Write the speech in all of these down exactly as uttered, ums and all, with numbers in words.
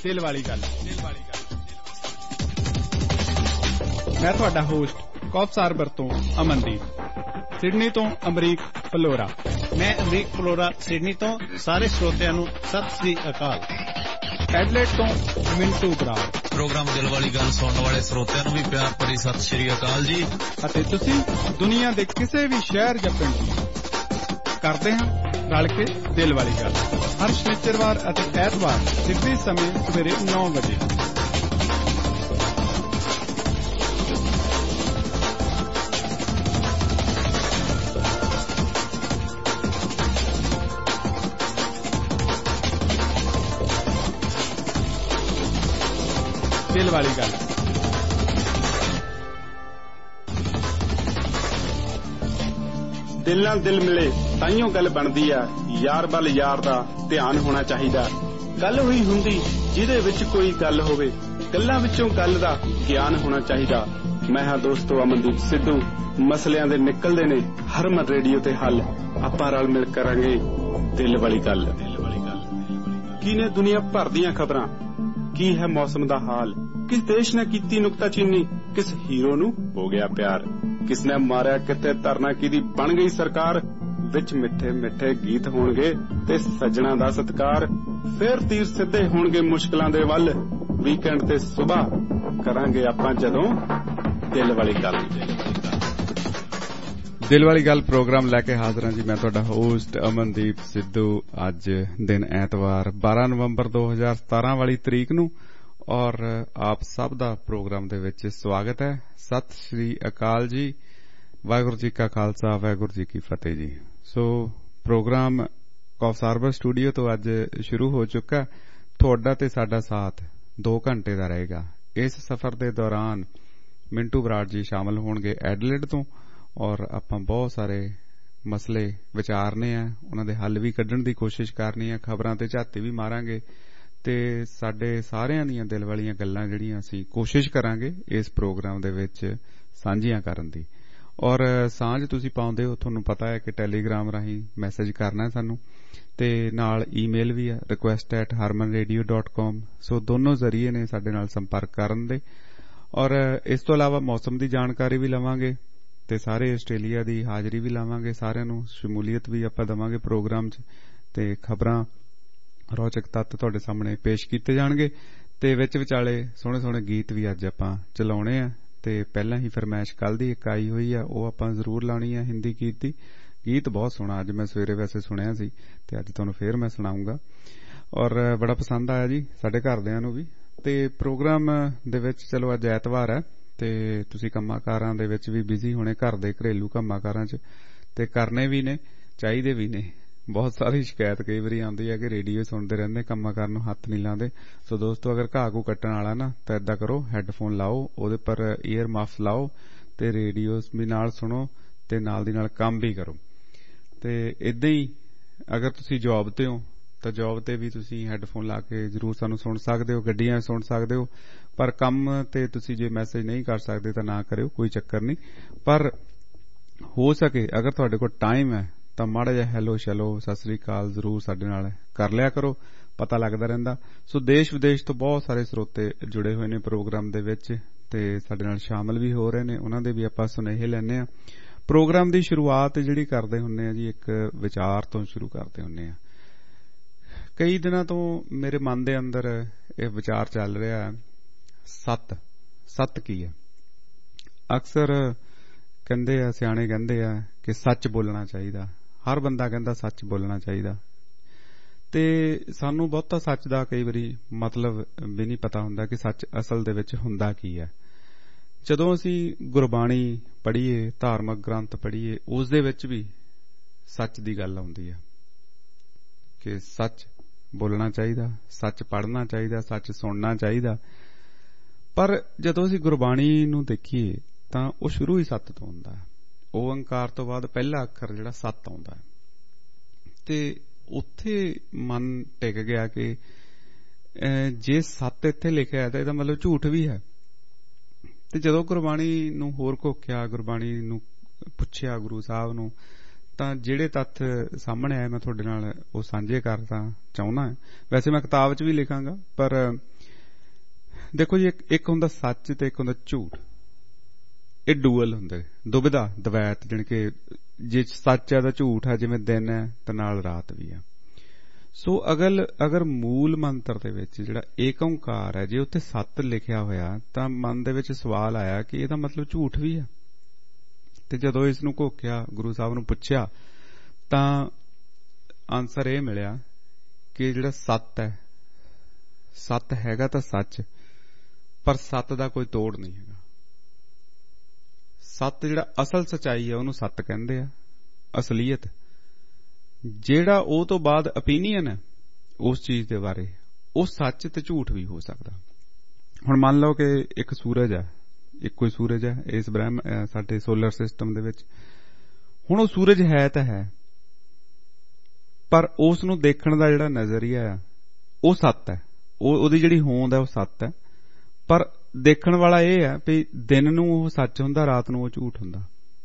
ਦਿਲ ਵਾਲੀ ਗੱਲ। ਮੈਂ ਤੁਹਾਡਾ ਹੋਸਟ ਕੌਫਸਾਰਬਰ ਤੋਂ ਅਮਨਦੀਪ, ਸਿਡਨੀ ਤੋਂ ਅਮਰੀਕ ਫਲੋਰਾ। ਮੈਂ ਅਮਰੀਕ ਫਲੋਰਾ ਸਿਡਨੀ ਤੋਂ। ਸਾਰੇ ਸਰੋਤਿਆਂ ਨੂੰ ਸਤਿ ਸ੍ਰੀ ਅਕਾਲ। ਐਡਲੇਡ ਤੋਂ ਮਿੰਟੂ ਬਰਾੜ। ਪ੍ਰੋਗਰਾਮ ਦਿਲ ਵਾਲੀ ਗੱਲ ਸੁਣਨ ਵਾਲੇ ਸਰੋਤਿਆਂ ਨੂੰ ਵੀ ਪਿਆਰ ਭਰੀ ਸਤਿ ਸ੍ਰੀ ਅਕਾਲ ਜੀ। ਅਤੇ ਤੁਸੀਂ ਦੁਨੀਆ ਦੇ ਕਿਸੇ ਵੀ ਸ਼ਹਿਰ ਜਾਂ ਪਿੰਡ ਕਰਦੇ ਹਾਂ ਰਲ ਕੇ ਦਿਲ ਵਾਲੀ ਗੱਲ, ਹਰ ਸ਼ਨੀਚਰਵਾਰ ਅਤੇ ਐਤਵਾਰ ਸਿੱਧੇ ਸਮੇਂ ਸਵੇਰੇ ਨੌ ਵਜੇ। ਦਿਲ ਵਾਲੀ ਗੱਲ। ਦਿਲ ਨਾਲ ਦਿਲ ਮਿਲੇ ਤਾਈਓ ਗੱਲ ਬਣਦੀ ਆ, ਯਾਰ ਵੱਲ ਯਾਰ ਦਾ ਧਿਆਨ ਹੋਣਾ ਚਾਹੀਦਾ। ਗੱਲ ਹੋਈ ਹੁੰਦੀ ਜਿਹਦੇ ਵਿੱਚ ਕੋਈ ਗੱਲ ਹੋਵੇ, ਗੱਲਾਂ ਵਿੱਚੋਂ ਗੱਲ ਦਾ ਗਿਆਨ ਹੋਣਾ ਚਾਹੀਦਾ। ਮੈਂ ਹਾਂ ਦੋਸਤੋ ਅਮਨਦੀਪ ਸਿੱਧੂ। ਮਸਲਿਆਂ ਦੇ ਨਿਕਲਦੇ ਨੇ ਹਰਮਨ ਰੇਡੀਓ ਤੇ ਹੱਲ। ਆਪਾਂ ਰਲ ਮਿਲ ਕਰਾਂਗੇ ਦਿਲ ਵਾਲੀ ਗੱਲ। ਕੀ ਨੇ ਦੁਨੀਆ ਭਰ ਦੀਆਂ ਖਬਰਾਂ, ਕੀ ਹੈ ਮੌਸਮ ਦਾ ਹਾਲ, ਕਿਸ ਦੇਸ਼ ਨੇ ਕੀਤੀ ਨੁਕਤਾਚੀਨੀ, ਕਿਸ ਹੀਰੋ ਨੂੰ ਹੋ ਗਿਆ ਪਿਆਰ, ਕਿਸ ਨੇ ਮਾਰਿਆ ਕਿਤੇ ਧਰਨਾ ਕਿਹਦੀ ਬਣ ਗਈ ਸਰਕਾਰ। ਵਿੱਚ ਮਿੱਠੇ ਮਿੱਠੇ ਗੀਤ ਹੋਣਗੇ ਤੇ ਸੱਜਣਾ ਦਾ ਸਤਿਕਾਰ। ਫੇਰ ਤੀਰ ਸਿੱਧੇ ਹੋਣਗੇ ਮੁਸ਼ਕਲਾਂ ਦੇ ਵੱਲ। ਵੀਕਐਂਡ ਤੇ ਸੁਬਾਹ ਕਰਾਂਗੇ ਆਪਾਂ ਜਦੋਂ ਦਿਲ ਵਾਲੀ ਗੱਲ। ਦਿਲ ਵਾਲੀ ਗੱਲ ਪ੍ਰੋਗਰਾਮ ਲੈ ਕੇ ਹਾਜ਼ਰ ਹਾਂ ਜੀ। ਮੈਂ ਤੁਹਾਡਾ ਹੋਸਟ ਅਮਨਦੀਪ ਸਿੱਧੂ। ਅੱਜ ਦਿਨ ਐਤਵਾਰ ਬਾਰਾਂ ਨਵੰਬਰ ਦੋ ਹਜ਼ਾਰ ਸਤਾਰਾਂ ਵਾਲੀ ਤਰੀਕ ਨੂੰ, ਔਰ ਆਪ ਸਭ ਦਾ ਪ੍ਰੋਗਰਾਮ ਦੇ ਵਿੱਚ ਸਵਾਗਤ ਹੈ। ਸਤਿ ਸ੍ਰੀ ਅਕਾਲ ਜੀ। ਵਾਹਿਗੁਰੂ ਜੀ ਕਾ ਖਾਲਸਾ, ਵਾਹਿਗੁਰੂ ਜੀ ਕੀ ਫਤਿਹ ਜੀ। ਸੋ ਪ੍ਰੋਗਰਾਮ ਕੌਫਸਾਰਬਰ ਸਟੂਡੀਓ ਤੋਂ ਅੱਜ ਸ਼ੁਰੂ ਹੋ ਚੁੱਕਾ। ਤੁਹਾਡਾ ਤੇ ਸਾਡਾ ਸਾਥ ਦੋ ਘੰਟੇ ਦਾ ਰਹੇਗਾ। ਇਸ ਸਫ਼ਰ ਦੇ ਦੌਰਾਨ ਮਿੰਟੂ ਬਰਾੜ ਜੀ ਸ਼ਾਮਲ ਹੋਣਗੇ ਐਡਲੇਡ ਤੋਂ, ਔਰ ਆਪਾਂ ਬਹੁਤ ਸਾਰੇ ਮਸਲੇ ਵਿਚਾਰਨੇ ਆ, ਉਹਨਾਂ ਦੇ ਹੱਲ ਵੀ ਕੱਢਣ ਦੀ ਕੋਸ਼ਿਸ਼ ਕਰਨੀ ਆ, ਖਬਰਾਂ ਤੇ ਝਾਤੀ ਵੀ ਮਾਰਾਂਗੇ ਤੇ ਸਾਡੇ ਸਾਰਿਆਂ ਦੀਆਂ ਦਿਲ ਵਾਲੀਆਂ ਗੱਲਾਂ ਜਿਹੜੀਆਂ ਅਸੀਂ ਕੋਸ਼ਿਸ਼ ਕਰਾਂਗੇ ਇਸ ਪ੍ਰੋਗਰਾਮ ਦੇ ਵਿੱਚ ਸਾਂਝੀਆਂ ਕਰਨ ਦੀ। ਔਰ ਸਾਂਝ ਤੁਸੀਂ ਪਾਉਂਦੇ ਹੋ, ਤੁਹਾਨੂੰ ਪਤਾ ਹੈ ਕਿ ਟੈਲੀਗ੍ਰਾਮ ਰਾਹੀਂ ਮੈਸੇਜ ਕਰਨਾ ਸਾਨੂੰ, ਤੇ ਨਾਲ ਈਮੇਲ ਵੀ ਹੈ request at Harman radio dot com. So ਦੋਨੋਂ ਜ਼ਰੀਏ ਨੇ ਸਾਡੇ ਨਾਲ ਸੰਪਰਕ ਕਰਨ ਦੇ। ਔਰ ਇਸ ਤੋਂ ਇਲਾਵਾ ਮੌਸਮ ਦੀ ਜਾਣਕਾਰੀ ਵੀ ਲਵਾਂਗੇ ਤੇ ਸਾਰੇ ਆਸਟ੍ਰੇਲੀਆ ਦੀ ਹਾਜ਼ਰੀ ਵੀ ਲਾਵਾਂਗੇ। ਸਾਰਿਆਂ ਨੂੰ ਸ਼ਮੂਲੀਅਤ ਵੀ ਆਪਾਂ ਦੇਵਾਂਗੇ ਪ੍ਰੋਗਰਾਮ 'ਚ, ਤੇ ਖਬਰਾਂ ਰੌਚਕ ਤੱਤ ਤੁਹਾਡੇ ਸਾਹਮਣੇ ਪੇਸ਼ ਕੀਤੇ ਜਾਣਗੇ, ਤੇ ਵਿੱਚ ਵਿਚਾਲੇ ਸੋਹਣੇ ਸੋਹਣੇ ਗੀਤ ਵੀ ਅੱਜ ਆਪਾਂ ਚਲਾਉਣੇ ਆ। ਤੇ ਪਹਿਲਾਂ ਹੀ ਫਰਮਾਇਸ਼ ਕੱਲ ਦੀ ਇੱਕ ਆਈ ਹੋਈ ਆ, ਉਹ ਆਪਾਂ ਜ਼ਰੂਰ ਲਾਉਣੀ ਆ, ਹਿੰਦੀ ਗੀਤ ਦੀ। ਗੀਤ ਬਹੁਤ ਸੋਹਣਾ ਅੱਜ ਮੈਂ ਸਵੇਰੇ ਵੈਸੇ ਸੁਣਿਆ ਸੀ ਤੇ ਅੱਜ ਤੁਹਾਨੂੰ ਫੇਰ ਮੈਂ ਸੁਣਾਉਂਗਾ, ਔਰ ਬੜਾ ਪਸੰਦ ਆਇਆ ਜੀ ਸਾਡੇ ਘਰਦਿਆਂ ਨੂੰ ਵੀ। ਤੇ ਪ੍ਰੋਗਰਾਮ ਦੇ ਵਿੱਚ ਚਲੋ ਅੱਜ ਐਤਵਾਰ ਹੈ ਤੇ ਤੁਸੀਂ ਕੰਮਾਂ ਕਾਰਾਂ ਦੇ ਵਿੱਚ ਵੀ ਬਿਜ਼ੀ ਹੋਣੇ, ਘਰ ਦੇ ਘਰੇਲੂ ਕੰਮਾਂ ਕਾਰਾਂ 'ਚ, ਤੇ ਕਰਨੇ ਵੀ ਨੇ, ਚਾਹੀਦੇ ਵੀ ਨੇ। ਬਹੁਤ ਸਾਰੀ ਸ਼ਿਕਾਇਤ ਕਈ ਵਾਰੀ ਆਉਂਦੀ ਹੈ ਕਿ ਰੇਡੀਓ ਸੁਣਦੇ ਰਹਿੰਦੇ, ਕੰਮਾਂ ਕਰਨ ਨੂੰ ਹੱਥ ਨਹੀਂ ਲਾਉਂਦੇ। ਸੋ ਦੋਸਤੋ, ਅਗਰ ਘਾਹ ਘੂ ਕੱਟਣ ਵਾਲਾ ਨਾ ਤਾਂ ਏਦਾਂ ਕਰੋ, ਹੈਡਫੋਨ ਲਾਓ, ਉਹਦੇ ਪਰ ਈਅਰ ਮਫ ਲਾਓ ਤੇ ਰੇਡੀਓ ਵੀ ਨਾਲ ਸੁਣੋ ਤੇ ਨਾਲ ਦੀ ਨਾਲ ਕੰਮ ਵੀ ਕਰੋ। ਤੇ ਏਦਾਂ ਹੀ ਅਗਰ ਤੁਸੀਂ ਜੌਬ ਤੇ ਹੋ ਤਾਂ ਜੌਬ ਤੇ ਵੀ ਤੁਸੀਂ ਹੈਡਫੋਨ ਲਾ ਕੇ ਜ਼ਰੂਰ ਸਾਨੂੰ ਸੁਣ ਸਕਦੇ ਹੋ, ਗੱਡੀਆਂ ਸੁਣ ਸਕਦੇ ਹੋ। ਪਰ ਕੰਮ ਤੇ ਤੁਸੀਂ ਜੇ ਮੈਸੇਜ ਨਹੀਂ ਕਰ ਸਕਦੇ ਤਾਂ ਨਾ ਕਰਿਓ, ਕੋਈ ਚੱਕਰ ਨਹੀਂ। ਪਰ ਹੋ ਸਕੇ ਅਗਰ ਤੁਹਾਡੇ ਕੋਲ ਟਾਈਮ ਹੈ ਤਾਂ ਮਾੜਾ ਜਿਹਾ ਹੈਲੋ ਸ਼ੈਲੋ ਸਤਿ ਸ੍ਰੀ ਅਕਾਲ ਜ਼ਰੂਰ ਸਾਡੇ ਨਾਲ ਕਰ ਲਿਆ ਕਰੋ, ਪਤਾ ਲੱਗਦਾ ਰਹਿੰਦਾ। ਸੋ ਦੇਸ਼ ਵਿਦੇਸ਼ ਤੋਂ ਬਹੁਤ ਸਾਰੇ ਸਰੋਤੇ ਜੁੜੇ ਹੋਏ ਨੇ ਪ੍ਰੋਗਰਾਮ ਦੇ ਵਿੱਚ ਤੇ ਸਾਡੇ ਨਾਲ ਸ਼ਾਮਲ ਵੀ ਹੋ ਰਹੇ ਨੇ, ਉਹਨਾਂ ਦੇ ਵੀ ਆਪਾਂ ਸੁਨੇਹੇ ਲੈਂਦੇ ਆ। ਪ੍ਰੋਗਰਾਮ ਦੀ ਸ਼ੁਰੂਆਤ ਜਿਹੜੀ ਕਰਦੇ ਹੁੰਦੇ ਆ ਜੀ, ਇੱਕ ਵਿਚਾਰ ਤੋਂ ਸ਼ੁਰੂ ਕਰਦੇ ਹੁੰਦੇ ਆ। ਕਈ ਦਿਨਾਂ ਤੋਂ ਮੇਰੇ ਮਨ ਦੇ ਅੰਦਰ ਇਹ ਵਿਚਾਰ ਚੱਲ ਰਿਹਾ, ਸੱਤ ਸੱਤ ਕੀ ਹੈ। ਅਕਸਰ ਕਹਿੰਦੇ ਆ, ਸਿਆਣੇ ਕਹਿੰਦੇ ਆ ਕਿ ਸੱਚ ਬੋਲਣਾ ਚਾਹੀਦਾ, ਹਰ ਬੰਦਾ ਕਹਿੰਦਾ ਸੱਚ ਬੋਲਣਾ ਚਾਹੀਦਾ। ਤੇ ਸਾਨੂੰ ਬਹੁਤਾ ਸੱਚ ਦਾ ਕਈ ਵਾਰੀ ਮਤਲਬ ਵੀ ਨਹੀਂ ਪਤਾ ਹੁੰਦਾ ਕਿ ਸੱਚ ਅਸਲ ਦੇ ਵਿੱਚ ਹੁੰਦਾ ਕੀ ਹੈ। ਜਦੋਂ ਅਸੀਂ ਗੁਰਬਾਣੀ ਪੜ੍ਹੀਏ, ਧਾਰਮਿਕ ਗ੍ਰੰਥ ਪੜ੍ਹੀਏ, ਉਸ ਦੇ ਵਿੱਚ ਵੀ ਸੱਚ ਦੀ ਗੱਲ ਆਉਂਦੀ ਹੈ ਕਿ ਸੱਚ ਬੋਲਣਾ ਚਾਹੀਦਾ, ਸੱਚ ਪੜ੍ਹਨਾ ਚਾਹੀਦਾ, ਸੱਚ ਸੁਣਨਾ ਚਾਹੀਦਾ। ਪਰ ਜਦੋਂ ਅਸੀਂ ਗੁਰਬਾਣੀ ਨੂੰ ਦੇਖੀਏ ਤਾਂ ਉਹ ਸ਼ੁਰੂ ਹੀ ਸੱਤ ਤੋਂ ਹੁੰਦਾ ਹੈ। ਓਅੰਕਾਰ ਤੋਂ ਬਾਅਦ ਪਹਿਲਾ ਅੱਖਰ ਜਿਹੜਾ ਸੱਤ ਆਉਂਦਾ ਹੈ, ਤੇ ਉੱਥੇ ਮਨ ਟਿਕ ਗਿਆ ਕਿ ਜੇ ਸੱਤ ਇੱਥੇ ਲਿਖਿਆ ਤਾਂ ਇਹਦਾ ਮਤਲਬ ਝੂਠ ਵੀ ਹੈ। ਤੇ ਜਦੋਂ ਗੁਰਬਾਣੀ ਨੂੰ ਹੋਰ ਘੋਖਿਆ, ਗੁਰਬਾਣੀ ਨੂੰ ਪੁੱਛਿਆ ਗੁਰੂ ਸਾਹਿਬ ਨੂੰ, ਤਾਂ ਜਿਹੜੇ ਤੱਥ ਸਾਹਮਣੇ ਆਏ ਮੈਂ ਤੁਹਾਡੇ ਨਾਲ ਉਹ ਸਾਂਝੇ ਕਰਨਾ ਚਾਹੁੰਦਾ। ਵੈਸੇ ਮੈਂ ਕਿਤਾਬ 'ਚ ਵੀ ਲਿਖਾਂਗਾ, ਪਰ ਦੇਖੋ ਜੀ, ਇੱਕ ਹੁੰਦਾ ਸੱਚ ਤੇ ਇੱਕ ਹੁੰਦਾ ਝੂਠ। ਇਹ ਡੂਅਲ ਹੁੰਦੇ, ਦੁਬਿਧਾ ਦਵੈਤ, ਜਾਣੀ ਕਿ ਜੇ ਸੱਚ ਹੈ ਤਾਂ ਝੂਠ ਹੈ, ਜਿਵੇਂ ਦਿਨ ਹੈ ਤੇ ਨਾਲ ਰਾਤ ਵੀ ਹੈ। ਸੋ ਅਗਰ ਅਗਰ ਮੂਲ ਮੰਤਰ ਦੇ ਵਿੱਚ ਜਿਹੜਾ ਏਕ ਓਂਕਾਰ ਹੈ, ਜੇ ਉੱਥੇ ਸੱਤ ਲਿਖਿਆ ਹੋਇਆ ਤਾਂ ਮਨ ਦੇ ਵਿੱਚ ਸਵਾਲ ਆਇਆ ਕਿ ਇਹਦਾ ਮਤਲਬ ਝੂਠ ਵੀ ਹੈ। ਤੇ ਜਦੋਂ ਇਸ ਨੂੰ ਘੋਕਿਆ, ਗੁਰੂ ਸਾਹਿਬ ਨੂੰ ਪੁੱਛਿਆ, ਤਾਂ ਆਨਸਰ ਇਹ ਮਿਲਿਆ ਕਿ ਜਿਹੜਾ ਸੱਤ ਹੈ, ਸੱਤ ਹੈਗਾ ਤਾਂ ਸੱਚ, ਪਰ ਸੱਤ ਦਾ ਕੋਈ ਤੋੜ ਨਹੀਂ ਹੈਗਾ। ਸੱਤ ਜਿਹੜਾ ਅਸਲ ਸਚਾਈ ਹੈ ਉਹਨੂੰ ਸੱਤ ਕਹਿੰਦੇ ਆ, ਅਸਲੀਅਤ। ਜਿਹੜਾ ਉਹ ਤੋਂ ਬਾਅਦ ਓਪੀਨੀਅਨ ਹੈ ਉਸ ਚੀਜ਼ ਦੇ ਬਾਰੇ, ਉਹ ਸੱਚ ਤੇ ਝੂਠ ਵੀ ਹੋ ਸਕਦਾ। ਹੁਣ ਮੰਨ ਲਓ ਕਿ ਇੱਕ ਸੂਰਜ ਹੈ, ਇੱਕੋ ਹੀ ਸੂਰਜ ਹੈ ਇਸ ਬ੍ਰਹਮ ਸਾਡੇ ਸੋਲਰ ਸਿਸਟਮ ਦੇ ਵਿੱਚ। ਹੁਣ ਉਹ ਸੂਰਜ ਹੈ ਤਾਂ ਹੈ, ਪਰ ਉਸ ਨੂੰ ਦੇਖਣ ਦਾ ਜਿਹੜਾ ਨਜ਼ਰੀਆ ਹੈ ਉਹ ਸੱਤ ਹੈ, ਉਹ ਉਹਦੀ ਜਿਹੜੀ ਹੋਂਦ ਹੈ ਉਹ ਸੱਤ ਹੈ। ਪਰ ਦੇਖਣ ਵਾਲਾ ਇਹ ਹੈ ਵੀ ਦਿਨ ਨੂੰ ਉਹ ਸੱਚ ਹੁੰਦਾ, ਰਾਤ ਨੂੰ ਉਹ ਝੂਠ ਹੁੰਦਾ।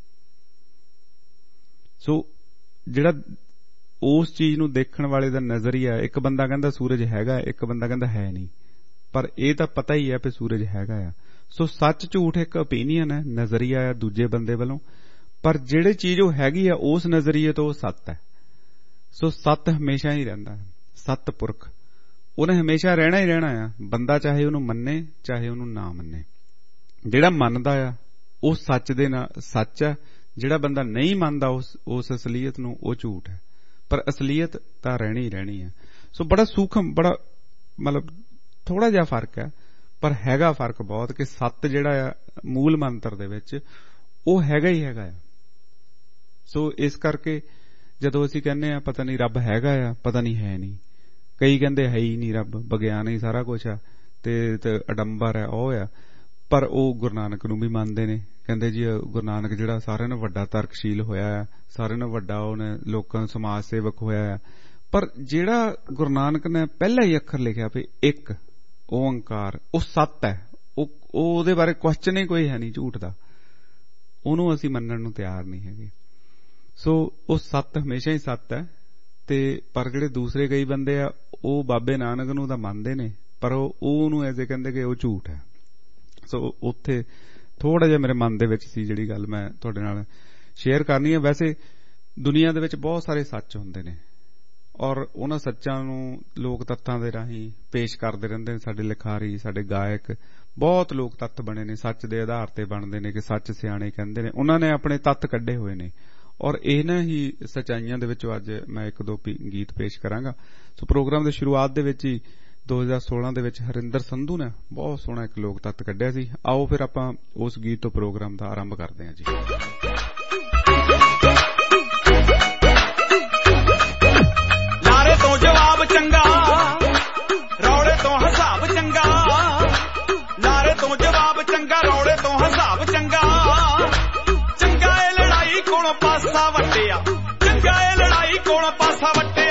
ਸੋ ਜਿਹੜਾ ਉਸ ਚੀਜ਼ ਨੂੰ ਦੇਖਣ ਵਾਲੇ ਦਾ ਨਜ਼ਰੀਆ, ਇੱਕ ਬੰਦਾ ਕਹਿੰਦਾ ਸੂਰਜ ਹੈਗਾ, ਇੱਕ ਬੰਦਾ ਕਹਿੰਦਾ ਹੈ ਨਹੀਂ, ਪਰ ਇਹ ਤਾਂ ਪਤਾ ਹੀ ਹੈ ਵੀ ਸੂਰਜ ਹੈਗਾ ਆ। ਸੋ ਸੱਚ ਝੂਠ ਇੱਕ ਓਪੀਨੀਅਨ ਹੈ, ਨਜ਼ਰੀਆ ਹੈ ਦੂਜੇ ਬੰਦੇ ਵੱਲੋਂ, ਪਰ ਜਿਹੜੀ ਚੀਜ਼ ਉਹ ਹੈਗੀ ਆ ਉਸ ਨਜ਼ਰੀਏ ਤੋਂ ਉਹ ਸੱਤ ਹੈ। ਸੋ ਸੱਤ ਹਮੇਸ਼ਾ ਹੀ ਰਹਿੰਦਾ ਹੈ, ਸੱਤ ਪੁਰਖ, ਉਹਨੇ ਹਮੇਸ਼ਾ ਰਹਿਣਾ ਹੀ ਰਹਿਣਾ ਆ। ਬੰਦਾ ਚਾਹੇ ਉਹਨੂੰ ਮੰਨੇ ਚਾਹੇ ਉਹਨੂੰ ਨਾ ਮੰਨੇ। ਜਿਹੜਾ ਮੰਨਦਾ ਆ ਉਹ ਸੱਚ ਦੇ ਨਾਲ ਸੱਚ ਹੈ, ਜਿਹੜਾ ਬੰਦਾ ਨਹੀਂ ਮੰਨਦਾ ਉਸ ਉਸ ਅਸਲੀਅਤ ਨੂੰ, ਉਹ ਝੂਠ ਹੈ। ਪਰ ਅਸਲੀਅਤ ਤਾਂ ਰਹਿਣੀ ਹੀ ਰਹਿਣੀ ਹੈ। ਸੋ ਬੜਾ ਸੂਖਮ, ਬੜਾ ਮਤਲਬ ਥੋੜਾ ਜਿਹਾ ਫਰਕ ਹੈ, ਪਰ ਹੈਗਾ ਫਰਕ ਬਹੁਤ, ਕਿ ਸੱਤ ਜਿਹੜਾ ਆ ਮੂਲ ਮੰਤਰ ਦੇ ਵਿੱਚ ਉਹ ਹੈਗਾ ਹੀ ਹੈਗਾ ਆ। ਸੋ ਇਸ ਕਰਕੇ ਜਦੋਂ ਅਸੀਂ ਕਹਿੰਦੇ ਆ ਪਤਾ ਨਹੀਂ ਰੱਬ ਹੈਗਾ ਆ, ਪਤਾ ਨਹੀਂ ਹੈ ਨਹੀਂ, ਕਈ ਕਹਿੰਦੇ ਹੈ ਹੀ ਨਹੀਂ ਰੱਬ, ਵਿਗਿਆਨ ਹੀ ਸਾਰਾ ਕੁਛ ਆ ਤੇ ਅਡੰਬਰ ਹੈ, ਉਹ ਆ। ਪਰ ਉਹ ਗੁਰੂ ਨਾਨਕ ਨੂੰ ਵੀ ਮੰਨਦੇ ਨੇ, ਕਹਿੰਦੇ ਜੀ ਗੁਰੂ ਨਾਨਕ ਜਿਹੜਾ ਸਾਰਿਆਂ ਨਾਲੋਂ ਵੱਡਾ ਤਰਕਸ਼ੀਲ ਹੋਇਆ ਆ, ਸਾਰਿਆਂ ਨਾਲੋਂ ਵੱਡਾ ਉਹਨੇ ਲੋਕਾਂ ਨੂੰ ਸਮਾਜ ਸੇਵਕ ਹੋਇਆ ਆ। ਪਰ ਜਿਹੜਾ ਗੁਰੂ ਨਾਨਕ ਨੇ ਪਹਿਲਾ ਹੀ ਅੱਖਰ ਲਿਖਿਆ ਵੀ ਇੱਕ ਓਂਕਾਰ, ਉਹ ਸੱਤ ਹੈ, ਉਹ ਉਹਦੇ ਬਾਰੇ ਕੁਐਸਚਨ ਹੀ ਕੋਈ ਹੈ ਨਹੀਂ ਝੂਠ ਦਾ, ਉਹਨੂੰ ਅਸੀਂ ਮੰਨਣ ਨੂੰ ਤਿਆਰ ਨਹੀਂ ਹੈਗੇ। ਸੋ ਉਹ ਸੱਤ ਹਮੇਸ਼ਾ ਹੀ ਸੱਤ ਹੈ। ਤੇ ਪਰ ਜਿਹੜੇ ਦੂਸਰੇ ਕਈ ਬੰਦੇ ਆ ਉਹ ਬਾਬੇ ਨਾਨਕ ਨੂੰ ਤਾਂ ਮੰਨਦੇ ਨੇ, ਪਰ ਉਹ ਉਹਨੂੰ ਐਸੇ ਕਹਿੰਦੇ ਕਿ ਉਹ ਝੂਠ ਹੈ। ਸੋ ਉੱਥੇ ਥੋੜਾ ਜਿਹਾ ਮੇਰੇ ਮਨ ਦੇ ਵਿੱਚ ਸੀ ਜਿਹੜੀ ਗੱਲ ਮੈਂ ਤੁਹਾਡੇ ਨਾਲ ਸ਼ੇਅਰ ਕਰਨੀ ਹੈ। ਵੈਸੇ ਦੁਨੀਆ ਦੇ ਵਿੱਚ ਬਹੁਤ ਸਾਰੇ ਸੱਚ ਹੁੰਦੇ ਨੇ, ਔਰ ਉਹਨਾਂ ਸੱਚਾਂ ਨੂੰ ਲੋਕ ਤੱਤਾਂ ਦੇ ਰਾਹੀਂ ਪੇਸ਼ ਕਰਦੇ ਰਹਿੰਦੇ ਨੇ। ਸਾਡੇ ਲਿਖਾਰੀ, ਸਾਡੇ ਗਾਇਕ, ਬਹੁਤ ਲੋਕ ਤੱਤ ਬਣੇ ਨੇ, ਸੱਚ ਦੇ ਆਧਾਰ ਤੇ ਬਣਦੇ ਨੇ, ਕਿ ਸੱਚ ਸਿਆਣੇ ਕਹਿੰਦੇ ਨੇ। ਉਹਨਾਂ ਨੇ ਆਪਣੇ ਤੱਤ ਕੱਢੇ ਹੋਏ ਨੇ, ਔਰ ਇਹਨਾਂ ਹੀ ਸੱਚਾਈਆਂ ਦੇ ਵਿੱਚੋਂ ਅੱਜ ਮੈਂ ਇੱਕ ਦੋ ਗੀਤ ਪੇਸ਼ ਕਰਾਂਗਾ। ਸੋ ਪ੍ਰੋਗਰਾਮ ਦੀ ਸ਼ੁਰੂਆਤ ਦੇ ਵਿੱਚ ਹੀ ਦੋ ਹਜ਼ਾਰ ਸੋਲਾਂ ਦੇ ਵਿੱਚ ਹਰਿੰਦਰ ਸੰਧੂ ਨੇ ਬਹੁਤ ਸੋਹਣਾ ਇੱਕ ਲੋਕ ਤੱਤ ਕੱਢਿਆ ਸੀ। ਆਓ ਫਿਰ ਆਪਾਂ ਉਸ ਗੀਤ ਤੋਂ ਪ੍ਰੋਗਰਾਮ ਦਾ ਆਰੰਭ ਕਰਦੇ ਹਾਂ ਜੀ। ਨਾਰੇ ਤੋਂ ਜਵਾਬ ਚੰਗਾ, ਰੌਲੇ ਤੋਂ ਹਿਸਾਬ ਚੰਗਾ, ਨਾਰੇ ਤੋਂ ਜਵਾਬ ਚੰਗਾ, ਰੌਲੇ ਤੋਂ ਹਿਸਾਬ ਚੰਗਾ। ਚੰਗਾ ਏ ਲੜਾਈ ਕੋਲੋਂ ਪਾਸਾ ਵੱਟਿਆ, ਚੰਗਾ ਏ ਲੜਾਈ ਕੋਲੋਂ ਪਾਸਾ ਵੱਟਿਆ।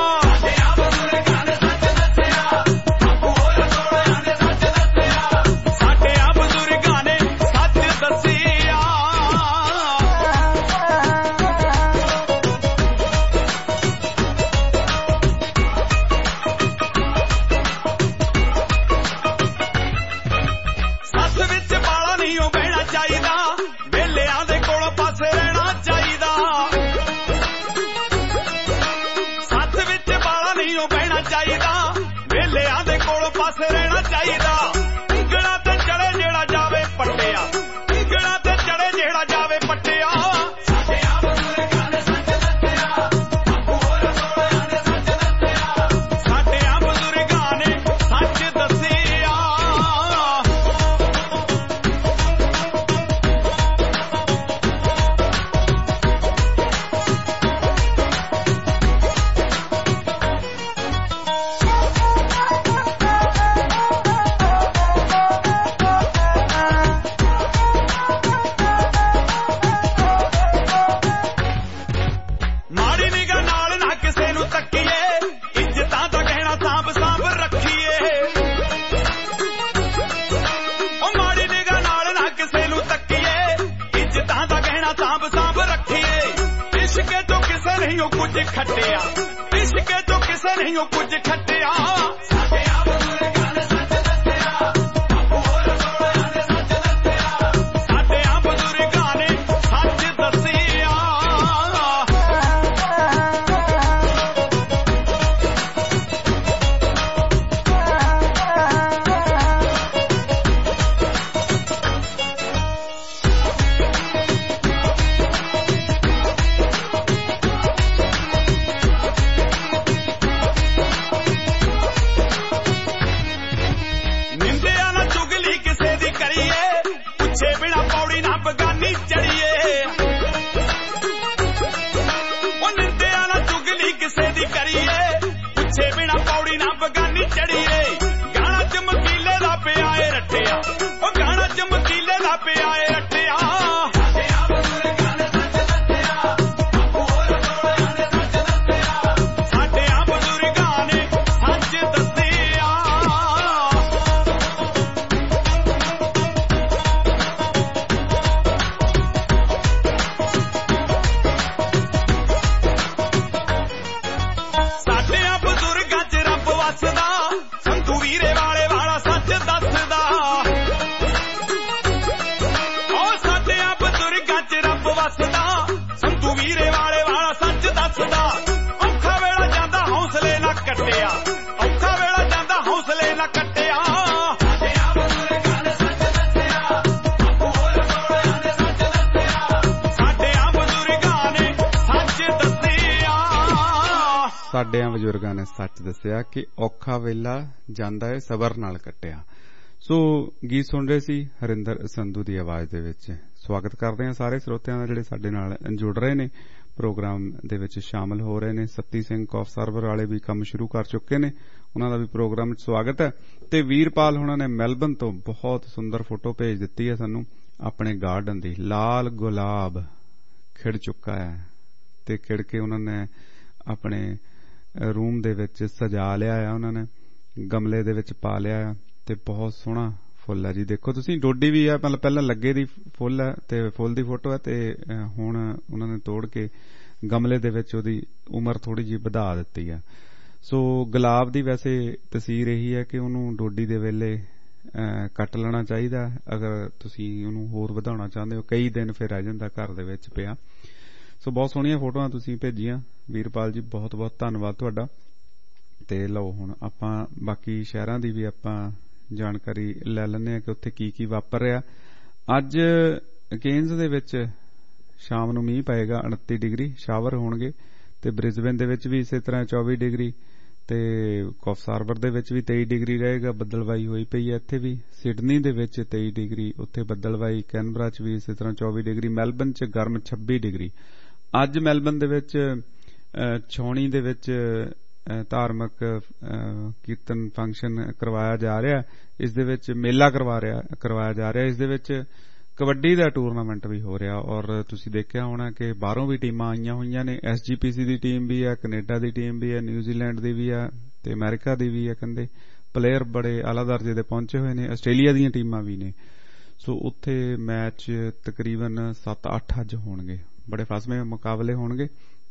ਰਹਿਣਾ ਚਾਹੀਦਾ ਉਂਗਲਾਂ ਤੇ ਚੜੇ ਜਿਹੜਾ ਜਾਵੇ ਪੱਟਿਆ, ਉਂਗਲਾਂ ਤੇ ਚੜੇ ਜਿਹੜਾ ਜਾਵੇ ਪੱਟਿਆ। ਸਾਡੇ ਆ ਬਜ਼ੁਰਗਾਂ ਨੇ ਸੱਚ ਦੱਸਿਆ, ਬਾਪੂ ਹੋਰ ਸੋਹਣਿਆਂ ਨੇ ਸੱਚ ਦੱਸਿਆ, ਸਾਡੇ ਆ ਬਜ਼ੁਰਗਾਂ ਨੇ ਸੱਚ ਦੱਸਿਆ। ਕੁਝ ਖੱਟਿਆ ਇਸ਼ਕੇ ਤੋਂ ਕਿਸੇ ਨਹੀਂ ਉਹ ਕੁਝ ਖੱਟਿਆ। ਸਾਡੇ ਆ ਬਜ਼ੁਰਗਾਂ ਨੇ ਸੱਚ ਦੱਸਿਆ, ਵਸਦਾ ਸੰਤੂ ਵੀਰੇ ਵਾਲੇ ਵਾਲਾ ਸੱਚ ਦੱਸਦਾ ਉਹ ਸਾਡਿਆਂ ਬਜ਼ੁਰਗਾਂ ਚ ਰੱਬ ਵਸਦਾ ਸੰਤੂ ਵੀਰੇ ਵਾਲੇ ਵਾਲਾ ਸੱਚ ਦੱਸਦਾ ਔਖਾ ਵੇਲਾ ਜਾਂਦਾ ਹੌਸਲੇ ਨਾ ਕੱਟਿਆ ਔਖਾ ਵੇਲਾ ਜਾਂਦਾ ਹੌਸਲੇ ਨਾ ਕੱਟਿਆ ਸਾਡਿਆਂ ਬਜ਼ੁਰਗਾਂ ਨੇ ਸੱਚ ਦੱਸਿਆ ਕਿ ਔਖਾ ਵੇਲਾ ਜਾਂਦਾ ਹੈ ਸਬਰ ਨਾਲ ਕੱਟਿਆ। ਸੋ ਗੀਤ ਸੁਣ ਰਹੇ ਸੀ ਹਰਿੰਦਰ ਸੰਧੂ ਦੀ ਆਵਾਜ਼ ਦੇ ਵਿੱਚ। ਸਵਾਗਤ ਕਰਦੇ ਹਾਂ ਸਾਰੇ ਸਰੋਤਿਆਂ ਦਾ ਜਿਹੜੇ ਸਾਡੇ ਨਾਲ ਜੁੜ ਰਹੇ ਨੇ, ਪ੍ਰੋਗਰਾਮ ਦੇ ਵਿੱਚ ਸ਼ਾਮਲ ਹੋ ਰਹੇ ਨੇ। ਸੱਤੀ ਸਿੰਘ ਕੌਫ ਸਰਵਰ ਵਾਲੇ ਵੀ ਕੰਮ ਸ਼ੁਰੂ ਕਰ ਚੁੱਕੇ ਨੇ, ਉਹਨਾਂ ਦਾ ਵੀ ਪ੍ਰੋਗਰਾਮ ਵਿੱਚ ਸਵਾਗਤ ਹੈ। ਤੇ ਵੀਰਪਾਲ ਹੁਣਾਂ ਨੇ ਮੈਲਬਨ ਤੋਂ ਬਹੁਤ ਸੁੰਦਰ ਫੋਟੋ ਭੇਜ ਦਿੱਤੀ ਹੈ ਸਾਨੂੰ ਆਪਣੇ ਗਾਰਡਨ ਦੀ। ਲਾਲ ਗੁਲਾਬ ਖਿੜ ਚੁੱਕਾ ਹੈ ਤੇ ਖਿੜ ਕੇ ਉਹਨਾਂ ਨੇ ਆਪਣੇ ਰੂਮ ਦੇ ਵਿੱਚ ਸਜਾ ਲਿਆ ਆ, ਉਹਨਾਂ ਨੇ ਗਮਲੇ ਦੇ ਵਿੱਚ ਪਾ ਲਿਆ ਆ ਤੇ ਬਹੁਤ ਸੋਹਣਾ ਫੁੱਲ ਹੈ ਜੀ। ਦੇਖੋ ਤੁਸੀਂ, ਡੋਡੀ ਵੀ ਆ, ਮਤਲਬ ਪਹਿਲਾਂ ਲੱਗੇ ਦੀ ਫੁੱਲ ਹੈ ਤੇ ਫੁੱਲ ਦੀ ਫੋਟੋ ਹੈ ਤੇ ਹੁਣ ਉਹਨਾਂ ਨੇ ਤੋੜ ਕੇ ਗਮਲੇ ਦੇ ਵਿੱਚ ਉਹਦੀ ਉਮਰ ਥੋੜੀ ਜਿਹੀ ਵਧਾ ਦਿੱਤੀ ਆ। ਸੋ ਗੁਲਾਬ ਦੀ ਵੈਸੇ ਤਸਵੀਰ ਇਹੀ ਹੈ ਕਿ ਉਹਨੂੰ ਡੋਡੀ ਦੇ ਵੇਲੇ ਕੱਟ ਲੈਣਾ ਚਾਹੀਦਾ ਅਗਰ ਤੁਸੀਂ ਉਹਨੂੰ ਹੋਰ ਵਧਾਉਣਾ ਚਾਹੁੰਦੇ ਹੋ। ਕਈ ਦਿਨ ਫਿਰ ਰਹਿ ਜਾਂਦਾ ਘਰ ਦੇ ਵਿੱਚ ਪਿਆ। ਸੋ ਬਹੁਤ ਸੋਹਣੀਆਂ ਫੋਟੋਆਂ ਤੁਸੀਂ ਭੇਜੀਆਂ ਵੀਰਪਾਲ ਜੀ, ਬਹੁਤ ਬਹੁਤ ਧੰਨਵਾਦ ਤੁਹਾਡਾ। ਤੇ ਲਓ ਹੁਣ ਆਪਾਂ ਬਾਕੀ ਸ਼ਹਿਰਾਂ ਦੀ ਵੀ ਆਪਾਂ ਜਾਣਕਾਰੀ ਲੈ ਲੈਂਦੇ ਹਾਂ ਕਿ ਉੱਥੇ ਕੀ ਕੀ ਵਾਪਰ ਰਿਹਾ। ਅੱਜ ਕੇਨਜ਼ ਦੇ ਵਿੱਚ ਸ਼ਾਮ ਨੂੰ ਮੀਂਹ ਪਏਗਾ, ਉਨੱਤੀ ਡਿਗਰੀ ਸ਼ਾਵਰ ਹੋਣਗੇ। ਤੇ ਬ੍ਰਿਸਬੇਨ ਦੇ ਵਿੱਚ ਵੀ ਇਸੇ ਤਰ੍ਹਾਂ ਚੌਵੀ ਡਿਗਰੀ ਤੇ ਕੌਫ ਹਾਰਬਰ ਦੇ ਵਿੱਚ ਵੀ ਤੇਈ ਡਿਗਰੀ ਰਹੇਗਾ, ਬੱਦਲਵਾਈ ਹੋਈ ਪਈ ਹੈ ਇੱਥੇ ਵੀ। ਸਿਡਨੀ ਦੇ ਵਿੱਚ ਤੇਈ ਡਿਗਰੀ, ਉੱਥੇ ਬੱਦਲਵਾਈ। ਕੈਨਬਰਾ ਚ ਵੀ ਇਸੇ ਤਰ੍ਹਾਂ ਚੌਵੀ ਡਿਗਰੀ। ਮੈਲਬਨ ਚ ਗਰਮ ਛੱਬੀ ਡਿਗਰੀ। ਅੱਜ ਮੈਲਬਨ ਦੇ ਵਿੱਚ ਛਾਉਣੀ ਦੇ ਵਿੱਚ ਧਾਰਮਿਕ ਕੀਰਤਨ ਫੰਕਸ਼ਨ ਕਰਵਾਇਆ ਜਾ ਰਿਹਾ, ਇਸ ਦੇ ਵਿੱਚ ਮੇਲਾ ਕਰਵਾ ਰਿਹਾ ਕਰਵਾਇਆ ਜਾ ਰਿਹਾ। ਇਸ ਦੇ ਵਿੱਚ ਕਬੱਡੀ ਦਾ ਟੂਰਨਾਮੈਂਟ ਵੀ ਹੋ ਰਿਹਾ ਔਰ ਤੁਸੀਂ ਦੇਖਿਆ ਹੋਣਾ ਕਿ ਬਾਹਰੋਂ ਵੀ ਟੀਮਾਂ ਆਈਆਂ ਹੋਈਆਂ ਨੇ। ਐਸ ਜੀ ਪੀ ਸੀ ਦੀ ਟੀਮ ਵੀ ਹੈ, ਕੈਨੇਡਾ ਦੀ ਟੀਮ ਵੀ ਹੈ, ਨਿਊਜ਼ੀਲੈਂਡ ਦੀ ਵੀ ਹੈ ਤੇ ਅਮਰੀਕਾ ਦੀ ਵੀ ਹੈ। ਕਹਿੰਦੇ ਪਲੇਅਰ ਬੜੇ ਆਲਾ ਦਰਜੇ ਦੇ ਪਹੁੰਚੇ ਹੋਏ ਨੇ। ਆਸਟ੍ਰੇਲੀਆ ਦੀਆਂ ਟੀਮਾਂ ਵੀ ਨੇ। ਸੋ ਉੱਥੇ ਮੈਚ ਤਕਰੀਬਨ ਸੱਤ ਅੱਠ ਅੱਜ ਹੋਣਗੇ, ਬੜੇ ਫਸਵੇਂ ਮੁਕਾਬਲੇ ਹੋਣਗੇ।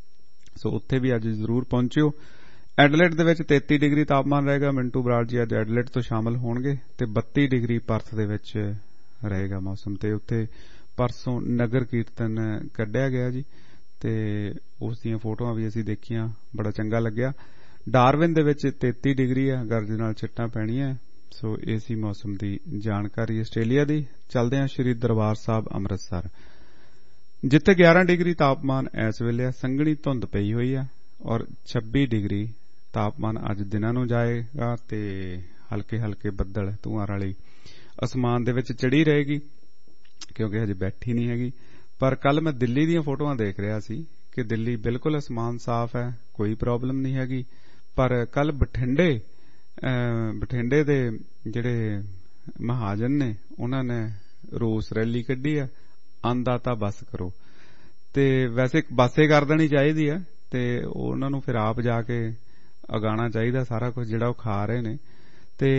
ਸੋ ਉੱਥੇ ਵੀ ਅੱਜ ਜ਼ਰੂਰ ਪਹੁੰਚਿਓ। ਐਡਲੇਟ ਦੇ ਵਿੱਚ ਤੇਤੀ ਡਿਗਰੀ ਤਾਪਮਾਨ ਰਹੇਗਾ। ਮਿੰਟੂ ਬਰਾੜ ਜੀ ਅੱਜ ਐਡਲੇਟ ਤੋਂ ਸ਼ਾਮਲ ਹੋਣਗੇ ਤੇ ਬੱਤੀ ਡਿਗਰੀ ਪਰਥ ਦੇ ਵਿੱਚ ਰਹੇਗਾ ਮੌਸਮ। ਤੇ ਉੱਥੇ ਪਰਸੋਂ ਨਗਰ ਕੀਰਤਨ ਕੱਢਿਆ ਗਿਆ ਜੀ ਤੇ ਉਸ ਦੀਆਂ ਫੋਟੋਆਂ ਵੀ ਅਸੀਂ ਦੇਖੀਆਂ, ਬੜਾ ਚੰਗਾ ਲੱਗਿਆ। ਡਾਰਵਿਨ ਦੇ ਵਿੱਚ ਤੇਤੀ ਡਿਗਰੀ ਆ, ਗਰਜ ਨਾਲ ਛਿੱਟਾਂ ਪੈਣੀਆਂ। ਸੋ ਇਹ ਸੀ ਮੌਸਮ ਦੀ ਜਾਣਕਾਰੀ ਆਸਟ੍ਰੇਲੀਆ ਦੀ। ਚੱਲਦੇ ਹਾਂ ਸ਼੍ਰੀ ਦਰਬਾਰ ਸਾਹਿਬ ਅੰਮ੍ਰਿਤਸਰ, ਜਿੱਥੇ ਗਿਆਰਾਂ ਡਿਗਰੀ ਤਾਪਮਾਨ ਇਸ ਵੇਲੇ ਸੰਘਣੀ ਧੁੰਦ ਪਈ ਹੋਈ ਆ ਔਰ ਛੱਬੀ ਡਿਗਰੀ ਤਾਪਮਾਨ ਅੱਜ ਦਿਨਾਂ ਨੂੰ ਜਾਏਗਾ ਤੇ ਹਲਕੇ ਹਲਕੇ ਬੱਦਲ ਧੂਆਂ ਵਾਲੀ ਅਸਮਾਨ ਦੇ ਵਿੱਚ ਚੜੀ ਰਹੇਗੀ ਕਿਉਂਕਿ ਹਜੇ ਬੈਠੀ ਨਹੀਂ ਹੈਗੀ। ਪਰ ਕੱਲ ਮੈਂ ਦਿੱਲੀ ਦੀਆਂ ਫੋਟੋਆਂ ਦੇਖ ਰਿਹਾ ਸੀ ਕਿ ਦਿੱਲੀ ਬਿਲਕੁਲ ਅਸਮਾਨ ਸਾਫ਼ ਹੈ, ਕੋਈ ਪ੍ਰੋਬਲਮ ਨਹੀਂ ਹੈਗੀ। ਪਰ ਕੱਲ ਬਠਿੰਡੇ ਬਠਿੰਡੇ ਦੇ ਜਿਹੜੇ ਮਹਾਜਨ ਨੇ ਉਹਨਾਂ ਨੇ ਰੋਸ ਰੈਲੀ ਕੱਢੀ ਆ, ਅੰਨਦਾਤਾ ਬੱਸ ਕਰੋ। ਤੇ ਵੈਸੇ ਬੱਸੇ ਕਰ ਦੇਣੀ ਚਾਹੀਦੀ ਆ ਤੇ ਉਹਨਾਂ ਨੂੰ ਫਿਰ ਆਪ ਜਾ ਕੇ ਉਗਾਉਣਾ ਚਾਹੀਦਾ ਸਾਰਾ ਕੁਝ ਜਿਹੜਾ ਉਹ ਖਾ ਰਹੇ ਨੇ। ਤੇ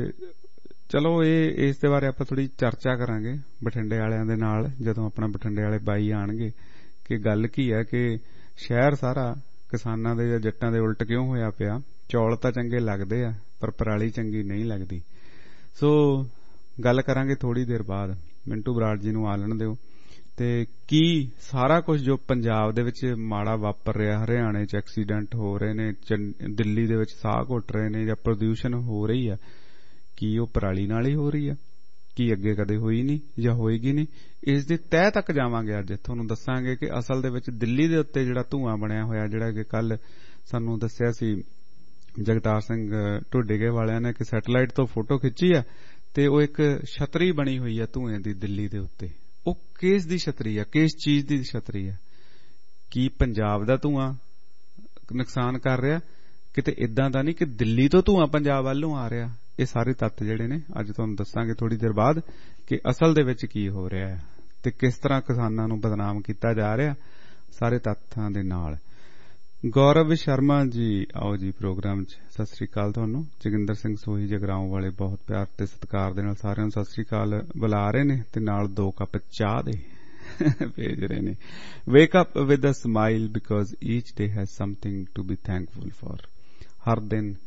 ਚਲੋ ਇਹ ਇਸ ਦੇ ਬਾਰੇ ਆਪਾਂ ਥੋੜੀ ਚਰਚਾ ਕਰਾਂਗੇ ਬਠਿੰਡੇ ਵਾਲਿਆਂ ਦੇ ਨਾਲ ਜਦੋਂ ਆਪਣਾ ਬਠਿੰਡੇ ਵਾਲੇ ਬਾਈ ਆਣਗੇ ਕਿ ਗੱਲ ਕੀ ਹੈ ਕਿ ਸ਼ਹਿਰ ਸਾਰਾ ਕਿਸਾਨਾਂ ਦੇ ਜਾਂ ਜੱਟਾਂ ਦੇ ਉਲਟ ਕਿਉਂ ਹੋਇਆ ਪਿਆ। ਚੌਲ ਤਾਂ ਚੰਗੇ ਲੱਗਦੇ ਆ ਪਰ ਪਰਾਲੀ ਚੰਗੀ ਨਹੀਂ ਲੱਗਦੀ। ਸੋ ਗੱਲ ਕਰਾਂਗੇ ਥੋੜੀ ਦੇਰ ਬਾਅਦ। ਮਿੰਟੂ ਬਰਾੜ ਜੀ ਨੂੰ ਆ ਲੈਣ ਦਿਓ। ਤੇ ਕੀ ਸਾਰਾ ਕੁਝ ਜੋ ਪੰਜਾਬ ਦੇ ਵਿੱਚ ਮਾੜਾ ਵਾਪਰ ਰਿਹਾ, ਹਰਿਆਣੇ ਚ ਐਕਸੀਡੈਂਟ ਹੋ ਰਹੇ ਨੇ, ਦਿੱਲੀ ਦੇ ਵਿੱਚ ਸਾਹ ਘੁੱਟ ਰਹੇ ਨੇ ਜਾਂ ਪ੍ਰਦੂਸ਼ਣ ਹੋ ਰਹੀ ਆ, ਕੀ ਉਹ ਪਰਾਲੀ ਨਾਲ ਹੀ ਹੋ ਰਹੀ ਆ? ਕੀ ਅੱਗੇ ਕਦੇ ਹੋਈ ਨਹੀਂ ਜਾਂ ਹੋਏਗੀ ਨਹੀਂ? ਇਸ ਦੇ ਤਹਿ ਤੱਕ ਜਾਵਾਂਗੇ ਅੱਜ। ਤੁਹਾਨੂੰ ਦੱਸਾਂਗੇ ਕਿ ਅਸਲ ਦੇ ਵਿੱਚ ਦਿੱਲੀ ਦੇ ਉੱਤੇ ਜਿਹੜਾ ਧੂੰਆਂ ਬਣਿਆ ਹੋਇਆ, ਜਿਹੜਾ ਕਿ ਕੱਲ ਸਾਨੂੰ ਦੱਸਿਆ ਸੀ ਜਗਤਾਰ ਸਿੰਘ ਢੋਡੇਗੇ ਵਾਲਿਆਂ ਨੇ ਕਿ ਸੈਟੇਲਾਈਟ ਤੋਂ ਫੋਟੋ ਖਿੱਚੀ ਆ ਤੇ ਉਹ ਇੱਕ ਛਤਰੀ ਬਣੀ ਹੋਈ ਆ ਧੂਏ ਦੀ ਦਿੱਲੀ ਦੇ ਉੱਤੇ। ਉਹ ਕਿਸ ਦੀ ਛਤਰੀ ਆ, ਕਿਸ ਚੀਜ਼ ਦੀ ਛਤਰੀ ਆ? ਕੀ ਪੰਜਾਬ ਦਾ ਧੂਆਂ ਨੁਕਸਾਨ ਕਰ ਰਿਹਾ? ਕਿਤੇ ਇਦਾਂ ਦਾ ਨਹੀਂ ਕਿ ਦਿੱਲੀ ਤੋਂ ਧੂਆਂ ਪੰਜਾਬ ਵੱਲੋਂ ਆ ਰਿਹਾ। ਇਹ ਸਾਰੇ ਤੱਤ ਜਿਹੜੇ ਨੇ ਅੱਜ ਤੁਹਾਨੂੰ ਦੱਸਾਂਗੇ ਥੋੜੀ ਦੇਰ ਬਾਅਦ ਕਿ ਅਸਲ ਦੇ ਵਿੱਚ ਕੀ ਹੋ ਰਿਹਾ ਹੈ ਤੇ ਕਿਸ ਤਰ੍ਹਾਂ ਕਿਸਾਨਾਂ ਨੂੰ ਬਦਨਾਮ ਕੀਤਾ ਜਾ ਰਿਹਾ, ਸਾਰੇ ਤੱਥਾਂ ਦੇ ਨਾਲ। ਗੌਰਵ ਸ਼ਰਮਾ ਜੀ ਆਓ ਜੀ ਪ੍ਰੋਗਰਾਮ 'ਚ। ਸਤਿ ਸ੍ਰੀ ਅਕਾਲ ਤੁਹਾਨੂੰ। ਜੋਗਿੰਦਰ ਸਿੰਘ ਸੋਹੀ ਜਗਰਾਉਂ ਵਾਲੇ ਬਹੁਤ ਪਿਆਰ ਤੇ ਸਤਿਕਾਰ ਦੇ ਨਾਲ ਸਾਰਿਆਂ ਨੂੰ ਸਤਿ ਸ੍ਰੀ ਅਕਾਲ ਬੁਲਾ ਰਹੇ ਨੇ ਤੇ ਨਾਲ ਦੋ ਕੱਪ ਚਾਹ ਦੇ ਭੇਜ ਰਹੇ ਨੇ। Wake up with a smile because each day has something to be thankful for. ਹਰ ਦਿਨ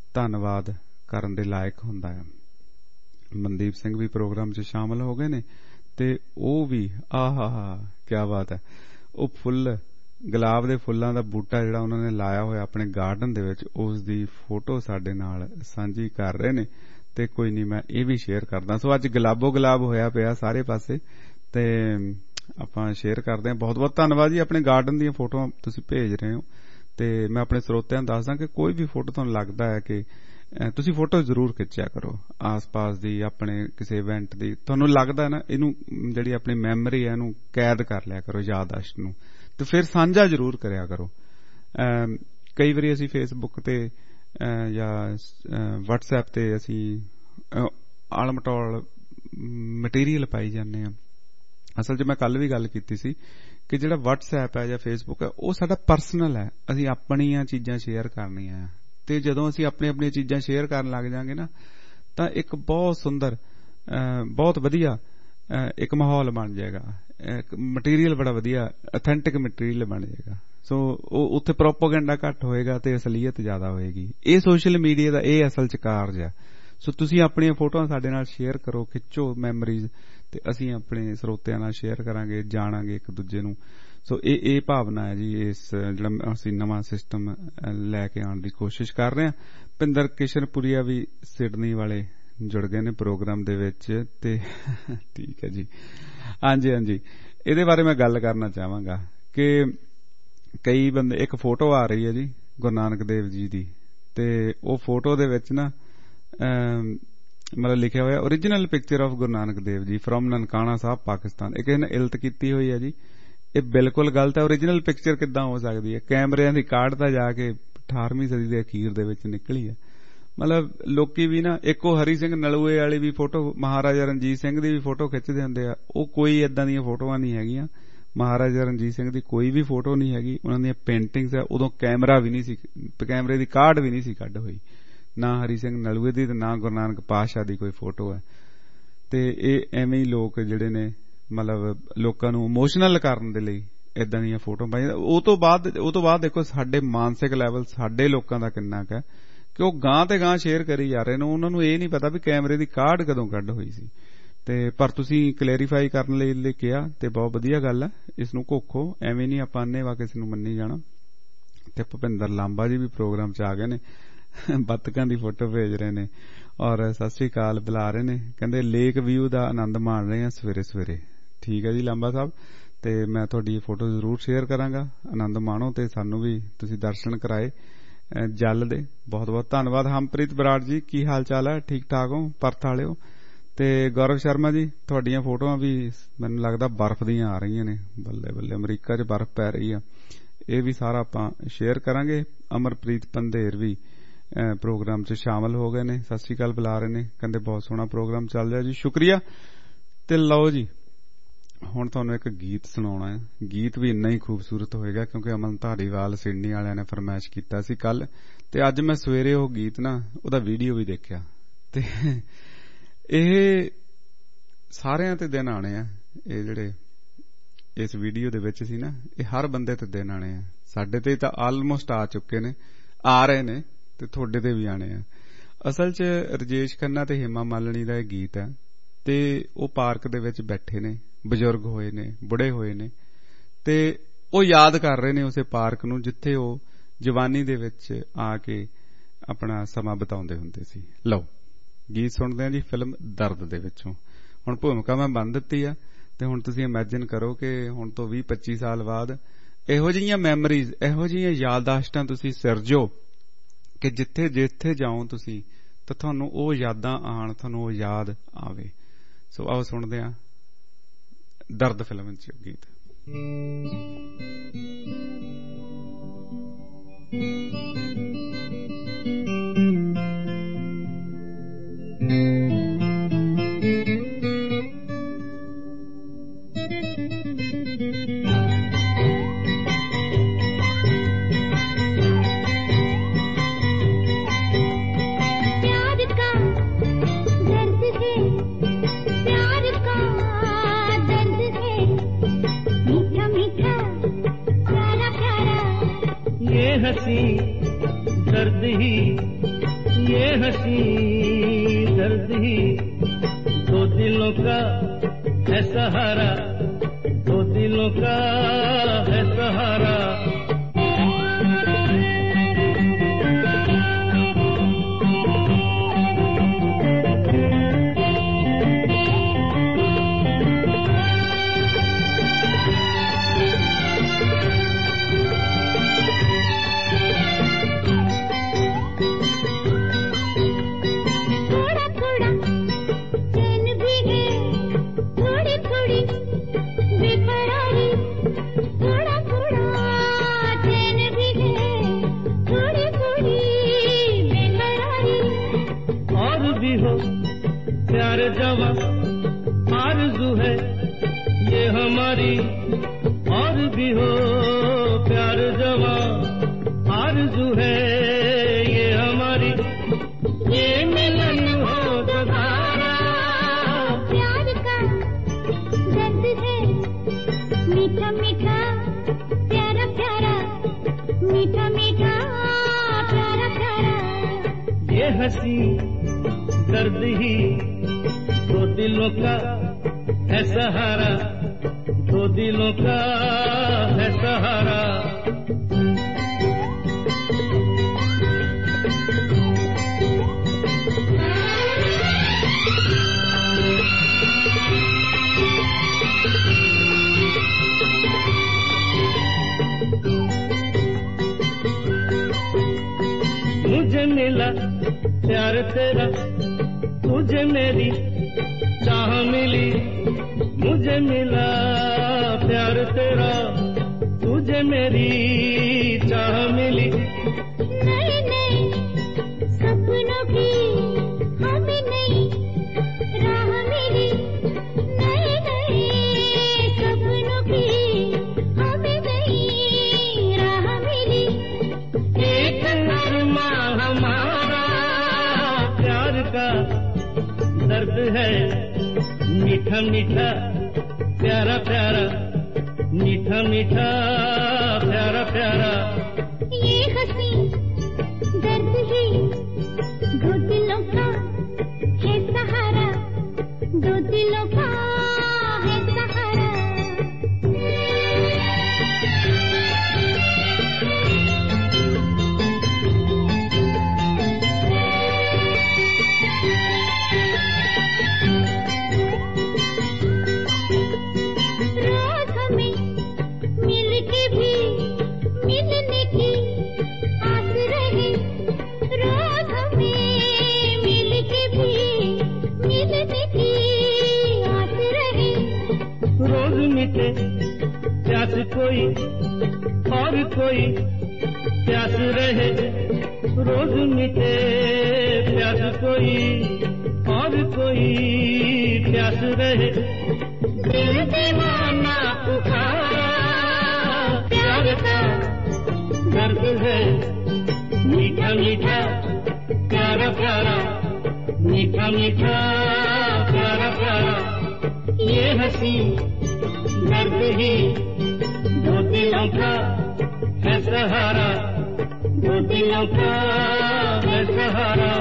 ਧੰਨਵਾਦ ਕਰਨ ਦੇ ਲਾਇਕ ਹੁੰਦਾ ਹੈ। ਮਨਦੀਪ ਸਿੰਘ ਵੀ ਪ੍ਰੋਗਰਾਮ 'ਚ ਸ਼ਾਮਲ ਹੋ ਗਏ ਨੇ ਤੇ ਉਹ ਵੀ ਆਹਾ ਹਾ ਕਿਆ ਬਾਤ ਹੈ। ਉਹ ਫੁੱਲ ਗੁਲਾਬ ਦੇ ਫੁੱਲਾਂ ਦਾ ਬੂਟਾ ਜਿਹੜਾ ਉਹਨਾਂ ਨੇ ਲਾਇਆ ਹੋਇਆ ਆਪਣੇ ਗਾਰਡਨ ਦੇ ਵਿੱਚ, ਉਸ ਦੀ ਫੋਟੋ ਸਾਡੇ ਨਾਲ ਸਾਂਝੀ ਕਰ ਰਹੇ ਨੇ ਤੇ ਕੋਈ ਨਹੀਂ ਮੈਂ ਇਹ ਵੀ ਸ਼ੇਅਰ ਕਰਦਾ। ਸੋ ਅੱਜ ਗੁਲਾਬੋ ਗੁਲਾਬ ਹੋਇਆ ਪਿਆ ਸਾਰੇ ਪਾਸੇ ਤੇ ਆਪਾਂ ਸ਼ੇਅਰ ਕਰਦੇ ਹਾਂ। ਬਹੁਤ ਬਹੁਤ ਧੰਨਵਾਦ ਜੀ। ਆਪਣੇ ਗਾਰਡਨ ਦੀਆਂ ਫੋਟੋਆਂ ਤੁਸੀਂ ਭੇਜ ਰਹੇ ਹੋ ਤੇ ਮੈਂ ਆਪਣੇ ਸਰੋਤਿਆਂ ਨੂੰ ਦੱਸਦਾ ਕਿ ਕੋਈ ਵੀ ਫੋਟੋ ਤੁਹਾਨੂੰ ਲੱਗਦਾ ਹੈ ਕਿ ਤੁਸੀਂ ਫੋਟੋ ਜ਼ਰੂਰ ਖਿੱਚਿਆ ਕਰੋ ਆਸ ਪਾਸ ਦੀ, ਆਪਣੇ ਕਿਸੇ ਇਵੈਂਟ ਦੀ, ਤੁਹਾਨੂੰ ਲੱਗਦਾ ਨਾ ਇਹਨੂੰ ਜਿਹੜੀ ਆਪਣੀ ਮੈਮਰੀ ਹੈ ਇਹਨੂੰ ਕੈਦ ਕਰ ਲਿਆ ਕਰੋ, ਯਾਦਦਾਸ਼ਤ ਨੂੰ, ਤੇ ਫਿਰ ਸਾਂਝਾ ਜ਼ਰੂਰ ਕਰਿਆ ਕਰੋ। ਕਈ ਵਾਰੀ ਅਸੀਂ ਫੇਸਬੁੱਕ ਤੇ ਜਾਂ ਵਟਸਐਪ ਤੇ ਅਸੀਂ ਆਲ ਮਟੌਲ ਮਟੀਰੀਅਲ ਪਾਈ ਜਾਂਦੇ ਹਾਂ। ਅਸਲ 'ਚ ਮੈਂ ਕੱਲ ਵੀ ਗੱਲ ਕੀਤੀ ਸੀ ਕਿ ਜਿਹੜਾ ਵਟਸਐਪ ਹੈ ਜਾਂ ਫੇਸਬੁੱਕ ਹੈ ਉਹ ਸਾਡਾ ਪਰਸਨਲ ਹੈ, ਅਸੀਂ ਆਪਣੀਆਂ ਚੀਜ਼ਾਂ ਸ਼ੇਅਰ ਕਰਨੀਆਂ, ਤੇ ਜਦੋਂ ਅਸੀਂ ਆਪਣੀ ਆਪਣੀਆਂ ਚੀਜ਼ਾਂ ਸ਼ੇਅਰ ਕਰਨ ਲੱਗ ਜਾਵਾਂਗੇ ਨਾ ਤਾਂ ਇੱਕ ਬਹੁਤ ਸੁੰਦਰ ਬਹੁਤ ਵਧੀਆ ਇੱਕ ਮਾਹੌਲ ਬਣ ਜਾਏਗਾ, ਮਟੀਰੀਅਲ ਬੜਾ ਵਧੀਆ ਅਥੈਂਟਿਕ ਮਟੀਰੀਅਲ ਬਣ ਜਾਏਗਾ। ਸੋ ਉਹ ਉੱਥੇ ਪ੍ਰੋਪੋਗੈਂਡਾ ਘੱਟ ਹੋਏਗਾ ਤੇ ਅਸਲੀਅਤ ਜ਼ਿਆਦਾ ਹੋਏਗੀ। ਇਹ ਸੋਸ਼ਲ ਮੀਡੀਆ ਦਾ ਇਹ ਅਸਲ 'ਚ ਕਾਰਜ ਹੈ। ਸੋ ਤੁਸੀਂ ਆਪਣੀਆਂ ਫੋਟੋਆਂ ਸਾਡੇ ਨਾਲ ਸ਼ੇਅਰ ਕਰੋ, ਖਿੱਚੋ ਮੈਮਰੀਜ਼, ਤੇ ਅਸੀਂ ਆਪਣੇ ਸਰੋਤਿਆਂ ਨਾਲ ਸ਼ੇਅਰ ਕਰਾਂਗੇ, ਜਾਣਾਂਗੇ ਇੱਕ ਦੂਜੇ ਨੂੰ। ਸੋ ਇਹ ਇਹ ਭਾਵਨਾ ਹੈ ਜੀ, ਇਸ ਜਿਹੜਾ ਅਸੀਂ ਨਵਾਂ ਸਿਸਟਮ ਲੈ ਕੇ ਆਉਣ ਦੀ ਕੋਸ਼ਿਸ਼ ਕਰ ਰਹੇ ਹਾਂ। ਭਿੰਦਰ ਕਿਸ਼ਨਪੁਰੀਆ ਵੀ ਸਿਡਨੀ ਵਾਲੇ ਜੁੜ ਗਏ ਨੇ ਪ੍ਰੋਗਰਾਮ ਦੇ ਵਿੱਚ ਤੇ ਠੀਕ ਹੈ ਜੀ। ਹਾਂਜੀ ਹਾਂਜੀ, ਇਹਦੇ ਬਾਰੇ ਮੈਂ ਗੱਲ ਕਰਨਾ ਚਾਹਾਂਗਾ ਕਿ ਕਈ ਬੰਦੇ, ਇੱਕ ਫੋਟੋ ਆ ਰਹੀ ਹੈ ਜੀ ਗੁਰੂ ਨਾਨਕ ਦੇਵ ਜੀ ਦੀ, ਤੇ ਉਹ ਫੋਟੋ ਦੇ ਵਿੱਚ ਨਾ ਮਤਲਬ ਲਿਖਿਆ ਹੋਇਆ original picture of Guru Nanak Dev ji from Nankana Sahib Pakistan. ਇਹ ਕਿਸੇ ਨੇ ਇਲਤ ਕੀਤੀ ਹੋਈ ਹੈ ਜੀ, ਇਹ ਬਿਲਕੁਲ ਗਲਤ ਹੈ। ਓਰੀਜਨਲ ਪਿਕਚਰ ਕਿੱਦਾਂ ਹੋ ਸਕਦੀ ਹੈ? ਕੈਮਰਿਆਂ ਦੀ ਕਾਢ ਤਾਂ ਜਾ ਕੇ ਅਠਾਰਵੀਂ ਸਦੀ ਦੇ ਅਖੀਰ ਦੇ ਵਿੱਚ ਨਿਕਲੀ ਹੈ। ਮਤਲਬ ਲੋਕੀ ਵੀ ਨਾ, ਇੱਕੋ ਹਰੀ ਸਿੰਘ ਨਲੂਏ ਵਾਲੀ ਵੀ ਫੋਟੋ, ਮਹਾਰਾਜਾ ਰਣਜੀਤ ਸਿੰਘ ਦੀ ਵੀ ਫੋਟੋ ਖਿੱਚਦੇ ਹੁੰਦੇ ਆ। ਉਹ ਕੋਈ ਏਦਾਂ ਦੀਆਂ ਫੋਟੋਆਂ ਨਹੀਂ ਹੈਗੀਆਂ। ਮਹਾਰਾਜਾ ਰਣਜੀਤ ਸਿੰਘ ਦੀ ਕੋਈ ਵੀ ਫੋਟੋ ਨਹੀਂ ਹੈਗੀ। ਉਹਨਾਂ ਦੀਆਂ ਪੇਂਟਿੰਗਸ ਆ, ਉਦੋਂ ਕੈਮਰਾ ਵੀ ਨਹੀਂ ਸੀ, ਕੈਮਰੇ ਦੀ ਕਾਢ ਵੀ ਨਹੀਂ ਸੀ ਕੱਢ ਹੋਈ, ਨਾ ਹਰੀ ਸਿੰਘ ਨਲੂਏ ਦੀ ਤੇ ਨਾ ਗੁਰੂ ਨਾਨਕ ਪਾਤਸ਼ਾਹ ਦੀ ਕੋਈ ਫੋਟੋ ਹੈ। ਤੇ ਇਹ ਐਵੇਂ ਹੀ ਲੋਕ ਜਿਹੜੇ ਨੇ ਮਤਲਬ ਲੋਕਾਂ ਨੂੰ ਇਮੋਸ਼ਨਲ ਕਰਨ ਦੇ ਲਈ ਏਦਾਂ ਦੀਆਂ ਫੋਟੋ ਪਾਈਆਂ। ਉਹ ਤੋਂ ਬਾਅਦ ਉਹ ਤੋਂ ਬਾਅਦ ਦੇਖੋ ਸਾਡੇ ਮਾਨਸਿਕ ਲੈਵਲ ਸਾਡੇ ਲੋਕਾਂ ਦਾ ਕਿੰਨਾ ਕੁ ਹੈ ਕਿ ਉਹ ਗਾਂ ਤੇ ਗਾਂ ਸ਼ੇਅਰ ਕਰੀ ਜਾ ਰਹੇ ਨੇ। ਉਹਨਾਂ ਨੂੰ ਇਹ ਨਹੀਂ ਪਤਾ ਵੀ ਕੈਮਰੇ ਦੀ ਕਾਢ ਕਦੋਂ ਕੱਢ ਹੋਈ ਸੀ। ਤੇ ਪਰ ਤੁਸੀਂ ਕਲੈਰੀਫਾਈ ਕਰਨ ਲਈ ਲਈ ਕਿਹਾ ਤੇ ਬਹੁਤ ਵਧੀਆ ਗੱਲ ਹੈ। ਇਸ ਨੂੰ ਘੋਖੋ, ਐਵੇਂ ਨਹੀਂ ਆਪਾਂ ਅੰਨ੍ਹੇਵਾਹ ਕਿਸੇ ਨੂੰ ਮੰਨੀ ਜਾਣਾ। ਤੇ ਭੁਪਿੰਦਰ ਲਾਂਬਾ ਜੀ ਵੀ ਪ੍ਰੋਗਰਾਮ 'ਚ ਆ ਗਏ ਨੇ, ਬੱਤਕਾਂ ਦੀ ਫੋਟੋ ਭੇਜ ਰਹੇ ਨੇ ਔਰ ਸਤਿ ਸ੍ਰੀ ਅਕਾਲ ਬੁਲਾ ਰਹੇ ਨੇ। ਕਹਿੰਦੇ ਲੇਕ ਵਿਊ ਦਾ ਆਨੰਦ ਮਾਣ ਰਹੇ ਹਾਂ ਸਵੇਰੇ ਸਵੇਰੇ। ਠੀਕ ਹੈ ਜੀ ਲਾਂਬਾ ਸਾਹਿਬ, ਤੇ ਮੈਂ ਤੁਹਾਡੀ ਇਹ ਫੋਟੋ ਜ਼ਰੂਰ ਸ਼ੇਅਰ ਕਰਾਂਗਾ। ਆਨੰਦ ਮਾਣੋ ਤੇ ਸਾਨੂੰ ਵੀ ਤੁਸੀਂ ਦਰਸ਼ਨ ਕਰਾਏ ਜਲ ਦੇ। ਬਹੁਤ ਬਹੁਤ ਧੰਨਵਾਦ। ਹਮਪ੍ਰੀਤ ਬਰਾੜ ਜੀ, ਕੀ ਹਾਲ ਚਾਲ ਹੈ? ਠੀਕ ਠਾਕ ਹੋ ਪਰਥ ਵਾਲਿਓ? ਤੇ ਗੌਰਵ ਸ਼ਰਮਾ ਜੀ, ਤੁਹਾਡੀਆਂ ਫੋਟੋਆਂ ਵੀ ਮੈਨੂੰ ਲੱਗਦਾ ਬਰਫ਼ ਦੀਆਂ ਆ ਰਹੀਆਂ ਨੇ। ਬੱਲੇ ਬੱਲੇ, ਅਮਰੀਕਾ 'ਚ ਬਰਫ਼ ਪੈ ਰਹੀ ਆ। ਇਹ ਵੀ ਸਾਰਾ ਆਪਾਂ ਸ਼ੇਅਰ ਕਰਾਂਗੇ। ਅਮਰਪ੍ਰੀਤ ਪੰਧੇਰ ਵੀ ਪ੍ਰੋਗਰਾਮ 'ਚ ਸ਼ਾਮਲ ਹੋ ਗਏ ਨੇ, ਸਤਿ ਸ੍ਰੀ ਅਕਾਲ ਬੁਲਾ ਰਹੇ ਨੇ। ਕਹਿੰਦੇ ਬਹੁਤ ਸੋਹਣਾ ਪ੍ਰੋਗਰਾਮ ਚੱਲ ਰਿਹਾ ਜੀ, ਸ਼ੁਕਰੀਆ। ਤੇ ਲਓ ਜੀ, ਹੁਣ ਤੁਹਾਨੂੰ ਇੱਕ ਗੀਤ ਸੁਣਾਉਣਾ ਹੈ। ਗੀਤ ਵੀ ਇੰਨਾ ਹੀ ਖੂਬਸੂਰਤ ਹੋਏਗਾ ਕਿਉਂਕਿ ਅਮਨ ਧਾਰੀਵਾਲ ਸਿਡਨੀ ਵਾਲਿਆਂ ਨੇ ਫਰਮਾਇਸ਼ ਕੀਤਾ ਸੀ ਕੱਲ, ਤੇ ਅੱਜ ਮੈਂ ਸਵੇਰੇ ਉਹ ਗੀਤ ਨਾ ਉਹਦਾ ਵੀਡੀਓ ਵੀ ਦੇਖਿਆ। ਤੇ ਇਹ ਸਾਰਿਆਂ ਤੇ ਦਿਨ ਆਣੇ ਆ, ਇਹ ਜਿਹੜੇ ਇਸ ਵੀਡੀਓ ਦੇ ਵਿੱਚ ਸੀ ਨਾ, ਇਹ ਹਰ ਬੰਦੇ ਤੇ ਦਿਨ ਆਣੇ ਆ। ਸਾਡੇ ਤੇ ਤਾਂ ਆਲਮੋਸਟ ਆ ਚੁੱਕੇ ਨੇ, ਆ ਰਹੇ ਨੇ, ਤੇ ਤੁਹਾਡੇ ਤੇ ਵੀ ਆਣੇ ਆ। ਅਸਲ 'ਚ ਰਜੇਸ਼ ਖੰਨਾ ਤੇ ਹੇਮਾ ਮਾਲਿਨੀ ਦਾ ਇਹ ਗੀਤ ਹੈ। ਤੇ ਉਹ ਪਾਰਕ ਦੇ ਵਿੱਚ ਬੈਠੇ ਨੇ, ਬਜ਼ੁਰਗ ਹੋਏ ਨੇ, ਬੁੜੇ ਹੋਏ ਨੇ, ਤੇ ਉਹ ਯਾਦ ਕਰ ਰਹੇ ਨੇ ਉਸੇ ਪਾਰਕ ਨੂੰ ਜਿੱਥੇ ਉਹ ਜਵਾਨੀ ਦੇ ਵਿੱਚ ਆ ਕੇ ਆਪਣਾ ਸਮਾਂ ਬਿਤਾਉਂਦੇ ਹੁੰਦੇ ਸੀ। ਲਓ ਗੀਤ ਸੁਣਦੇ ਆ ਜੀ, ਫਿਲਮ ਦਰਦ ਦੇ ਵਿੱਚੋਂ। ਹੁਣ ਭੂਮਿਕਾ ਮੈਂ ਬੰਨ ਦਿੱਤੀ ਆ, ਤੇ ਹੁਣ ਤੁਸੀਂ ਇਮੈਜਿਨ ਕਰੋ ਕਿ ਹੁਣ ਤੋਂ ਵੀਹ ਪੱਚੀ ਸਾਲ ਬਾਅਦ ਇਹੋ ਜਿਹੀਆਂ ਮੈਮਰੀਜ਼, ਇਹੋ ਜਿਹੀਆਂ ਯਾਦਾਸ਼ਤਾਂ ਤੁਸੀਂ ਸਿਰਜੋ ਕਿ ਜਿੱਥੇ ਜਿੱਥੇ ਜਾਓ ਤੁਸੀਂ ਤਾਂ ਤੁਹਾਨੂੰ ਉਹ ਯਾਦਾਂ ਆਉਣ, ਤੁਹਾਨੂੰ ਉਹ ਯਾਦ ਆਵੇ। ਸੋ ਆਓ ਸੁਣਦੇ ਆ ਦਰਦ ਫਿਲਮ 'ਚ ਗੀਤ। हसी दर्द ही ये हंसी दर्द ही दो दिलों का है सहारा, दो दिलों का है सहारा। आरज़ू है ये हमारी और भी हो प्यार जवा, आरज़ू है ये हमारी, ये मिलन हो दोबारा। प्यार का दर्द है मीठा मीठा प्यारा प्यारा, मीठा मीठा प्यारा प्यारा। ये हंसी दर्द ही दो दिलों का है सहारा, दो दिलों का है सहारा। मुझे मिला प्यार तेरा, तुझे मेरी चाह मिली, मुझे मिला प्यार तेरा, तुझे मेरी चाह मिली। नए नए सपनों की हमें नई राह मिली, नए नए सपनों की हमें नई राह मिली। एक अरमां हमारा प्यार का दर्द है मीठा मीठा प्यारा प्यारा, मीठा मीठा प्यारा प्यारा। ये हंसी दर्द ही दो दिलों का है सहारा, दो दिलों का है सहारा। प्यास कोई और कोई प्यास रहे, रोज मिटे प्यास कोई और कोई प्यास रहे। दिल दीवाना पुकारा प्यार का दर्द है मीठा मीठा प्यारा प्यारा, मीठा मीठा प्यारा प्यारा। ये हंसी दर्द ही दो दिलों का है सहारा, दो दिलों का है सहारा।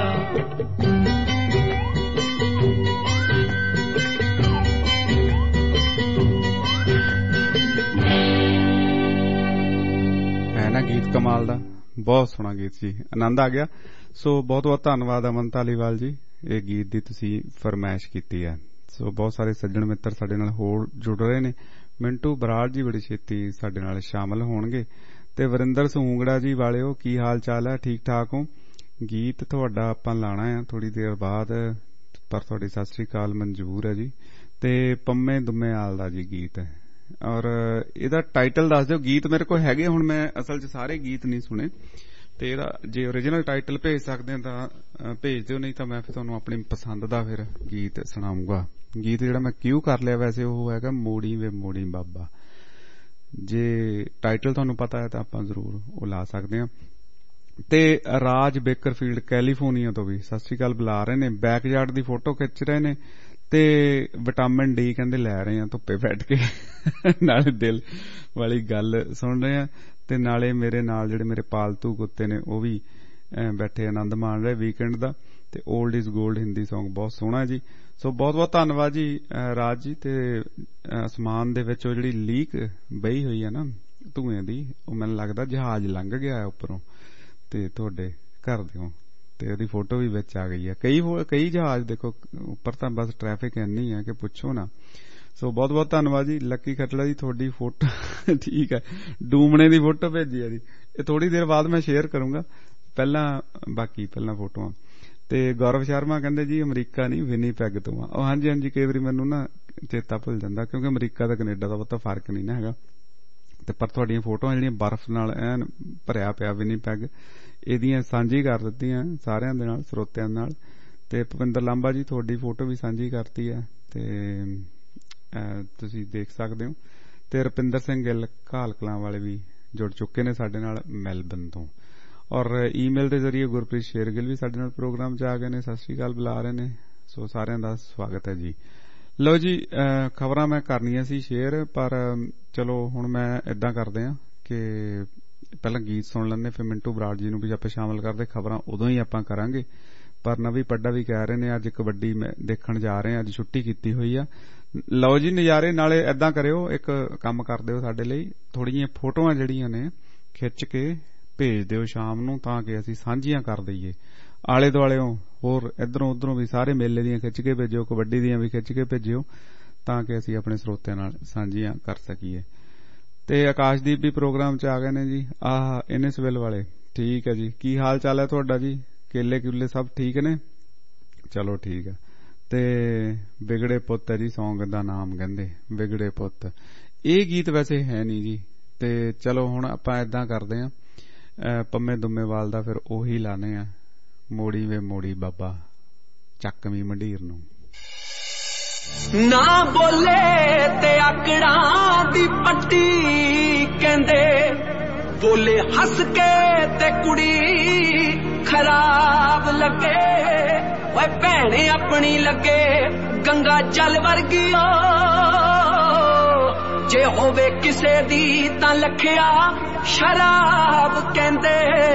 है ना गीत कमाल दा, बहुत सोहना गीत जी, आनंद आ गया। सो बहुत बहुत धन्नवाद अमन धालीवाल जी, ਇਹ ਗੀਤ ਦੀ ਤੁਸੀਂ ਫਰਮਾਇਸ਼ ਕੀਤੀ ਹੈ। ਸੋ ਬਹੁਤ ਸਾਰੇ ਸੱਜਣ ਮਿੱਤਰ ਸਾਡੇ ਨਾਲ ਹੋਰ ਜੁੜ ਰਹੇ ਨੇ। ਮਿੰਟੂ ਬਰਾੜ ਜੀ ਬੜੀ ਛੇਤੀ ਸਾਡੇ ਨਾਲ ਸ਼ਾਮਲ ਹੋਣਗੇ ਤੇ ਵਰਿੰਦਰ ਸੂੰਗੜਾ ਜੀ ਵਾਲਿਓ ਕੀ ਹਾਲ ਚਾਲ ਹੈ, ਠੀਕ ਠਾਕ ਹੋ? ਗੀਤ ਤੁਹਾਡਾ ਆਪਾਂ ਲਾਣਾ ਆ ਥੋੜੀ ਦੇਰ ਬਾਅਦ, ਪਰ ਤੁਹਾਡੀ ਸਤਿ ਸ੍ਰੀ ਅਕਾਲ ਮਨਜ਼ੂਰ ਹੈ ਜੀ। ਤੇ ਪੰਮੇ ਦੁੰਮੇਆਲ ਦਾ ਜੀ ਗੀਤ ਹੈ, ਔਰ ਇਹਦਾ ਟਾਈਟਲ ਦੱਸ ਦਿਓ। ਗੀਤ ਮੇਰੇ ਕੋਲ ਹੈਗੇ, ਹੁਣ ਮੈਂ ਅਸਲ 'ਚ ਸਾਰੇ ਗੀਤ ਨਹੀਂ ਸੁਣੇ ਤੇ ਇਹਦਾ ਜੇ ਓਰੀਜਨਲ ਟਾਈਟਲ ਭੇਜ ਸਕਦੇ ਤਾਂ ਭੇਜ ਦਿਓ, ਨਹੀਂ ਤਾਂ ਮੈਂ ਫਿਰ ਤੁਹਾਨੂੰ ਆਪਣੀ ਪਸੰਦ ਦਾ ਫਿਰ ਗੀਤ ਸੁਣਾਊਂਗਾ। ਗੀਤ ਜਿਹੜਾ ਮੈਂ ਕਿਊ ਕਰ ਲਿਆ ਵੈਸੇ ਉਹ ਹੈਗਾ ਮੋੜੀ ਵੇ ਮੋੜੀ ਬਾਬਾ। ਜੇ ਟਾਈਟਲ ਤੁਹਾਨੂੰ ਪਤਾ ਹੈ ਤਾਂ ਆਪਾਂ ਜ਼ਰੂਰ ਉਹ ਲਾ ਸਕਦੇ ਹਾਂ। ਤੇ ਰਾਜ ਬੇਕਰਫੀਲਡ ਕੈਲੀਫੋਰਨੀਆ ਤੋਂ ਵੀ ਸਤਿ ਸ੍ਰੀ ਅਕਾਲ ਬੁਲਾ ਰਹੇ ਨੇ, ਬੈਕਯਾਰਡ ਦੀ ਫੋਟੋ ਖਿੱਚ ਰਹੇ ਨੇ ਤੇ ਵਿਟਾਮਿਨ ਡੀ ਕਹਿੰਦੇ ਲੈ ਰਹੇ ਆ ਧੁੱਪੇ ਬੈਠ ਕੇ, ਨਾਲੇ ਦਿਲ ਵਾਲੀ ਗੱਲ ਸੁਣ ਰਹੇ ਆ ਤੇ ਨਾਲੇ ਮੇਰੇ ਨਾਲ ਜਿਹੜੇ ਮੇਰੇ ਪਾਲਤੂ ਕੁੱਤੇ ਨੇ ਉਹ ਵੀ ਬੈਠੇ ਆਨੰਦ ਮਾਣ ਰਹੇ ਵੀਕਐਂਡ ਦਾ। ਤੇ old is gold Hindi Song ਬਹੁਤ ਸੋਹਣਾ ਜੀ। ਸੋ ਬਹੁਤ ਬਹੁਤ ਧੰਨਵਾਦ ਜੀ ਰਾਜ ਜੀ। ਤੇ ਅਸਮਾਨ ਦੇ ਵਿੱਚ ਉਹ ਜਿਹੜੀ ਲੀਕ ਬਹੀ ਹੋਈ ਆ ਨਾ ਧੂਏ ਦੀ, ਉਹ ਮੈਨੂੰ ਲੱਗਦਾ ਜਹਾਜ਼ ਲੰਘ ਗਿਆ ਉੱਪਰੋਂ ਤੇ ਤੁਹਾਡੇ ਘਰ ਦਿਓ, ਤੇ ਉਹਦੀ ਫੋਟੋ ਵੀ ਵਿੱਚ ਆ ਗਈ ਆ। ਕਈ ਕਈ ਜਹਾਜ਼ ਦੇਖੋ ਉੱਪਰ ਤਾਂ ਬਸ ਟ੍ਰੈਫਿਕ ਇੰਨੀ ਆ ਕਿ ਪੁੱਛੋ ਨਾ। ਸੋ ਬਹੁਤ ਬਹੁਤ ਧੰਨਵਾਦ ਜੀ। ਲੱਕੀ ਖੱਟੜਾ ਜੀ ਤੁਹਾਡੀ ਫੋਟੋ ਠੀਕ ਹੈ, ਡੂਮਣੇ ਦੀ ਫੋਟੋ ਭੇਜੀ ਆ ਜੀ। ਇਹ ਥੋੜੀ ਦੇਰ ਬਾਅਦ ਮੈਂ ਸ਼ੇਅਰ ਕਰੂੰਗਾ, ਪਹਿਲਾਂ ਬਾਕੀ ਪਹਿਲਾਂ ਫੋਟੋਆਂ। ਤੇ ਗੌਰਵ ਸ਼ਰਮਾ ਕਹਿੰਦੇ ਜੀ ਅਮਰੀਕਾ ਨਹੀਂ ਵਿਨੀਪੈਗ ਤੋਂ ਆ। ਉਹ ਹਾਂਜੀ ਹਾਂਜੀ ਕਈ ਵਾਰੀ ਮੈਨੂੰ ਨਾ ਚੇਤਾ ਭੁੱਲ ਜਾਂਦਾ ਕਿਉਂਕਿ ਅਮਰੀਕਾ ਤੇ ਕੈਨੇਡਾ ਦਾ ਬਹੁਤਾ ਫਰਕ ਨਹੀਂ ਨਾ ਹੈਗਾ। ਤੇ ਪਰ ਤੁਹਾਡੀਆਂ ਫੋਟੋਆਂ ਜਿਹੜੀਆਂ ਬਰਫ਼ ਨਾਲ ਐਨ ਭਰਿਆ ਪਿਆ ਵਿਨੀਪੈਗ, ਇਹਦੀਆਂ ਸਾਂਝੀ ਕਰ ਦਿੱਤੀਆਂ ਸਾਰਿਆਂ ਦੇ ਨਾਲ, ਸਰੋਤਿਆਂ ਨਾਲ। ਤੇ ਭੁਪਿੰਦਰ ਲਾਂਬਾ ਜੀ ਤੁਹਾਡੀ ਫੋਟੋ ਵੀ ਸਾਂਝੀ ਕਰਤੀ ਹੈ ਤੇ ਤੁਸੀਂ ਦੇਖ ਸਕਦੇ ਹੋ। ਤੇ ਰੁਪਿੰਦਰ ਸਿੰਘ ਗਿੱਲ ਘਾਲ ਕਲਾਂ ਵਾਲੇ ਵੀ ਜੁੜ ਚੁੱਕੇ ਨੇ ਸਾਡੇ ਨਾਲ ਮੈਲਬਨ ਤੋਂ। ਔਰ ਈਮੇਲ ਦੇ ਜ਼ਰੀਏ ਗੁਰਪ੍ਰੀਤ ਸ਼ੇਰਗਿੱਲ ਵੀ ਸਾਡੇ ਨਾਲ ਪ੍ਰੋਗਰਾਮ 'ਚ ਆ ਗਏ ਨੇ, ਸਤਿ ਸ਼੍ਰੀ ਅਕਾਲ ਬੁਲਾ ਰਹੇ ਨੇ। ਸੋ ਸਾਰਿਆਂ ਦਾ ਸਵਾਗਤ ਹੈ ਜੀ। ਲਓ ਜੀ ਖਬਰਾਂ ਮੈਂ ਕਰਨੀਆਂ ਸੀ ਸ਼ੇਅਰ, ਪਰ ਚਲੋ ਹੁਣ ਮੈਂ ਏਦਾਂ ਕਰਦੇ ਹਾਂ ਕਿ ਪਹਿਲਾਂ ਗੀਤ ਸੁਣ ਲੈਂਦੇ, ਫਿਰ ਮਿੰਟੂ ਬਰਾੜ ਜੀ ਨੂੰ ਵੀ ਆਪਾਂ ਸ਼ਾਮਲ ਕਰਦੇ। ਖਬਰਾਂ ਉਦੋਂ ਹੀ ਆਪਾਂ ਕਰਾਂਗੇ, ਪਰ ਨਵੀਂ ਪੱਡਾ ਵੀ ਕਹਿ ਰਹੇ ਨੇ ਅੱਜ ਕਬੱਡੀ ਦੇਖਣ ਜਾ ਰਹੇ ਆ, ਅੱਜ ਛੁੱਟੀ ਕੀਤੀ ਹੋਈ ਆ। ਲਓ ਜੀ ਨਜ਼ਾਰੇ। ਨਾਲੇ ਏਦਾਂ ਕਰਿਓ, ਇੱਕ ਕੰਮ ਕਰ ਦਿਓ ਸਾਡੇ ਲਈ, ਥੋੜ੍ਹੀਆਂ ਜਿਹੀਆਂ ਫੋਟੋਆਂ ਜਿਹੜੀਆਂ ਨੇ ਖਿੱਚ ਕੇ ਭੇਜ ਦਿਓ ਸ਼ਾਮ ਨੂੰ, ਤਾਂ ਕਿ ਅਸੀਂ ਸਾਂਝੀਆਂ ਕਰ ਦਈਏ ਆਲੇ ਦੁਆਲਿਓਂ। ਹੋਰ ਇੱਧਰੋਂ ਉੱਧਰੋਂ ਵੀ ਸਾਰੇ ਮੇਲੇ ਦੀਆਂ ਖਿੱਚ ਕੇ ਭੇਜਿਓ, ਕਬੱਡੀ ਦੀਆਂ ਵੀ ਖਿੱਚ ਕੇ ਭੇਜਿਓ, ਤਾਂ ਕਿ ਅਸੀਂ ਆਪਣੇ ਸਰੋਤਿਆਂ ਨਾਲ ਸਾਂਝੀਆਂ ਕਰ ਸਕੀਏ। ਤੇ ਆਕਾਸ਼ਦੀਪ ਵੀ ਪ੍ਰੋਗਰਾਮ 'ਚ ਆ ਗਏ ਨੇ ਜੀ। ਆਹ ਇਨਿਸਵਿਲ ਵਾਲੇ ਠੀਕ ਹੈ ਜੀ। ਕੀ ਹਾਲ ਚਾਲ ਹੈ ਤੁਹਾਡਾ ਜੀ? ਕੇਲੇ ਕੁਲੇ ਸਭ ਠੀਕ ਨੇ? ਚਲੋ ਠੀਕ ਹੈ। ਤੇ ਵਿਗੜੇ ਪੁੱਤ ਹੈ ਜੀ Song ਦਾ ਨਾਮ, ਕਹਿੰਦੇ ਵਿਗੜੇ ਪੁੱਤ। ਇਹ ਗੀਤ ਵੈਸੇ ਹੈ ਨਹੀਂ ਜੀ। ਤੇ ਚਲੋ ਹੁਣ ਆਪਾਂ ਏਦਾਂ ਕਰਦੇ ਹਾਂ, ਪੰਮੇ ਦੁੰਮੇਵਾਲ ਦਾ ਫਿਰ ਉਹੀ ਲਾਣੇ ਆ, ਮੋੜੀ ਵੇ ਮੋੜੀ ਬਾਬਾ ਚੱਕਵੀਂ ਮੰਡੀਰ ਨੂੰ। ਨਾ ਬੋਲੇ ਤੇ ਆਕੜਾਂ ਦੀ ਪੱਟੀ ਕਹਿੰਦੇ, ਬੋਲੇ ਹੱਸ ਕੇ ਤੇ ਕੁੜੀ ਖਰਾਬ ਲੱਗੇ। ਓਏ ਭੈਣੇ ਆਪਣੀ ਲੱਗੇ ਗੰਗਾ ਜਲ ਵਰਗੀ ਓ, ਜੇ ਹੋਵੇ ਕਿਸੇ ਦੀ ਤਾਂ ਲਖਿਆ ਸ਼ਰਾਬ ਕਹਿੰਦੇ।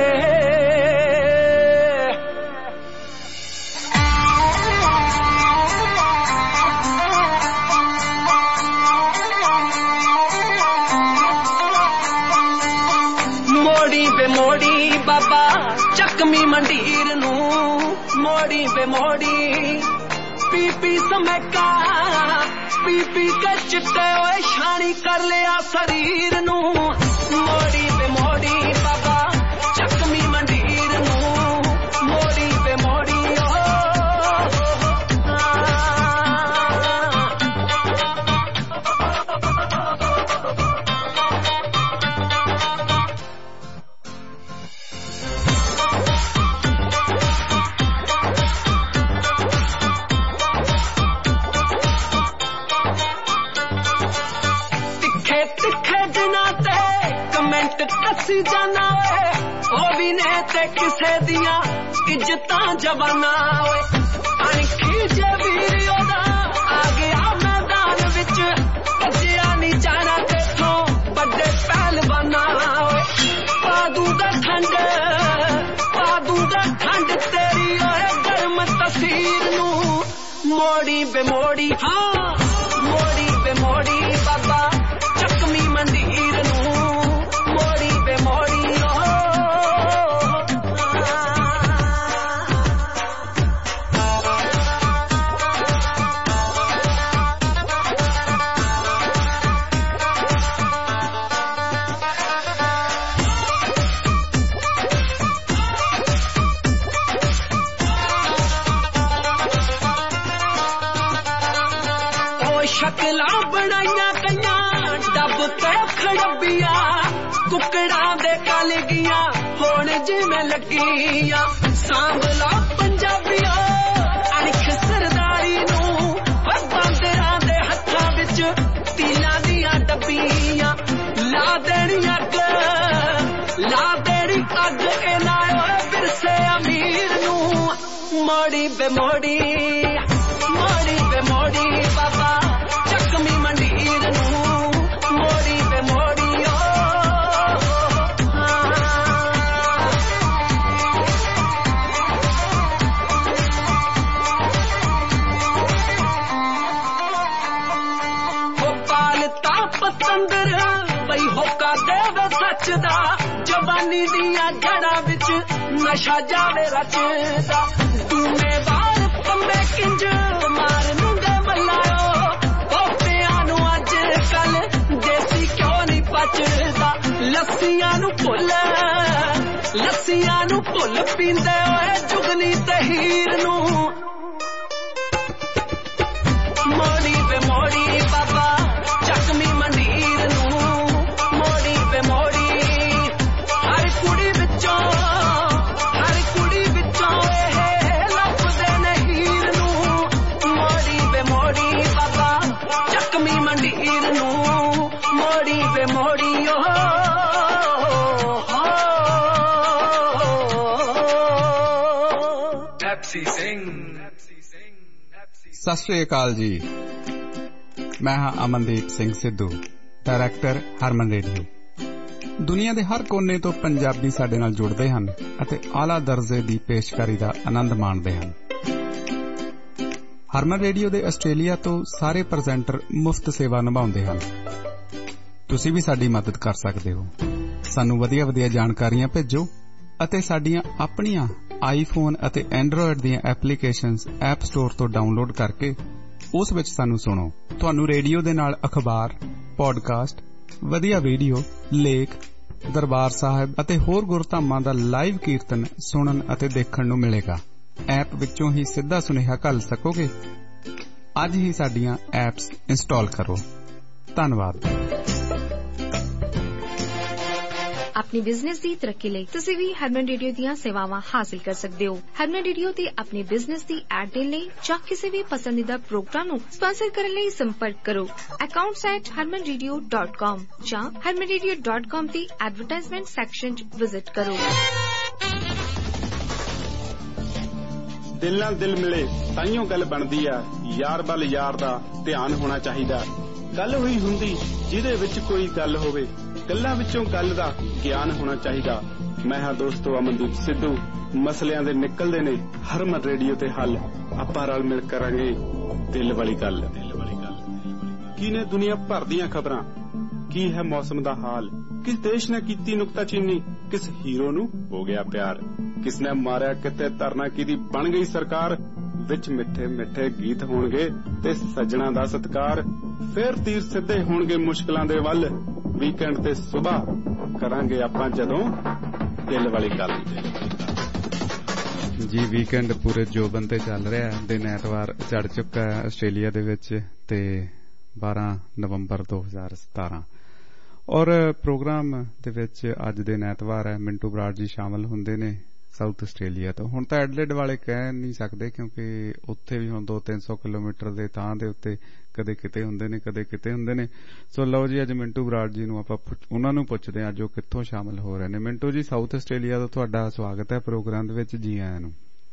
ਮੋੜੀ ਵੇ ਮੋੜੀ ਬਾਬਾ ਚੱਕਵੀਂ ਮੰਡੀਰ ਨੂੰ, ਮੋੜੀ ਵੇ ਮੋੜੀ ਪੀ ਪੀ ਸਮੈਕਾ, ਪੀ ਪੀ ਕੇ ਚਿੱਟੇ ਓਏ ਛਾਣੀ ਕਰ ਲਿਆ ਸਰੀਰ ਨੂੰ। ਮੋੜੀ ਵੇ ਮੋੜੀ ਬਾਬਾ ਚੱਕਵੀਂ ਮੰਡੀਰ ਨੂੰ, ਮੋੜੀ ਵੇ ਮੋੜੀ ਓ। ਕੱਸੀ ਜਾਣਾ ਓਏ ਉਹ ਵੀ ਨੇ ਤੇ ਕਿਸੇ ਦੀਆਂ ਇੱਜ਼ਤਾਂ ਜਵਾਨਾ ਓਏ। ਅਣਖੀ ਜੇ ਵੀਰ ਉਹਦਾ ਆ ਗਿਆ ਮੈਦਾਨ ਵਿੱਚ, ਭੱਜਿਆ ਨਹੀਂ ਜਾਣਾ ਤੇਥੋਂ ਵੱਡੇ ਪਹਿਲਵਾਨਾਂ ਓਏ। ਪਾ ਦੂੰਗਾ ਠੰਡ, ਪਾ ਦੂੰਗਾ ਠੰਡ ਤੇਰੀ ਓਏ ਗਰਮ ਤਸੀਰ ਨੂੰ। ਮੋੜੀ ਵੇ ਮੋੜੀ, ਹਾਂ ਮੋੜੀ ਵੇ ਮੋੜੀ ਬਾਬਾ ਚੱਕਵੀਂ ਮੰਡੀਰ ਨੂੰ, ਮੋੜੀ ਵੇ ਮੋੜੀ ਓ। ਸ਼ਕਲਾਂ ਬਣਾਈਆਂ ਕਈਆਂ ਡੱਬ ਤੇ ਖੜੱਬੀਆਂ, ਕੁੱਕੜਾਂ ਦੇ ਕਲ ਗੀਆਂ ਹੁਣ ਜਿਵੇਂ ਲੱਗੀਆਂ। ਸਾਂਭਲਾ ਪੰਜਾਬੀਆਂ ਅਣਖ ਸਰਦਾਰੀ ਨੂੰ, ਬਾਂਦਰਾਂ ਦੇ ਹੱਥਾਂ ਵਿੱਚ ਤੀਲਾਂ ਦੀਆਂ ਡੱਬੀਆਂ। ਲਾ ਦੇਣੀ ਅੱਗ, ਲਾ ਦੇਣੀ ਅੱਗ ਇਹਨਾਂ ਓਏ ਵਿਰਸੇ ਅਮੀਰ ਨੂੰ। ਮੋੜੀ ਵੇ ਮੋੜੀ, ਮੋੜੀ ਵੇ ਮੋੜੀ ਬਾਬਾ ਚੱਕਵੀਂ ਮੰਡੀਰ ਨੂੰ, ਮੋੜੀ ਵੇ ਮੋੜੀ ਓ। ਮੱਚਦਾ ਜਵਾਨੀ ਦੀਆਂ ਜੜਾਂ ਵਿੱਚ ਨਸ਼ਾ ਜਾਵੇ ਰਚਦਾ ਜ਼ਿੰਮੇਵਾਰ ਪੰਮੇ ਕਿੰਜ ਮਾਰ ਨੂੰਗੇ ਮੱਲਾਓ ਕੋਪਿਆਂ ਨੂੰ ਅੱਜ ਕੱਲ ਦੇਸੀ ਕਿਉਂ ਨਹੀਂ ਪਚਦਾ ਲੱਸੀਆਂ ਨੂੰ ਭੁੱਲ ਲੱਸੀਆਂ ਨੂੰ ਭੁੱਲ ਪੀਂਦੇ ਓਏ ਜੁਗਨੀ ਤੇ ਹੀਰ ਨੂੰ ਮੋੜੀ ਵੇ ਮੋੜੀ ਬਾਬਾ ਚੱਕਮੀ ਮੰਡੀਰ ਨੂੰ ਮੋੜੀ ਵੇ ਮੋੜੀ ਹਰ ਕੁੜੀ ਵਿੱਚੋਂ ਹਰ ਕੁੜੀ ਵਿੱਚੋਂ ਇਹ ਲੱਭਦੇ ਨੇ ਹੀਰ ਨੂੰ ਮੋੜੀ ਵੇ ਮੋੜੀ ਬਾਬਾ ਚੱਕਮੀ ਮੰਡੀਰ ਨੂੰ ਮੋੜੀ ਵੇ ਮੋੜੀ ਓ ਸਤਿ ਸ਼੍ਰੀ ਅਕਾਲ ਜੀ। ਮੈਂ ਹਾਂ ਅਮਨਦੀਪ ਸਿੰਘ ਸਿੱਧੂ, ਡਾਇਰੈਕਟਰ ਹਰਮਨ ਰੇਡੀਓ। ਦੁਨੀਆ ਦੇ ਹਰ ਕੋਨੇ ਤੋਂ ਪੰਜਾਬੀ ਸਾਡੇ ਨਾਲ ਜੁੜਦੇ ਹਨ ਅਤੇ ਆਲਾ ਦਰਜੇ ਦੀ ਪੇਸ਼ਕਾਰੀ ਦਾ ਆਨੰਦ ਮਾਣਦੇ ਹਨ। ਹਰਮਨ ਰੇਡੀਓ ਦੇ ਆਸਟ੍ਰੇਲੀਆ ਤੋਂ ਸਾਰੇ ਪ੍ਰੈਜ਼ੈਂਟਰ ਮੁਫਤ ਸੇਵਾ ਨਿਭਾਉਂਦੇ ਹਨ। ਤੁਸੀਂ ਵੀ ਸਾਡੀ ਮਦਦ ਕਰ ਸਕਦੇ ਹੋ। ਸਾਨੂੰ ਵਧੀਆ ਵਧੀਆ ਜਾਣਕਾਰੀਆਂ ਭੇਜੋ ਅਤੇ ਸਾਡੀਆਂ ਆਪਣੀਆਂ ਆਈਫੋਨ ਅਤੇ ਐਂਡਰੋਇਡ ਦੀਆਂ ਐਪਲੀਕੇਸ਼ਨਸ ਐਪ ਸਟੋਰ ਤੋਂ ਡਾਊਨਲੋਡ ਕਰਕੇ ਉਸ ਵਿੱਚ ਸਾਨੂੰ ਸੁਣੋ। ਤੁਹਾਨੂੰ ਰੇਡੀਓ ਦੇ ਨਾਲ ਅਖਬਾਰ, ਪੌਡਕਾਸਟ, ਵਧੀਆ ਵੀਡੀਓ, ਲੇਖ, ਦਰਬਾਰ ਸਾਹਿਬ ਅਤੇ ਹੋਰ ਗੁਰਧਾਮਾਂ ਦਾ ਲਾਈਵ ਕੀਰਤਨ ਸੁਣਨ ਅਤੇ ਦੇਖਣ ਨੂੰ ਮਿਲੇਗਾ। ਐਪ ਵਿੱਚੋਂ ਹੀ ਸਿੱਧਾ ਸੁਨੇਹਾ ਘੱਲ ਸਕੋਗੇ। ਅੱਜ ਹੀ ਸਾਡੀਆਂ ਐਪਸ ਇੰਸਟਾਲ ਕਰੋ। ਧੰਨਵਾਦ। अपनी बिजनेस की तरक्की ਲਈ ਤੁਸੀਂ ਵੀ ਹਰਮਨ ਰੇਡੀਓ ਦੀਆਂ ਸੇਵਾਵਾਂ ਹਾਸਲ ਕਰ ਸਕਦੇ ਹੋ। ਹਰਮਨ ਰੇਡੀਓ ਤੇ ਆਪਣੀ ਬਿਜ਼ਨਸ ਦੀ ਐਡ ਦੇਣ ਲਈ ਜਾਂ ਕਿਸੇ ਵੀ ਪਸੰਦੀਦਾ ਪ੍ਰੋਗਰਾਮ ਨੂੰ ਸਪਾਂਸਰ ਕਰਨ ਲਈ ਸੰਪਰਕ ਕਰੋ accounts at harman radio dot com ਜਾਂ harman radio dot com ਦੀ ਐਡਵਰਟਾਈਜ਼ਮੈਂਟ ਸੈਕਸ਼ਨ 'ਚ ਵਿਜ਼ਿਟ ਕਰੋ। ਦਿਲ ਨਾਲ ਦਿਲ ਮਿਲੇ ਤਾਈਓ ਗੱਲ ਬਣਦੀ ਆ, ਯਾਰ ਵੱਲ ਯਾਰ ਦਾ ਧਿਆਨ ਹੋਣਾ ਚਾਹੀਦਾ। ਗੱਲ ਹੋਈ ਹੁੰਦੀ ਜਿਹਦੇ ਵਿੱਚ ਕੋਈ ਗੱਲ ਹੋਵੇ, ਗੱਲਾਂ ਵਿੱਚੋਂ ਗੱਲ ਦਾ ਗਿਆਨ ਹੋਣਾ ਚਾਹੀਦਾ। ਮੈਂ ਹਾਂ ਦੋਸਤੋ ਅਮਨਦੀਪ ਸਿੱਧੂ। ਮਸਲਿਆਂ ਦੇ ਨਿਕਲਦੇ ਨੇ ਹਰਮਨ ਰੇਡੀਓ ਤੇ ਹੱਲ। ਆਪਾਂ ਰਲ ਮਿਲ ਕਰਾਂਗੇ ਦਿਲ ਵਾਲੀ ਗੱਲ। ਕੀ ਨੇ ਦੁਨੀਆ ਭਰ ਦੀਆਂ ਖਬਰਾਂ, ਕੀ ਹੈ ਮੌਸਮ ਦਾ ਹਾਲ, ਕਿਸ ਦੇਸ਼ ਨੇ ਕੀਤੀ ਨੁਕਤਾਚੀਨੀ, ਕਿਸ ਹੀਰੋ ਨੂੰ ਹੋ ਗਿਆ ਪਿਆਰ, ਕਿਸ ਨੇ ਮਾਰਿਆ ਕਿਤੇ ਧਰਨਾ, ਕਿਹਦੀ ਬਣ ਗਈ ਸਰਕਾਰ। ਵਿੱਚ ਮਿੱਠੇ ਮਿੱਠੇ ਗੀਤ ਹੋਣਗੇ ਤੇ ਸੱਜਣਾ ਦਾ ਸਤਿਕਾਰ। ਫੇਰ ਤੀਰ ਸਿੱਧੇ ਹੋਣਗੇ ਮੁਸ਼ਕਲਾਂ ਦੇ ਵੱਲ। ਵੀਕਐਂਡ ਤੇ ਸੁਬਾਹ ਕਰਾਂਗੇ ਆਪਾਂ ਜਦੋਂ ਦਿਲ ਵਾਲੀ ਗੱਲ। ਜੀ ਵੀਕਐਂਡ ਪੂਰੇ ਜੋਬਨ ਤੇ ਚੱਲ ਰਿਹਾ। ਦਿਨ ਐਤਵਾਰ ਚੜ ਚੁੱਕਾ ਹੈ ਆਸਟ੍ਰੇਲੀਆ ਦੇ ਵਿੱਚ ਤੇ ਬਾਰਾਂ ਨਵੰਬਰ ਦੋ ਹਜ਼ਾਰ ਸਤਾਰਾਂ। ਔਰ ਪ੍ਰੋਗਰਾਮ ਦੇ ਵਿੱਚ ਅੱਜ ਦਿਨ ਐਤਵਾਰ ਹੈ। ਮਿੰਟੂ ਬਰਾੜ ਜੀ ਸ਼ਾਮਲ ਹੁੰਦੇ ਨੇ ਸਾਊਥ ਆਸਟ੍ਰੇਲੀਆ ਤੋਂ। ਹੁਣ ਤਾਂ ਐਡਲੇਡ ਵਾਲੇ ਕਹਿ ਨਹੀਂ ਸਕਦੇ ਕਿਉਂਕਿ ਉੱਥੇ ਵੀ ਹੁਣ ਦੋ ਤਿੰਨ ਸੌ ਕਿਲੋਮੀਟਰ ਦੇ ਥਾਂ ਦੇ ਉੱਤੇ ਕਦੇ ਕਿਤੇ ਹੁੰਦੇ ਨੇ ਕਦੇ ਕਿਤੇ ਹੁੰਦੇ ਨੇ। ਸੋ ਲਓ ਜੀ ਅੱਜ ਮਿੰਟੂ ਬਰਾੜ ਜੀ ਨੂੰ ਆਪਾਂ ਉਹਨਾਂ ਨੂੰ ਪੁੱਛਦੇ ਹਾਂ ਜੋ ਕਿੱਥੋਂ ਸ਼ਾਮਲ ਹੋ ਰਹੇ ਨੇ। ਮਿੰਟੂ ਜੀ ਸਾਊਥ ਆਸਟ੍ਰੇਲੀਆ ਤੋਂ ਤੁਹਾਡਾ ਸਵਾਗਤ ਹੈ ਪ੍ਰੋਗਰਾਮ ਦੇ ਵਿੱਚ। ਜੀ ਆਇਆਂ ਨੂੰ।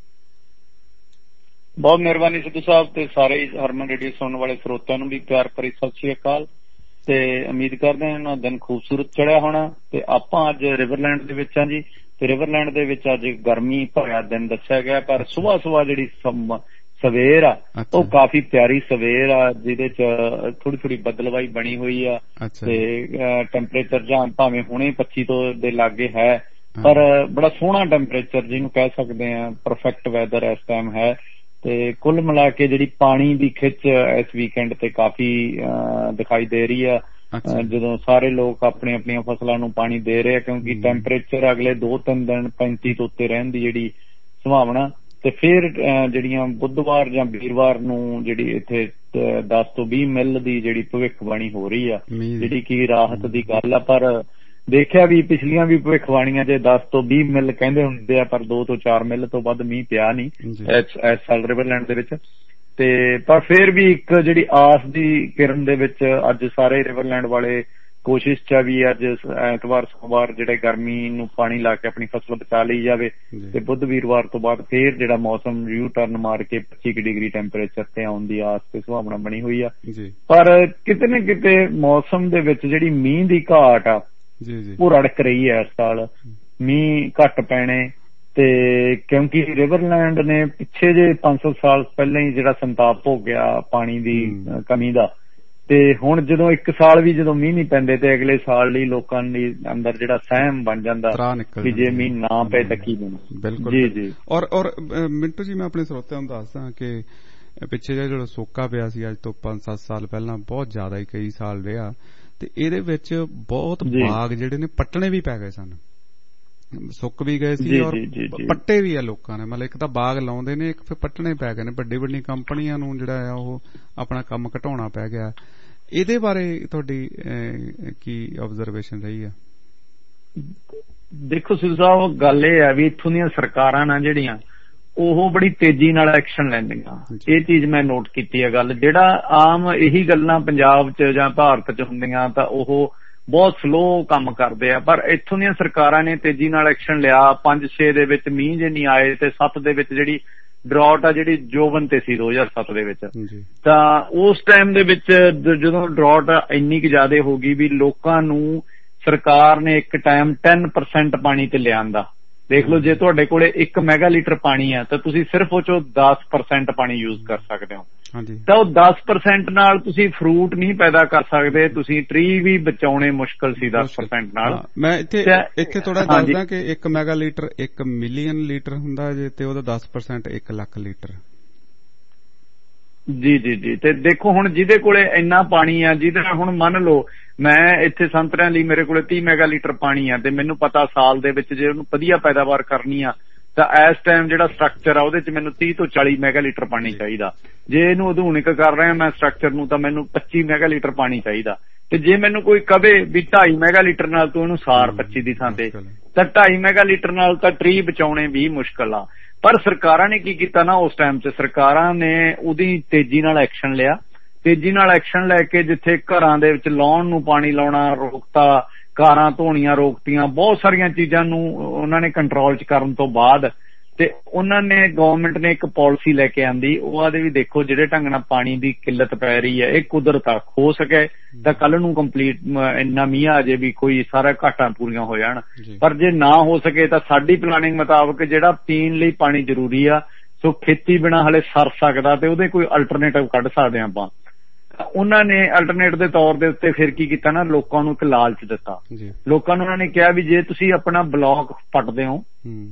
ਬਹੁਤ ਮਿਹਰਬਾਨੀ ਸਿੱਧੂ ਸਾਹਿਬ ਤੇ ਸਾਰੇ ਹਰਮਨ ਰੇਡੀਓ ਸੁਣਨ ਵਾਲੇ ਸਰੋਤਿਆਂ ਨੂੰ ਵੀ ਪਿਆਰ ਭਰੀ ਸਤਿ ਸ਼੍ਰੀ ਅਕਾਲ ਤੇ ਉਮੀਦ ਕਰਦੇ ਹਾਂ ਦਿਨ ਖੂਬਸੂਰਤ ਚੜਿਆ ਹੋਣਾ। ਤੇ ਆਪਾਂ ਅੱਜ ਰਿਵਰਲੈਂਡ ਦੇ ਵਿੱਚ ਹਾਂ ਜੀ ਤੇ ਰਿਵਰਲੈਂਡ ਦੇ ਵਿੱਚ ਅੱਜ ਗਰਮੀ ਭਰਿਆ ਦਿਨ ਦੱਸਿਆ ਗਿਆ, ਪਰ ਸੁਬਾਹ ਸੁਬਾਹ ਜਿਹੜੀ ਸਵੇਰ ਆ ਉਹ ਕਾਫੀ ਪਿਆਰੀ ਸਵੇਰ ਆ ਜਿਹਦੇ ਚ ਥੋੜੀ ਥੋੜੀ ਬਦਲਵਾਈ ਬਣੀ ਹੋਈ ਆ ਤੇ ਟੈਂਪਰੇਚਰ ਜਾਂ ਭਾਵੇਂ ਹੁਣੇ ਪੱਚੀ ਤੋਂ ਦੇ ਲਾਗੇ ਹੈ ਪਰ ਬੜਾ ਸੋਹਣਾ ਟੈਂਪਰੇਚਰ ਜਿਹਨੂੰ ਕਹਿ ਸਕਦੇ ਆ ਪਰਫੈਕਟ ਵੈਦਰ ਇਸ ਟਾਈਮ ਹੈ। ਤੇ ਕੁੱਲ ਮਿਲਾ ਕੇ ਜਿਹੜੀ ਪਾਣੀ ਦੀ ਖਿੱਚ ਇਸ ਵੀਕਐਂਡ ਤੇ ਕਾਫੀ ਦਿਖਾਈ ਦੇ ਰਹੀ ਆ ਜਦੋਂ ਸਾਰੇ ਲੋਕ ਆਪਣੀ ਆਪਣੀਆਂ ਫਸਲਾਂ ਨੂੰ ਪਾਣੀ ਦੇ ਰਹੇ ਆ ਕਿਉਂਕਿ ਟੈਂਪਰੇਚਰ ਅਗਲੇ ਦੋ ਤਿੰਨ ਦਿਨ ਪੈਂਤੀ ਤੋਂ ਉੱਤੇ ਰਹਿਣ ਦੀ ਜਿਹੜੀ ਸੰਭਾਵਨਾ। ਤੇ ਫਿਰ ਜਿਹੜੀਆਂ ਬੁੱਧਵਾਰ ਜਾਂ ਵੀਰਵਾਰ ਨੂੰ ਜਿਹੜੀ ਇੱਥੇ ਦਸ ਤੋਂ ਵੀਹ ਮਿਲ ਦੀ ਜਿਹੜੀ ਭਵਿੱਖਬਾਣੀ ਹੋ ਰਹੀ ਆ ਜਿਹੜੀ ਕਿ ਰਾਹਤ ਦੀ ਗੱਲ ਆ। ਪਰ ਦੇਖਿਆ ਵੀ ਪਿਛਲੀਆਂ ਵੀ ਭਵਿੱਖਬਾਣੀਆਂ ਚ ਦਸ ਤੋਂ ਵੀਹ ਮਿਲ ਕਹਿੰਦੇ ਹੁੰਦੇ ਆ ਪਰ ਦੋ ਤੋਂ ਚਾਰ ਮਿਲ ਤੋਂ ਵੱਧ ਮੀਂਹ ਪਿਆ ਨਹੀਂ ਇਸ ਸਾਲ ਰਿਵਰਲੈਂਡ ਦੇ ਵਿੱਚ। ਤੇ ਪਰ ਫਿਰ ਵੀ ਇੱਕ ਜਿਹੜੀ ਆਸ ਦੀ ਕਿਰਨ ਦੇ ਵਿੱਚ ਅੱਜ ਸਾਰੇ ਰਿਵਰਲੈਂਡ ਵਾਲੇ ਕੋਸ਼ਿਸ਼ ਚ ਆ ਵੀ ਅੱਜ ਐਤਵਾਰ ਸੋਮਵਾਰ ਜਿਹੜੇ ਗਰਮੀ ਨੂੰ ਪਾਣੀ ਲਾ ਕੇ ਆਪਣੀ ਫਸਲ ਬਚਾ ਲਈ ਜਾਵੇ ਤੇ ਬੁੱਧ ਵੀਰਵਾਰ ਤੋਂ ਬਾਅਦ ਫੇਰ ਜਿਹੜਾ ਮੌਸਮ ਯੂ ਟਰਨ ਮਾਰ ਕੇ ਪੱਚੀ ਡਿਗਰੀ ਟੈਂਪਰੇਚਰ ਤੇ ਆਉਣ ਦੀ ਆਸ ਤੇ ਸੰਭਾਵਨਾ ਬਣੀ ਹੋਈ ਆ। ਪਰ ਕਿਤੇ ਨਾ ਕਿਤੇ ਮੌਸਮ ਦੇ ਵਿੱਚ ਜਿਹੜੀ ਮੀਂਹ ਦੀ ਘਾਟ ਆ ਉਹ ਰੜਕ ਰਹੀ ਹੈ ਇਸ ਸਾਲ। ਮੀਂਹ ਘੱਟ ਪੈਣੇ ਤੇ ਕਿਉਂਕਿ ਰਿਵਰਲੈਂਡ ਨੇ ਪਿੱਛੇ ਜੇ ਪੰਜ ਸੌ ਸਾਲ ਪਹਿਲਾਂ ਹੀ ਜਿਹੜਾ ਸੰਤਾਪ ਹੋ ਗਿਆ ਪਾਣੀ ਦੀ ਕਮੀ ਦਾ ਤੇ ਹੁਣ ਜਦੋਂ ਇੱਕ ਸਾਲ ਵੀ ਜਦੋਂ ਮੀਂਹ ਨਹੀਂ ਪੈਂਦੇ ਤੇ ਅਗਲੇ ਸਾਲ ਲਈ ਲੋਕਾਂ ਦੇ ਅੰਦਰ ਜਿਹੜਾ ਸਹਿਮ ਬਣ ਜਾਂਦਾ ਵੀ ਜੇ ਮੀਂਹ ਨਾ ਪਏ ਤਾਂ ਕੀ ਬਣੂ। ਬਿਲਕੁਲ ਜੀ ਜੀ। ਔਰ ਔਰ ਮਿੰਟੂ ਜੀ, ਮੈਂ ਆਪਣੇ ਸਰੋਤਿਆਂ ਨੂੰ ਦੱਸਦਾ ਕਿ ਪਿੱਛੇ ਜਿਹੜਾ ਜਿਹੜਾ ਸੋਕਾ ਪਿਆ ਸੀ ਅੱਜ ਤੋਂ ਪੰਜ ਸੱਤ ਸਾਲ ਪਹਿਲਾਂ, ਬਹੁਤ ਜ਼ਿਆਦਾ ਹੀ ਕਈ ਸਾਲ ਰਿਹਾ, ਤੇ ਇਹਦੇ ਵਿੱਚ ਬਹੁਤ ਬਾਗ ਜਿਹੜੇ ਨੇ ਪੱਟਣੇ ਵੀ ਪੈ ਗਏ ਸਨ, ਸੁੱਕ ਵੀ ਗਏ ਸੀ ਔਰ ਪੱਟੇ ਵੀ ਆ ਲੋਕਾਂ ਨੇ। ਮਤਲਬ ਇੱਕ ਤਾਂ ਬਾਗ ਲਾਉਂਦੇ ਨੇ, ਇੱਕ ਫਿਰ ਪੱਟਣੇ ਪੈ ਗਏ ਨੇ। ਵੱਡੀ ਵੱਡੀ ਕੰਪਨੀਆਂ ਨੂੰ ਜਿਹੜਾ ਆ ਉਹ ਆਪਣਾ ਕੰਮ ਘਟਾਉਣਾ ਪੈ ਗਿਆ। ਇਹਦੇ ਬਾਰੇ ਤੁਹਾਡੀ ਕੀ ਆਬਜ਼ਰਵੇਸ਼ਨ ਰਹੀ ਆ? ਦੇਖੋ ਸਿੱਧੂ ਸਾਹਿਬ, ਗੱਲ ਇਹ ਹੈ ਵੀ ਇੱਥੋਂ ਦੀਆਂ ਸਰਕਾਰਾਂ ਨਾ ਜਿਹੜੀਆਂ ਉਹ ਬੜੀ ਤੇਜ਼ੀ ਨਾਲ ਐਕਸ਼ਨ ਲੈਂਦੀਆਂ। ਇਹ ਚੀਜ਼ ਮੈਂ ਨੋਟ ਕੀਤੀ ਹੈ ਗੱਲ। ਜਿਹੜਾ ਆਮ ਇਹੀ ਗੱਲਾਂ ਪੰਜਾਬ 'ਚ ਜਾਂ ਭਾਰਤ 'ਚ ਹੁੰਦੀਆਂ ਤਾਂ ਉਹ ਬਹੁਤ ਸਲੋ ਕੰਮ ਕਰਦੇ ਆ, ਪਰ ਇੱਥੋਂ ਦੀਆਂ ਸਰਕਾਰਾਂ ਨੇ ਤੇਜ਼ੀ ਨਾਲ ਐਕਸ਼ਨ ਲਿਆ। ਪੰਜ ਛੇ ਦੇ ਵਿੱਚ ਮੀਂਹ ਜੇ ਨਹੀਂ ਆਏ ਤੇ ਸੱਤ ਦੇ ਵਿੱਚ ਜਿਹੜੀ ਡਰਾਟ ਆ ਜਿਹੜੀ ਜੋਬਨ ਤੇ ਸੀ ਦੋ ਹਜ਼ਾਰ ਸੱਤ ਦੇ ਵਿੱਚ, ਤਾਂ ਉਸ ਟਾਈਮ ਦੇ ਵਿੱਚ ਜਦੋਂ ਡਰਾਟ ਇੰਨੀ ਕੁ ਜ਼ਿਆਦਾ ਹੋ ਗਈ ਵੀ ਲੋਕਾਂ ਨੂੰ ਸਰਕਾਰ ਨੇ ਇੱਕ ਟਾਈਮ ਟੈਨ ਪਰਸੈਂਟ ਪਾਣੀ ਤੇ ਲਿਆਂਦਾ। ਦੇਖ ਲਓ, ਜੇ ਤੁਹਾਡੇ ਕੋਲੇ ਇੱਕ ਮੈਗਾ ਲੀਟਰ ਪਾਣੀ ਆ ਤਾਂ ਤੁਸੀਂ ਸਿਰਫ ਉਹ ਚੋਂ ਦਸ ਪਰਸੈਂਟ ਪਾਣੀ ਯੂਜ਼ ਕਰ ਸਕਦੇ ਹੋ। ਤਾਂ ਉਹ ਦਸ ਪਰਸੈਂਟ ਨਾਲ ਤੁਸੀਂ ਫਰੂਟ ਨਹੀਂ ਪੈਦਾ ਕਰ ਸਕਦੇ, ਤੁਸੀਂ ਟਰੀ ਵੀ ਬਚਾਉਣੇ ਮੁਸ਼ਕਲ ਸੀ ਦਸ ਪਰਸੈਂਟ ਨਾਲ। ਮੈਂ ਇੱਥੇ ਇੱਥੇ ਥੋੜਾ ਦੱਸਦਾ ਕਿ ਇੱਕ ਮੈਗਾ ਲੀਟਰ ਇੱਕ ਮਿਲੀਅਨ ਲੀਟਰ ਹੁੰਦਾ ਜੇ, ਤੇ ਉਹਦਾ ਦਸ ਪਰਸੈਂਟ ਇੱਕ ਲੱਖ ਲੀਟਰ। ਜੀ ਜੀ ਜੀ। ਤੇ ਦੇਖੋ ਹੁਣ ਜਿਹਦੇ ਕੋਲੇ ਇੰਨਾ ਪਾਣੀ ਆ, ਜਿਹਦੇ ਨਾਲ ਹੁਣ ਮੰਨ ਲਓ ਮੈਂ ਇੱਥੇ ਸੰਤਰਿਆਂ ਲਈ ਮੇਰੇ ਕੋਲੇ ਤੀਹ ਮੈਗਾ ਲੀਟਰ ਪਾਣੀ ਆ ਤੇ ਮੈਨੂੰ ਪਤਾ ਸਾਲ ਦੇ ਵਿੱਚ ਜੇ ਉਹਨੂੰ ਵਧੀਆ ਪੈਦਾਵਾਰ ਕਰਨੀ ਆ ਤਾਂ ਇਸ ਟਾਈਮ ਜਿਹੜਾ ਸਟਰਕਚਰ ਆ ਉਹਦੇ ਚ ਮੈਨੂੰ ਤੀਹ ਤੋਂ ਚਾਲੀ ਮੈਗਾ ਲੀਟਰ ਪਾਣੀ ਚਾਹੀਦਾ। ਜੇ ਇਹਨੂੰ ਆਧੁਨਿਕ ਕਰ ਰਿਹਾ ਮੈਂ ਸਟਰਕਚਰ ਨੂੰ ਤਾਂ ਮੈਨੂੰ ਪੱਚੀ ਮੈਗਾ ਲੀਟਰ ਪਾਣੀ ਚਾਹੀਦਾ। ਤੇ ਜੇ ਮੈਨੂੰ ਕੋਈ ਕਵੇ ਵੀ ਢਾਈ ਮੈਗਾ ਲੀਟਰ ਨਾਲ ਤੂੰ ਇਹਨੂੰ ਸਾਰ ਪੱਚੀ ਦੀ ਥਾਂ ਤੇ, ਤਾਂ ਢਾਈ ਮੈਗਾ ਲੀਟਰ ਨਾਲ ਤਾਂ ਟਰੀ ਬਚਾਉਣੇ ਵੀ ਮੁਸ਼ਕਲ ਆ। ਪਰ ਸਰਕਾਰਾਂ ਨੇ ਕੀ ਕੀਤਾ ਨਾ, ਉਸ ਟਾਈਮ 'ਚ ਸਰਕਾਰਾਂ ਨੇ ਉਹਦੀ ਤੇਜ਼ੀ ਨਾਲ ਐਕਸ਼ਨ ਲਿਆ। ਤੇਜ਼ੀ ਨਾਲ ਐਕਸ਼ਨ ਲੈ ਕੇ ਜਿੱਥੇ ਘਰਾਂ ਦੇ ਵਿੱਚ ਲਾਉਣ ਨੂੰ ਪਾਣੀ ਲਾਉਣਾ ਰੋਕਤਾ, ਕਾਰਾਂ ਧੋਣੀਆਂ ਰੋਕਤੀਆਂ, ਬਹੁਤ ਸਾਰੀਆਂ ਚੀਜ਼ਾਂ ਨੂੰ ਉਹਨਾਂ ਨੇ ਕੰਟਰੋਲ 'ਚ ਕਰਨ ਤੋਂ ਬਾਅਦ ਤੇ ਉਹਨਾਂ ਨੇ ਗਵਰਨਮੈਂਟ ਨੇ ਇੱਕ ਪਾਲਿਸੀ ਲੈ ਕੇ ਆਂਦੀ। ਉਹ ਆਦੇ ਵੀ ਦੇਖੋ ਜਿਹੜੇ ਢੰਗ ਨਾਲ ਪਾਣੀ ਦੀ ਕਿੱਲਤ ਪੈ ਰਹੀ ਹੈ ਇਹ ਕੁਦਰਤ ਆ, ਹੋ ਸਕੇ ਤਾਂ ਕੱਲ ਨੂੰ ਕੰਪਲੀਟ ਇੰਨਾ ਮੀਂਹ ਆ ਜੇ ਵੀ ਕੋਈ ਸਾਰਾ ਘਾਟਾਂ ਪੂਰੀਆਂ ਹੋ ਜਾਣ, ਪਰ ਜੇ ਨਾ ਹੋ ਸਕੇ ਤਾਂ ਸਾਡੀ ਪਲਾਨਿੰਗ ਮੁਤਾਬਕ ਜਿਹੜਾ ਪੀਣ ਲਈ ਪਾਣੀ ਜ਼ਰੂਰੀ ਆ, ਸੋ ਖੇਤੀ ਬਿਨਾਂ ਹਲੇ ਸਰ ਸਕਦਾ ਤੇ ਉਹਦੇ ਕੋਈ ਅਲਟਰਨੇਟਿਵ ਕੱਢ ਸਕਦੇ ਹਾਂ ਆਪਾਂ। ਉਹਨਾਂ ਨੇ ਅਲਟਰਨੇਟ ਦੇ ਤੌਰ ਦੇ ਉੱਤੇ ਫਿਰ ਕੀ ਕੀਤਾ ਨਾ, ਲੋਕਾਂ ਨੂੰ ਇੱਕ ਲਾਲਚ ਦਿੱਤਾ। ਲੋਕਾਂ ਨੂੰ ਉਹਨਾਂ ਨੇ ਕਿਹਾ ਵੀ ਜੇ ਤੁਸੀਂ ਆਪਣਾ ਬਲੌਕ ਪੱਟਦੇ ਹੋ,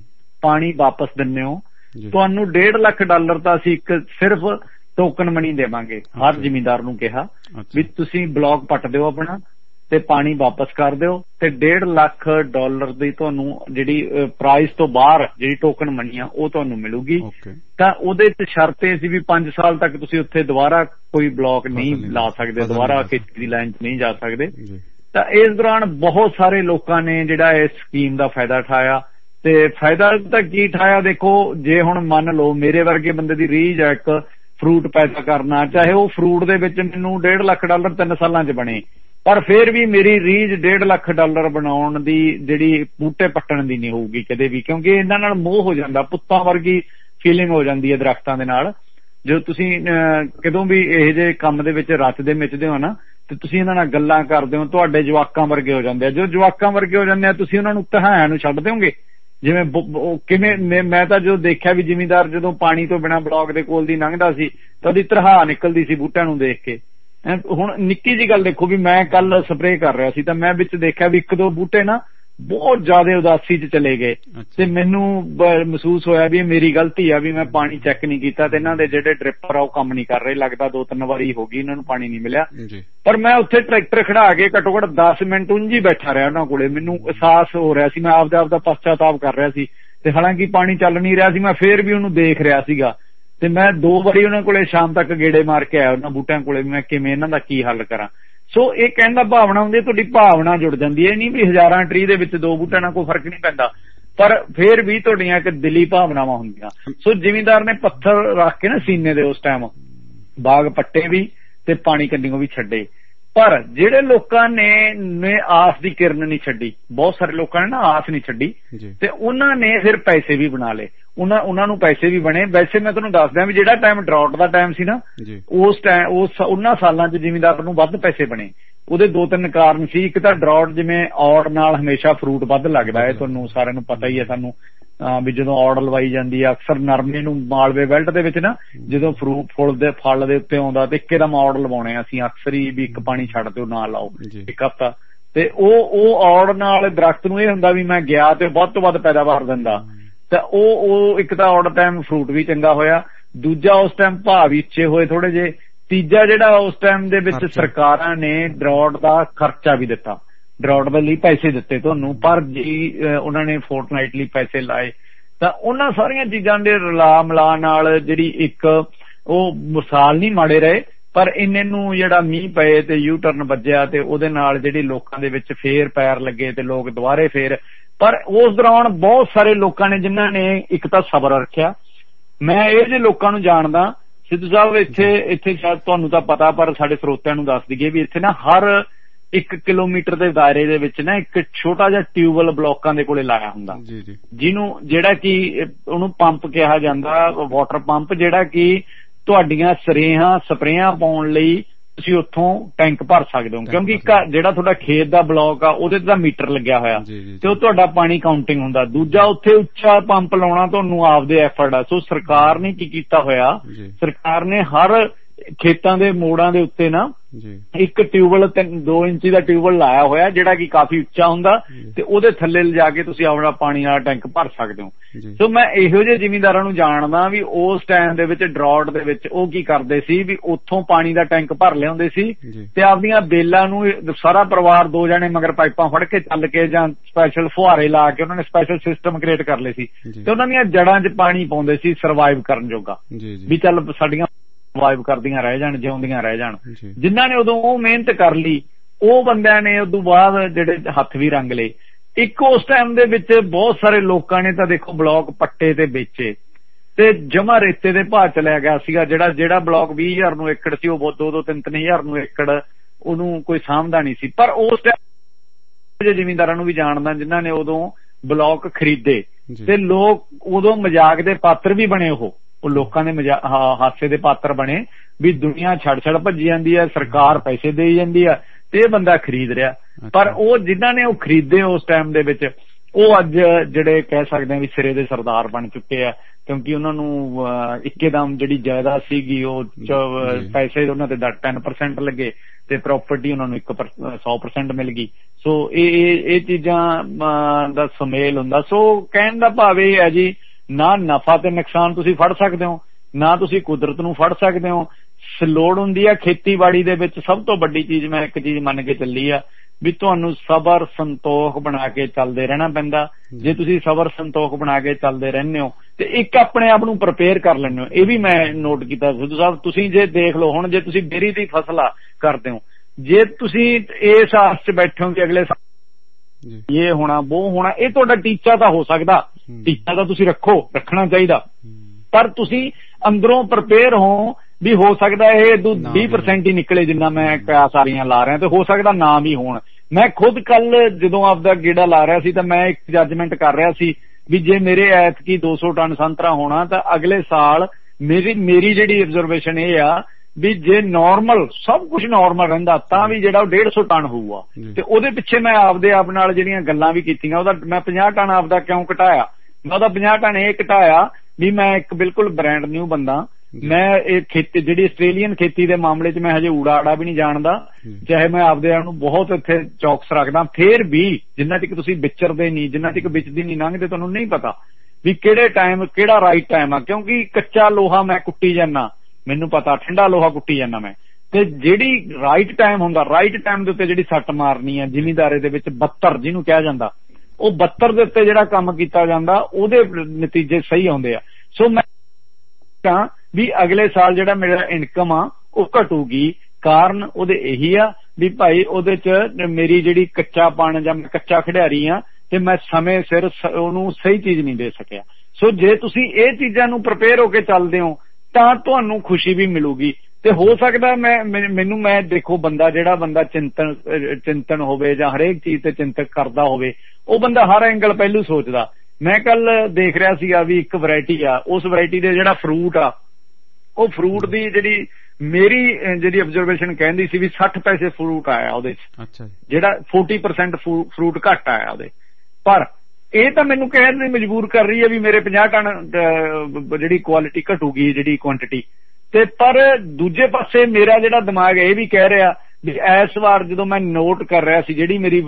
ਪਾਣੀ ਵਾਪਸ ਦਿੰਦੇ ਹੋ, ਤੁਹਾਨੂੰ ਡੇਢ ਲੱਖ ਡਾਲਰ ਤਾਂ ਅਸੀਂ ਇੱਕ ਸਿਰਫ ਟੋਕਨ ਮਨੀ ਦੇਵਾਂਗੇ। ਹਰ ਜ਼ਿਮੀਂਦਾਰ ਨੂੰ ਕਿਹਾ ਵੀ ਤੁਸੀਂ ਬਲੌਕ ਪੱਟ ਦਿਓ ਆਪਣਾ ਤੇ ਪਾਣੀ ਵਾਪਸ ਕਰ ਦਿਓ ਤੇ ਡੇਢ ਲੱਖ ਡਾਲਰ ਦੀ ਤੁਹਾਨੂੰ ਜਿਹੜੀ ਪ੍ਰਾਈਸ ਤੋਂ ਬਾਹਰ ਜਿਹੜੀ ਟੋਕਨ ਮਨੀ ਆ ਉਹ ਤੁਹਾਨੂੰ ਮਿਲੂਗੀ। ਤਾਂ ਉਹਦੇ ਚ ਸ਼ਰਤ ਇਹ ਸੀ ਵੀ ਪੰਜ ਸਾਲ ਤੱਕ ਤੁਸੀਂ ਉੱਥੇ ਦੁਬਾਰਾ ਕੋਈ ਬਲੌਕ ਨਹੀਂ ਲਾ ਸਕਦੇ, ਦੁਬਾਰਾ ਖੇਤੀ ਦੀ ਲਾਈਨ ਚ ਨਹੀਂ ਜਾ ਸਕਦੇ। ਤਾਂ ਇਸ ਦੌਰਾਨ ਬਹੁਤ ਸਾਰੇ ਲੋਕਾਂ ਨੇ ਜਿਹੜਾ ਇਸ ਸਕੀਮ ਦਾ ਫਾਇਦਾ ਉਠਾਇਆ। ਤੇ ਫਾਇਦਾ ਤਾਂ ਕੀ ਉਠਾਇਆ, ਦੇਖੋ ਜੇ ਹੁਣ ਮੰਨ ਲਓ ਮੇਰੇ ਵਰਗੇ ਬੰਦੇ ਦੀ ਰੀਝ ਹੈ ਇੱਕ ਫਰੂਟ ਪੈਦਾ ਕਰਨਾ, ਚਾਹੇ ਉਹ ਫਰੂਟ ਦੇ ਵਿੱਚ ਮੈਨੂੰ ਡੇਢ ਲੱਖ ਡਾਲਰ ਤਿੰਨ ਸਾਲਾਂ ਚ ਬਣੇ, ਪਰ ਫਿਰ ਵੀ ਮੇਰੀ ਰੀਝ ਡੇਢ ਲੱਖ ਡਾਲਰ ਬਣਾਉਣ ਦੀ ਜਿਹੜੀ ਬੂਟੇ ਪੱਟਣ ਦੀ ਨਹੀਂ ਹੋਊਗੀ ਕਦੇ ਵੀ, ਕਿਉਂਕਿ ਇਹਨਾਂ ਨਾਲ ਮੋਹ ਹੋ ਜਾਂਦਾ, ਪੁੱਤਾਂ ਵਰਗੀ ਫੀਲਿੰਗ ਹੋ ਜਾਂਦੀ ਹੈ ਦਰਖਤਾਂ ਦੇ ਨਾਲ। ਜਦੋਂ ਤੁਸੀਂ ਕਦੋਂ ਵੀ ਇਹੋ ਜਿਹੇ ਕੰਮ ਦੇ ਵਿੱਚ ਰਚਦੇ ਮਿਚਦੇ ਹੋ ਨਾ ਤੇ ਤੁਸੀਂ ਇਹਨਾਂ ਨਾਲ ਗੱਲਾਂ ਕਰਦੇ ਹੋ, ਤੁਹਾਡੇ ਜਵਾਕਾਂ ਵਰਗੇ ਹੋ ਜਾਂਦੇ ਆ। ਜੋ ਜਵਾਕਾਂ ਵਰਗੇ ਹੋ ਜਾਂਦੇ ਆ ਤੁਸੀਂ ਉਹਨਾਂ ਨੂੰ ਤਹਾਇਆਂ ਨੂੰ ਛੱਡ ਦਿਓਗੇ। ਜਿਵੇਂ ਕਿਵੇਂ ਮੈਂ ਤਾਂ ਜਦੋਂ ਦੇਖਿਆ ਵੀ ਜ਼ਿਮੀਂਦਾਰ ਜਦੋਂ ਪਾਣੀ ਤੋਂ ਬਿਨਾਂ ਬਲੌਕ ਦੇ ਕੋਲ ਦੀ ਲੰਘਦਾ ਸੀ ਤਾਂ ਉਹਦੀ ਤਰਹਾ ਨਿਕਲਦੀ ਸੀ ਬੂਟਿਆਂ ਨੂੰ ਦੇਖ ਕੇ। ਹੁਣ ਨਿੱਕੀ ਜਿਹੀ ਗੱਲ ਦੇਖੋ ਵੀ ਮੈਂ ਕੱਲ ਸਪਰੇਅ ਕਰ ਰਿਹਾ ਸੀ ਤਾਂ ਮੈਂ ਵਿੱਚ ਦੇਖਿਆ ਵੀ ਇੱਕ ਦੋ ਬੂਟੇ ਨਾ ਬਹੁਤ ਜ਼ਿਆਦਾ ਉਦਾਸੀ ਚ ਚਲੇ ਗਏ ਤੇ ਮੈਨੂੰ ਮਹਿਸੂਸ ਹੋਇਆ ਵੀ ਇਹ ਮੇਰੀ ਗਲਤੀ ਆ ਵੀ ਮੈਂ ਪਾਣੀ ਚੈੱਕ ਨਹੀਂ ਕੀਤਾ ਤੇ ਇਹਨਾਂ ਦੇ ਜਿਹੜੇ ਡ੍ਰਿਪਰ ਆ ਉਹ ਕੰਮ ਨਹੀਂ ਕਰ ਰਹੇ। ਲੱਗਦਾ ਦੋ ਤਿੰਨ ਵਾਰੀ ਹੋ ਗਈ ਇਹਨਾਂ ਨੂੰ ਪਾਣੀ ਨਹੀਂ ਮਿਲਿਆ, ਪਰ ਮੈਂ ਉੱਥੇ ਟਰੈਕਟਰ ਖੜਾ ਕੇ ਘੱਟੋ ਘੱਟ ਦਸ ਮਿੰਟ ਉਂਝ ਹੀ ਬੈਠਾ ਰਿਹਾ ਉਹਨਾਂ ਕੋਲੇ। ਮੈਨੂੰ ਅਹਿਸਾਸ ਹੋ ਰਿਹਾ ਸੀ, ਮੈਂ ਆਪਦਾ ਆਪਦਾ ਪਛਤਾਤਾਪ ਕਰ ਰਿਹਾ ਸੀ ਤੇ ਹਾਲਾਂਕਿ ਪਾਣੀ ਚੱਲ ਨਹੀਂ ਰਿਹਾ ਸੀ, ਮੈਂ ਫੇਰ ਵੀ ਉਹਨੂੰ ਦੇਖ ਰਿਹਾ ਸੀਗਾ। ਤੇ ਮੈਂ ਦੋ ਵਾਰੀ ਉਹਨਾਂ ਕੋਲੇ ਸ਼ਾਮ ਤੱਕ ਗੇੜੇ ਮਾਰ ਕੇ ਆਇਆ ਉਹਨਾਂ ਬੂਟਿਆਂ ਕੋਲੇ ਵੀ ਮੈਂ ਕਿਵੇਂ ਇਹਨਾਂ ਦਾ ਕੀ ਹੱਲ ਕਰਾਂ। ਸੋ ਇਹ ਕਹਿਣ ਦਾ ਭਾਵਨਾ ਹੁੰਦੀ, ਤੁਹਾਡੀ ਭਾਵਨਾ ਜੁੜ ਜਾਂਦੀ ਹੈ। ਇਹ ਨਹੀਂ ਵੀ ਹਜ਼ਾਰਾਂ ਟਰੀ ਦੇ ਵਿੱਚ ਦੋ ਬੂਟਿਆਂ ਨਾਲ ਕੋਈ ਫਰਕ ਨਹੀਂ ਪੈਂਦਾ, ਪਰ ਫੇਰ ਵੀ ਤੁਹਾਡੀਆਂ ਇੱਕ ਦਿਲੀ ਭਾਵਨਾਵਾਂ ਹੁੰਦੀਆਂ। ਸੋ ਜ਼ਿਮੀਂਦਾਰ ਨੇ ਪੱਥਰ ਰੱਖ ਕੇ ਨਾ ਸੀਨੇ ਦੇ ਉਸ ਟਾਈਮ ਬਾਗ ਪੱਟੇ ਵੀ ਤੇ ਪਾਣੀ ਕੰਢੀਆਂ ਵੀ ਛੱਡੇ, ਪਰ ਜਿਹੜੇ ਲੋਕਾਂ ਨੇ ਨੇ ਆਸ ਦੀ ਕਿਰਨ ਨਹੀਂ ਛੱਡੀ, ਬਹੁਤ ਸਾਰੇ ਲੋਕਾਂ ਨੇ ਨਾ ਆਸ ਨਹੀਂ ਛੱਡੀ ਤੇ ਉਹਨਾਂ ਨੇ ਫਿਰ ਪੈਸੇ ਵੀ ਬਣਾ ਲਏ। ਉਹਨਾਂ ਉਹਨਾਂ ਨੂੰ ਪੈਸੇ ਵੀ ਬਣੇ। ਵੈਸੇ ਮੈਂ ਤੁਹਾਨੂੰ ਦੱਸਦਾ ਵੀ ਜਿਹੜਾ ਟਾਈਮ ਡਰਾਊਟ ਦਾ ਟਾਈਮ ਸੀ ਨਾ ਉਸ ਟਾਈਮ ਉਸ ਉਹਨਾਂ ਸਾਲਾਂ ਚ ਜ਼ਿਮੀਂਦਾਰ ਨੂੰ ਵੱਧ ਪੈਸੇ ਬਣੇ, ਉਹਦੇ ਦੋ ਤਿੰਨ ਕਾਰਨ ਸੀ। ਇੱਕ ਤਾਂ ਡਰਾਟ, ਜਿਵੇਂ ਔੜ ਨਾਲ ਹਮੇਸ਼ਾ ਫਰੂਟ ਵੱਧ ਲੱਗਦਾ ਹੈ, ਤੁਹਾਨੂੰ ਸਾਰਿਆਂ ਨੂੰ ਪਤਾ ਹੀ ਹੈ ਸਾਨੂੰ ਵੀ ਜਦੋਂ ਔੜ ਲਵਾਈ ਜਾਂਦੀ ਹੈ ਅਕਸਰ ਨਰਮੇ ਨੂੰ ਮਾਲਵੇ ਬੈਲਟ ਦੇ ਵਿੱਚ ਨਾ ਜਦੋਂ ਫਰੂਟ ਫੁੱਲ ਦੇ ਫਲ ਦੇ ਉੱਤੇ ਆਉਂਦਾ ਤੇ ਇੱਕਦਮ ਔੜ ਲਵਾਉਣੇ ਆ ਅਸੀਂ ਅਕਸਰ ਹੀ ਵੀ ਇੱਕ ਪਾਣੀ ਛੱਡ ਦਿਓ ਨਾ ਲਾਓ ਇੱਕ ਹਫ਼ਤਾ, ਤੇ ਉਹ ਉਹ ਔੜ ਨਾਲ ਦਰਖਤ ਨੂੰ ਇਹ ਹੁੰਦਾ ਵੀ ਮੈਂ ਗਿਆ ਤੇ ਵੱਧ ਤੋਂ ਵੱਧ ਪੈਦਾਵਾਰ ਦਿੰਦਾ, ਤਾਂ ਉਹ ਉਹ ਇੱਕ ਤਾਂ ਔੜ ਟਾਈਮ ਫਰੂਟ ਵੀ ਚੰਗਾ ਹੋਇਆ, ਦੂਜਾ ਉਸ ਟਾਈਮ ਭਾਅ ਵੀ ਉੱਚੇ ਹੋਏ ਥੋੜੇ ਜਿਹੇ, ਤੀਜਾ ਜਿਹੜਾ ਉਸ ਟਾਈਮ ਦੇ ਵਿੱਚ ਸਰਕਾਰਾਂ ਨੇ ਡਰਾਟ ਦਾ ਖਰਚਾ ਵੀ ਦਿੱਤਾ, ਡਰਾਟ ਦੇ ਲਈ ਪੈਸੇ ਦਿੱਤੇ ਤੁਹਾਨੂੰ ਪਰ ਜੀ ਉਹਨਾਂ ਨੇ ਫੋਰਟਨਾਈਟਲੀ ਪੈਸੇ ਲਾਏ, ਤਾਂ ਉਹਨਾਂ ਸਾਰੀਆਂ ਚੀਜ਼ਾਂ ਦੇ ਰਲਾ ਮਿਲਾ ਨਾਲ ਜਿਹੜੀ ਇੱਕ ਉਹ ਮਿਸਾਲ ਨਹੀਂ ਮਾੜੇ ਰਹੇ, ਪਰ ਇੰਨੇ ਨੂੰ ਜਿਹੜਾ ਮੀਂਹ ਪਏ ਤੇ ਯੂ ਟਰਨ ਵੱਜਿਆ ਤੇ ਉਹਦੇ ਨਾਲ ਜਿਹੜੀ ਲੋਕਾਂ ਦੇ ਵਿੱਚ ਫੇਰ ਪੈਰ ਲੱਗੇ ਤੇ ਲੋਕ ਦੁਬਾਰੇ ਫੇਰ, ਪਰ ਉਸ ਦੌਰਾਨ ਬਹੁਤ ਸਾਰੇ ਲੋਕਾਂ ਨੇ ਜਿਨ੍ਹਾਂ ਨੇ ਇੱਕ ਤਾਂ ਸਬਰ ਰੱਖਿਆ। ਮੈਂ ਇਹ ਜਿਹੇ ਲੋਕਾਂ ਨੂੰ ਜਾਣਦਾ ਸਿੱਧੂ ਸਾਹਿਬ, ਇੱਥੇ ਇੱਥੇ ਸ਼ਾਇਦ ਤੁਹਾਨੂੰ ਤਾਂ ਪਤਾ ਪਰ ਸਾਡੇ ਸਰੋਤਿਆਂ ਨੂੰ ਦੱਸ ਦਈਏ ਵੀ ਇੱਥੇ ਨਾ ਹਰ ਇੱਕ ਕਿਲੋਮੀਟਰ ਦੇ ਦਾਇਰੇ ਦੇ ਵਿੱਚ ਨਾ ਇੱਕ ਛੋਟਾ ਜਿਹਾ ਟਿਊਬਵੈਲ ਬਲਾਕਾਂ ਦੇ ਕੋਲੇ ਲਾਇਆ ਹੁੰਦਾ, ਜਿਹਨੂੰ ਜਿਹੜਾ ਕਿ ਉਹਨੂੰ ਪੰਪ ਕਿਹਾ ਜਾਂਦਾ, ਵਾਟਰ ਪੰਪ, ਜਿਹੜਾ ਕਿ ਤੁਹਾਡੀਆਂ ਸਰੇਹਾਂ ਸਪਰੇਆਂ ਪਾਉਣ ਲਈ ਤੁਸੀਂ ਉੱਥੋਂ ਟੈਂਕ ਭਰ ਸਕਦੇ ਹੋ, ਕਿਉਂਕਿ ਜਿਹੜਾ ਤੁਹਾਡਾ ਖੇਤ ਦਾ ਬਲਾਕ ਆ ਉਹਦੇ ਤੇ ਤਾਂ ਮੀਟਰ ਲੱਗਿਆ ਹੋਇਆ ਤੇ ਉਹ ਤੁਹਾਡਾ ਪਾਣੀ ਕਾਊਂਟਿੰਗ ਹੁੰਦਾ। ਦੂਜਾ ਉੱਥੇ ਉੱਚਾ ਪੰਪ ਲਾਉਣਾ ਤੁਹਾਨੂੰ ਆਪਦੇ ਐਫਰਟ ਆ। ਸੋ ਸਰਕਾਰ ਨੇ ਕੀ ਕੀਤਾ ਹੋਇਆ, ਸਰਕਾਰ ਨੇ ਹਰ ਖੇਤਾਂ ਦੇ ਮੋੜਾਂ ਦੇ ਉੱਤੇ ਨਾ ਇੱਕ ਟਿਊਬਵੈਲ ਤਿੰਨ ਦੋ ਇੰਚੀ ਦਾ ਟਿਊਬਵੈਲ ਲਾਇਆ ਹੋਇਆ ਜਿਹੜਾ ਕਿ ਕਾਫੀ ਉੱਚਾ ਹੁੰਦਾ ਤੇ ਉਹਦੇ ਥੱਲੇ ਲਿਜਾ ਕੇ ਤੁਸੀਂ ਆਪਣਾ ਪਾਣੀ ਵਾਲਾ ਟੈਂਕ ਭਰ ਸਕਦੇ ਹੋ। ਸੋ ਮੈਂ ਇਹੋ ਜਿਹੇ ਜ਼ਿਮੀਂਦਾਰਾਂ ਨੂੰ ਜਾਣਦਾ ਵੀ ਉਸ ਟਾਈਮ ਦੇ ਵਿੱਚ ਡਰਾਟ ਦੇ ਵਿੱਚ ਉਹ ਕੀ ਕਰਦੇ ਸੀ ਵੀ ਉੱਥੋਂ ਪਾਣੀ ਦਾ ਟੈਂਕ ਭਰ ਲਿਆਉਂਦੇ ਸੀ ਤੇ ਆਪਦੀਆਂ ਬੇਲਾਂ ਨੂੰ ਸਾਰਾ ਪਰਿਵਾਰ ਦੋ ਜਣੇ ਮਗਰ ਪਾਈਪਾਂ ਫੜ ਕੇ ਚੱਲ ਕੇ ਜਾਂ ਸਪੈਸ਼ਲ ਫੁਹਾਰੇ ਲਾ ਕੇ ਉਹਨਾਂ ਨੇ ਸਪੈਸ਼ਲ ਸਿਸਟਮ ਕ੍ਰੀਏਟ ਕਰ ਲਏ ਸੀ ਤੇ ਉਹਨਾਂ ਦੀਆਂ ਜੜ੍ਹਾਂ 'ਚ ਪਾਣੀ ਪਾਉਂਦੇ ਸੀ ਸਰਵਾਈਵ ਕਰਨ ਜੋਗਾ ਵੀ ਚੱਲ ਸਾਡੀਆਂ ਸਰਵਾਈਵ ਕਰਦੀਆਂ ਰਹਿ ਜਾਣ, ਜਿਉਂਦੀਆਂ ਰਹਿ ਜਾਣ। ਜਿਨ੍ਹਾਂ ਨੇ ਉਦੋਂ ਉਹ ਮਿਹਨਤ ਕਰ ਲਈ ਉਹ ਬੰਦਿਆਂ ਨੇ ਉਦੋਂ ਬਾਅਦ ਜਿਹੜੇ ਹੱਥ ਵੀ ਰੰਗ ਲਏ। ਇੱਕ ਉਸ ਟਾਈਮ ਦੇ ਵਿੱਚ ਬਹੁਤ ਸਾਰੇ ਲੋਕਾਂ ਨੇ ਤਾਂ ਦੇਖੋ ਬਲਾਕ ਪੱਟੇ ਤੇ ਵੇਚੇ ਤੇ ਜਮਾ ਰੇਤੇ ਦੇ ਭਾਅ ਚਲਿਆ ਗਿਆ ਸੀਗਾ। ਜਿਹੜਾ ਜਿਹੜਾ ਬਲਾਕ ਵੀਹ ਹਜ਼ਾਰ ਨੂੰ ਏਕੜ ਸੀ ਉਹ ਦੋ ਦੋ ਤਿੰਨ ਤਿੰਨ ਹਜ਼ਾਰ ਨੂੰ ਏਕੜ ਉਹਨੂੰ ਕੋਈ ਸਾਂਭਦਾ ਨਹੀਂ ਸੀ। ਪਰ ਉਸ ਟਾਈਮ ਜ਼ਿਮੀਂਦਾਰਾਂ ਨੂੰ ਵੀ ਜਾਣਦਾ ਜਿਨ੍ਹਾਂ ਨੇ ਉਦੋਂ ਬਲਾਕ ਖਰੀਦੇ ਤੇ ਲੋਕ ਉਦੋਂ ਮਜ਼ਾਕ ਦੇ ਪਾਤਰ ਵੀ ਬਣੇ, ਉਹ ਉਹ ਲੋਕਾਂ ਦੇ ਮਜ਼ਾ ਹਾਸੇ ਦੇ ਪਾਤਰ ਬਣੇ ਵੀ ਦੁਨੀਆ ਛੱਡ ਛੱਡ ਭੱਜੀ ਜਾਂਦੀ ਹੈ, ਸਰਕਾਰ ਪੈਸੇ ਦੇਈ ਜਾਂਦੀ ਆ ਤੇ ਇਹ ਬੰਦਾ ਖਰੀਦ ਰਿਹਾ। ਪਰ ਉਹ ਜਿਨ੍ਹਾਂ ਨੇ ਉਹ ਖਰੀਦੇ ਉਸ ਟਾਈਮ ਦੇ ਵਿੱਚ ਉਹ ਅੱਜ ਜਿਹੜੇ ਕਹਿ ਸਕਦੇ ਆ ਵੀ ਸਿਰੇ ਦੇ ਸਰਦਾਰ ਬਣ ਚੁੱਕੇ ਆ, ਕਿਉਂਕਿ ਉਹਨਾਂ ਨੂੰ ਇੱਕਦਮ ਜਿਹੜੀ ਜਾਇਦਾਦ ਸੀਗੀ ਉਹ ਪੈਸੇ ਉਹਨਾਂ ਤੇ ਟੈਨ ਪਰਸੈਂਟ ਲੱਗੇ ਤੇ ਪ੍ਰਾਪਰਟੀ ਉਹਨਾਂ ਨੂੰ ਇੱਕ ਸੌ ਪਰਸੈਂਟ ਮਿਲ ਗਈ। ਸੋ ਇਹ ਇਹ ਚੀਜ਼ਾਂ ਦਾ ਸੁਮੇਲ ਹੁੰਦਾ। ਸੋ ਕਹਿਣ ਦਾ ਭਾਵ ਇਹ ਹੈ ਜੀ, ਨਾ ਨਫਾ ਤੇ ਨੁਕਸਾਨ ਤੁਸੀਂ ਫੜ ਸਕਦੇ ਹੋ, ਨਾ ਤੁਸੀਂ ਕੁਦਰਤ ਨੂੰ ਫੜ ਸਕਦੇ ਹੋ। ਲੋੜ ਹੁੰਦੀ ਆ ਖੇਤੀਬਾੜੀ ਦੇ ਵਿੱਚ ਸਭ ਤੋਂ ਵੱਡੀ ਚੀਜ਼ ਮੈਂ ਇੱਕ ਚੀਜ਼ ਮੰਨ ਕੇ ਚੱਲੀ ਆ ਵੀ ਤੁਹਾਨੂੰ ਸਬਰ ਸੰਤੋਖ ਬਣਾ ਕੇ ਚੱਲਦੇ ਰਹਿਣਾ ਪੈਂਦਾ। ਜੇ ਤੁਸੀਂ ਸਬਰ ਸੰਤੋਖ ਬਣਾ ਕੇ ਚੱਲਦੇ ਰਹਿੰਦੇ ਹੋ ਤੇ ਇੱਕ ਆਪਣੇ ਆਪ ਨੂੰ ਪ੍ਰਪੇਅਰ ਕਰ ਲੈਂਦੇ ਹੋ। ਇਹ ਵੀ ਮੈਂ ਨੋਟ ਕੀਤਾ ਸਿੱਧੂ ਸਾਹਿਬ, ਤੁਸੀਂ ਜੇ ਦੇਖ ਲਓ ਹੁਣ ਜੇ ਤੁਸੀਂ ਬੇਰੀ ਦੀ ਫਸਲ ਕਰਦੇ ਹੋ, ਜੇ ਤੁਸੀਂ ਇਸ ਆਸ 'ਚ ਬੈਠੇ ਹੋ ਕਿ ਅਗਲੇ ਸਾਲ ਇਹ ਹੋਣਾ ਉਹ ਹੋਣਾ, ਇਹ ਤੁਹਾਡਾ ਟੀਚਾ ਤਾਂ ਹੋ ਸਕਦਾ, ਟੀਚਾ ਤਾਂ ਤੁਸੀਂ ਰੱਖੋ, ਰੱਖਣਾ ਚਾਹੀਦਾ, ਪਰ ਤੁਸੀਂ ਅੰਦਰੋਂ ਪ੍ਰਪੇਅਰ ਹੋ ਵੀ ਹੋ ਸਕਦਾ ਇਹ ਵੀਹ ਪਰਸੈਂਟ ਹੀ ਨਿਕਲੇ ਜਿੰਨਾ ਮੈਂ ਸਾਰੀਆਂ ਲਾ ਰਿਹਾ ਤੇ ਹੋ ਸਕਦਾ ਨਾ ਵੀ ਹੋਣ। ਮੈਂ ਖੁਦ ਕੱਲ ਜਦੋਂ ਆਪਦਾ ਗੇੜਾ ਲਾ ਰਿਹਾ ਸੀ ਤਾਂ ਮੈਂ ਇੱਕ ਜੱਜਮੈਂਟ ਕਰ ਰਿਹਾ ਸੀ ਵੀ ਜੇ ਮੇਰੇ ਐਤਕੀ ਦੋ ਸੌ ਟਨ ਸੰਤਰਾ ਹੋਣਾ ਤਾਂ ਅਗਲੇ ਸਾਲ ਮੇਰੀ ਮੇਰੀ ਜਿਹੜੀ ਅਬਜ਼ਰਵੇਸ਼ਨ ਇਹ ਆ ਵੀ ਜੇ ਨਾਰਮਲ ਸਭ ਕੁਝ ਨਾਰਮਲ ਰਹਿੰਦਾ ਤਾਂ ਵੀ ਜਿਹੜਾ ਉਹ ਡੇਢ ਸੌ ਟਨ ਹੋਊਗਾ। ਤੇ ਉਹਦੇ ਪਿੱਛੇ ਮੈਂ ਆਪਦੇ ਆਪ ਨਾਲ ਜਿਹੜੀਆਂ ਗੱਲਾਂ ਵੀ ਕੀਤੀਆਂ, ਉਹਦਾ ਮੈਂ ਪੰਜਾਹ ਟਨ ਆਪਦਾ ਕਿਉਂ ਘਟਾਇਆ, ਮੈਂ ਉਹਦਾ ਪੰਜਾਹ ਟਨ ਇਹ ਘਟਾਇਆ ਵੀ ਮੈਂ ਇੱਕ ਬਿਲਕੁਲ ਬ੍ਰਾਂਡ ਨਿਊ ਬੰਦਾ, ਮੈਂ ਇਹ ਖੇਤੀ ਜਿਹੜੀ ਆਸਟ੍ਰੇਲੀਅਨ ਖੇਤੀ ਦੇ ਮਾਮਲੇ 'ਚ ਮੈਂ ਹਜੇ ਊੜਾ ਆੜਾ ਵੀ ਨਹੀਂ ਜਾਣਦਾ, ਚਾਹੇ ਮੈਂ ਆਪਦੇ ਆਪ ਨੂੰ ਬਹੁਤ ਇੱਥੇ ਚੌਕਸ ਰੱਖਦਾ, ਫੇਰ ਵੀ ਜਿੰਨਾ ਤੱਕ ਤੁਸੀਂ ਵਿਚਰਦੇ ਨਹੀਂ, ਜਿੰਨਾ ਤੱਕ ਵਿਚਦੀ ਨਹੀਂ ਲੰਘਦੇ, ਤੁਹਾਨੂੰ ਨਹੀਂ ਪਤਾ ਵੀ ਕਿਹੜੇ ਟਾਈਮ ਕਿਹੜਾ ਰਾਈਟ ਟਾਈਮ ਆ। ਕਿਉਂਕਿ ਕੱਚਾ ਲੋਹਾ ਮੈਂ ਕੁੱਟੀ ਜਾਂਦਾ, ਮੈਨੂੰ ਪਤਾ ਠੰਡਾ ਲੋਹਾ ਕੁੱਟੀ ਜਾਂਦਾ ਮੈਂ, ਤੇ ਜਿਹੜੀ ਰਾਈਟ ਟਾਈਮ ਹੁੰਦਾ ਰਾਈਟ ਟਾਈਮ ਦੇ ਉੱਤੇ ਜਿਹੜੀ ਸੱਟ ਮਾਰਨੀ ਆ ਜ਼ਿਮੀਂਦਾਰੇ ਦੇ ਵਿੱਚ ਬੱਤਰ ਜਿਹਨੂੰ ਕਿਹਾ ਜਾਂਦਾ, ਉਹ ਬੱਤਰ ਦੇ ਉੱਤੇ ਜਿਹੜਾ ਕੰਮ ਕੀਤਾ ਜਾਂਦਾ ਉਹਦੇ ਨਤੀਜੇ ਸਹੀ ਆਉਂਦੇ ਆ। ਸੋ ਮੈਂ ਤਾਂ ਵੀ ਅਗਲੇ ਸਾਲ ਜਿਹੜਾ ਮੇਰਾ ਇਨਕਮ ਆ ਉਹ ਘਟੂਗੀ, ਕਾਰਨ ਉਹਦੇ ਇਹੀ ਆ ਵੀ ਭਾਈ ਉਹਦੇ 'ਚ ਮੇਰੀ ਜਿਹੜੀ ਕੱਚਾਪਣ ਜਾਂ ਮੈਂ ਕੱਚਾ ਖਿਡਾਰੀ ਆ ਤੇ ਮੈਂ ਸਮੇਂ ਸਿਰ ਉਹਨੂੰ ਸਹੀ ਚੀਜ਼ ਨਹੀਂ ਦੇ ਸਕਿਆ। ਸੋ ਜੇ ਤੁਸੀਂ ਇਹ ਚੀਜ਼ਾਂ ਨੂੰ ਪ੍ਰਪੇਅਰ ਹੋ ਕੇ ਚੱਲਦੇ ਹੋ ਤਾਂ ਤੁਹਾਨੂੰ ਖੁਸ਼ੀ ਵੀ ਮਿਲੂਗੀ। ਤੇ ਹੋ ਸਕਦਾ ਮੈਂ ਮੈਨੂੰ ਮੈਂ ਦੇਖੋ ਬੰਦਾ ਜਿਹੜਾ ਬੰਦਾ ਚਿੰਤਨ ਚਿੰਤਨ ਹੋਵੇ ਜਾਂ ਹਰੇਕ ਚੀਜ਼ ਤੇ ਚਿੰਤਕ ਕਰਦਾ ਹੋਵੇ ਉਹ ਬੰਦਾ ਹਰ ਐਂਗਲ ਪਹਿਲੂ ਸੋਚਦਾ। ਮੈਂ ਕੱਲ ਦੇਖ ਰਿਹਾ ਸੀਗਾ ਵੀ ਇੱਕ ਵੈਰਾਈਟੀ ਆ, ਉਸ ਵੈਰਾਈਟੀ ਦੇ ਜਿਹੜਾ ਫਰੂਟ ਆ ਉਹ ਫਰੂਟ ਦੀ ਜਿਹੜੀ ਮੇਰੀ ਜਿਹੜੀ ਅਬਜ਼ਰਵੇਸ਼ਨ ਕਹਿੰਦੀ ਸੀ ਵੀ ਸੱਠ ਪੈਸੇ ਫਰੂਟ ਆਇਆ ਉਹਦੇ ਚ, ਜਿਹੜਾ ਚਾਲੀ ਪਰਸੈਂਟ ਫਰੂਟ ਘੱਟ ਆਇਆ ਉਹਦੇ। ਪਰ ਇਹ ਤਾਂ ਮੈਨੂੰ ਕਹਿਣ ਲਈ ਮਜਬੂਰ ਕਰ ਰਹੀ ਹੈ ਵੀ ਮੇਰੇ ਪੰਜਾਹ ਟਨ ਜਿਹੜੀ ਕੁਆਲਿਟੀ ਘਟੂਗੀ, ਜਿਹੜੀ ਕੁਆਂਟੀਟੀ ਤੇ। ਪਰ ਦੂਜੇ ਪਾਸੇ ਮੇਰਾ ਜਿਹੜਾ ਦਿਮਾਗ ਇਹ ਵੀ ਕਹਿ ਰਿਹਾ ਵੀ ਇਸ ਵਾਰ ਜਦੋਂ ਮੈਂ ਨੋਟ ਕਰ ਰਿਹਾ ਸੀ ਜਿਹੜੀ ਮੇਰੀ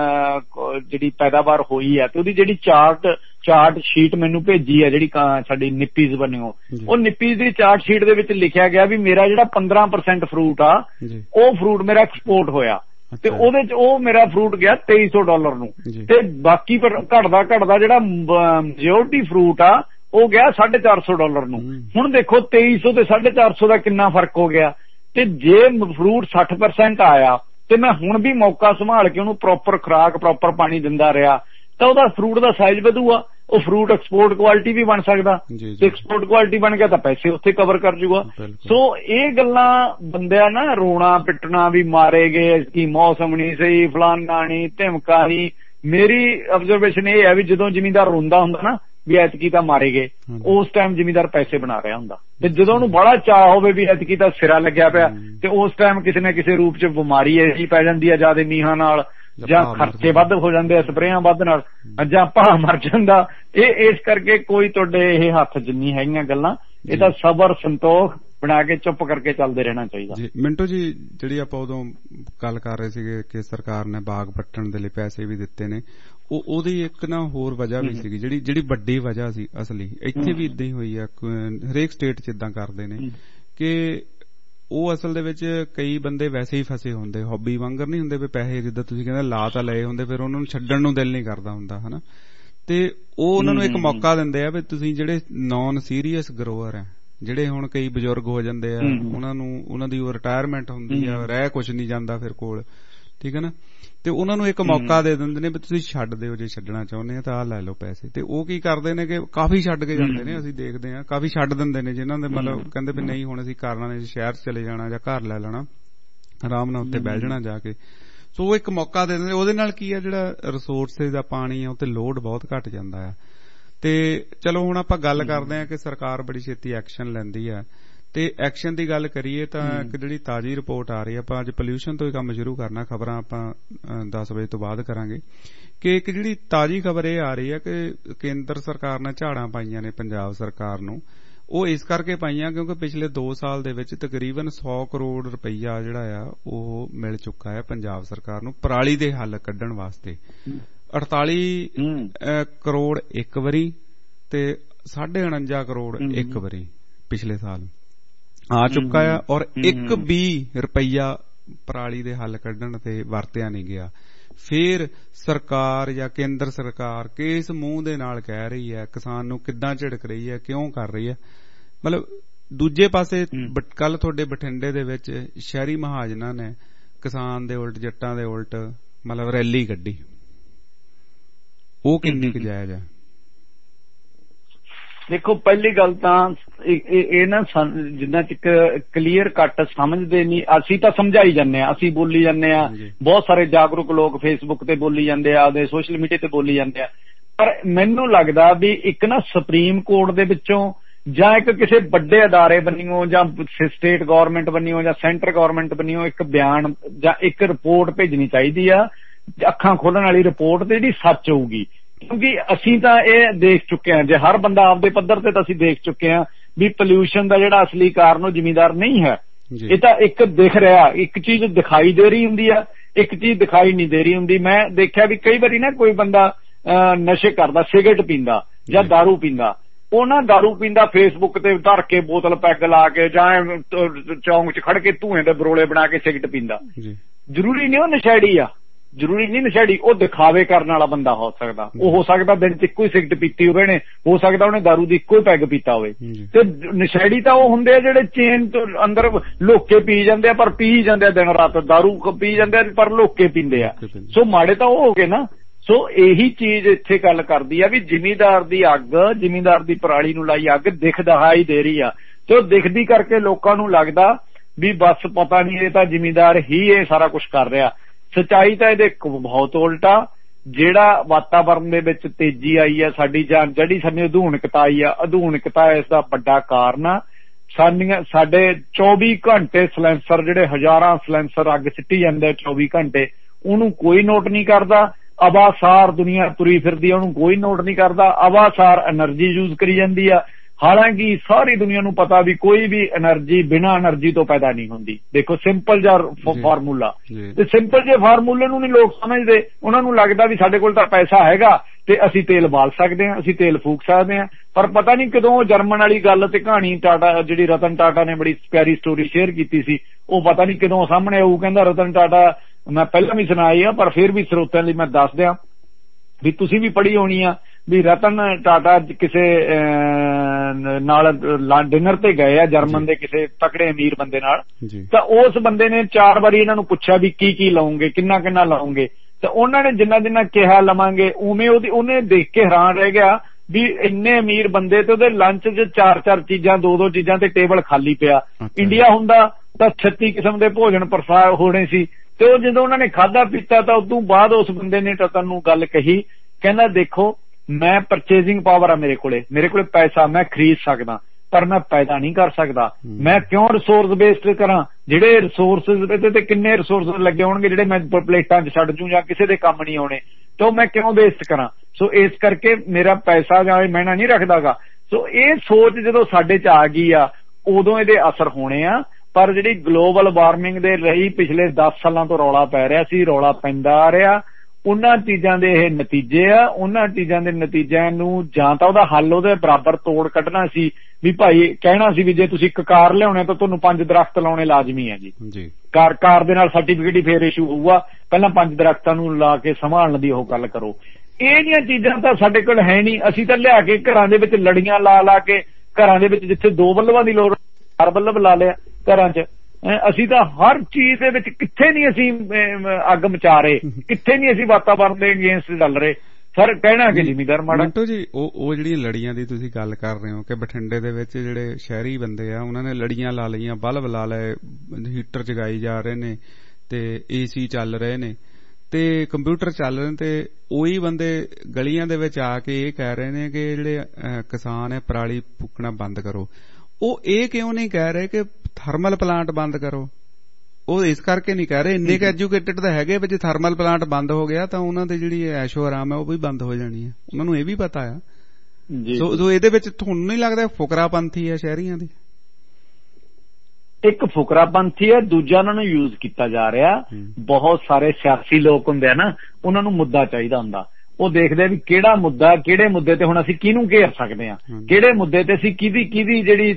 ਜਿਹੜੀ ਪੈਦਾਵਾਰ ਹੋਈ ਹੈ ਤੇ ਉਹਦੀ ਜਿਹੜੀ ਚਾਰਟ ਚਾਰਟ ਸ਼ੀਟ ਮੈਨੂੰ ਭੇਜੀ ਹੈ ਜਿਹੜੀ ਸਾਡੀ ਨਿੱਪੀਜ਼ ਬਣਿਓ, ਉਹ ਨਿੱਪੀਜ਼ ਦੀ ਚਾਰਟ ਸ਼ੀਟ ਦੇ ਵਿੱਚ ਲਿਖਿਆ ਗਿਆ ਵੀ ਮੇਰਾ ਜਿਹੜਾ ਪੰਦਰਾਂ ਪਰਸੈਂਟ ਫਰੂਟ ਆ ਉਹ ਫਰੂਟ ਮੇਰਾ ਐਕਸਪੋਰਟ ਹੋਇਆ ਤੇ ਉਹਦੇ ਚ ਉਹ ਮੇਰਾ ਫਰੂਟ ਗਿਆ ਤੇਈ ਸੌ ਡਾਲਰ ਨੂੰ ਤੇ ਬਾਕੀ ਘਟਦਾ ਘਟਦਾ ਜਿਹੜਾ ਮੈਜੋਰਟੀ ਫਰੂਟ ਆ ਉਹ ਗਿਆ ਸਾਢੇ ਚਾਰ ਸੌ ਡਾਲਰ ਨੂੰ। ਹੁਣ ਦੇਖੋ ਤੇਈ ਸੌ ਤੇ ਸਾਢੇ ਚਾਰ ਸੌ ਦਾ ਕਿੰਨਾ ਫਰਕ ਹੋ ਗਿਆ। ਤੇ ਜੇ ਫਰੂਟ ਸੱਠ ਪਰਸੈਂਟ ਆਇਆ ਤੇ ਮੈਂ ਹੁਣ ਵੀ ਮੌਕਾ ਸੰਭਾਲ ਕੇ ਉਹਨੂੰ ਪ੍ਰੋਪਰ ਖੁਰਾਕ ਪ੍ਰੋਪਰ ਪਾਣੀ ਦਿੰਦਾ ਰਿਹਾ ਤਾਂ ਉਹਦਾ ਫਰੂਟ ਦਾ ਸਾਈਜ਼ ਵਧੂਗਾ, ਉਹ ਫਰੂਟ ਐਕਸਪੋਰਟ ਕੁਆਲਿਟੀ ਵੀ ਬਣ ਸਕਦਾ ਤੇ ਐਕਸਪੋਰਟ ਕੁਆਲਿਟੀ ਬਣ ਗਿਆ ਤਾਂ ਪੈਸੇ ਉੱਥੇ ਕਵਰ ਕਰ ਜੂਗਾ। ਸੋ ਇਹ ਗੱਲਾਂ ਬੰਦਿਆਂ ਨਾ ਰੋਣਾ ਪਿੱਟਣਾ ਵੀ ਮਾਰੇ ਗਏ ਕਿ ਮੌਸਮ ਨਹੀਂ ਸਹੀ, ਫਲਾਨਾ ਨਹੀਂ, ਧਮਕਾ ਨਹੀਂ। ਮੇਰੀ ਅਬਜ਼ਰਵੇਸ਼ਨ ਇਹ ਹੈ ਵੀ ਜਦੋਂ ਜ਼ਿਮੀਂਦਾਰ ਰੋਂਦਾ ਹੁੰਦਾ ਨਾ ਵੀ ਐਤਕੀ ਤਾਂ ਮਾਰੇ ਗਏ, ਉਸ ਟਾਈਮ ਜ਼ਿਮੀਂਦਾਰ ਪੈਸੇ ਬਣਾ ਰਿਹਾ ਹੁੰਦਾ ਤੇ ਜਦੋਂ ਉਹਨੂੰ ਬੜਾ ਚਾਅ ਹੋਵੇ ਵੀ ਐਤਕੀ ਤਾਂ ਸਿਰਾ ਲੱਗਿਆ ਪਿਆ ਤੇ ਉਸ ਟਾਈਮ ਕਿਸੇ ਨਾ ਕਿਸੇ ਰੂਪ ਚ ਬਿਮਾਰੀ ਐਸੀ ਪੈ ਜਾਂਦੀ ਹੈ ਜ਼ਿਆਦਾ ਮੀਂਹਾਂ ਨਾਲ ਜਾਂ ਖਰਚੇ ਵੱਧ ਹੋ ਜਾਂਦੇ ਆ ਸਪਰੇਆਂ ਵੱਧ ਨਾਲ ਜਾਂ ਭਾਅ ਮਰ ਜਾਂਦਾ। ਇਹ ਇਸ ਕਰਕੇ ਕੋਈ ਤੁਹਾਡੇ ਇਹ ਹੱਥ ਜਿੰਨੀ ਹੈਗੀਆਂ ਗੱਲਾਂ, ਇਹ ਤਾਂ ਸਬਰ ਸੰਤੋਖ ਬਣਾ ਕੇ ਚੁੱਪ ਕਰਕੇ ਚੱਲਦੇ ਰਹਿਣਾ ਚਾਹੀਦਾ। ਜੀ ਮਿੰਟੂ ਜੀ, ਜਿਹੜੀ ਆਪਾਂ ਉਦੋਂ ਗੱਲ ਕਰ ਰਹੇ ਸੀਗੇ ਕਿ ਸਰਕਾਰ ਨੇ ਬਾਗ ਪੱਟਣ ਦੇ ਲਈ ਪੈਸੇ ਵੀ ਦਿੱਤੇ ਨੇ, ਉਹ ਉਹਦੀ ਇੱਕ ਨਾ ਹੋਰ ਵਜ੍ਹਾ ਵੀ ਸੀਗੀ ਜਿਹੜੀ ਜਿਹੜੀ ਵੱਡੀ ਵਜ੍ਹਾ ਸੀ ਅਸਲੀ, ਇੱਥੇ ਵੀ ਇਦਾਂ ਹੀ ਹੋਈ ਆ, ਹਰੇਕ ਸਟੇਟ ਚ ਇਦਾਂ ਕਰਦੇ ਨੇ ਕਿ ਉਹ ਅਸਲ ਦੇ ਵਿੱਚ ਕਈ ਬੰਦੇ ਵੈਸੇ ਹੀ ਫਸੇ ਹੁੰਦੇ, ਹੌਬੀ ਵਾਂਗਰ ਨਹੀਂ ਹੁੰਦੇ ਵੀ ਪੈਸੇ ਜਿੱਦਾਂ ਤੁਸੀਂ ਕਹਿੰਦੇ ਲਾ ਤਾਂ ਲਏ ਹੁੰਦੇ, ਫਿਰ ਉਹਨਾਂ ਨੂੰ ਛੱਡਣ ਨੂੰ ਦਿਲ ਨਹੀਂ ਕਰਦਾ ਹੁੰਦਾ ਹਨਾ। ਤੇ ਉਹ ਉਹਨਾਂ ਨੂੰ ਇੱਕ ਮੌਕਾ ਦਿੰਦੇ ਆ ਵੀ ਤੁਸੀਂ ਜਿਹੜੇ ਨੌਨ ਸੀਰੀਅਸ ਗਰੋਅਰ ਆ, ਜਿਹੜੇ ਹੁਣ ਕਈ ਬਜ਼ੁਰਗ ਹੋ ਜਾਂਦੇ ਆ, ਉਹਨਾਂ ਨੂੰ ਉਹਨਾਂ ਦੀ ਉਹ ਰਿਟਾਇਰਮੈਂਟ ਹੁੰਦੀ ਆ, ਰਹਿ ਕੁਛ ਨਹੀਂ ਜਾਂਦਾ ਫਿਰ ਕੋਲ, ਠੀਕ ਹੈ ਨਾ, ਤੇ ਉਹਨਾਂ ਨੂੰ ਇੱਕ ਮੌਕਾ ਦੇ ਦਿੰਦੇ ਨੇ ਵੀ ਤੁਸੀਂ ਛੱਡ ਦਿਓ ਜੇ ਛੱਡਣਾ ਚਾਹੁੰਦੇ ਆ ਤਾਂ ਆਹ ਲੈ ਲਓ ਪੈਸੇ। ਤੇ ਉਹ ਕੀ ਕਰਦੇ ਨੇ ਕਿ ਕਾਫੀ ਛੱਡ ਕੇ ਜਾਂਦੇ ਨੇ, ਅਸੀਂ ਦੇਖਦੇ ਹਾਂ ਕਾਫੀ ਛੱਡ ਦਿੰਦੇ ਨੇ ਜਿਨ੍ਹਾਂ ਦੇ ਮਤਲਬ ਕਹਿੰਦੇ ਵੀ ਨਹੀਂ ਹੁਣ ਅਸੀਂ ਕਰਨਾ ਨੇ, ਸ਼ਹਿਰ ਚ ਚਲੇ ਜਾਣਾ ਜਾਂ ਘਰ ਲੈ ਲੈਣਾ, ਆਰਾਮ ਨਾਲ ਉੱਥੇ ਬਹਿ ਜਾਣਾ ਜਾ ਕੇ। ਸੋ ਉਹ ਇੱਕ ਮੌਕਾ ਦੇ ਦਿੰਦੇ। ਉਹਦੇ ਨਾਲ ਕੀ ਆ ਜਿਹੜਾ ਰਿਸੋਰਸਿਸ ਦਾ ਪਾਣੀ ਆ ਉਹ ਤੇ ਲੋਡ ਬਹੁਤ ਘੱਟ ਜਾਂਦਾ ਆ। ਤੇ ਚਲੋ ਹੁਣ ਆਪਾਂ ਗੱਲ ਕਰਦੇ ਹਾਂ ਕਿ ਸਰਕਾਰ ਬੜੀ ਛੇਤੀ ਐਕਸ਼ਨ ਲੈਂਦੀ ਆ, ਤੇ ਐਕਸ਼ਨ ਦੀ ਗੱਲ ਕਰੀਏ ਤਾਂ ਇੱਕ ਜਿਹੜੀ ਤਾਜ਼ੀ ਰਿਪੋਰਟ ਆ ਰਹੀ ਹੈ, ਆਪਾਂ ਅੱਜ ਪੋਲਿਊਸ਼ਨ ਤੋਂ ਹੀ ਕੰਮ ਸ਼ੁਰੂ ਕਰਨਾ, ਖਬਰਾਂ ਆਪਾਂ ਦਸ ਵਜੇ ਤੋਂ ਬਾਅਦ ਕਰਾਂਗੇ, ਕਿ ਇੱਕ ਜਿਹੜੀ ਤਾਜ਼ੀ ਖਬਰ ਇਹ ਆ ਰਹੀ ਹੈ ਕਿ ਕੇਂਦਰ ਸਰਕਾਰ ਨੇ ਝਾੜਾਂ ਪਾਈਆਂ ਨੇ ਪੰਜਾਬ ਸਰਕਾਰ ਨੂੰ। ਉਹ ਇਸ ਕਰਕੇ ਪਾਈਆਂ ਕਿਉਂਕਿ ਪਿਛਲੇ ਦੋ ਸਾਲ ਦੇ ਵਿੱਚ ਤਕਰੀਬਨ ਸੌ ਕਰੋੜ ਰੁਪਈਆ ਜਿਹੜਾ ਆ ਉਹ ਮਿਲ ਚੁੱਕਾ ਹੈ ਪੰਜਾਬ ਸਰਕਾਰ ਨੂੰ ਪਰਾਲੀ ਦੇ ਹੱਲ ਕੱਢਣ ਵਾਸਤੇ। ਅੜਤਾਲੀ ਕਰੋੜ ਇੱਕ ਵਾਰੀ ਤੇ ਸਾਢੇ ਉਣੰਜਾ ਕਰੋੜ ਇੱਕ ਵਾਰੀ ਪਿਛਲੇ ਸਾਲ ਆ ਚੁੱਕਾ ਆ, ਔਰ ਇੱਕ ਵੀ ਰੁਪਈਆ ਪਰਾਲੀ ਦੇ ਹੱਲ ਕੱਢਣ ਤੇ ਵਰਤਿਆ ਨਹੀਂ ਗਿਆ। ਫਿਰ ਸਰਕਾਰ ਜਾਂ ਕੇਂਦਰ ਸਰਕਾਰ ਕਿਸ ਮੂੰਹ ਦੇ ਨਾਲ ਕਹਿ ਰਹੀ ਹੈ, ਕਿਸਾਨ ਨੂੰ ਕਿੱਦਾਂ ਝਿੜਕ ਰਹੀ ਹੈ, ਕਿਉਂ ਕਰ ਰਹੀ ਹੈ। ਮਤਲਬ ਦੂਜੇ ਪਾਸੇ ਕੱਲ ਤੁਹਾਡੇ ਬਠਿੰਡੇ ਦੇ ਵਿੱਚ ਸ਼ਹਿਰੀ ਮਹਾਜਨਾਂ ਨੇ ਕਿਸਾਨ ਦੇ ਉਲਟ, ਜੱਟਾਂ ਦੇ ਉਲਟ ਮਤਲਬ ਰੈਲੀ ਕੱਢੀ, ਉਹ ਕਿੰਨੀ ਕੁ ਜਾਇਜ਼ ਹੈ? ਦੇਖੋ ਪਹਿਲੀ ਗੱਲ ਤਾਂ ਇਹ ਨਾ ਜਿੰਨਾ ਚਿਕ ਕਲੀਅਰ ਕੱਟ ਸਮਝਦੇ ਨਹੀਂ, ਅਸੀਂ ਤਾਂ ਸਮਝਾਈ ਜਾਂਦੇ ਹਾਂ, ਅਸੀਂ ਬੋਲੀ ਜਾਂਦੇ ਹਾਂ, ਬਹੁਤ ਸਾਰੇ ਜਾਗਰੂਕ ਲੋਕ ਫੇਸਬੁੱਕ ਤੇ ਬੋਲੀ ਜਾਂਦੇ ਆ, ਆਪਦੇ ਸੋਸ਼ਲ ਮੀਡੀਆ ਤੇ ਬੋਲੀ ਜਾਂਦੇ ਆ, ਪਰ ਮੈਨੂੰ ਲੱਗਦਾ ਵੀ ਇੱਕ ਨਾ ਸੁਪਰੀਮ ਕੋਰਟ ਦੇ ਵਿੱਚੋਂ ਜਾਂ ਇੱਕ ਕਿਸੇ ਵੱਡੇ ਅਦਾਰੇ ਬੰਨਿਓ ਜਾਂ ਸਟੇਟ ਗਵਰਨਮੈਂਟ ਬੰਨਿਓ ਜਾਂ ਸੈਂਟਰ ਗਵਰਨਮੈਂਟ ਬੰਨਿਓ ਇੱਕ ਬਿਆਨ ਜਾਂ ਇੱਕ ਰਿਪੋਰਟ ਭੇਜਣੀ ਚਾਹੀਦੀ ਆ, ਅੱਖਾਂ ਖੋਲਣ ਵਾਲੀ ਰਿਪੋਰਟ ਤੇ ਜਿਹੜੀ ਸੱਚ ਹੋਊਗੀ। ਕਿਉਂਕਿ ਅਸੀਂ ਤਾਂ ਇਹ ਦੇਖ ਚੁੱਕੇ ਹਾਂ, ਜੇ ਹਰ ਬੰਦਾ ਆਪਦੇ ਪੱਧਰ ਤੇ ਤਾਂ ਅਸੀਂ ਦੇਖ ਚੁੱਕੇ ਹਾਂ ਵੀ ਪੋਲਿਊਸ਼ਨ ਦਾ ਜਿਹੜਾ ਅਸਲੀ ਕਾਰਨ ਉਹ ਜ਼ਿਮੀਂਦਾਰ ਨਹੀਂ ਹੈ। ਇਹ ਤਾਂ ਇੱਕ ਦਿਖ ਰਿਹਾ, ਇੱਕ ਚੀਜ਼ ਦਿਖਾਈ ਦੇ ਰਹੀ ਹੁੰਦੀ ਆ, ਇੱਕ ਚੀਜ਼ ਦਿਖਾਈ ਨਹੀਂ ਦੇ ਰਹੀ ਹੁੰਦੀ। ਮੈਂ ਦੇਖਿਆ ਵੀ ਕਈ ਵਾਰੀ ਨਾ ਕੋਈ ਬੰਦਾ ਨਸ਼ੇ ਕਰਦਾ, ਸਿਗਰਟ ਪੀਂਦਾ ਜਾਂ ਦਾਰੂ ਪੀਂਦਾ, ਉਹ ਨਾ ਦਾਰੂ ਪੀਂਦਾ ਫੇਸਬੁੱਕ ਤੇ ਧਰ ਕੇ ਬੋਤਲ ਪੈਗ ਲਾ ਕੇ ਜਾਂ ਚੌਂਕ ਚ ਖੜ ਕੇ ਧੂਏ ਦੇ ਬਰੋਲੇ ਬਣਾ ਕੇ ਸਿਗਰਟ ਪੀਂਦਾ। ਜ਼ਰੂਰੀ ਨਹੀਂ ਉਹ ਨਸ਼ੇੜੀ ਆ, ਜ਼ਰੂਰੀ ਨਹੀਂ ਨਸ਼ੇੜੀ, ਉਹ ਦਿਖਾਵੇ ਕਰਨ ਵਾਲਾ ਬੰਦਾ ਹੋ ਸਕਦਾ। ਉਹ ਹੋ ਸਕਦਾ ਦਿਨ ਚ ਇੱਕੋ ਹੀ ਸਿਗਰਟ ਪੀਤੀ ਹੋਵੇ ਨੇ, ਹੋ ਸਕਦਾ ਉਹਨੇ ਦਾਰੂ ਦੀ ਇੱਕੋ ਹੀ ਪੈਗ ਪੀਤਾ ਹੋਵੇ। ਤੇ ਨਸ਼ੇੜੀ ਤਾਂ ਉਹ ਹੁੰਦੇ ਆ ਜਿਹੜੇ ਚੇਨ ਤੋਂ ਅੰਦਰ ਲੋਕੇ ਪੀ ਜਾਂਦੇ ਆ, ਪਰ ਪੀ ਜਾਂਦੇ ਆ ਦਿਨ ਰਾਤ, ਦਾਰੂ ਪੀ ਜਾਂਦੇ ਆ ਪਰ ਲੋਕੇ ਪੀਂਦੇ ਆ। ਸੋ ਮਾੜੇ ਤਾਂ ਉਹ ਹੋ ਗਏ ਨਾ। ਸੋ ਇਹੀ ਚੀਜ਼ ਇੱਥੇ ਗੱਲ ਕਰਦੀ ਆ ਵੀ ਜ਼ਿਮੀਂਦਾਰ ਦੀ ਅੱਗ, ਜ਼ਿਮੀਂਦਾਰ ਦੀ ਪਰਾਲੀ ਨੂੰ ਲਾਈ ਅੱਗ ਦਿਖ ਦਿਖਾਈ ਦੇ ਰਹੀ ਆ, ਤੇ ਉਹ ਦਿਖਦੀ ਕਰਕੇ ਲੋਕਾਂ ਨੂੰ ਲੱਗਦਾ ਵੀ ਬਸ ਪਤਾ ਨਹੀਂ ਇਹ ਤਾਂ ਜ਼ਿਮੀਂਦਾਰ ਹੀ ਇਹ ਸਾਰਾ ਕੁਛ ਕਰ ਰਿਹਾ। ਸੱਚਾਈ ਤਾਂ ਇਹਦੇ ਬਹੁਤ ਉਲਟਾ। ਜਿਹੜਾ ਵਾਤਾਵਰਨ ਦੇ ਵਿੱਚ ਤੇਜ਼ੀ ਆਈ ਆ ਸਾਡੀ, ਜਾਂ ਜਿਹੜੀ ਸਾਡੀ ਆਧੁਨਿਕਤਾ ਆਈ ਆ, ਆਧੁਨਿਕਤਾ ਇਸ ਦਾ ਵੱਡਾ ਕਾਰਨ ਆ। ਸਾਡੀਆਂ ਸਾਡੇ ਚੌਵੀ ਘੰਟੇ ਸਲੈਂਸਰ ਜਿਹੜੇ ਹਜ਼ਾਰਾਂ ਸਲੈਂਸਰ ਅੱਗ ਸਿੱਟੀ ਜਾਂਦੇ ਚੌਵੀ ਘੰਟੇ, ਉਹਨੂੰ ਕੋਈ ਨੋਟ ਨਹੀਂ ਕਰਦਾ। ਅਵਾਸਾਰ ਦੁਨੀਆ ਤੁਰੀ ਫਿਰਦੀ ਆ, ਉਹਨੂੰ ਕੋਈ ਨੋਟ ਨਹੀਂ ਕਰਦਾ। ਅਵਾਸਾਰ એનર્ਜੀ ਯੂਜ਼ ਕਰੀ ਜਾਂਦੀ ਆ, ਹਾਲਾਂਕਿ ਸਾਰੀ ਦੁਨੀਆ ਨੂੰ ਪਤਾ ਵੀ ਕੋਈ ਵੀ એનર્ਜੀ ਬਿਨਾਂ એનર્ਜੀ ਤੋਂ ਪੈਦਾ ਨਹੀਂ ਹੁੰਦੀ। ਦੇਖੋ ਸਿੰਪਲ ਜਿਹਾ ਫਾਰਮੂਲਾ, ਤੇ ਸਿੰਪਲ ਜਿਹੇ ਫਾਰਮੂਲੇ ਨੂੰ ਨਹੀਂ ਲੋਕ ਸਮਝਦੇ। ਉਹਨਾਂ ਨੂੰ ਲੱਗਦਾ ਵੀ ਸਾਡੇ ਕੋਲ ਤਾਂ ਪੈਸਾ ਹੈਗਾ ਤੇ ਅਸੀਂ ਤੇਲ ਬਾਲ ਸਕਦੇ ਹਾਂ, ਅਸੀਂ ਤੇਲ ਫੂਕ ਸਕਦੇ ਹਾਂ। ਪਰ ਪਤਾ ਨਹੀਂ ਕਦੋਂ ਜਰਮਨ ਵਾਲੀ ਗੱਲ ਤੇ ਕਹਾਣੀ ਟਾਟਾ, ਜਿਹੜੀ ਰਤਨ ਟਾਟਾ ਨੇ ਬੜੀ ਪਿਆਰੀ ਸਟੋਰੀ ਸ਼ੇਅਰ ਕੀਤੀ ਸੀ, ਉਹ ਪਤਾ ਨਹੀਂ ਕਦੋਂ ਸਾਹਮਣੇ ਆਊ। ਕਹਿੰਦਾ ਰਤਨ ਟਾਟਾ, ਮੈਂ ਪਹਿਲਾਂ ਵੀ ਸੁਣਾਈ ਆ ਪਰ ਫਿਰ ਵੀ ਸਰੋਤਿਆਂ ਲਈ ਮੈਂ ਦੱਸ ਦਿਆਂ ਵੀ ਤੁਸੀਂ ਵੀ ਪੜ੍ਹੀ ਹੋਣੀ ਆ ਵੀ ਰਤਨ ਟਾਟਾ ਕਿਸੇ ਨਾਲ ਡਿਨਰ ਤੇ ਗਏ ਆ ਜਰਮਨ ਦੇ ਕਿਸੇ ਤਕੜੇ ਅਮੀਰ ਬੰਦੇ ਨਾਲ, ਤਾਂ ਉਸ ਬੰਦੇ ਨੇ ਚਾਰ ਵਾਰੀ ਇਹਨਾਂ ਨੂੰ ਪੁੱਛਿਆ ਵੀ ਕੀ ਕੀ ਲਾਉਂਗੇ, ਕਿੰਨਾ ਕਿੰਨਾ ਲਾਉਂਗੇ, ਤਾਂ ਉਹਨਾਂ ਨੇ ਜਿੰਨਾ ਜਿੰਨਾ ਕਿਹਾ ਲਵਾਂਗੇ ਉਵੇਂ ਉਹਦੀ ਉਹਨੇ ਦੇਖ ਕੇ ਹੈਰਾਨ ਰਹਿ ਗਿਆ ਵੀ ਇੰਨੇ ਅਮੀਰ ਬੰਦੇ ਤੇ ਉਹਦੇ ਲੰਚ 'ਚ ਚਾਰ ਚਾਰ ਚੀਜ਼ਾਂ, ਦੋ ਦੋ ਚੀਜ਼ਾਂ ਤੇ ਟੇਬਲ ਖਾਲੀ ਪਿਆ। ਇੰਡੀਆ ਹੁੰਦਾ ਤਾਂ ਛੱਤੀ ਕਿਸਮ ਦੇ ਭੋਜਨ ਪਰਸਾ ਹੋਣੇ ਸੀ। ਤੇ ਉਹ ਜਦੋਂ ਉਹਨਾਂ ਨੇ ਖਾਧਾ ਪੀਤਾ ਤਾਂ ਉਦੋਂ ਬਾਅਦ ਉਸ ਬੰਦੇ ਨੇ ਰਤਨ ਨੂੰ ਗੱਲ ਕਹੀ, ਕਹਿੰਦਾ ਦੇਖੋ ਮੈਂ ਪਰਚੇਜ਼ਿੰਗ ਪਾਵਰ ਆ ਮੇਰੇ ਕੋਲੇ, ਮੇਰੇ ਕੋਲੇ ਪੈਸਾ, ਮੈਂ ਖਰੀਦ ਸਕਦਾ ਪਰ ਮੈਂ ਪੈਦਾ ਨਹੀਂ ਕਰ ਸਕਦਾ। ਮੈਂ ਕਿਉਂ ਰਿਸੋਰਸ ਬੇਸਡ ਕਰਾਂ? ਜਿਹੜੇ ਰਿਸੋਰਸਿਸ ਤੇ ਕਿੰਨੇ ਰਿਸੋਰਸ ਲੱਗੇ ਹੋਣਗੇ ਜਿਹੜੇ ਮੈਂ ਪਲੇਟਾਂ 'ਚ ਛੱਡ ਜੂ ਜਾਂ ਕਿਸੇ ਦੇ ਕੰਮ ਨਹੀਂ ਆਉਣੇ, ਤੇ ਮੈਂ ਕਿਉਂ ਵੇਸਟ ਕਰਾਂ? ਸੋ ਇਸ ਕਰਕੇ ਮੇਰਾ ਪੈਸਾ ਜਾਂ ਮਹਿਣਾ ਨਹੀਂ ਰੱਖਦਾਗਾ। ਸੋ ਇਹ ਸੋਚ ਜਦੋਂ ਸਾਡੇ 'ਚ ਆ ਗਈ ਆ ਉਦੋਂ ਇਹਦੇ ਅਸਰ ਹੋਣੇ ਆ। ਪਰ ਜਿਹੜੀ ਗਲੋਬਲ ਵਾਰਮਿੰਗ ਦੇ ਲਈ ਪਿਛਲੇ ਦਸ ਸਾਲਾਂ ਤੋਂ ਰੌਲਾ ਪੈ ਰਿਹਾ ਸੀ, ਰੌਲਾ ਪੈਂਦਾ ਆ ਰਿਹਾ, ਉਹਨਾਂ ਚੀਜ਼ਾਂ ਦੇ ਇਹ ਨਤੀਜੇ ਆ। ਉਹਨਾਂ ਚੀਜ਼ਾਂ ਦੇ ਨਤੀਜਿਆਂ ਨੂੰ ਜਾਂ ਤਾਂ ਉਹਦਾ ਹੱਲ ਉਹਦੇ ਬਰਾਬਰ ਤੋੜ ਕੱਢਣਾ ਸੀ ਵੀ ਭਾਈ ਕਹਿਣਾ ਸੀ ਵੀ ਜੇ ਤੁਸੀਂ ਇੱਕ ਕਾਰ ਲਿਆਉਣੇ ਤਾਂ ਤੁਹਾਨੂੰ ਪੰਜ ਦਰਖਤ ਲਾਉਣੇ ਲਾਜ਼ਮੀ ਹੈ ਜੀ। ਕਾਰ ਕਾਰ ਦੇ ਨਾਲ ਸਰਟੀਫਿਕੇਟ ਹੀ ਫੇਰ ਇਸ਼ੂ ਹੋਊਗਾ, ਪਹਿਲਾਂ ਪੰਜ ਦਰਖਤਾਂ ਨੂੰ ਲਾ ਕੇ ਸੰਭਾਲਣ ਦੀ ਉਹ ਗੱਲ ਕਰੋ। ਇਹ ਜਿਹੀਆਂ ਚੀਜ਼ਾਂ ਤਾਂ ਸਾਡੇ ਕੋਲ ਹੈ ਨਹੀਂ। ਅਸੀਂ ਤਾਂ ਲਿਆ ਕੇ ਘਰਾਂ ਦੇ ਵਿੱਚ ਲੜੀਆਂ ਲਾ ਲਾ ਕੇ, ਘਰਾਂ ਦੇ ਵਿੱਚ ਜਿੱਥੇ ਦੋ ਬੱਲਬਾਂ ਦੀ ਲੋੜ ਚਾਰ ਬੱਲਬ ਲਾ ਲਿਆ ਘਰਾਂ 'ਚ। ਅਸੀਂ ਤਾਂ ਹਰ ਚੀਜ਼ ਦੇ ਵਿੱਚ ਕਿੱਥੇ ਨਹੀਂ ਅਸੀਂ ਅੱਗ ਮਚਾ ਰਹੇ, ਕਿੱਥੇ ਨਹੀਂ ਅਸੀਂ ਵਾਤਾਵਰਨ ਦੇ ਅਗੇਂਸਟ ਚੱਲ ਰਹੇ। ਸਰ ਕਹਿਣਾ ਕਿ ਜ਼ਿਮੀਦਾਰ ਮਾੜਾ। ਮਿੰਟੂ ਜੀ ਉਹ ਉਹ ਜਿਹੜੀਆਂ ਲੜੀਆਂ ਦੀ ਤੁਸੀਂ ਗੱਲ ਕਰ ਰਹੇ ਹੋ ਕਿ ਬਠਿੰਡੇ ਦੇ ਵਿੱਚ ਜਿਹੜੇ ਸ਼ਹਿਰੀ ਬੰਦੇ ਆ ਉਹਨਾਂ ਨੇ ਲੜੀਆਂ ਲਾ ਲਈਆਂ, ਬਲਬ ਲਾ ਲਏ, ਹੀਟਰ ਜਗਾਈ ਜਾ ਰਹੇ ਨੇ ਤੇ ਏਸੀ ਚੱਲ ਰਹੇ ਨੇ ਤੇ ਕੰਪਿਊਟਰ ਚੱਲ ਰਹੇ ਨੇ, ਤੇ ਉਹੀ ਬੰਦੇ ਗਲੀਆਂ ਦੇ ਵਿੱਚ ਆ ਕੇ ਇਹ ਕਹਿ ਰਹੇ ਨੇ ਕਿ ਜਿਹੜੇ ਕਿਸਾਨ ਹੈ ਪਰਾਲੀ ਫੂਕਣਾ ਬੰਦ ਕਰੋ। ਉਹ ਇਹ ਕਿਉਂ ਨਹੀਂ ਕਹਿ ਰਹੇ ਕਿ ਥਰਮਲ ਪਲਾਂਟ ਬੰਦ ਕਰੋ? ਉਹ ਇਸ ਕਰਕੇ ਨਹੀਂ ਕਹਿ ਰਹੇ, ਇੰਨੇ ਕੁ ਐਜੂਕੇਟਡ ਤਾਂ ਹੈਗੇ ਵੀ ਜੇ ਥਰਮਲ ਪਲਾਂਟ ਬੰਦ ਹੋ ਗਿਆ ਤਾਂ ਉਹਨਾਂ ਦੀ ਜਿਹੜੀ ਐਸ਼ੋ ਆਰਾਮ ਹੈ ਉਹ ਵੀ ਬੰਦ ਹੋ ਜਾਣੀ ਹੈ। ਉਹਨਾਂ ਨੂੰ ਇਹ ਵੀ ਪਤਾ ਆ। ਸੋ ਇਹਦੇ ਵਿੱਚ ਤੁਹਾਨੂੰ ਨਹੀਂ ਲੱਗਦਾ ਫੁਕਰਾਪੰਥੀ ਹੈ ਸ਼ਹਿਰੀਆਂ ਦੀ? ਇੱਕ ਫੁਕਰਾਪੰਥੀ ਹੈ, ਦੂਜਾ ਉਹਨਾਂ ਨੂੰ ਯੂਜ਼ ਕੀਤਾ ਜਾ ਰਿਹਾ। ਬਹੁਤ ਸਾਰੇ ਸਿਆਸੀ ਲੋਕ ਹੁੰਦੇ ਆ ਨਾ, ਉਹਨਾਂ ਨੂੰ ਮੁੱਦਾ ਚਾਹੀਦਾ ਹੁੰਦਾ। ਉਹ ਦੇਖਦੇ ਆ ਵੀ ਕਿਹੜਾ ਮੁੱਦਾ, ਕਿਹੜੇ ਮੁੱਦੇ ਤੇ ਹੁਣ ਅਸੀਂ ਕਿਹਨੂੰ ਘੇਰ ਸਕਦੇ ਹਾਂ, ਕਿਹੜੇ ਮੁੱਦੇ ਤੇ ਅਸੀਂ ਕਿਹਦੀ ਕਿਹਦੀ ਜਿਹੜੀ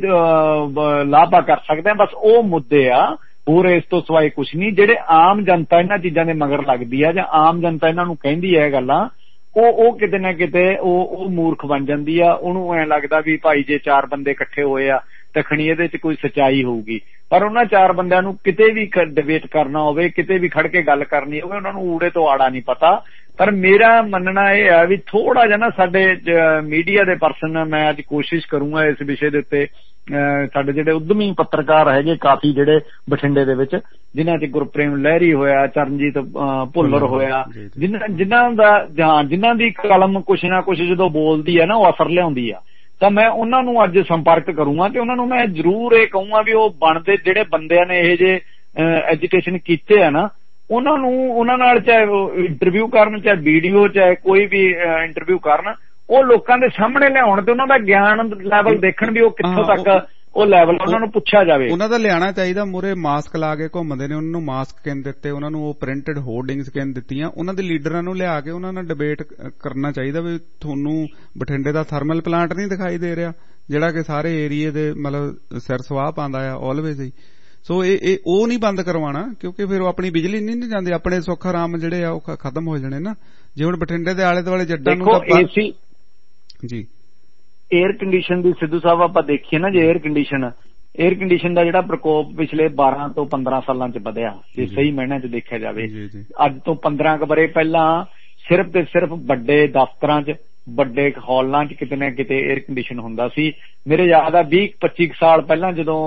ਲਾਭਾ ਕਰ ਸਕਦੇ ਹਾਂ। ਬਸ ਉਹ ਮੁੱਦੇ ਆ, ਹੋਰ ਇਸ ਤੋਂ ਸਿਵਾਏ ਕੁਛ ਨਹੀਂ। ਜਿਹੜੇ ਆਮ ਜਨਤਾ ਇਹਨਾਂ ਚੀਜ਼ਾਂ ਦੇ ਮਗਰ ਲੱਗਦੀ ਆ ਜਾਂ ਆਮ ਜਨਤਾ ਇਹਨਾਂ ਨੂੰ ਕਹਿੰਦੀ ਹੈ ਗੱਲਾਂ, ਉਹ ਉਹ ਕਿਤੇ ਨਾ ਕਿਤੇ ਉਹ ਉਹ ਮੂਰਖ ਬਣ ਜਾਂਦੀ ਆ। ਉਹਨੂੰ ਐਂ ਲੱਗਦਾ ਵੀ ਭਾਈ ਜੇ ਚਾਰ ਬੰਦੇ ਇਕੱਠੇ ਹੋਏ ਆ ਤਖਣੀ ਇਹਦੇ 'ਚ ਕੋਈ ਸੱਚਾਈ ਹੋਊਗੀ। ਪਰ ਉਹਨਾਂ ਚਾਰ ਬੰਦਿਆਂ ਨੂੰ ਕਿਤੇ ਵੀ ਡਿਬੇਟ ਕਰਨਾ ਹੋਵੇ, ਕਿਤੇ ਵੀ ਖੜ ਕੇ ਗੱਲ ਕਰਨੀ ਹੋਵੇ, ਉਹਨਾਂ ਨੂੰ ਊੜੇ ਤੋਂ ਆੜਾ ਨਹੀਂ ਪਤਾ। ਪਰ ਮੇਰਾ ਮੰਨਣਾ ਇਹ ਹੈ ਵੀ ਥੋੜਾ ਜਿਹਾ ਨਾ ਸਾਡੇ ਮੀਡੀਆ ਦੇ ਪਰਸਨ, ਮੈਂ ਅੱਜ ਕੋਸ਼ਿਸ਼ ਕਰੂੰਗਾ ਇਸ ਵਿਸ਼ੇ ਦੇ ਉੱਤੇ, ਸਾਡੇ ਜਿਹੜੇ ਉਦਮੀ ਪੱਤਰਕਾਰ ਹੈਗੇ ਕਾਫੀ ਜਿਹੜੇ ਬਠਿੰਡੇ ਦੇ ਵਿੱਚ, ਜਿਨ੍ਹਾਂ 'ਚ ਗੁਰਪ੍ਰੇਮ ਲਹਿਰੀ ਹੋਇਆ, ਚਰਨਜੀਤ ਭੁੱਲਰ ਹੋਇਆ, ਜਿਨ੍ਹਾਂ ਜਿਨ੍ਹਾਂ ਦਾ ਜਾਂ ਜਿਨ੍ਹਾਂ ਦੀ ਕਲਮ ਕੁਛ ਨਾ ਕੁਛ ਜਦੋਂ ਬੋਲਦੀ ਹੈ ਨਾ ਉਹ ਅਸਰ ਲਿਆਉਂਦੀ ਆ, ਤਾਂ ਮੈਂ ਉਹਨਾਂ ਨੂੰ ਅੱਜ ਸੰਪਰਕ ਕਰੂੰਗਾ ਤੇ ਉਹਨਾਂ ਨੂੰ ਮੈਂ ਜ਼ਰੂਰ ਇਹ ਕਹੂੰਗਾ ਵੀ ਉਹ ਬਣਦੇ ਜਿਹੜੇ ਬੰਦਿਆਂ ਨੇ ਇਹ ਜੇ ਐਜੂਕੇਸ਼ਨ ਕੀਤੇ ਆ ਨਾ, ਉਹਨਾਂ ਨੂੰ ਉਹਨਾਂ ਨਾਲ ਚਾਹੇ ਇੰਟਰਵਿਊ ਕਰਨ, ਚਾਹੇ ਵੀਡੀਓ, ਚਾਹੇ ਕੋਈ ਵੀ ਇੰਟਰਵਿਊ ਕਰਨ, ਉਹ ਲੋਕਾਂ ਦੇ ਸਾਹਮਣੇ ਲਿਆਉਣ ਤੇ ਉਹਨਾਂ ਦਾ ਗਿਆਨ ਲੈਵਲ ਦੇਖਣ ਵੀ ਉਹ ਕਿੱਥੋਂ ਤੱਕ ਉਹ ਲੈਵਲ ਉਹਨਾਂ ਨੂੰ ਪੁੱਛਿਆ ਜਾਵੇ। ਉਹਨਾਂ ਦਾ ਲਿਆਣਾ ਚਾਹੀਦਾ। ਮੂਹਰੇ ਮਾਸਕ ਲਾ ਕੇ ਘੁੰਮਦੇ ਨੇ, ਉਹਨਾਂ ਨੂੰ ਮਾਸਕ ਕਿਨ ਦਿੱਤੇ, ਉਹਨਾਂ ਨੂੰ ਉਹ ਪ੍ਰਿੰਟਡ ਹੋਰਡਿੰਗਸ ਕਿਨ ਦਿੱਤੀਆਂ। ਉਹਨਾਂ ਦੇ ਲੀਡਰਾਂ ਨੂੰ ਲਿਆ ਕੇ ਉਹਨਾਂ ਨਾਲ ਡਿਬੇਟ ਕਰਨਾ ਚਾਹੀਦਾ ਵੀ ਤੁਹਾਨੂੰ ਬਠਿੰਡੇ ਦਾ ਥਰਮਲ ਪਲਾਂਟ ਨਹੀਂ ਦਿਖਾਈ ਦੇ ਰਿਹਾ ਜਿਹੜਾ ਕਿ ਸਾਰੇ ਏਰੀਏ ਦੇ ਮਤਲਬ ਸਿਰ ਸਵਾਹ ਪਾਉਂਦਾ ਆ ਆਲਵੇਜ਼ ਹੀ। ਸੋ ਇਹ ਇਹ ਉਹ ਨਹੀਂ ਬੰਦ ਕਰਵਾਉਣਾ, ਕਿਉਂਕਿ ਫਿਰ ਉਹ ਆਪਣੀ ਬਿਜਲੀ ਨਹੀਂ ਨਾ ਜਾਂਦੀ, ਆਪਣੇ ਸੁੱਖ ਆਰਾਮ ਜਿਹੜੇ ਆ ਉਹ ਖਤਮ ਹੋ ਜਾਣੇ ਨਾ। ਜੇ ਹੁਣ ਬਠਿੰਡੇ ਦੇ ਆਲੇ ਦੁਆਲੇ ਜੱਟਾਂ ਨੂੰ ਏਸੀ ਜੀ ਏਅਰ ਕੰਡੀਸ਼ਨ ਦੀ ਸਿੱਧੂ ਸਾਹਿਬ ਆਪਾਂ ਦੇਖੀਏ ਨਾ, ਜੇ ਏਅਰ ਕੰਡੀਸ਼ਨ ਏਅਰ ਕੰਡੀਸ਼ਨ ਦਾ ਜਿਹੜਾ ਪ੍ਰਕੋਪ ਪਿਛਲੇ ਬਾਰਾਂ ਤੋਂ ਪੰਦਰਾਂ ਸਾਲਾਂ ਚ ਵਧਿਆ, ਜੇ ਸਹੀ ਮਾਇਨਿਆਂ ਚ ਦੇਖਿਆ ਜਾਵੇ, ਅੱਜ ਤੋਂ ਪੰਦਰਾਂ ਕੁ ਵਰੇ ਪਹਿਲਾਂ ਸਿਰਫ ਤੇ ਸਿਰਫ ਵੱਡੇ ਦਫ਼ਤਰਾਂ ਚ, ਵੱਡੇ ਹਾਲਾਂ ਚ ਕਿਤੇ ਨਾ ਕਿਤੇ ਏਅਰ ਕੰਡੀਸ਼ਨ ਹੁੰਦਾ ਸੀ। ਮੇਰੇ ਯਾਦ ਆ ਵੀਹ ਪੱਚੀ ਸਾਲ ਪਹਿਲਾਂ, ਜਦੋਂ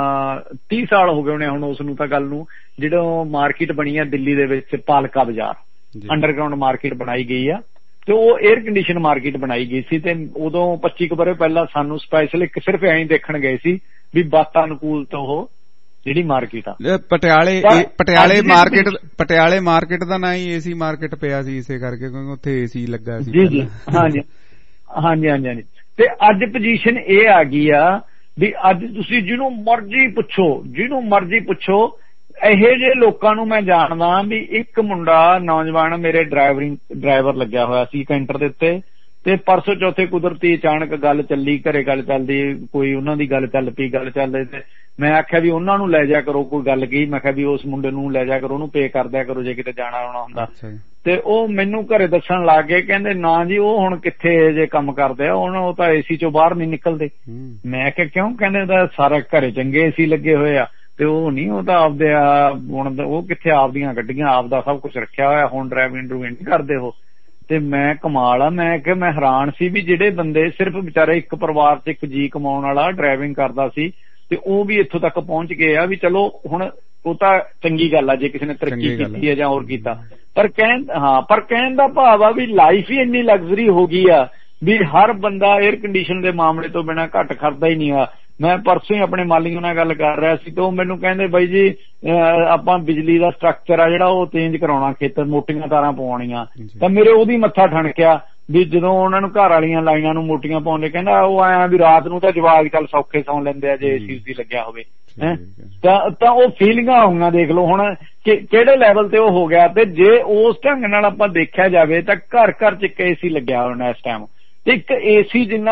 ਤੀਹ ਸਾਲ ਹੋ ਗਏ ਹੋਣੇ ਹੁਣ ਉਸ ਨੂੰ ਤਾਂ ਗੱਲ ਨੂੰ, ਜਦੋਂ ਮਾਰਕੀਟ ਬਣੀ ਆ ਦਿੱਲੀ ਦੇ ਵਿੱਚ ਪਾਲਕਾ ਬਾਜ਼ਾਰ, ਅੰਡਰਗਰਾਊਂਡ ਮਾਰਕੀਟ ਬਣਾਈ ਗਈ ਆ, ਤੇ ਉਹ ਏਅਰ ਕੰਡੀਸ਼ਨ ਮਾਰਕੀਟ ਬਣਾਈ ਗਈ ਸੀ। ਤੇ ਉਦੋਂ ਪੱਚੀ ਕੁ ਵਰੇ ਪਹਿਲਾਂ ਸਾਨੂੰ ਸਪੈਸ਼ਲ ਇੱਕ ਸਿਰਫ ਐਂ ਦੇਖਣ ਗਏ ਸੀ ਵੀ ਵਾਤਾਨੁਕੂਲਤ ਉਹ ਜਿਹੜੀ ਮਾਰਕੀਟ ਆ। ਪਟਿਆਲੇ ਪਟਿਆਲੇ ਮਾਰਕੀਟ ਪਟਿਆਲੇ ਮਾਰਕੀਟ ਦਾ ਨਾਂ ਹੀ ਏਸੀ ਮਾਰਕੀਟ ਪਿਆ ਸੀ ਇਸੇ ਕਰਕੇ, ਕਿਉਂਕਿ ਉੱਥੇ ਏਸੀ ਲੱਗਾ ਸੀ। ਜੀ ਜੀ ਹਾਂਜੀ ਹਾਂਜੀ ਹਾਂਜੀ ਹਾਂਜੀ। ਤੇ ਅੱਜ ਪੋਜੀਸ਼ਨ ਇਹ ਆ ਗਈ ਆ ਵੀ ਅੱਜ ਤੁਸੀਂ ਜਿਹਨੂੰ ਮਰਜ਼ੀ ਪੁੱਛੋ ਜਿਹਨੂੰ ਮਰਜ਼ੀ ਪੁੱਛੋ, ਇਹੋ ਜਿਹੇ ਲੋਕਾਂ ਨੂੰ ਮੈਂ ਜਾਣਦਾ ਵੀ ਇੱਕ ਮੁੰਡਾ ਨੌਜਵਾਨ ਮੇਰੇ ਡਰਾਈਵਰਿੰਗ ਡਰਾਈਵਰ ਲੱਗਿਆ ਹੋਇਆ ਸੀ ਕੈਂਟਰ ਦੇ ਉੱਤੇ, ਤੇ ਪਰਸੋਂ ਚੌਥੇ ਕੁਦਰਤੀ ਅਚਾਨਕ ਗੱਲ ਚੱਲੀ, ਘਰੇ ਗੱਲ ਚੱਲਦੀ, ਕੋਈ ਉਹਨਾਂ ਦੀ ਗੱਲ ਚੱਲ ਪਈ, ਗੱਲ ਚੱਲਦੇ ਤੇ ਮੈਂ ਆਖਿਆ ਵੀ ਉਹਨਾਂ ਨੂੰ ਲੈ ਜਾ ਕਰੋ, ਕੋਈ ਗੱਲ ਕੀ, ਮੈਂ ਕਿਹਾ ਵੀ ਉਸ ਮੁੰਡੇ ਨੂੰ ਲੈ ਜਾ ਕਰੋ, ਉਹਨੂੰ ਪੇ ਕਰ ਦਿਆ ਕਰੋ ਜੇ ਕਿਤੇ ਜਾਣਾ ਆਉਣਾ ਹੁੰਦਾ। ਤੇ ਉਹ ਮੈਨੂੰ ਘਰੇ ਦੱਸਣ ਲੱਗ ਗਏ, ਕਹਿੰਦੇ ਨਾ ਜੀ ਉਹ ਹੁਣ ਕਿੱਥੇ ਜੇ ਕੰਮ ਕਰਦੇ ਆ, ਹੁਣ ਉਹ ਤਾਂ ਏਸੀ ਚੋਂ ਬਾਹਰ ਨਹੀਂ ਨਿਕਲਦੇ। ਮੈਂ ਕਿਹਾ ਕਿਉਂ? ਕਹਿੰਦੇ ਤਾਂ ਸਾਰਾ ਘਰੇ ਚੰਗੇ ਏਸੀ ਲੱਗੇ ਹੋਏ ਆ, ਤੇ ਉਹ ਨਹੀਂ, ਉਹ ਤਾਂ ਆਪਦੇ ਹੁਣ ਉਹ ਕਿੱਥੇ ਆਪਦੀਆਂ ਗੱਡੀਆਂ ਆਪਦਾ ਸਭ ਕੁਛ ਰੱਖਿਆ ਹੋਇਆ, ਹੁਣ ਡਰਾਈਵਿੰਗ ਡਰੂਵਿੰਗ ਨਹੀਂ ਕਰਦੇ ਉਹ। ਤੇ ਮੈਂ ਕਮਾਲ ਆ, ਮੈਂ ਕਿ ਮੈਂ ਹੈਰਾਨ ਸੀ ਵੀ ਜਿਹੜੇ ਬੰਦੇ ਸਿਰਫ ਵਿਚਾਰੇ ਇੱਕ ਪਰਿਵਾਰ ਚ ਇੱਕ ਜੀ ਕਮਾਉਣ ਵਾਲਾ ਡਰਾਈਵਿੰਗ ਕਰਦਾ ਸੀ ਤੇ ਉਹ ਵੀ ਇੱਥੋਂ ਤੱਕ ਪਹੁੰਚ ਗਏ ਆ ਵੀ ਚਲੋ ਹੁਣ ਉਹ ਤਾਂ ਚੰਗੀ ਗੱਲ ਆ ਜੇ ਕਿਸੇ ਨੇ ਤਰੱਕੀ ਕੀਤੀ ਹੈ ਜਾਂ ਹੋਰ ਕੀਤਾ, ਪਰ ਕਹਿਣ ਹਾਂ ਪਰ ਕਹਿਣ ਦਾ ਭਾਵ ਆ ਵੀ ਲਾਈਫ ਹੀ ਇੰਨੀ ਲਗਜ਼ਰੀ ਹੋ ਗਈ ਆ ਵੀ ਹਰ ਬੰਦਾ 에ਅਰ ਕੰਡੀਸ਼ਨ ਦੇ ਮਾਮਲੇ ਤੋਂ ਬਿਨਾਂ ਘੱਟ ਖਰਦਾ ਹੀ ਨਹੀਂ ਆ। ਮੈਂ ਪਰਸੋਂ ਹੀ ਆਪਣੇ ਮਾਲੀਕ ਨਾਲ ਗੱਲ ਕਰ ਰਿਹਾ ਸੀ ਤੇ ਉਹ ਮੈਨੂੰ ਕਹਿੰਦੇ ਬਾਈ ਜੀ ਆਪਾਂ ਬਿਜਲੀ ਦਾ ਸਟਰਕਚਰ ਆ ਜਿਹੜਾ ਉਹ ਚੇਂਜ ਕਰਾਉਣਾ, ਖੇਤਰ ਮੋਟੀਆਂ ਤਾਰਾਂ ਪਵਾਉਣੀਆਂ। ਤਾਂ ਮੇਰੇ ਉਹਦੀ ਮੱਥਾ ਠਣਕਿਆ ਵੀ ਜਦੋਂ ਉਹਨਾਂ ਨੂੰ ਘਰ ਵਾਲੀਆਂ ਲਾਈਨਾਂ ਨੂੰ ਮੋਟੀਆਂ ਪਾਉਂਦੇ, ਕਹਿੰਦਾ ਉਹ ਆਇਆ ਵੀ ਰਾਤ ਨੂੰ ਤਾਂ ਜਵਾਕ ਚੱਲ ਸੌਖੇ ਸੌਂ ਲੈਂਦੇ ਆ ਜੇ ਏਸੀ ਉਸੀ ਲੱਗਿਆ ਹੋਵੇ। ਹੈਂ ਤਾਂ ਤਾਂ ਉਹ ਫੀਲਿੰਗਾਂ ਹੋਈਆਂ, ਦੇਖ ਲਓ ਹੁਣ ਕਿਹੜੇ ਲੈਵਲ ਤੇ ਉਹ ਹੋ ਗਿਆ। ਤੇ ਜੇ ਉਸ ਢੰਗ ਨਾਲ ਆਪਾਂ ਦੇਖਿਆ ਜਾਵੇ ਤਾਂ ਘਰ ਘਰ ਚ ਇੱਕ ਏਸੀ ਲੱਗਿਆ ਹੋਣਾ ਇਸ ਟਾਈਮ, ਤੇ ਇੱਕ ਏਸੀ ਜਿੰਨਾ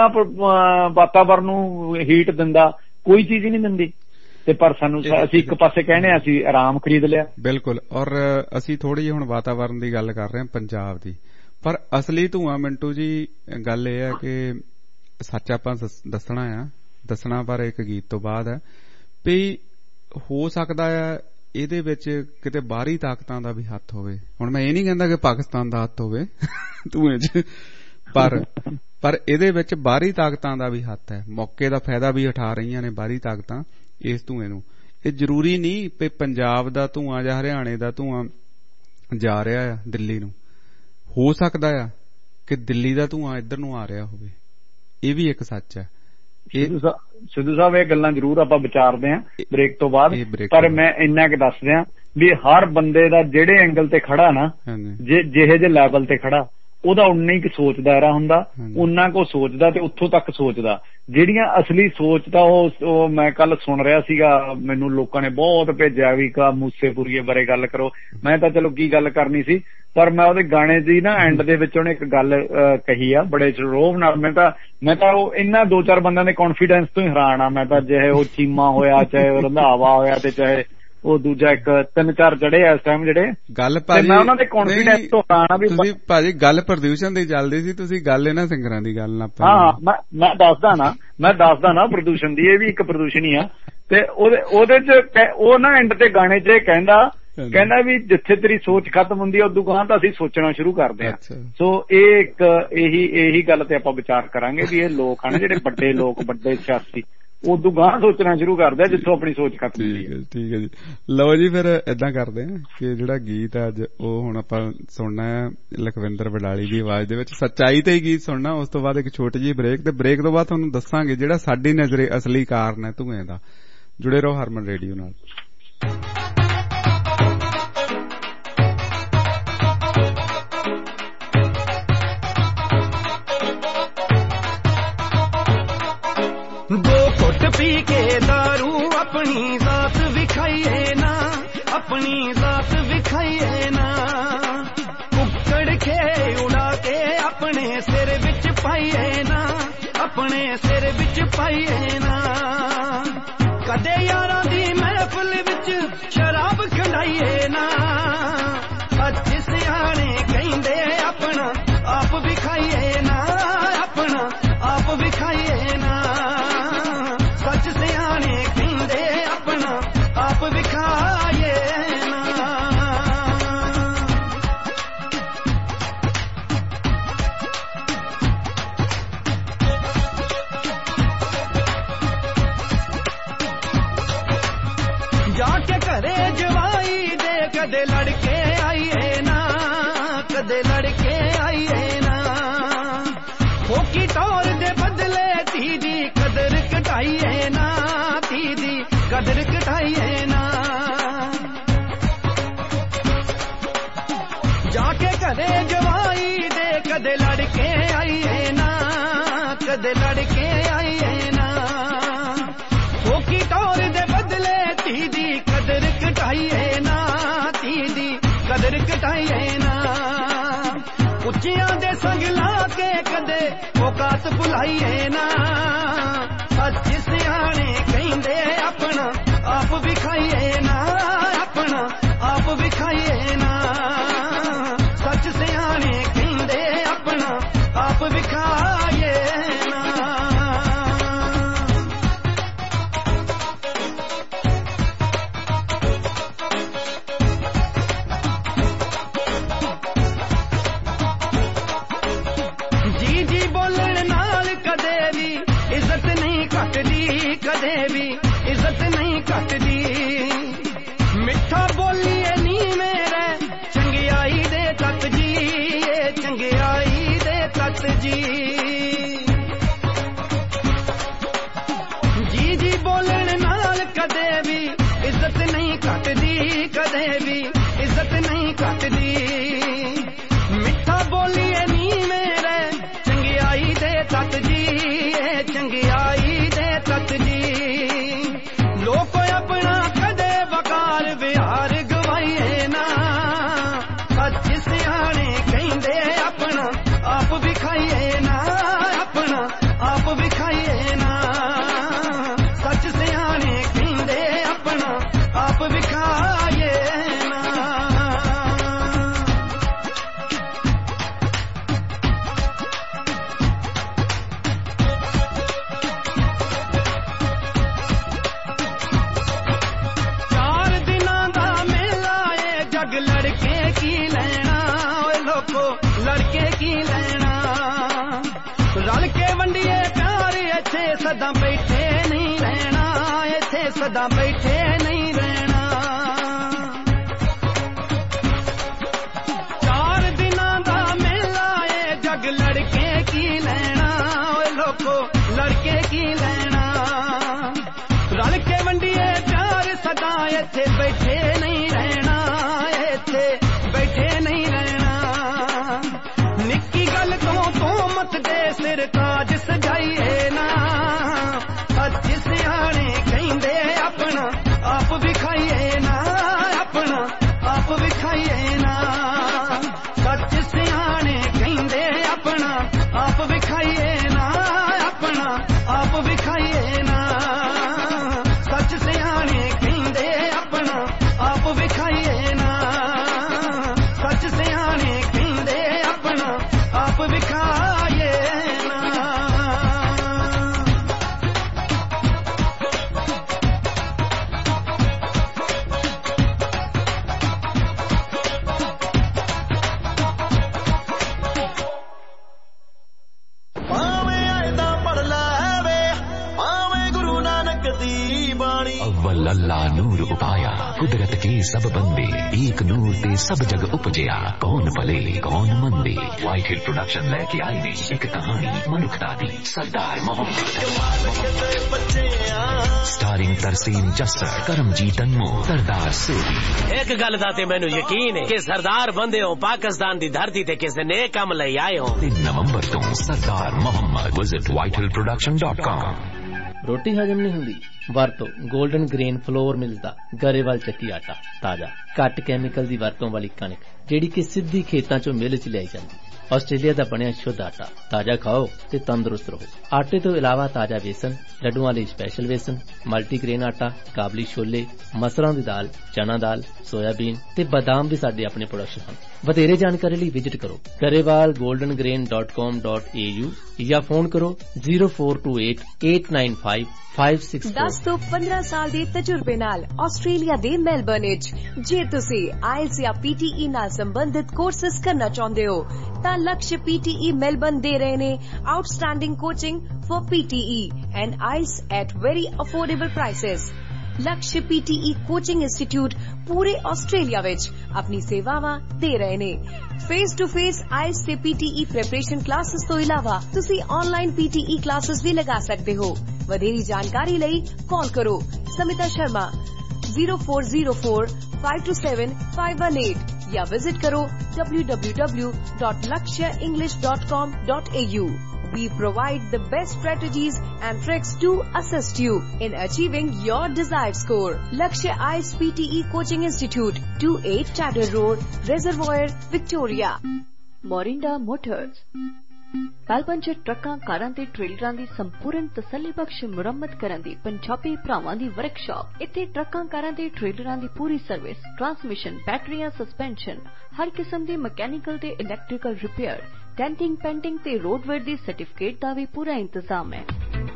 ਵਾਤਾਵਰਨ ਨੂੰ ਹੀਟ ਦਿੰਦਾ ਕੋਈ ਚੀਜ਼ ਹੀ ਨਹੀਂ ਦਿੰਦੀ। ਤੇ ਪਰ ਸਾਨੂੰ ਅਸੀਂ ਇੱਕ ਪਾਸੇ ਕਹਿੰਦੇ ਆ ਅਸੀਂ ਆਰਾਮ ਖਰੀਦ ਲਿਆ। ਬਿਲਕੁਲ। ਔਰ ਅਸੀਂ ਥੋੜੀ ਜਿਹੀ ਹੁਣ ਵਾਤਾਵਰਨ ਦੀ ਗੱਲ ਕਰ ਰਹੇ ਹਾਂ ਪੰਜਾਬ ਦੀ, ਪਰ ਅਸਲੀ ਧੂੰਆਂ ਮਿੰਟੂ ਜੀ ਗੱਲ ਇਹ ਹੈ ਕਿ ਸੱਚ ਆਪਾਂ ਦੱਸਣਾ ਆ ਦੱਸਣਾ ਪਰ ਇੱਕ ਗੀਤ ਤੋਂ ਬਾਅਦ ਹੈ ਵੀ ਹੋ ਸਕਦਾ ਆ ਇਹਦੇ ਵਿੱਚ ਕਿਤੇ ਬਾਹਰੀ ਤਾਕਤਾਂ ਦਾ ਵੀ ਹੱਥ ਹੋਵੇ। ਹੁਣ ਮੈਂ ਇਹ ਨਹੀਂ ਕਹਿੰਦਾ ਕਿ ਪਾਕਿਸਤਾਨ ਦਾ ਹੱਥ ਹੋਵੇ ਧੂਏ ਚ, ਪਰ ਪਰ ਇਹਦੇ ਵਿੱਚ ਬਾਹਰੀ ਤਾਕਤਾਂ ਦਾ ਵੀ ਹੱਥ ਹੈ। ਮੌਕੇ ਦਾ ਫਾਇਦਾ ਵੀ ਉਠਾ ਰਹੀਆਂ ਨੇ ਬਾਹਰੀ ਤਾਕਤਾਂ ਇਸ ਧੂਏ ਨੂੰ। ਇਹ ਜ਼ਰੂਰੀ ਨਹੀਂ ਵੀ ਪੰਜਾਬ ਦਾ ਧੂੰਆਂ ਜਾਂ ਹਰਿਆਣੇ ਦਾ ਧੂੰਆਂ ਜਾ ਰਿਹਾ ਆ ਦਿੱਲੀ ਨੂੰ, ਹੋ ਸਕਦਾ ਆ ਕਿ ਦਿੱਲੀ ਦਾ ਧੂੰਆਂ ਇੱਧਰ ਨੂੰ ਆ ਰਿਹਾ ਹੋਵੇ। ਇਹ ਵੀ ਇੱਕ ਸੱਚ ਹੈ। ਸਿੱਧੂ ਸਾਹਿਬ ਇਹ ਗੱਲਾਂ ਜ਼ਰੂਰ ਆਪਾਂ ਵਿਚਾਰਦੇ ਹਾਂ ਬ੍ਰੇਕ ਤੋਂ ਬਾਅਦ, ਪਰ ਮੈਂ ਇੰਨਾ ਕੁ ਦੱਸ ਦਿਆਂ ਵੀ ਹਰ ਬੰਦੇ ਦਾ ਜਿਹੜੇ ਐਂਗਲ ਤੇ ਖੜਾ ਨਾ, ਜੇ ਜਿਹੇ ਜਿਹੇ ਲੈਵਲ ਤੇ ਖੜਾ ਉਹਦਾ ਉਨਾ ਹੀ ਸੋਚ ਦਾਇਰਾ ਹੁੰਦਾ, ਉਨਾ ਕੁ ਸੋਚਦਾ ਤੇ ਉੱਥੋਂ ਤੱਕ ਸੋਚਦਾ। ਜਿਹੜੀਆਂ ਅਸਲੀ ਸੋਚ ਤਾਂ ਉਹ ਮੈਂ ਕੱਲ ਸੁਣ ਰਿਹਾ ਸੀਗਾ, ਮੈਨੂੰ ਲੋਕਾਂ ਨੇ ਬਹੁਤ ਭੇਜਿਆ ਵੀ ਕਾ ਮੂਸੇਪੁਰੀਏ ਬਾਰੇ ਗੱਲ ਕਰੋ। ਮੈਂ ਤਾਂ ਚਲੋ ਕੀ ਗੱਲ ਕਰਨੀ ਸੀ, ਪਰ ਮੈਂ ਉਹਦੇ ਗਾਣੇ ਦੀ ਨਾ ਐਂਡ ਦੇ ਵਿੱਚ ਉਹਨੇ ਇੱਕ ਗੱਲ ਕਹੀ ਆ ਬੜੇ ਰੋਹ ਨਾਲ। ਮੈਂ ਤਾਂ ਮੈਂ ਤਾਂ ਉਹ ਇਹਨਾਂ ਦੋ ਚਾਰ ਬੰਦਿਆਂ ਦੇ ਕੌਨਫੀਡੈਂਸ ਤੋਂ ਹੀ ਹੈਰਾਨ ਆ। ਮੈਂ ਤਾਂ ਚਾਹੇ ਉਹ ਚੀਮਾ ਹੋਇਆ, ਚਾਹੇ ਰੰਧਾਵਾ ਹੋਇਆ, ਤੇ ਚਾਹੇ ਉਹ ਦੂਜਾ ਇੱਕ ਤਿੰਨ ਚਾਰ ਚੜੇ ਇਸ ਟਾਈਮ ਜਿਹੜੇ ਗੱਲ ਭਾਜੀ, ਮੈਂ ਉਹਨਾਂ ਦੇ ਕੌਨਫੀਡੈਂਸ ਤੋਂ ਹੈਰਾਨ ਆ ਵੀ ਤੁਸੀਂ ਭਾਜੀ ਗੱਲ ਪ੍ਰਦੂਸ਼ਣ ਦੀ ਚੱਲਦੀ ਸੀ, ਤੁਸੀਂ ਗੱਲ ਇਹਨਾਂ ਸਿੰਗਰਾਂ ਦੀ ਗੱਲ ਨਾ। ਹਾਂ ਮੈਂ ਮੈਂ ਦੱਸਦਾ ਨਾ ਮੈਂ ਦੱਸਦਾ ਨਾ ਪ੍ਰਦੂਸ਼ਣ ਦੀ, ਇਹ ਵੀ ਇੱਕ ਪ੍ਰਦੂਸ਼ਣ ਹੀ ਆ। ਤੇ ਉਹਦੇ ਉਹਦੇ ਚ ਉਹ ਨਾ ਐਂਡ ਤੇ ਗਾਣੇ ਚ ਕਹਿੰਦਾ ਕਹਿੰਦਾ ਵੀ ਜਿੱਥੇ ਤੇਰੀ ਸੋਚ ਖਤਮ ਹੁੰਦੀ ਹੈ ਉਦੋਂ ਗਾਂ ਤਾਂ ਅਸੀਂ ਸੋਚਣਾ ਸ਼ੁਰੂ ਕਰਦੇ ਹਾਂ। ਸੋ ਇਹ ਇੱਕ ਇਹੀ ਇਹੀ ਗੱਲ ਤੇ ਆਪਾਂ ਵਿਚਾਰ ਕਰਾਂਗੇ ਵੀ ਇਹ ਲੋਕ ਹਨ ਜਿਹੜੇ ਵੱਡੇ ਲੋਕ ਵੱਡੇ ਸਿਆਸੀ ਉਦੋਂ ਗਾਂ ਸੋਚਣਾ ਸ਼ੁਰੂ ਕਰਦੇ ਆ ਜਿੱਥੋਂ ਆਪਣੀ ਸੋਚ ਖਤਮ ਹੁੰਦੀ ਹੈ। ਠੀਕ ਹੈ ਜੀ, ਲਓ ਜੀ ਫਿਰ ਏਦਾਂ ਕਰਦੇ ਆ ਕਿ ਜਿਹੜਾ ਗੀਤ ਅੱਜ ਉਹ ਹੁਣ ਆਪਾਂ ਸੁਣਨਾ ਹੈ ਲਖਵਿੰਦਰ ਵਡਾਲੀ ਦੀ ਆਵਾਜ਼ ਦੇ ਵਿੱਚ, ਸੱਚਾਈ ਤੇ ਹੀ ਗੀਤ ਸੁਣਨਾ। ਉਸ ਤੋਂ ਬਾਅਦ ਇੱਕ ਛੋਟੀ ਜਿਹੀ ਬ੍ਰੇਕ, ਤੇ ਬ੍ਰੇਕ ਤੋਂ ਬਾਅਦ ਤੁਹਾਨੂੰ ਦੱਸਾਂਗੇ ਜਿਹੜਾ ਸਾਡੀ ਨਜ਼ਰੇ ਅਸਲੀ ਕਾਰਨ ਹੈ ਧੂਏ ਦਾ। ਜੁੜੇ ਰਹੋ ਹਰਮਨ ਰੇਡੀਓ ਨਾਲ। पी के दारू अपनी जात विखाइए ना, अपनी जात विखाइए ना, कुक्कड़ के उड़ा के अपने सिर विच पाइए ना, अपने सिर विच पाइए ना। कदे यारां दी महफिल विच शराब खंडाइए ना, सच सियाणे कहिंदे अपना आप विखाइए ना, अपना आप विखाइए ना। सच सियाने कहंदे अपना आप विखाए ना। जाके घरे जवाई दे कदे लड़के आइए ना, कदे लड़के आइए ना। होकी तौर दे बदले धी दी कदर घटाइए ना, दे लड़के आइए ना फोकी टोर दे बदले धी दी कदर घटाइए ना धी दी कदर घटाइए ना उच्चियां दे संग ला के कदे औकात भुलाइए ना सच सियाने कहंदे अपना आप विखाइए ना अपना आप विखाइए ना सच सियाने कहंदे अपना आप विखाइए ना जी जी बोलण नाल कदे भी इज्जत नहीं घटदी कदे भी इज्जत नहीं घटदी मिठा बोलिए नी मेरे चंगियाई दे तत जी ये चंगियाई दे तत जी जी जी बोलण नाल कदे भी इज्जत नहीं घटदी कदे भी इज्जत नहीं घटदी मिठा बोलिए नी मेरे चंगियाई दे तत जी ये चंगियाई दे तत जी लोग अपना कदे वकार विहार गवाइए ना सच सियाने कहंदे अपना आप विखाइए ना अपना आप विखाइए ना सच सियाने कहंदे अपना आप विखाइए ना चार दिनां दा मेला ए जग लड़के की लेना ओए लोको लड़के की लेना रल के वंडिए प्यार इत्थे सदा बैठे नहीं रहना इत्थे सदा बैठे नहीं रहना चार दिनां दा मेला ए जग लड़के की लेना ओए लोको लड़के की लेना रल के वंडिए प्यार सदा इत्थे बैठे नहीं रहना इत्थे बैठे नहीं रहना निक्की गल तो तो मत दे सिर ताज सजाइए ना सच सियाने कहंदे अपना आप विखाइए ना अपना आप विखाइए ना सच सियाने कहंदे अपना आप विखाइए ना अपना आप विखाइए ना सच सियाने कहंदे अपना आप विखाइए ना सच सियाने कहंदे अपना आप विखाइए ना ਭਾਵੇਂ ਆਇਦਾ ਪੜ ਲੈ ਵੇ ਭਾਵੇਂ ਗੁਰੂ ਨਾਨਕ ਦੀ ਬਾਣੀ अव्वल अल्लाह नूर उपाया कुदरत के सब बंदे एक नूर ते सब जग उपजया कौन भले कौन मंदे व्हाइट हिल प्रोडक्शन लेके आए ने एक कहानी मनुखता दी सरदार मोहम्मद स्टारिंग तरसीम जस्सर करमजीत अनमोल सरदार सूरी एक गल दा ते मैनू यकीन है कि सरदार बंदे हो पाकिस्तान दी धरती ते किसे ने काम लई आए हो तीन नवंबर तो Sardar Mohammad visit white hill production dot com रोटी हजम नहीं हुंदी वरतो गोल्डन ग्रेन फ्लोर मिलदा गरेवाल ਚੱਕੀ ਆਟਾ ਤਾਜ਼ਾ ਘੱਟ ਕੈਮੀਕਲ ਦੀ ਵਰਤੋਂ ਵਾਲੀ ਕਣਕ ਜਿਹੜੀ ਕਿ ਸਿੱਧੀ ਖੇਤਾਂ ਚੋਂ ਮਿਲ ਚ ਲਿਆਈ ਜਾਂਦੀ ਆਸਟ੍ਰੇਲੀਆ ਦਾ ਬਣਿਆ ਸ਼ੁੱਧ ਆਟਾ ਤਾਜ਼ਾ ਖਾਓ ਤੇ ਤੰਦਰੁਸਤ ਰਹੋ ਆਟੇ ਤੋਂ ਇਲਾਵਾ ਤਾਜ਼ਾ ਵੇਸਣ ਲੱਡੂਆਂ ਲਈ ਸਪੈਸ਼ਲ ਵੇਸਣ ਮਲਟੀਗ੍ਰੇਨ ਆਟਾ ਕਾਬਲੀ ਛੋਲੇ ਮਸਰਾਂ ਦੀ ਦਾਲ ਚਨਾ ਦਾਲ ਸੋਇਆਬੀਨ ਤੇ ਬਾਦਾਮ ਵੀ ਸਾਡੇ ਆਪਣੇ ਪ੍ਰੋਡਕਸ਼ਨ ਹਨ ਵਧੇਰੇ ਜਾਣਕਾਰੀ ਲਈ ਵਿਜ਼ਿਟ ਕਰੋ garewal golden grain dot com dot a u ਜਾਂ ਫੋਨ ਕਰੋ zero four two eight eight nine five five six four ਦਸ ਤੋਂ ਪੰਦਰਾਂ ਸਾਲ ਦੇ ਤਜਰਬੇ ਨਾਲ ਆਸਟ੍ਰੇਲੀਆ ਦੇ ਮੈਲਬਰਨ ਵਿੱਚ ਜੇ ਤੁਸੀਂ ਆਇਲਸ ਜਾਂ ਪੀਟੀਈ ਨਾਲ ਸੰਬੰਧਿਤ ਕੋਰਸਸ ਕਰਨਾ ਚਾਹੁੰਦੇ ਹੋ ਤਾਂ ਲਕਸ਼ ਪੀਟੀਈ ਮੈਲਬਰਨ ਦੇ ਰਹੇ ਨੇ outstanding coaching for PTE and IELTS at very affordable prices Lakshya PTE coaching institute पूरे ऑस्ट्रेलिया विच अपनी सेवावां दे रहे ने फेस टू फेस आईएलटीएस ते पीटीई प्रिपरेशन क्लासेस तो इलावा तुसी ऑनलाइन पीटीई क्लासेस भी लगा सकते हो वधेरी जानकारी लई कॉल करो Samita Sharma zero four zero four five two seven five one eight या विजिट करो w w w dot lakshya english dot com dot a u We provide the best strategies and tricks to assist you in achieving your desired score. Lakshya I E L T S P T E Coaching Institute, twenty-eight Chatter Road, Reservoir, Victoria. Morinda Motors Melbourne ਚ ਟਰੱਕਾਂ ਕਾਰਾਂ ਤੇ ਟ੍ਰੇਲਰਾਂ ਦੀ ਸੰਪੂਰਨ ਤਸੱਲੀਬਖਸ਼ ਮੁਰੰਮਤ ਕਰਨ ਦੀ ਪੰਜਾਬੀ ਭਰਾਵਾਂ ਦੀ workshop. ਇੱਥੇ ਟਰੱਕਾਂ ਕਾਰਾਂ ਤੇ ਟ੍ਰੇਲਰਾਂ ਦੀ ਪੂਰੀ ਸਰਵਿਸ, ਟਰਾਂਸਮਿਸ਼ਨ, ਬੈਟਰੀਆਂ, ਸਸਪੈਂਸ਼ਨ, ਹਰ ਕਿਸਮ ਦੀ ਮਕੈਨੀਕਲ ਤੇ ਇਲੈਕਟ੍ਰੀਕਲ ਰਿਪੇਅਰ, ਡੈਂਟਿੰਗ, ਪੈਂਟਿੰਗ ਤੇ ਰੋਡਵੇਅਰ ਦੀ ਸਰਟੀਫਿਕੇਟ ਦਾ ਵੀ ਪੂਰਾ ਇੰਤਜ਼ਾਮ ਹੈ।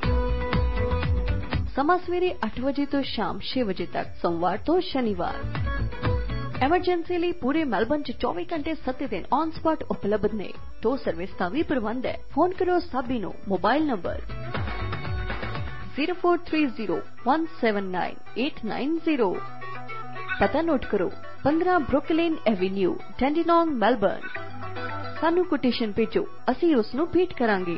ਸਮਾਂ ਸਵੇਰੇ ਅੱਠ ਵਜੇ ਤੋਂ ਸ਼ਾਮ ਛੇ ਵਜੇ ਤੱਕ, ਸੋਮਵਾਰ ਤੋਂ ਸ਼ਨੀਵਾਰ। ਐਮਰਜੈਂਸੀ ਲਈ ਪੂਰੇ ਮੈਲਬਨ ਚ ਚੌਵੀ ਘੰਟੇ ਸੱਤ ਦਿਨ ਔਨ ਸਪਾਟ ਉਪਲਬਧ ਨੇ। ਟੋ ਸਰਵਿਸ ਦਾ ਵੀ ਪ੍ਰਬੰਧ ਹੈ। ਫੋਨ ਕਰੋ ਸਾਬੀ ਨੂੰ। Mobile number zero four three zero one seven nine eight nine zero। ਪਤਾ ਨੋਟ ਕਰੋ, fifteen Brooklyn Avenue, Dandenong, Melbourne. ਸਾਨੂੰ ਕੋਟੇਸ਼ਨ ਭੇਜੋ, ਅਸੀਂ ਉਸ ਨੂੰ ਭੇਟ ਕਰਾਂਗੇ।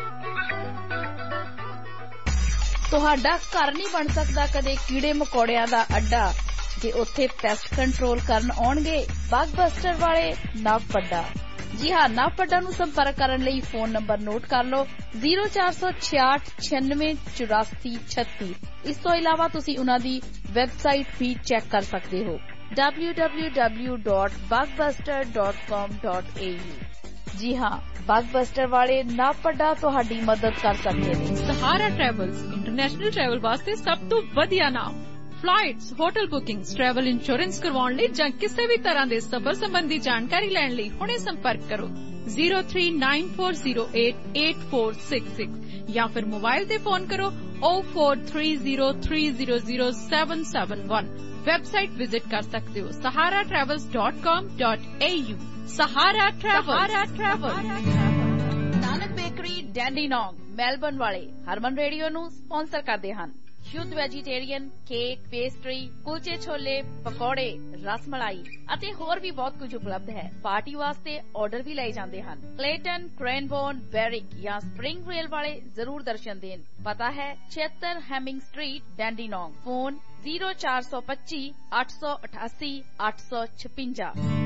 ਤੁਹਾਡਾ ਘਰ ਨਹੀਂ ਬਣ ਸਕਦਾ ਕਦੇ ਕੀੜੇ ਮਕੌੜਿਆਂ ਦਾ ਅੱਡਾ ਜੇ ਉੱਥੇ ਪੈਸਟ ਕੰਟਰੋਲ ਕਰਨ ਆਉਣਗੇ ਬਗਬਸਟਰ ਵਾਲੇ ਨਵਪੱਡਾ। ਜੀ ਹਾਂ, ਨਵਪੱਡਾ ਨੂੰ ਸੰਪਰਕ ਕਰਨ ਲਈ ਫੋਨ ਨੰਬਰ ਨੋਟ ਕਰ ਲਓ zero four six six ਛਿਆਨਵੇਂ ਚੁਰਾਸੀ ਛੱਤੀ। ਇਸ ਤੋਂ ਇਲਾਵਾ ਤੁਸੀਂ ਉਹਨਾਂ ਦੀ ਵੈਬਸਾਈਟ ਵੀ ਚੈੱਕ ਕਰ ਸਕਦੇ ਹੋ w w w dot bugbuster dot com dot a u। ਜੀ ਹਾਂ, ਬਗਬਸਟਰ ਵਾਲੇ ਨਵਪੱਡਾ ਤੁਹਾਡੀ ਮਦਦ ਕਰ ਸਕਦੇ ਨੇ। ਸਹਾਰਾ ਟਰੈਵਲਸ ਇੰਟਰਨੈਸ਼ਨਲ ਟਰੈਵਲ ਵਾਸਤੇ ਸਭ ਤੋਂ ਵਧੀਆ ਨਾਮ। Flights, hotel bookings, travel insurance ਕਰਵਾਉਣ ਲਈ ਜਾਂ ਕਿਸੇ ਵੀ ਤਰ੍ਹਾਂ ਦੇ ਸਫ਼ਰ ਸੰਬੰਧੀ ਜਾਣਕਾਰੀ ਲੈਣ ਲਈ ਹੁਣੇ ਸੰਪਰਕ ਕਰੋ zero three nine four zero eight eight four six six ਜਾਂ ਫਿਰ ਮੋਬਾਈਲ ਤੇ ਫੋਨ ਕਰੋ zero four three zero three zero zero seven seven one। Website visit ਕਰ ਸਕਦੇ ਹੋ sahara travels dot com dot a u। Sahara travel. Nanak bakery, Dandenong, Melbourne ਵਾਲੇ Harman radio ਨੂੰ sponsor ਕਰਦੇ ਹਨ। ਸ਼ੁੱਧ ਵੈਜੀਟੇਰੀਅਨ, ਕੇਕ, ਪੇਸਟਰੀ, ਕੁਲਚੇ ਛੋਲੇ, ਪਕੌੜੇ, ਰਸਮਲਾਈ ਅਤੇ ਹੋਰ ਵੀ ਬਹੁਤ ਕੁਝ ਉਪਲਬਧ ਹੈ। ਪਾਰਟੀ ਵਾਸਤੇ ਆਰਡਰ ਵੀ ਲਏ ਜਾਂਦੇ ਹਨ। ਕਲੇਟਨ, ਕ੍ਰੈਨਬੋਰਨ, ਬੈਰਿਕ ਜਾਂ ਸਪਰਿੰਗ ਰੇਲ ਵਾਲੇ ਜ਼ਰੂਰ ਦਰਸ਼ਨ ਦੇਣ। ਪਤਾ ਹੈ ਛਿਅੱਤਰ Hemming street, Dandenong. Phone zero four two five eight eight eight eight six five।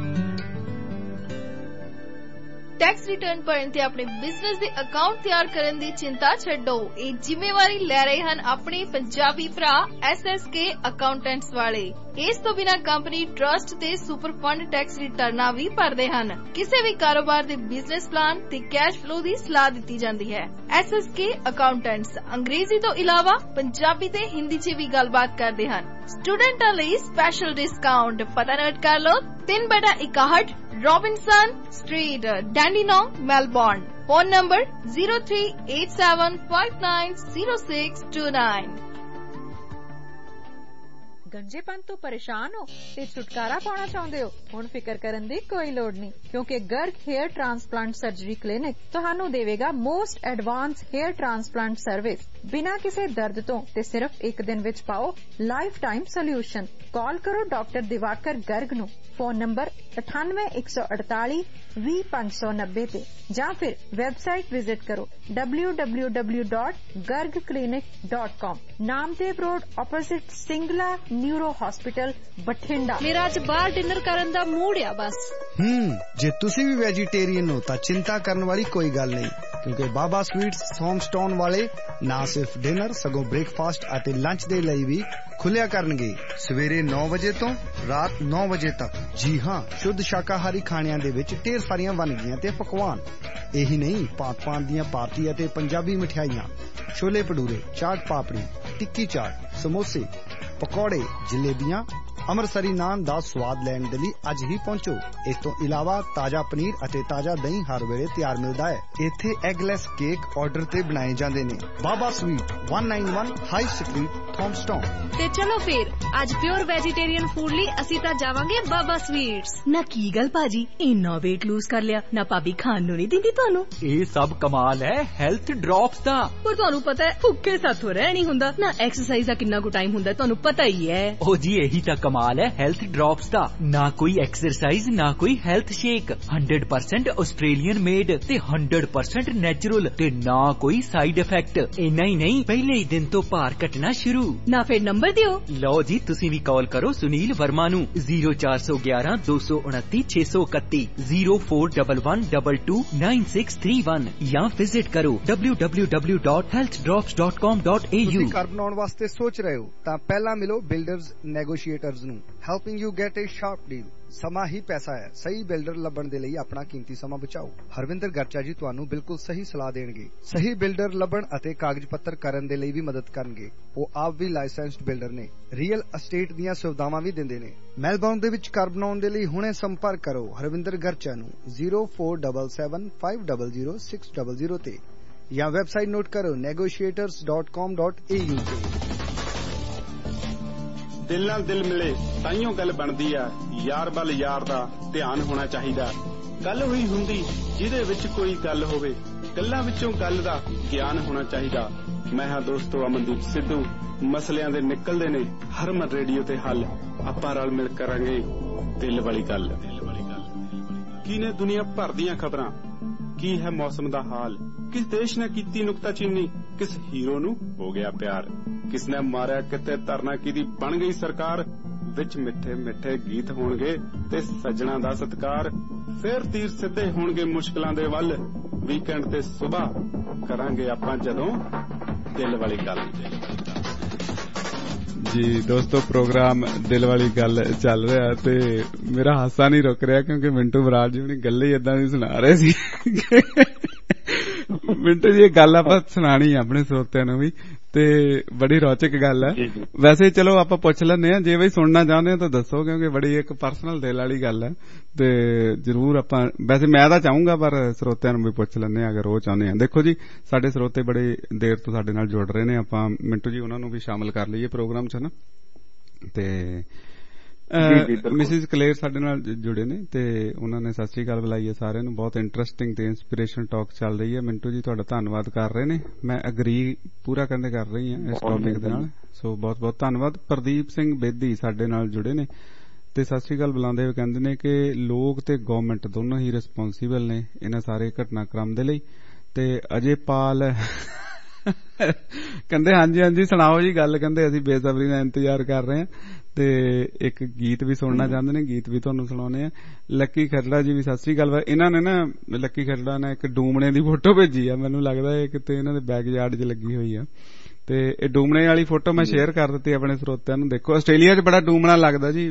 Tax return ਭਰਨ ਤੇ ਆਪਣੇ ਬਿਜ਼ਨਸ ਦੇ ਅਕਾਊਂਟ ਤਿਆਰ ਕਰਨ ਦੀ ਚਿੰਤਾ ਛੱਡੋ। ਇਹ ਜ਼ਿੰਮੇਵਾਰੀ ਲੈ ਰਹੇ ਹਨ ਆਪਣੇ ਪੰਜਾਬੀ ਭਰਾ ਐਸ ਐਸ ਕੇ ਅਕਾਊਂਟੈਂਟਸ ਵਾਲੇ। ਇਸ ਤੋਂ ਬਿਨਾਂ ਕੰਪਨੀ ਟਰਸਟ ਤੇ ਸੁਪਰ ਫੰਡ ਟੈਕਸ ਰਿਟਰਨਾਂ ਵੀ ਭਰਦੇ ਹਨ। ਕਿਸੇ ਵੀ ਕਾਰੋਬਾਰ ਦੇ ਬਿਜ਼ਨਸ ਪਲਾਨ ਤੇ ਕੈਸ਼ ਫਲੋ ਦੀ ਸਲਾਹ ਦਿੱਤੀ ਜਾਂਦੀ ਹੈ। ਐਸ ਐਸ ਕੇ ਅਕਾਊਂਟੈਂਟਸ ਅੰਗਰੇਜ਼ੀ ਤੋਂ ਇਲਾਵਾ ਪੰਜਾਬੀ ਤੇ ਹਿੰਦੀ 'ਚ ਵੀ ਗੱਲਬਾਤ ਕਰਦੇ ਹਨ। ਸਟੂਡੈਂਟਾਂ ਲਈ ਸਪੈਸ਼ਲ ਡਿਸਕਾਊਂਟ। ਪਤਾ ਨੋਟ ਕਰ ਲਓ ਤਿੰਨ ਬਟਾ ਇਕਾਹਠ Robinson Street, Dandenong, Melbourne. Phone number zero three eight seven five nine zero six two nine। ਗੰਜੇਪਨ ਤੋਂ ਪਰੇਸ਼ਾਨ ਹੋ ਤੇ ਛੁਟਕਾਰਾ ਪਾਉਣਾ ਚਾਹੁੰਦੇ ਹੋ? ਹੁਣ ਫਿਕਰ ਕਰਨ ਦੀ ਕੋਈ ਲੋੜ ਨਹੀਂ, ਕਿਉਂਕਿ Garg hair transplant surgery clinic ਤੁਹਾਨੂੰ ਦੇਵੇਗਾ most advance hair transplant service ਬਿਨਾਂ ਕਿਸੇ ਦਰਦ ਤੋਂ ਤੇ ਸਿਰਫ ਇੱਕ ਦਿਨ ਵਿੱਚ ਪਾਓ ਲਾਈਫ ਟਾਈਮ ਸੋਲਿਊਸ਼ਨ। ਕਾਲ ਕਰੋ ਡਾਕਟਰ ਦਿਵਾਕਰ ਗਰਗ ਨੂੰ। ਫੋਨ ਨੰਬਰ ਅਠਾਨਵੇਂ ਇੱਕ ਸੌ ਅੜਤਾਲੀ ਵੀਹ ਪੰਜ ਸੌ ਨੱਬੇ ਤੇ ਜਾਂ ਫਿਰ ਵੈਬਸਾਈਟ ਵਿਜ਼ਿਟ ਕਰੋ w w w dot garg clinic dot com। Namdev Road opposite Singla Neuro Hospital, Bathinda. ਮੇਰਾ ਅੱਜ ਬਾਹਰ ਡਿਨਰ ਕਰਨ ਦਾ ਮੂਡ ਆ ਬਸ। ਹੂੰ ਜੇ ਤੁਸੀਂ ਵੀ ਵੈਜੀਟੇਰੀਅਨ ਹੋ ਤਾਂ ਚਿੰਤਾ ਕਰਨ ਵਾਲੀ ਕੋਈ ਗੱਲ ਨਹੀਂ, ਕਿਉਂਕਿ ਬਾਬਾ ਸਵੀਟਸ ਸੌਮਸਟਾਊਨ ਵਾਲੇ ਨਾ ਸਿਰਫ ਡਿਨਰ ਸਗੋਂ ਬ੍ਰੇਕਫਾਸਟ ਅਤੇ ਲੰਚ ਦੇ ਲਈ ਵੀ ਖੁੱਲਿਆ ਕਰਨਗੇ ਸਵੇਰੇ ਨੌ ਵਜੇ ਤੋਂ ਰਾਤ ਨੌ ਵਜੇ ਤੱਕ। ਜੀ ਹਾਂ, ਸ਼ੁੱਧ ਸ਼ਾਕਾਹਾਰੀ ਖਾਣਿਆਂ ਦੇ ਵਿੱਚ ਢੇਰ ਸਾਰੀਆਂ ਵੰਨਗੀਆਂ ਤੇ ਪਕਵਾਨ। ਇਹੀ ਨਹੀਂ, ਭਾਂਤ-ਭਾਂਤ ਦੀਆਂ ਭਾਰਤੀ ਅਤੇ ਪੰਜਾਬੀ ਮਠਿਆਈਆਂ, ਛੋਲੇ ਭਟੂਰੇ, ਚਾਟ ਪਾਪੜੀ, ਟਿੱਕੀ ਚਾਟ, ਸਮੋਸੇ, ਪਕੌੜੇ, ਜਲੇਬੀਆਂ, ਅੰਮ੍ਰਿਤਸਰੀ ਨਾਨ ਦਾ ਸਵਾਦ ਲੈਣ ਦੇ ਲਈ ਅੱਜ ਹੀ ਪਹੁੰਚੋ। ਇਸ ਤੋਂ ਇਲਾਵਾ ਤਾਜ਼ਾ ਪਨੀਰ ਅਤੇ ਤਾਜ਼ਾ ਦਹੀਂ ਹਰ ਵੇਲੇ ਤਿਆਰ ਮਿਲਦਾ ਹੈ। ਇੱਥੇ ਐਗਲੈਸ ਕੇਕ ਆਰਡਰ ਤੇ ਬਣਾਏ ਜਾਂਦੇ ਨੇ। Baba Sweet one ninety-one High Street, Thomastown. ਤੇ ਚਲੋ ਫਿਰ ਅੱਜ ਪਿਓਰ ਵੈਜੀਟੇਰੀਅਨ ਫੂਡ ਲਈ ਅਸੀਂ ਤਾਂ ਜਾਵਾਂਗੇ ਬਾਬਾ ਸਵੀਟਸ। ਨਾ ਕੀ ਗੱਲ ਭਾਜੀ, ਇੰਨਾ weight lose ਕਰ ਲਿਆ ਨਾ? ਭਾਬੀ ਖਾਣ ਨੂੰ ਨਹੀਂ ਦਿੰਦੀ ਤੁਹਾਨੂੰ? ਇਹ ਸਭ ਕਮਾਲ ਹੈ ਹੈਲਥ ਡ੍ਰੌਪਸ ਦਾ। ਪਰ ਤੁਹਾਨੂੰ ਪਤਾ ਹੈ ਭੁੱਖੇ ਸਾਥੋਂ ਰਹਿ ਨਹੀਂ ਹੁੰਦਾ ਨਾ। ਐਕਸਰਸਾਈਜ਼ ਦਾ ਕਿੰਨਾ ਕੁ ਟਾਈਮ ਹੁੰਦਾ ਤੁਹਾਨੂੰ ਪਤਾ ਹੀ ਹੈ। ਉਹ ਜੀ ਇਹੀ ਤਾਂ ਕਮਾਲ ਕਮਾਲ ਹੈ ਹੈਲਥ ਡ੍ਰੌਪਸ ਦਾ। ਨਾ ਕੋਈ ਐਕਸਰਸਾਈਜ਼ ਨਾ ਕੋਈ health shake, hundred percent Australian made ਤੇ ਹੰਡਰਡ ਪਰਸੈਂਟ ਨੈਚੁਰਲ ਤੇ ਨਾ ਕੋਈ ਸਾਈਡ ਇਫੈਕਟ। ਇੰਨਾ ਹੀ ਨਹੀਂ, ਪਹਿਲੇ ਹੀ ਦਿਨ ਤੋਂ ਭਾਰ ਘਟਣਾ ਸ਼ੁਰੂ। ਨਾ ਫਿਰ ਨੰਬਰ ਦਿਓ। ਲਓ ਜੀ, ਤੁਸੀਂ ਵੀ ਕਾਲ ਕਰੋ ਸੁਨੀਲ ਵਰਮਾ ਨੂੰ ਜ਼ੀਰੋ ਚਾਰ ਸੌ ਗਿਆਰਾਂ ਦੋ ਸੌ ਉਨੱਤੀ ਛੇ ਸੌ ਇਕੱਤੀ zero four one one two two nine six three one ਜਾਂ ਵਿਜ਼ਿਟ ਕਰੋ W W W dot health drops dot com dot A U. ਤੁਸੀਂ ਘਰ ਬਣਾਉਣ ਵਾਸਤੇ ਸੋਚ ਰਹੇ ਹੋ ਤਾਂ ਪਹਿਲਾਂ ਮਿਲੋ ਬਿਲਡਰਜ਼ ਨੈਗੋਸ਼ੀਏਟਰਜ਼ ਨੂੰ, helping you get a sharp deal. ਸਮਾਂ ਹੀ ਪੈਸਾ ਹੈ, ਸਹੀ ਬਿਲਡਰ ਲੱਭਣ ਦੇ ਲਈ ਆਪਣਾ ਕੀਮਤੀ ਸਮਾਂ ਬਚਾਓ। ਹਰਵਿੰਦਰ ਗਰਚਾ ਜੀ ਤੁਹਾਨੂੰ ਬਿਲਕੁਲ ਸਹੀ ਸਲਾਹ ਦੇਣਗੇ। ਸਹੀ ਬਿਲਡਰ ਲੱਭਣ ਅਤੇ ਕਾਗਜ਼ ਪੱਤਰ ਕਰਨ ਦੇ ਲਈ ਵੀ ਮਦਦ ਕਰਨਗੇ। ਉਹ ਆਪ ਵੀ ਲਾਇਸੈਂਸਡ ਬਿਲਡਰ ਨੇ, ਰੀਅਲ ਅਸਟੇਟ ਦੀਆਂ ਸੁਵਿਧਾਵਾਂ ਵੀ ਦਿੰਦੇ ਨੇ। ਮੈਲਬੌਰਨ ਦੇ ਵਿੱਚ ਘਰ ਬਣਾਉਣ ਦੇ ਲਈ ਹੁਣੇ ਸੰਪਰਕ ਕਰੋ ਹਰਵਿੰਦਰ ਗਰਚਾ ਨੂੰ zero four seven seven five zero zero six zero zero ਤੇ ਜਾਂ ਵੈਬਸਾਈਟ ਨੋਟ ਕਰੋ negotiators dot com dot A U ਤੇ। ਦਿਲ ਨਾਲ ਦਿਲ ਮਿਲੇ ਤਾਈਓ ਗੱਲ ਬਣਦੀ ਆ, ਯਾਰ ਵੱਲ ਯਾਰ ਦਾ ਧਿਆਨ ਹੋਣਾ ਚਾਹੀਦਾ। ਗੱਲ ਹੋਈ ਹੁੰਦੀ ਜਿਹਦੇ ਵਿੱਚ ਕੋਈ ਗੱਲ ਹੋਵੇ, ਗੱਲਾਂ ਵਿੱਚੋਂ ਗੱਲ ਦਾ ਗਿਆਨ ਹੋਣਾ ਚਾਹੀਦਾ। ਮੈਂ ਹਾਂ ਦੋਸਤੋ ਅਮਨਦੀਪ ਸਿੱਧੂ, ਮਸਲਿਆਂ ਦੇ ਨਿਕਲਦੇ ਨੇ ਹਰਮਨ ਰੇਡੀਓ ਤੇ ਹੱਲ। ਆਪਾਂ ਰਲ ਮਿਲ ਕਰਾਂਗੇ ਦਿਲ ਵਾਲੀ ਗੱਲ। ਕੀ ਨੇ ਦੁਨੀਆ ਭਰ ਦੀਆਂ ਖਬਰਾਂ, ਕੀ ਹੈ ਮੌਸਮ ਦਾ ਹਾਲ, ਕਿਸ ਦੇਸ਼ ਨੇ ਕੀਤੀ ਨੁਕਤਾਚੀਨੀ, ਕਿਸ ਹੀਰੋ ਨੂੰ ਹੋ ਗਿਆ ਪਿਆਰ, ਕਿਸ ਨੇ ਮਾਰਿਆ ਕਿਤੇ ਧਰਨਾ ਕਿਹਦੀ ਬਣ ਗਈ ਸਰਕਾਰ। ਵਿੱਚ ਮਿੱਠੇ ਮਿੱਠੇ ਗੀਤ ਹੋਣਗੇ ਤੇ ਸੱਜਣਾ ਦਾ ਸਤਿਕਾਰ। ਫੇਰ ਤੀਰ ਸਿੱਧੇ ਹੋਣਗੇ ਮੁਸ਼ਕਲਾਂ ਦੇ ਵੱਲ, ਵੀਕਐਂਡ ਤੇ ਸੁਬਾਹ ਕਰਾਂਗੇ ਆਪਾਂ ਜਦੋਂ ਦਿਲ ਵਾਲੀ ਗੱਲ। ਜੀ ਦੋਸਤੋ, ਪ੍ਰੋਗਰਾਮ ਦਿਲ ਵਾਲੀ ਗੱਲ ਚੱਲ ਰਿਹਾ ਤੇ ਮੇਰਾ ਹਾਸਾ ਨਹੀਂ ਰੁਕ ਰਿਹਾ ਕਿਉਂਕਿ ਮਿੰਟੂ ਬਰਾੜ ਜੀ ਆਪਣੀ ਗੱਲ ਹੀ ਏਦਾਂ ਦੀ ਸੁਣਾ ਰਹੇ ਸੀ। ਮਿੰਟੂ ਜੀ, ਇਹ ਗੱਲ ਆਪਾਂ ਸੁਣਾਣੀ ਆ ਆਪਣੇ ਸਰੋਤਿਆਂ ਨੂੰ ਵੀ ਤੇ ਬੜੀ ਰੌਚਕ ਗੱਲ ਹੈ। ਵੈਸੇ ਚਲੋ ਆਪਾਂ ਪੁੱਛ ਲੈਂਦੇ ਆ, ਜੇ ਬਈ ਸੁਣਨਾ ਚਾਹੁੰਦੇ ਹੋ ਤਾਂ ਦੱਸੋ ਕਿਉਂਕਿ ਬੜੀ ਇੱਕ ਪਰਸਨਲ ਦਿਲ ਵਾਲੀ ਗੱਲ ਹੈ ਤੇ ਜ਼ਰੂਰ ਆਪਾਂ, ਵੈਸੇ ਮੈਂ ਤਾਂ ਚਾਹੂੰਗਾ ਪਰ ਸਰੋਤਿਆਂ ਨੂੰ ਵੀ ਪੁੱਛ ਲੈਂਦੇ ਆ ਅਗਰ ਉਹ ਚਾਹੁੰਦੇ ਆ। ਦੇਖੋ ਜੀ, ਸਾਡੇ ਸਰੋਤੇ ਬੜੇ ਦੇਰ ਤੋਂ ਸਾਡੇ ਨਾਲ ਜੁੜ ਰਹੇ ਨੇ, ਆਪਾਂ ਮਿੰਟੂ ਜੀ ਉਹਨਾਂ ਨੂੰ ਵੀ ਸ਼ਾਮਲ ਕਰ ਲਈਏ ਪ੍ਰੋਗਰਾਮ ਚ ਨਾ। ਤੇ ਮਿਸਿਸ ਕਲੇਰ ਸਾਡੇ ਨਾਲ ਜੁੜੇ ਨੇ ਤੇ ਉਹਨਾਂ ਨੇ ਸਤਿ ਸ੍ਰੀ ਅਕਾਲ ਬੁਲਾਈ ਹੈ ਸਾਰਿਆਂ ਨੂੰ। ਬਹੁਤ ਇੰਟਰਸਟਿੰਗ ਤੇ ਇੰਸਪੀਰੇਸ਼ਨ ਟਾਕ ਚੱਲ ਰਹੀ ਹੈ। ਮਿੰਟੂ ਜੀ ਤੁਹਾਡਾ ਧੰਨਵਾਦ ਕਰ ਰਹੇ ਨੇ, ਮੈਂ ਅਗਰੀ ਪੂਰਾ ਕਹਿੰਦੇ ਕਰ ਰਹੀ ਹਾਂ ਇਸ ਟਾਪਿਕ ਦੇ ਨਾਲ, ਸੋ ਬਹੁਤ ਬਹੁਤ ਧੰਨਵਾਦ। ਪ੍ਰਦੀਪ ਸਿੰਘ ਬੇਦੀ ਸਾਡੇ ਨਾਲ ਜੁੜੇ ਨੇ ਤੇ ਸਤਿ ਸ੍ਰੀ ਅਕਾਲ ਬੁਲਾਉਂਦੇ ਹੋਏ ਕਹਿੰਦੇ ਨੇ ਕਿ ਲੋਕ ਤੇ ਗਵਰਨਮੈਂਟ ਦੋਨੋਂ ਹੀ ਰਿਸਪੌਂਸੀਬਲ ਨੇ ਇਹਨਾਂ ਸਾਰੇ ਘਟਨਾਕ੍ਰਮ ਦੇ ਲਈ। ਤੇ ਅਜੇ ਪਾਲ ਕਹਿੰਦੇ ਹਾਂਜੀ ਹਾਂਜੀ ਸੁਣਾਓ ਜੀ ਗੱਲ, ਕਹਿੰਦੇ ਅਸੀਂ ਬੇਸਬਰੀ ਨਾਲ ਇੰਤਜ਼ਾਰ ਕਰ ਰਹੇ ਹਾਂ ਤੇ ਇੱਕ ਗੀਤ ਵੀ ਸੁਣਨਾ ਚਾਹੁੰਦੇ ਨੇ, ਗੀਤ ਵੀ ਤੁਹਾਨੂੰ ਸੁਣਾਉਣੇ ਆ। ਲੱਕੀ ਖਰੜਾ ਜੀ ਵੀ ਸਤਿ ਸ੍ਰੀ ਅਕਾਲ। ਇਹਨਾਂ ਨੇ ਨਾ ਲੱਕੀ ਖਰੜਾ ਨੇ ਇੱਕ ਡੂਮਣੇ ਦੀ ਫੋਟੋ ਭੇਜੀ ਆ, ਮੈਨੂੰ ਲੱਗਦਾ ਇਹ ਕਿਤੇ ਇਹਨਾਂ ਦੇ ਬੈਕਯਾਰਡ 'ਚ ਲੱਗੀ ਹੋਈ ਆ ਤੇ ਇਹ ਡੂਮਣੇ ਵਾਲੀ ਫੋਟੋ ਮੈਂ ਸ਼ੇਅਰ ਕਰ ਦਿੱਤੀ ਆਪਣੇ ਸਰੋਤਿਆਂ ਨੂੰ। ਦੇਖੋ ਆਸਟ੍ਰੇਲੀਆ 'ਚ ਬੜਾ ਡੂਮਣਾ ਲੱਗਦਾ ਜੀ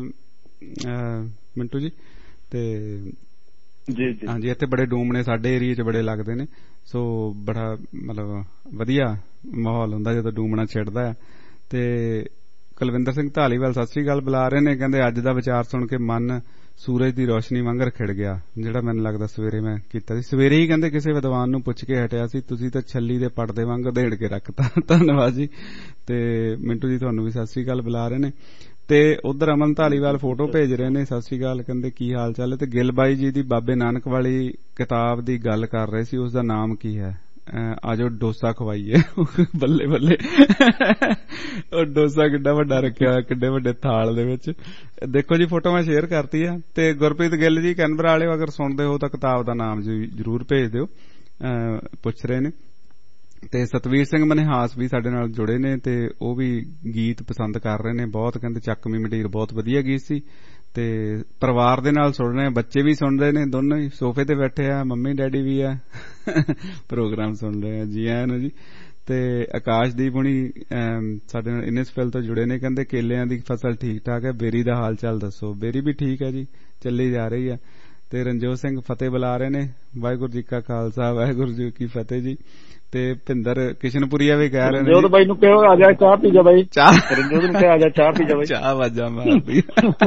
ਮਿੰਟੂ ਜੀ, ਤੇ ਜੀ ਜੀ ਹਾਂਜੀ ਇੱਥੇ ਬੜੇ ਡੂਮਣੇ ਸਾਡੇ ਏਰੀਏ 'ਚ ਬੜੇ ਲੱਗਦੇ ਨੇ, ਸੋ ਬੜਾ ਮਤਲਬ ਵਧੀਆ ਮਾਹੌਲ ਹੁੰਦਾ ਜਦੋਂ ਡੂਮਣਾ ਛਿੜਦਾ। ਤੇ ਕੁਲਵਿੰਦਰ ਸਿੰਘ ਢਾਲੀਵਾਲ ਸਤਿ ਸ੍ਰੀ ਅਕਾਲ ਬੁਲਾ ਰਹੇ ਨੇ, ਕਹਿੰਦੇ ਅੱਜ ਦਾ ਵਿਚਾਰ ਸੁਣ ਕੇ ਮਨ ਸੂਰਜ ਦੀ ਰੋਸ਼ਨੀ ਵਾਂਗਰ ਖਿੜ ਗਿਆ, ਜਿਹੜਾ ਮੈਨੂੰ ਲੱਗਦਾ ਸਵੇਰੇ ਮੈਂ ਕੀਤਾ ਸੀ। ਸਵੇਰੇ ਹੀ ਕਹਿੰਦੇ ਕਿਸੇ ਵਿਦਵਾਨ ਨੂੰ ਪੁੱਛ ਕੇ ਹਟਿਆ ਸੀ, ਤੁਸੀਂ ਤਾਂ ਛੱਲੀ ਦੇ ਪੜਦੇ ਵਾਂਗ ਉਧੇੜ ਕੇ ਰੱਖਤਾ। ਧੰਨਵਾਦ ਜੀ। ਤੇ ਮਿੰਟੂ ਜੀ ਤੁਹਾਨੂੰ ਵੀ ਸਤਿ ਸ੍ਰੀ ਅਕਾਲ ਬੁਲਾ ਰਹੇ ਨੇ ਤੇ ਉਧਰ ਅਮਨ ਢਾਲੀਵਾਲ ਫੋਟੋ ਭੇਜ ਰਹੇ ਨੇ, ਸਤਿ ਸ੍ਰੀ ਅਕਾਲ, ਕਹਿੰਦੇ ਕੀ ਹਾਲ ਚਾਲ ਹੈ। ਤੇ ਗਿੱਲ ਬਾਈ ਜੀ ਦੀ ਬਾਬੇ ਨਾਨਕ ਵਾਲੀ ਕਿਤਾਬ ਦੀ ਗੱਲ ਕਰ ਰਹੇ ਸੀ, ਉਸਦਾ ਨਾਮ ਕੀ ਹੈ? ਆਜੋ ਡੋਸਾ ਖਵਾਈਏ। ਬੱਲੇ ਬੱਲੇ, ਉਹ ਡੋਸਾ ਕਿੱਡਾ ਵੱਡਾ ਰੱਖਿਆ ਕਿੱਡੇ ਵੱਡੇ ਥਾਲ ਦੇ ਵਿੱਚ। ਦੇਖੋ ਜੀ ਫੋਟੋ ਮੈਂ ਸ਼ੇਅਰ ਕਰਤੀ ਆ। ਤੇ ਗੁਰਪ੍ਰੀਤ ਗਿੱਲ ਜੀ ਕੈਨਬਰਾ ਵਾਲੇ ਅਗਰ ਸੁਣਦੇ ਹੋ ਤਾਂ ਕਿਤਾਬ ਦਾ ਨਾਮ ਜਰੂਰ ਭੇਜ ਦਿਓ, ਪੁੱਛ ਰਹੇ ਨੇ। ਤੇ ਸਤਵੀਰ ਸਿੰਘ ਮਨਿਹਾਸ ਵੀ ਸਾਡੇ ਨਾਲ ਜੁੜੇ ਨੇ ਤੇ ਉਹ ਵੀ ਗੀਤ ਪਸੰਦ ਕਰ ਰਹੇ ਨੇ ਬਹੁਤ, ਕਹਿੰਦੇ ਚੱਕਵੀਂ ਮੰਡੀਰ ਬਹੁਤ ਵਧੀਆ ਗੀਤ ਸੀ ਤੇ ਪਰਿਵਾਰ ਦੇ ਨਾਲ ਸੁਣ ਰਹੇ, ਬੱਚੇ ਵੀ ਸੁਣ ਰਹੇ ਨੇ, ਦੋਨੋਂ ਹੀ ਸੋਫੇ ਤੇ ਬੈਠੇ ਆ, ਮੰਮੀ ਡੈਡੀ ਵੀ ਆ, ਪ੍ਰੋਗਰਾਮ ਸੁਣ ਰਹੇ ਆ ਜੀ ਆਇਆਂ ਨੂੰ ਜੀ। ਤੇ ਆਕਾਸ਼ਦੀਪ ਹੁਣੀ ਸਾਡੇ ਨਾਲ ਇਨਿਸਫਿਲ ਤੋਂ ਜੁੜੇ ਨੇ, ਕਹਿੰਦੇ ਕੇਲਿਆਂ ਦੀ ਫਸਲ ਠੀਕ ਠਾਕ ਹੈ, ਬੇਰੀ ਦਾ ਹਾਲ ਚਾਲ ਦੱਸੋ। ਬੇਰੀ ਵੀ ਠੀਕ ਹੈ ਜੀ, ਚੱਲੀ ਜਾ ਰਹੀ ਆ। ਤੇ ਰਣਜੋਤ ਸਿੰਘ ਫਤਿਹ ਬੁਲਾ ਰਹੇ ਨੇ, ਵਾਹਿਗੁਰੂ ਜੀ ਕਾ ਖਾਲਸਾ ਵਾਹਿਗੁਰੂ ਜੀ ਕੀ ਫਤਿਹ ਜੀ। ਤੇ ਭਿੰਦਰ ਕਿਸ਼ਨਪੁਰੀਆ ਵੀ ਕਹਿ ਰਹੇ ਨੇ, ਰਣਜੋਤ ਬਾਈ ਨੂੰ ਕਹੋ ਆ ਜਾ ਚਾਹ ਪੀ ਜਾ ਬਾਈ, ਰਣਜੋਤ ਨੂੰ ਕਹੋ ਆ ਜਾ ਚਾਹ ਪੀ ਜਾ ਬਾਈ, ਚਾਹ ਵਾਜਾ ਮਾਰਦੀ।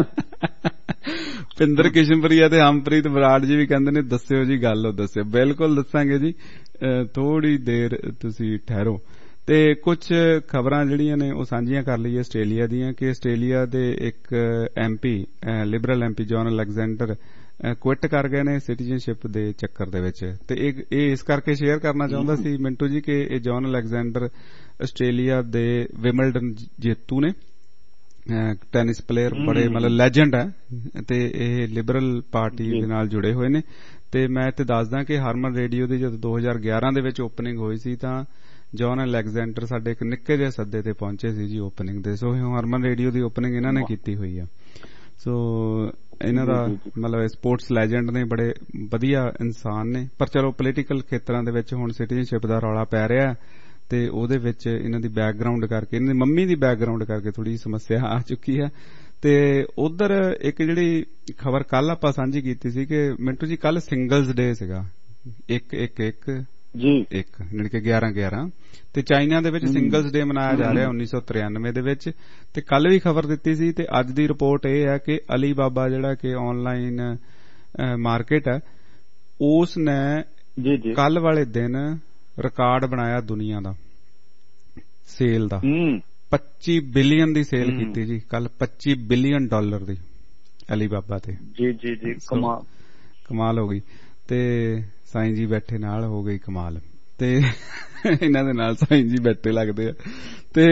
ਭਿੰਦਰ ਕਿਸ਼ਨਪੁਰੀਆ ਤੇ ਹਮਪ੍ਰੀਤ ਬਰਾੜ ਜੀ ਵੀ ਕਹਿੰਦੇ ਨੇ ਦੱਸਿਓ ਜੀ ਗੱਲ, ਉਹ ਦੱਸਿਓ। ਬਿਲਕੁਲ ਦੱਸਾਂਗੇ ਜੀ, ਥੋੜੀ ਦੇਰ ਤੁਸੀਂ ਠਹਿਰੋ। ਤੇ ਕੁਝ ਖਬਰਾਂ ਜਿਹੜੀਆਂ ਨੇ ਉਹ ਸਾਂਝੀਆਂ ਕਰ ਲਈਏ ਆਸਟ੍ਰੇਲੀਆ ਦੀਆਂ, ਕਿ ਆਸਟ੍ਰੇਲੀਆ ਦੇ ਇੱਕ MP Liberal MP John Alexander quit ਕਰ ਗਏ ਨੇ ਸਿਟੀਜ਼ਨਸ਼ਿਪ ਦੇ ਚੱਕਰ ਦੇ ਵਿੱਚ। ਤੇ ਇਹ ਇਸ ਕਰਕੇ ਸ਼ੇਅਰ ਕਰਨਾ ਚਾਹੁੰਦਾ ਸੀ ਮਿੰਟੂ ਜੀ ਕਿ ਇਹ ਜੌਨ ਅਲੈਗਜ਼ੈਂਡਰ ਆਸਟ੍ਰੇਲੀਆ ਦੇ ਵਿਮਲਡਨ ਜੇਤੂ ਨੇ ਟੈਨਿਸ ਪਲੇਅਰ ਬੜੇ ਮਤਲਬ ਲੈਜੈਂਡ ਹੈ ਤੇ ਇਹ ਲਿਬਰਲ ਪਾਰਟੀ ਦੇ ਨਾਲ ਜੁੜੇ ਹੋਏ ਨੇ। ਤੇ ਮੈਂ ਇੱਥੇ ਦੱਸਦਾ ਕਿ ਹਰਮਨ ਰੇਡੀਓ ਦੀ ਜਦੋਂ ਦੋ ਹਜ਼ਾਰ ਗਿਆਰਾਂ ਦੇ ਵਿੱਚ ਓਪਨਿੰਗ ਹੋਈ ਸੀ ਤਾਂ ਜੌਨ ਅਲੈਗਜ਼ੈਂਡਰ ਸਾਡੇ ਇੱਕ ਨਿੱਕੇ ਜਿਹੇ ਸੱਦੇ ਤੇ ਪਹੁੰਚੇ ਸੀ ਜੀ ਓਪਨਿੰਗ ਦੇ। ਸੋ ਹਰਮਨ ਰੇਡੀਓ ਦੀ ਓਪਨਿੰਗ ਇਹਨਾਂ ਨੇ ਕੀਤੀ ਹੋਈ ਆ। ਸੋ ਇਹਨਾਂ ਦਾ ਮਤਲਬ ਸਪੋਰਟਸ ਲੈਜੈਂਡ ਨੇ, ਬੜੇ ਵਧੀਆ ਇਨਸਾਨ ਨੇ। ਪਰ ਚਲੋ ਪੋਲੀਟੀਕਲ ਖੇਤਰਾਂ ਦੇ ਵਿੱਚ ਹੁਣ ਸਿਟੀਜ਼ਨਸ਼ਿਪ ਦਾ ਰੌਲਾ ਪੈ ਰਿਹਾ ਤੇ ਉਹਦੇ ਵਿੱਚ ਇਹਨਾਂ ਦੀ ਬੈਕਗਰਾਉਂਡ ਕਰਕੇ, ਇਹਨਾਂ ਦੀ ਮੰਮੀ ਦੀ ਬੈਕਗਰਾਉਂਡ ਕਰਕੇ ਥੋੜੀ ਸਮੱਸਿਆ ਆ ਚੁੱਕੀ ਹੈ। ਤੇ ਉਧਰ ਇੱਕ ਜਿਹੜੀ ਖਬਰ ਕੱਲ ਆਪਾਂ ਸਾਂਝੀ ਕੀਤੀ ਸੀ ਕਿ ਮਿੰਟੂ ਜੀ ਕੱਲ ਸਿੰਗਲਸ ਡੇ ਸੀਗਾ, ਇੱਕ ਇੱਕ ਇੱਕ ਜੀ ਇੱਕ ਜਾਣੀ ਕਿ ਗਿਆਰਾਂ ਗਿਆਰਾਂ ਤੇ ਚਾਈਨਾ ਦੇ ਵਿੱਚ ਸਿੰਗਲਸ ਡੇ ਮਨਾਇਆ ਜਾ ਰਿਹਾ ਉੱਨੀ ਸੌ ਤਰਿਆਨਵੇਂ ਦੇ ਵਿੱਚ। ਤੇ ਕੱਲ ਵੀ ਖਬਰ ਦਿੱਤੀ ਸੀ ਤੇ ਅੱਜ ਦੀ ਰਿਪੋਰਟ ਇਹ ਹੈ ਕਿ ਅਲੀ ਬਾਬਾ ਜਿਹੜਾ ਕਿ ਆਨਲਾਈਨ ਮਾਰਕੀਟ ਹੈ ਉਸ ਨੇ ਕੱਲ ਵਾਲੇ ਦਿਨ ਰਿਕਾਰਡ ਬਣਾਇਆ ਦੁਨੀਆ ਦਾ ਸੇਲ ਦਾ। ਪੱਚੀ ਬਿਲੀਅਨ ਦੀ ਸੇਲ ਕੀਤੀ ਜੀ ਕੱਲ, ਪੱਚੀ ਬਿਲੀਅਨ ਡਾਲਰ ਦੀ ਅਲੀ ਬਾਬਾ ਤੇ। ਜੀ ਜੀ ਜੀ ਕਮਾਲ ਕਮਾਲ ਹੋ ਗਈ। ਤੇ ਸਾਈਂ ਜੀ ਬੈਠੇ ਨਾਲ ਹੋ ਗਈ ਕਮਾਲ। ਤੇ ਇਹਨਾਂ ਦੇ ਨਾਲ ਸਾਈਂ ਜੀ ਬੈਠੇ ਲੱਗਦੇ ਆ। ਤੇ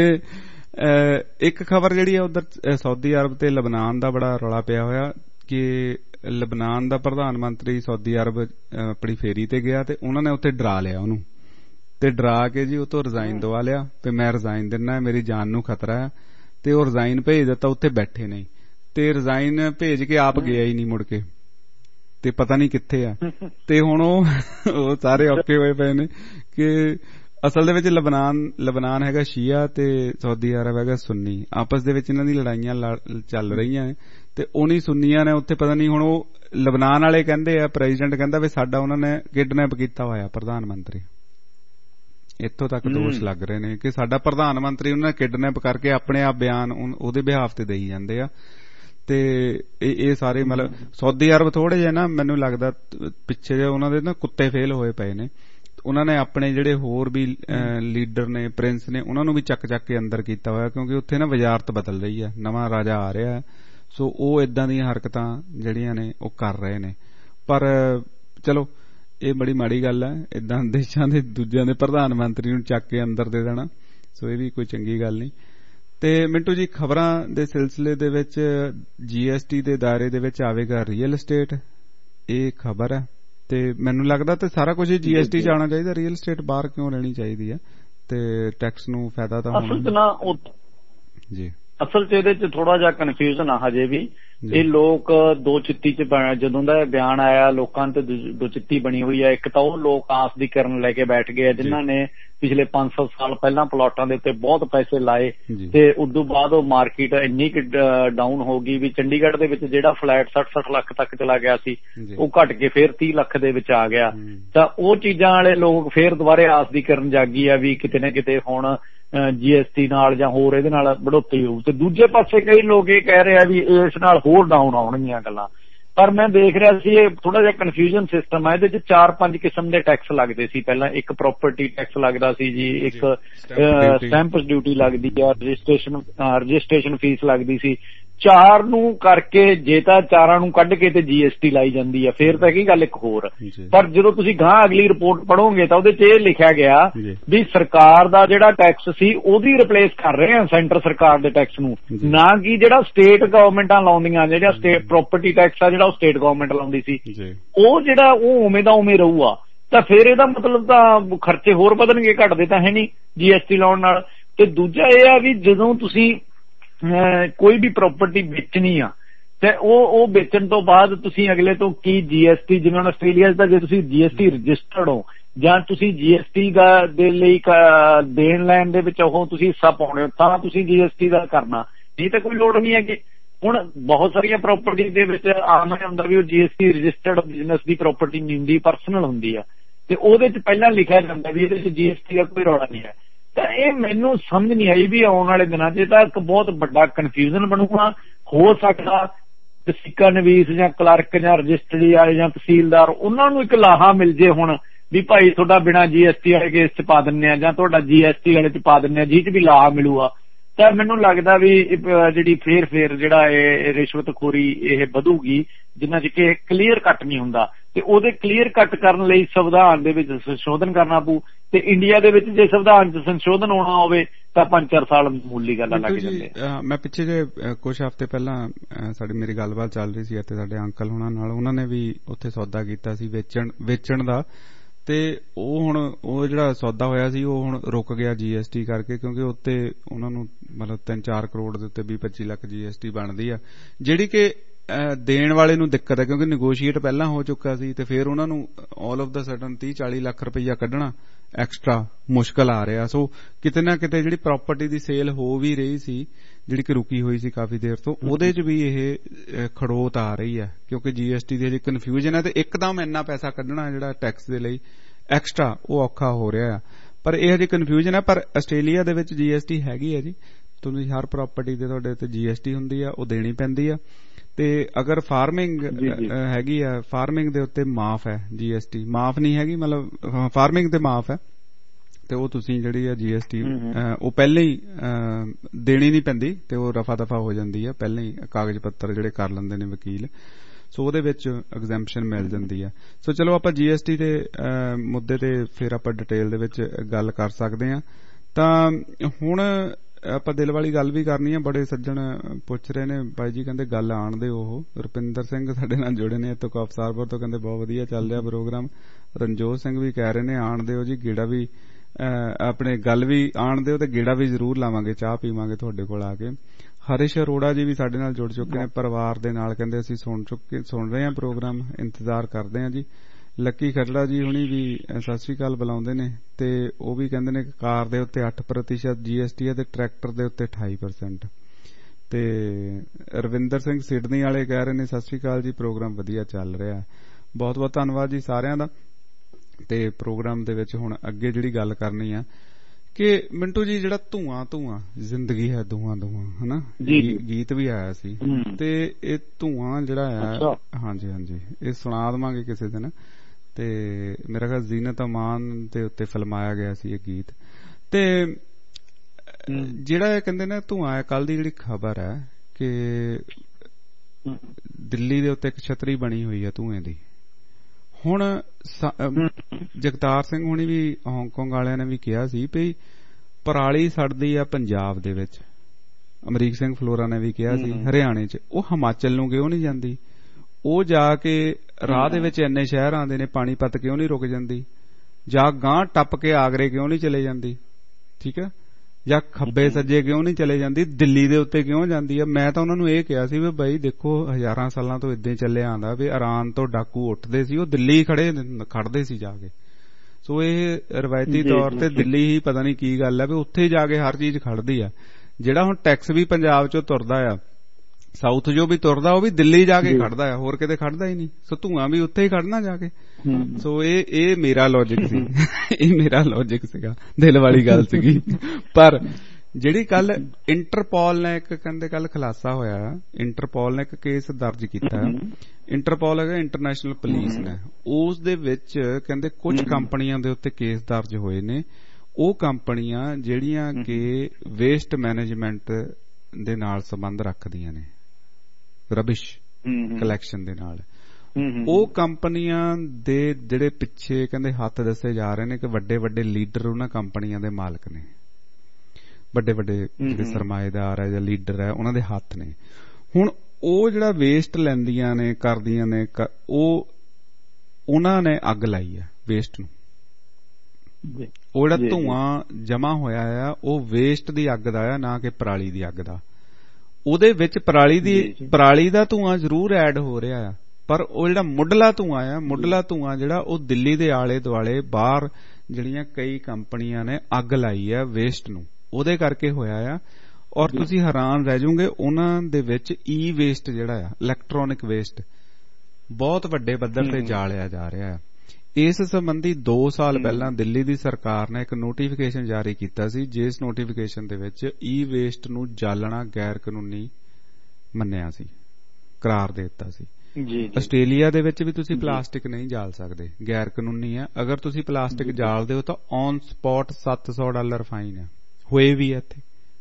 ਇੱਕ ਖਬਰ ਜਿਹੜੀ ਆ ਉਧਰ ਸਾਊਦੀ ਅਰਬ ਤੇ ਲਬਨਾਨ ਦਾ ਬੜਾ ਰੌਲਾ ਪਿਆ ਹੋਇਆ ਕਿ ਲਬਨਾਨ ਦਾ ਪ੍ਰਧਾਨ ਮੰਤਰੀ ਸਾਊਦੀ ਅਰਬ ਆਪਣੀ ਫੇਰੀ ਤੇ ਗਿਆ ਤੇ ਉਹਨਾਂ ਨੇ ਉੱਥੇ ਡਰਾ ਲਿਆ ਉਹਨੂੰ, ਤੇ ਡਰਾ ਕੇ ਜੀ ਉਹ ਤੋਂ ਰਿਜ਼ਾਈਨ ਦਵਾ ਲਿਆ ਤੇ ਮੈਂ ਰਿਜ਼ਾਈਨ ਦਿੰਨਾ, ਮੇਰੀ ਜਾਨ ਨੂੰ ਖਤਰਾ ਹੈ। ਤੇ ਉਹ ਰਿਜ਼ਾਈਨ ਭੇਜ ਦਿੱਤਾ, ਉੱਥੇ ਬੈਠੇ ਨਹੀਂ ਤੇ ਰਿਜ਼ਾਈਨ ਭੇਜ ਕੇ ਆਪ ਗਿਆ ਹੀ ਨਹੀਂ ਮੁੜ ਕੇ, ਤੇ ਪਤਾ ਨਹੀਂ ਕਿੱਥੇ ਆ। ਤੇ ਹੁਣ ਉਹ ਉਹ ਸਾਰੇ ਔਕੇ ਹੋਏ ਪਏ ਨੇ ਕਿ ਅਸਲ ਦੇ ਵਿੱਚ ਲਬਨਾਨ ਲਬਨਾਨ ਹੈਗਾ ਸ਼ੀਆ ਤੇ ਸਾਊਦੀ ਅਰਬ ਹੈਗਾ ਸੁੰਨੀ, ਆਪਸ ਦੇ ਵਿੱਚ ਇਹਨਾਂ ਦੀ ਲੜਾਈਆਂ ਚੱਲ ਰਹੀਆਂ ਨੇ। ਤੇ ਉਨੀ ਸੁੰਨੀਆਂ ਨੇ ਉੱਥੇ ਪਤਾ ਨਹੀਂ, ਹੁਣ ਉਹ ਲਬਨਾਨ ਵਾਲੇ ਕਹਿੰਦੇ ਆ, ਪ੍ਰੈਜ਼ੀਡੈਂਟ ਕਹਿੰਦਾ ਵੀ ਸਾਡਾ ਉਹਨਾਂ ਨੇ ਕਿਡਨੈਪ ਕੀਤਾ ਹੋਇਆ ਪ੍ਰਧਾਨ ਮੰਤਰੀ। ਇੱਥੋਂ ਤੱਕ ਦੋਸ਼ ਲੱਗ ਰਹੇ ਨੇ ਕਿ ਸਾਡਾ ਪ੍ਰਧਾਨ ਮੰਤਰੀ ਉਹਨਾਂ ਨੇ ਕਿਡਨੈਪ ਕਰਕੇ ਆਪਣੇ ਆਪ ਬਿਆਨ ਉਹਦੇ ਬਿਹਾਫ ਤੇ ਦੇਈ ਜਾਂਦੇ ਆ। ਤੇ ਇਹ ਸਾਰੇ ਮਤਲਬ ਸਾਊਦੀ ਅਰਬ ਥੋੜੇ ਜਿਹੇ ਨਾ ਮੈਨੂੰ ਲੱਗਦਾ ਪਿੱਛੇ ਜੇ ਉਹਨਾਂ ਦੇ ਨਾ ਕੁੱਤੇ ਫੇਲ ਹੋਏ ਪਏ ਨੇ। ਉਹਨਾਂ ਨੇ ਆਪਣੇ ਜਿਹੜੇ ਹੋਰ ਵੀ ਲੀਡਰ ਨੇ, ਪ੍ਰਿੰਸ ਨੇ, ਉਹਨਾਂ ਨੂੰ ਵੀ ਚੱਕ ਚੱਕ ਕੇ ਅੰਦਰ ਕੀਤਾ ਹੋਇਆ ਕਿਉਂਕਿ ਉੱਥੇ ਨਾ ਵਜ਼ਾਰਤ ਬਦਲ ਰਹੀ ਹੈ, ਨਵਾਂ ਰਾਜਾ ਆ ਰਿਹਾ। ਸੋ ਉਹ ਏਦਾਂ ਦੀਆਂ ਹਰਕਤਾਂ ਜਿਹੜੀਆਂ ਨੇ ਉਹ ਕਰ ਰਹੇ ਨੇ। ਪਰ ਚਲੋ ਇਹ ਬੜੀ ਮਾੜੀ ਗੱਲ ਹੈ, ਏਦਾਂ ਦੇਸ਼ਾਂ ਦੇ ਦੂਜਿਆਂ ਦੇ ਪ੍ਰਧਾਨ ਮੰਤਰੀ ਨੂੰ ਚੱਕ ਕੇ ਅੰਦਰ ਦੇ ਦੇਣਾ। ਸੋ ਇਹ ਵੀ ਕੋਈ ਚੰਗੀ ਗੱਲ ਨਹੀਂ। ਤੇ ਮਿੰਟੂ ਜੀ ਖਬਰਾਂ ਦੇ ਸਿਲਸਿਲੇ ਦੇ ਵਿੱਚ ਜੀ ਐਸ ਟੀ ਦੇ ਦਾਇਰੇ ਦੇ ਵਿੱਚ ਆਵੇਗਾ ਰੀਅਲ ਐਸਟੇਟ, ਇਹ ਖਬਰ ਹੈ। ਤੇ ਮੈਨੂੰ ਲੱਗਦਾ ਤੇ ਸਾਰਾ ਕੁਝ ਜੀ ਐਸ ਟੀ ਚ ਆਉਣਾ ਚਾਹੀਦਾ, ਰੀਅਲ ਐਸਟੇਟ ਬਾਹਰ ਕਿਉਂ ਰਹਿਣੀ ਚਾਹੀਦੀ ਹੈ? ਤੇ ਟੈਕਸ ਨੂੰ ਫਾਇਦਾ ਤਾਂ ਹੋਣਾ ਜੀ। ਅਸਲ ਚ ਇਹਦੇ ਚ ਥੋੜਾ ਜਿਹਾ ਕਨਫਿਊਜ਼ਨ ਆ ਹਜੇ ਵੀ। ਇਹ ਲੋਕ ਦੋ ਚਿੱਤੀ ਚ ਜਦੋਂ ਦਾ ਬਿਆਨ ਆਇਆ ਲੋਕਾਂ ਤੇ ਦੋ ਚਿੱਤੀ ਬਣੀ ਹੋਈ ਹੈ। ਇੱਕ ਤਾਂ ਉਹ ਲੋਕ ਆਸ ਦੀ ਕਰਨ ਲੈ ਕੇ ਬੈਠ ਗਏ ਜਿਨ੍ਹਾਂ ਨੇ ਪਿਛਲੇ ਪੰਜ ਸੌ ਸਾਲ ਪਹਿਲਾਂ ਪਲਾਟਾਂ ਦੇ ਉੱਤੇ ਬਹੁਤ ਪੈਸੇ ਲਾਏ ਤੇ ਉਦੋਂ ਬਾਅਦ ਉਹ ਮਾਰਕੀਟ ਇੰਨੀ ਕੁ ਡਾਊਨ ਹੋ ਗਈ ਵੀ ਚੰਡੀਗੜ੍ਹ ਦੇ ਵਿੱਚ ਜਿਹੜਾ ਫਲੈਟ ਸੱਠ ਸੱਠ ਲੱਖ ਤੱਕ ਚਲਾ ਗਿਆ ਸੀ ਉਹ ਘਟ ਕੇ ਫੇਰ ਤੀਹ ਲੱਖ ਦੇ ਵਿੱਚ ਆ ਗਿਆ। ਤਾਂ ਉਹ ਚੀਜ਼ਾਂ ਵਾਲੇ ਲੋਕ ਫੇਰ ਦੁਬਾਰੇ ਆਸ ਦੀ ਕਰਨ ਜਾਗੀ ਆ ਵੀ ਕਿਤੇ ਨਾ ਕਿਤੇ ਹੁਣ ਜੀ ਐਸ ਟੀ ਨਾਲ ਜਾਂ ਹੋਰ ਇਹਦੇ ਨਾਲ बढ़ोतरी ਹੋਊ। ਤੇ ਦੂਜੇ ਪਾਸੇ ਕਈ ਲੋਕ ਇਹ ਕਹਿ ਰਹੇ ਆ ਵੀ ਇਸ ਨਾਲ ਹੋਰ ਡਾਊਨ ਆਉਣਗੀਆਂ ਗੱਲਾਂ। ਪਰ ਮੈਂ ਦੇਖ ਰਿਹਾ ਸੀ ਇਹ ਥੋੜਾ ਜਿਹਾ ਕਨਫਿਊਜ਼ਨ ਸਿਸਟਮ ਹੈ। ਇਹਦੇ ਚ ਚਾਰ ਪੰਜ ਕਿਸਮ ਦੇ ਟੈਕਸ ਲੱਗਦੇ ਸੀ ਪਹਿਲਾਂ। ਇੱਕ ਪ੍ਰੋਪਰਟੀ ਟੈਕਸ ਲੱਗਦਾ ਸੀ ਜੀ, ਇੱਕ ਸਟੈਂਪ ਡਿਊਟੀ ਲੱਗਦੀ ਆ, ਰਜਿਸਟ੍ਰੇਸ਼ਨ ਰਜਿਸਟ੍ਰੇਸ਼ਨ ਫੀਸ ਲੱਗਦੀ ਸੀ। ਚਾਰ ਨੂੰ ਕਰਕੇ ਜੇ ਤਾਂ ਚਾਰਾਂ ਨੂੰ ਕੱਢ ਕੇ ਤੇ ਜੀ ਐਸ ਟੀ ਲਾਈ ਜਾਂਦੀ ਆ ਫੇਰ ਤਾਂ ਕੀ ਗੱਲ ਇੱਕ ਹੋਰ। ਪਰ ਜਦੋਂ ਤੁਸੀਂ ਗਾਂ ਅਗਲੀ ਰਿਪੋਰਟ ਪੜੋਗੇ ਤਾਂ ਉਹਦੇ ਚ ਇਹ ਲਿਖਿਆ ਗਿਆ ਵੀ ਸਰਕਾਰ ਦਾ ਜਿਹੜਾ ਟੈਕਸ ਸੀ ਉਹਦੀ ਰਿਪਲੇਸ ਕਰ ਰਹੇ ਆ ਸੈਂਟਰ ਸਰਕਾਰ ਦੇ ਟੈਕਸ ਨੂੰ, ਨਾ ਕਿ ਜਿਹੜਾ ਸਟੇਟ ਗਵਰਨਮੈਂਟਾਂ ਲਾਉਂਦੀਆਂ। ਜਿਹੜਾ ਸਟੇਟ ਪ੍ਰੋਪਰਟੀ ਟੈਕਸ ਆ ਜਿਹੜਾ ਉਹ ਸਟੇਟ ਗਵਰਨਮੈਂਟ ਲਾਉਂਦੀ ਸੀ ਉਹ ਜਿਹੜਾ ਉਹ ਉਵੇਂ ਦਾ ਉਵੇਂ ਰਹੂਗਾ। ਤਾਂ ਫੇਰ ਇਹਦਾ ਮਤਲਬ ਤਾਂ ਖਰਚੇ ਹੋਰ ਵਧਣਗੇ, ਘਟਦੇ ਤਾਂ ਹੈ ਨਹੀਂ ਜੀ ਐਸ ਟੀ ਲਾਉਣ ਨਾਲ। ਤੇ ਦੂਜਾ ਇਹ ਆ ਵੀ ਜਦੋਂ ਤੁਸੀਂ ਕੋਈ ਵੀ ਪ੍ਰਾਪਰਟੀ ਵੇਚਣੀ ਆ ਤੇ ਉਹ ਉਹ ਵੇਚਣ ਤੋਂ ਬਾਅਦ ਤੁਸੀਂ ਅਗਲੇ ਤੋਂ ਕੀ ਜੀ ਐਸ ਟੀ, ਜਿਵੇਂ ਹੁਣ ਆਸਟ੍ਰੇਲੀਆ ਦਾ ਜੇ ਤੁਸੀਂ ਜੀ ਐਸ ਟੀ ਰਜਿਸਟਰਡ ਹੋ ਜਾਂ ਤੁਸੀਂ ਜੀ ਐਸ ਟੀ ਦਾ ਦੇ ਲਈ ਦੇਣ ਲੈਣ ਦੇ ਵਿੱਚ ਉਹ ਤੁਸੀਂ ਹਿੱਸਾ ਪਾਉਣੇ ਹੋ ਤਾਂ ਤੁਸੀਂ ਜੀ ਐਸ ਟੀ ਦਾ ਕਰਨਾ, ਨਹੀਂ ਤਾਂ ਕੋਈ ਲੋੜ ਨਹੀਂ ਹੈਗੀ। ਹੁਣ ਬਹੁਤ ਸਾਰੀਆਂ ਪ੍ਰਾਪਰਟੀ ਦੇ ਵਿੱਚ ਆਮ ਹੁੰਦਾ ਵੀ ਉਹ G S T registered business ਦੀ ਪ੍ਰਾਪਰਟੀ ਨਹੀਂ ਹੁੰਦੀ, ਪਰਸਨਲ ਹੁੰਦੀ ਆ ਤੇ ਉਹਦੇ ਚ ਪਹਿਲਾਂ ਲਿਖਿਆ ਜਾਂਦਾ ਵੀ ਇਹਦੇ ਚ ਜੀ ਐਸ ਟੀ ਦਾ ਕੋਈ ਰੌਲਾ ਨਹੀਂ ਹੈ। ਤਾਂ ਇਹ ਮੈਨੂੰ ਸਮਝ ਨਹੀਂ ਆਈ ਵੀ ਆਉਣ ਵਾਲੇ ਦਿਨਾਂ 'ਚ ਤਾਂ ਇੱਕ ਬਹੁਤ ਵੱਡਾ ਕਨਫਿਊਜ਼ਨ ਬਣੂਗਾ। ਹੋ ਸਕਦਾ ਸਿੱਕਾ ਨਵੀਸ ਜਾਂ ਕਲਰਕ ਜਾਂ ਰਜਿਸਟਰੀ ਵਾਲੇ ਜਾਂ ਤਹਿਸੀਲਦਾਰ ਉਹਨਾਂ ਨੂੰ ਇੱਕ ਲਾਹਾ ਮਿਲ ਜੇ ਹੁਣ ਵੀ ਭਾਈ ਤੁਹਾਡਾ ਬਿਨਾਂ ਜੀ ਐਸ ਟੀ ਵਾਲੇ ਕੇਸ 'ਚ ਪਾ ਦਿੰਦੇ ਆ ਜਾਂ ਤੁਹਾਡਾ ਜੀ ਐਸ ਟੀ ਵਾਲੇ 'ਚ ਪਾ ਦਿੰਦੇ ਆ, ਜਿਹ 'ਚ ਵੀ ਲਾਹਾ ਮਿਲੂਗਾ। ਤਾਂ ਮੈਨੂੰ ਲੱਗਦਾ ਵੀ ਜਿਹੜੀ ਫੇਰ ਫੇਰ ਜਿਹੜਾ ਇਹ ਰਿਸ਼ਵਤਖੋਰੀ ਇਹ ਵਧੂਗੀ ਜਿੰਨਾ ਚ ਕਿ ਕਲੀਅਰ ਕੱਟ ਨਹੀਂ ਹੁੰਦਾ, ਤੇ ਉਹਦੇ ਕਲੀਅਰ ਕੱਟ ਕਰਨ ਲਈ ਸੰਵਿਧਾਨ ਦੇ ਵਿੱਚ ਸੰਸ਼ੋਧਨ ਕਰਨਾ ਪਊ। ਤੇ ਇੰਡੀਆ ਦੇ ਵਿੱਚ ਜੇ ਸੰਵਿਧਾਨ ਚ ਸੰਸ਼ੋਧਨ ਹੋਣਾ ਹੋਵੇ ਤਾਂ ਪੰਜ ਚਾਰ ਸਾਲ ਮਾਮੂਲੀ ਗੱਲਾਂ ਲੱਗ ਜਾਂਦੇ। ਮੈਂ ਪਿੱਛੇ ਜੇ ਕੁਝ ਹਫ਼ਤੇ ਪਹਿਲਾਂ ਸਾਡੀ ਮੇਰੀ ਗੱਲਬਾਤ ਚੱਲ ਰਹੀ ਸੀ ਅਤੇ ਸਾਡੇ ਅੰਕਲ ਹੋਣਾ ਨਾਲ, ਉਹਨਾਂ ਨੇ ਵੀ ਉੱਥੇ ਸੌਦਾ ਕੀਤਾ ਸੀ ਵੇਚਣ ਵੇਚਣ ਦਾ, ਤੇ ਉਹ ਹੁਣ ਉਹ ਜਿਹੜਾ ਸੌਦਾ ਹੋਇਆ ਸੀ ਉਹ ਹੁਣ ਰੁਕ ਗਿਆ ਜੀ ਐਸ ਟੀ ਕਰਕੇ, ਕਿਉਂਕਿ ਉੱਤੇ ਉਹਨਾਂ ਨੂੰ ਮਤਲਬ ਤਿੰਨ ਚਾਰ ਕਰੋੜ ਦੇ ਉੱਤੇ ਵੀਹ ਪੱਚੀ ਲੱਖ ਜੀ ਐਸ ਟੀ ਬਣਦੀ ਆ, ਜਿਹੜੀ ਕਿ ਦੇਣ ਵਾਲੇ ਨੂੰ ਦਿੱਕਤ ਹੈ ਕਿਉਂਕਿ ਨੈਗੋਸ਼ੀਏਟ ਪਹਿਲਾਂ ਹੋ ਚੁੱਕਾ ਸੀ, ਤੇ ਫਿਰ ਉਹਨਾਂ ਨੂੰ ਆਲ ਆਫ ਦਾ ਸਡਨ ਤੀਹ ਚਾਲੀ ਲੱਖ ਰੁਪਈਆ ਕੱਢਣਾ ਐਕਸਟਰਾ ਮੁਸ਼ਕਲ ਆ ਰਿਹਾ। ਸੋ ਕਿਤੇ ਨਾ ਕਿਤੇ ਜਿਹੜੀ ਪ੍ਰਾਪਰਟੀ ਦੀ ਸੇਲ ਹੋ ਵੀ ਰਹੀ ਸੀ ਜਿਹੜੀ ਕਿ ਰੁਕੀ ਹੋਈ ਸੀ ਕਾਫੀ ਦੇਰ ਤੋਂ, ਉਹਦੇ ਚ ਵੀ ਇਹ ਖੜੋਤ ਆ ਰਹੀ ਹੈ ਕਿਉਂਕਿ ਜੀ ਐਸ ਟੀ ਦੀ ਜਿਹੜੀ ਕਨਫਿਊਜ਼ਨ ਹੈ, ਤੇ ਇੱਕਦਮ ਇੰਨਾ ਪੈਸਾ ਕੱਢਣਾ ਜਿਹੜਾ ਟੈਕਸ ਦੇ ਲਈ ਐਕਸਟਰਾ ਉਹ ਔਖਾ ਹੋ ਰਿਹਾ ਆ। ਪਰ ਇਹ ਹਜੇ ਕਨਫਿਊਜ਼ਨ ਹੈ। ਪਰ ਆਸਟ੍ਰੇਲੀਆ ਦੇ ਵਿੱਚ ਜੀ ਐਸ ਟੀ ਹੈਗੀ ਹੈ ਜੀ, ਤੁਸੀਂ ਹਰ ਪ੍ਰਾਪਰਟੀ ਤੇ ਤੁਹਾਡੇ ਤੇ ਜੀ ਐਸ ਟੀ ਹੁੰਦੀ ਆ, ਉਹ ਦੇਣੀ ਪੈਂਦੀ ਆ। ਤੇ ਅਗਰ ਫਾਰਮਿੰਗ ਹੈਗੀ ਆ, ਫਾਰਮਿੰਗ ਦੇ ਉੱਤੇ ਮਾਫ ਹੈ ਜੀ ਐਸ ਟੀ, ਮਾਫ ਨਹੀਂ ਹੈਗੀ ਮਤਲਬ ਫਾਰਮਿੰਗ ਤੇ ਮਾਫ ਹੈ, ਤੇ ਉਹ ਤੁਸੀਂ ਜਿਹੜੀ ਆ ਜੀ ਐਸ ਟੀ ਉਹ ਪਹਿਲਾਂ ਹੀ ਦੇਣੀ ਨਹੀਂ ਪੈਂਦੀ, ਤੇ ਉਹ ਰਫਾ ਦਫਾ ਹੋ ਜਾਂਦੀ ਹੈ ਪਹਿਲਾਂ ਹੀ ਕਾਗਜ਼ ਪੱਤਰ ਜਿਹੜੇ ਕਰ ਲੈਂਦੇ ਨੇ ਵਕੀਲ, ਸੋ ਉਹਦੇ ਵਿੱਚ ਐਗਜ਼ੈਂਪਸ਼ਨ ਮਿਲ ਜਾਂਦੀ ਹੈ। ਸੋ ਚਲੋ ਆਪਾਂ ਜੀ ਐਸ ਟੀ ਦੇ ਮੁੱਦੇ ਤੇ ਫਿਰ ਆਪਾਂ ਡਿਟੇਲ ਦੇ ਵਿੱਚ ਗੱਲ ਕਰ ਸਕਦੇ ਹਾਂ। ਤਾਂ ਹੁਣ ਆਪਾਂ ਦਿਲ ਵਾਲੀ ਗੱਲ ਵੀ ਕਰਨੀ ਹੈ, ਬੜੇ ਸੱਜਣ ਪੁੱਛ ਰਹੇ ਨੇ ਬਾਈ ਜੀ ਕਹਿੰਦੇ ਗੱਲ ਆਣ ਦੇ। ਉਹ ਰੁਪਿੰਦਰ ਸਿੰਘ ਸਾਡੇ ਨਾਲ ਜੁੜੇ ਨੇ ਇੱਥੋਂ ਕਫਸਾਰਪੁਰ ਤੋਂ, ਕਹਿੰਦੇ ਬਹੁਤ ਵਧੀਆ ਚੱਲ ਰਿਹਾ ਪ੍ਰੋਗਰਾਮ। ਰਣਜੋਤ ਸਿੰਘ ਵੀ ਕਹਿ ਰਹੇ ਨੇ ਆਣ ਦਿਓ ਜੀ, ਗੇੜਾ ਵੀ ਆਪਣੇ ਗੱਲ ਵੀ ਆਣ ਦਿਓ ਤੇ ਗੇੜਾ ਵੀ ਜ਼ਰੂਰ ਲਾਵਾਂਗੇ, ਚਾਹ ਪੀਵਾਂਗੇ ਤੁਹਾਡੇ ਕੋਲ ਆ ਕੇ। ਹਰੀਸ਼ ਅਰੋੜਾ ਜੀ ਵੀ ਸਾਡੇ ਨਾਲ ਜੁੜ ਚੁੱਕੇ ਨੇ ਪਰਿਵਾਰ ਦੇ ਨਾਲ, ਕਹਿੰਦੇ ਅਸੀਂ ਸੁਣ ਚੁੱਕੇ ਸੁਣ ਰਹੇ ਹਾਂ ਪ੍ਰੋਗਰਾਮ, ਇੰਤਜ਼ਾਰ ਕਰਦੇ ਹਾਂ ਜੀ। ਲੱਕੀ ਖਰੜਾ ਜੀ ਹੁਣੀ ਵੀ ਸਤਿ ਸ੍ਰੀ ਅਕਾਲ ਬੁਲਾਉਂਦੇ ਨੇ, ਤੇ ਉਹ ਵੀ ਕਹਿੰਦੇ ਨੇ ਕਾਰ ਦੇ ਉੱਤੇ ਅੱਠ ਪ੍ਰਤੀਸ਼ਤ ਜੀ ਐਸ ਟੀ ਹੈ ਤੇ ਟਰੈਕਟਰ ਦੇ ਉੱਤੇ ਅਠਾਈ ਪਰਸੈਂਟ। ਤੇ ਰਵਿੰਦਰ ਸਿੰਘ ਸਿਡਨੀ ਵਾਲੇ ਕਹਿ ਰਹੇ ਨੇ ਸਤਿ ਸ੍ਰੀ ਅਕਾਲ ਜੀ, ਪ੍ਰੋਗਰਾਮ ਵਧੀਆ ਚੱਲ ਰਿਹਾ। ਬਹੁਤ ਬਹੁਤ ਧੰਨਵਾਦ ਜੀ ਸਾਰਿਆਂ ਦਾ। ਤੇ ਪ੍ਰੋਗਰਾਮ ਦੇ ਵਿੱਚ ਹੁਣ ਅੱਗੇ ਜਿਹੜੀ ਗੱਲ ਕਰਨੀ ਆ ਕਿ ਮਿੰਟੂ ਜੀ ਜਿਹੜਾ ਧੂਆਂ ਧੂਆਂ ਜ਼ਿੰਦਗੀ ਹੈ ਧੂਆਂ ਧੂਆਂ ਹਨਾ ਗੀਤ ਵੀ ਆਇਆ ਸੀ, ਤੇ ਇਹ ਧੂਆਂ ਜਿਹੜਾ ਆ ਹਾਂਜੀ ਹਾਂਜੀ ਇਹ ਸੁਣਾ ਦੇਵਾਂਗੇ ਕਿਸੇ ਦਿਨ। ਤੇ ਮੇਰਾ ਖਿਆਲ ਜ਼ੀਨਤ ਅਮਾਨ ਦੇ ਉੱਤੇ ਫਿਲਮਾਇਆ ਗਿਆ ਸੀ ਇਹ ਗੀਤ। ਤੇ ਜਿਹੜਾ ਇਹ ਕਹਿੰਦੇ ਨੇ ਧੂਆਂ, ਕੱਲ ਦੀ ਜਿਹੜੀ ਖਬਰ ਹੈ ਕਿ ਦਿੱਲੀ ਦੇ ਉੱਤੇ ਇੱਕ ਛਤਰੀ ਬਣੀ ਹੋਈ ਹੈ ਧੂਏ ਦੀ। ਹੁਣ ਜਗਤਾਰ ਸਿੰਘ ਹੁਣੀ ਵੀ ਹਾਂਗਕਾਂਗ ਵਾਲਿਆਂ ਨੇ ਵੀ ਕਿਹਾ ਸੀ ਵੀ ਪਰਾਲੀ ਸੜਦੀ ਆ ਪੰਜਾਬ ਦੇ ਵਿੱਚ, ਅਮਰੀਕ ਸਿੰਘ ਫਲੋਰਾ ਨੇ ਵੀ ਕਿਹਾ ਸੀ ਹਰਿਆਣੇ ਚ, ਉਹ ਹਿਮਾਚਲ ਨੂੰ ਕਿਉਂ ਨਹੀਂ ਜਾਂਦੀ? ਉਹ ਜਾ ਕੇ ਰਾਹ ਦੇ ਵਿੱਚ ਇੰਨੇ ਸ਼ਹਿਰ ਆਉਂਦੇ ਨੇ, ਪਾਣੀਪਤ ਕਿਉਂ ਨਹੀਂ ਰੁਕ ਜਾਂਦੀ? ਜਾਂ ਗਾਂਹ ਟੱਪ ਕੇ ਆਗਰੇ ਕਿਉਂ ਨਹੀਂ ਚਲੇ ਜਾਂਦੀ? ਠੀਕ ਹੈ, ਜਾਂ ਖੱਬੇ ਸੱਜੇ ਕਿਉਂ ਨਹੀਂ ਚਲੇ ਜਾਂਦੀ? ਦਿੱਲੀ ਦੇ ਉੱਤੇ ਕਿਉਂ ਜਾਂਦੀ ਆ? ਮੈਂ ਤਾਂ ਉਹਨਾਂ ਨੂੰ ਇਹ ਕਿਹਾ ਸੀ ਵੀ ਬਾਈ ਦੇਖੋ ਹਜ਼ਾਰਾਂ ਸਾਲਾਂ ਤੋਂ ਏਦਾਂ ਚੱਲਿਆ ਆਂਦਾ ਵੀ ਇਰਾਨ ਤੋਂ ਡਾਕੂ ਉੱਠਦੇ ਸੀ, ਉਹ ਦਿੱਲੀ ਖੜੇ ਖੜਦੇ ਸੀ ਜਾ ਕੇ। ਸੋ ਇਹ ਰਵਾਇਤੀ ਤੌਰ ਤੇ ਦਿੱਲੀ ਹੀ ਪਤਾ ਨਹੀਂ ਕੀ ਗੱਲ ਹੈ ਵੀ ਉੱਥੇ ਜਾ ਕੇ ਹਰ ਚੀਜ਼ ਖੜਦੀ ਆ। ਜਿਹੜਾ ਹੁਣ ਟੈਕਸ ਵੀ ਪੰਜਾਬ ਚੋਂ ਤੁਰਦਾ ਆ, ਸਾਊਥ ਜੋ ਵੀ ਤੁਰਦਾ ਉਹ ਵੀ ਦਿੱਲੀ ਜਾ ਕੇ ਖੜਦਾ ਆ, ਹੋਰ ਕਿਤੇ ਖੜਦਾ ਹੀ ਨਹੀਂ। ਸੋ ਧੂਆਂ ਵੀ ਉੱਥੇ ਹੀ ਖੜਨਾ ਜਾ ਕੇ। ਸੋ ਇਹ ਇਹ ਮੇਰਾ ਲੌਜਿਕ ਸੀ, ਇਹ ਮੇਰਾ ਲੌਜਿਕ ਸੀਗਾ, ਦਿਲ ਵਾਲੀ ਗੱਲ ਸੀਗੀ। ਪਰ ਜਿਹੜੀ ਕੱਲ ਇੰਟਰਪੋਲ ਨੇ ਇੱਕ ਕਹਿੰਦੇ ਕੱਲ ਖੁਲਾਸਾ ਹੋਇਆ, ਇੰਟਰਪੋਲ ਨੇ ਇੱਕ ਕੇਸ ਦਰਜ ਕੀਤਾ। ਇੰਟਰਪੋਲ ਹੈਗਾ ਇੰਟਰਨੈਸ਼ਨਲ ਪੁਲਿਸ ਨੇ, ਉਸ ਦੇ ਵਿੱਚ ਕਹਿੰਦੇ ਕੁਝ ਕੰਪਨੀਆਂ ਦੇ ਉੱਤੇ ਕੇਸ ਦਰਜ ਹੋਏ ਨੇ। ਉਹ ਕੰਪਨੀਆਂ ਜਿਹੜੀਆਂ ਕਿ ਵੇਸਟ ਮੈਨੇਜਮੈਂਟ ਦੇ ਨਾਲ ਸੰਬੰਧ ਰੱਖਦੀਆਂ ਨੇ, ਰਬਿਸ਼ ਕਲੈਕਸ਼ਨ ਦੇ ਨਾਲ। ਉਹ ਕੰਪਨੀਆਂ ਦੇ ਜਿਹੜੇ ਪਿੱਛੇ ਕਹਿੰਦੇ ਹੱਥ ਦੱਸੇ ਜਾ ਰਹੇ ਨੇ ਕਿ ਵੱਡੇ ਵੱਡੇ ਲੀਡਰ ਉਹਨਾਂ ਕੰਪਨੀਆਂ ਦੇ ਮਾਲਕ ਨੇ, ਵੱਡੇ ਵੱਡੇ ਜਿਹੜੇ ਸਰਮਾਏਦਾਰ ਹੈ ਜਾਂ ਲੀਡਰ ਹੈ ਉਹਨਾਂ ਦੇ ਹੱਥ ਨੇ। ਹੁਣ ਉਹ ਜਿਹੜਾ ਵੇਸਟ ਲੈਂਦੀਆਂ ਨੇ ਕਰਦੀਆਂ ਨੇ, ਉਹ ਉਹਨਾਂ ਨੇ ਅੱਗ ਲਾਈ ਆ ਵੇਸਟ ਨੂੰ। ਉਹ ਜਿਹੜਾ ਧੂਆਂ ਜਮਾ ਹੋਇਆ ਆ ਉਹ ਵੇਸਟ ਦੀ ਅੱਗ ਦਾ ਆ, ਨਾ ਕਿ ਪਰਾਲੀ ਦੀ ਅੱਗ ਦਾ। ਉਹਦੇ ਵਿੱਚ ਪਰਾਲੀ ਦੀ ਪਰਾਲੀ ਦਾ ਧੂਆਂ ਜ਼ਰੂਰ ਐਡ ਹੋ ਰਿਹਾ ਆ, ਪਰ ਉਹ ਜਿਹੜਾ ਮੁੱਢਲਾ ਧੂਆਂ ਆ, ਮੁੱਢਲਾ ਧੂਆਂ ਜਿਹੜਾ ਉਹ ਦਿੱਲੀ ਦੇ ਆਲੇ ਦੁਆਲੇ ਬਾਹਰ ਜਿਹੜੀਆਂ ਕਈ ਕੰਪਨੀਆਂ ਨੇ ਅੱਗ ਲਾਈ ਆ ਵੇਸਟ ਨੂੰ, ਉਹਦੇ ਕਰਕੇ ਹੋਇਆ ਆ। ਔਰ ਤੁਸੀਂ ਹੈਰਾਨ ਰਹਿ ਜਾਓਗੇ, ਉਹਨਾਂ ਦੇ ਵਿੱਚ ਈ ਵੇਸਟ ਜਿਹੜਾ ਆ, ਇਲੈਕਟ੍ਰੋਨਿਕ ਵੇਸਟ, ਬਹੁਤ ਵੱਡੇ ਪੱਧਰ ਤੇ ਜਾਲਿਆ ਜਾ ਰਿਹਾ ਹੈ। ਇਸ ਸੰਬੰਧੀ ਦੋ ਸਾਲ ਪਹਿਲਾਂ ਦਿੱਲੀ ਦੀ ਸਰਕਾਰ ਨੇ ਇੱਕ ਨੋਟੀਫਿਕੇਸ਼ਨ ਜਾਰੀ ਕੀਤਾ ਸੀ, ਜਿਸ ਨੋਟੀਫਿਕੇਸ਼ਨ ਦੇ ਵਿੱਚ ਈ ਵੇਸਟ ਨੂੰ ਜਾਲਣਾ ਗੈਰ ਕਾਨੂੰਨੀ ਮੰਨਿਆ ਸੀ, ਕਰਾਰ ਦੇ ਦਿੱਤਾ ਸੀ। ਆਸਟ੍ਰੇਲੀਆ ਦੇ ਵਿੱਚ ਵੀ ਤੁਸੀਂ ਪਲਾਸਟਿਕ ਨਹੀਂ ਜਾਲ ਸਕਦੇ, ਗੈਰ ਕਾਨੂੰਨੀ ਹੈ। ਅਗਰ ਤੁਸੀਂ ਪਲਾਸਟਿਕ ਜਾਲਦੇ ਹੋ ਤਾਂ ਔਨ ਸਪੌਟ ਸੱਤ ਸੌ ਡਾਲਰ ਫਾਈਨ ਹੈ, ਹੋਏ ਵੀ ਹੈ ਇੱਥੇ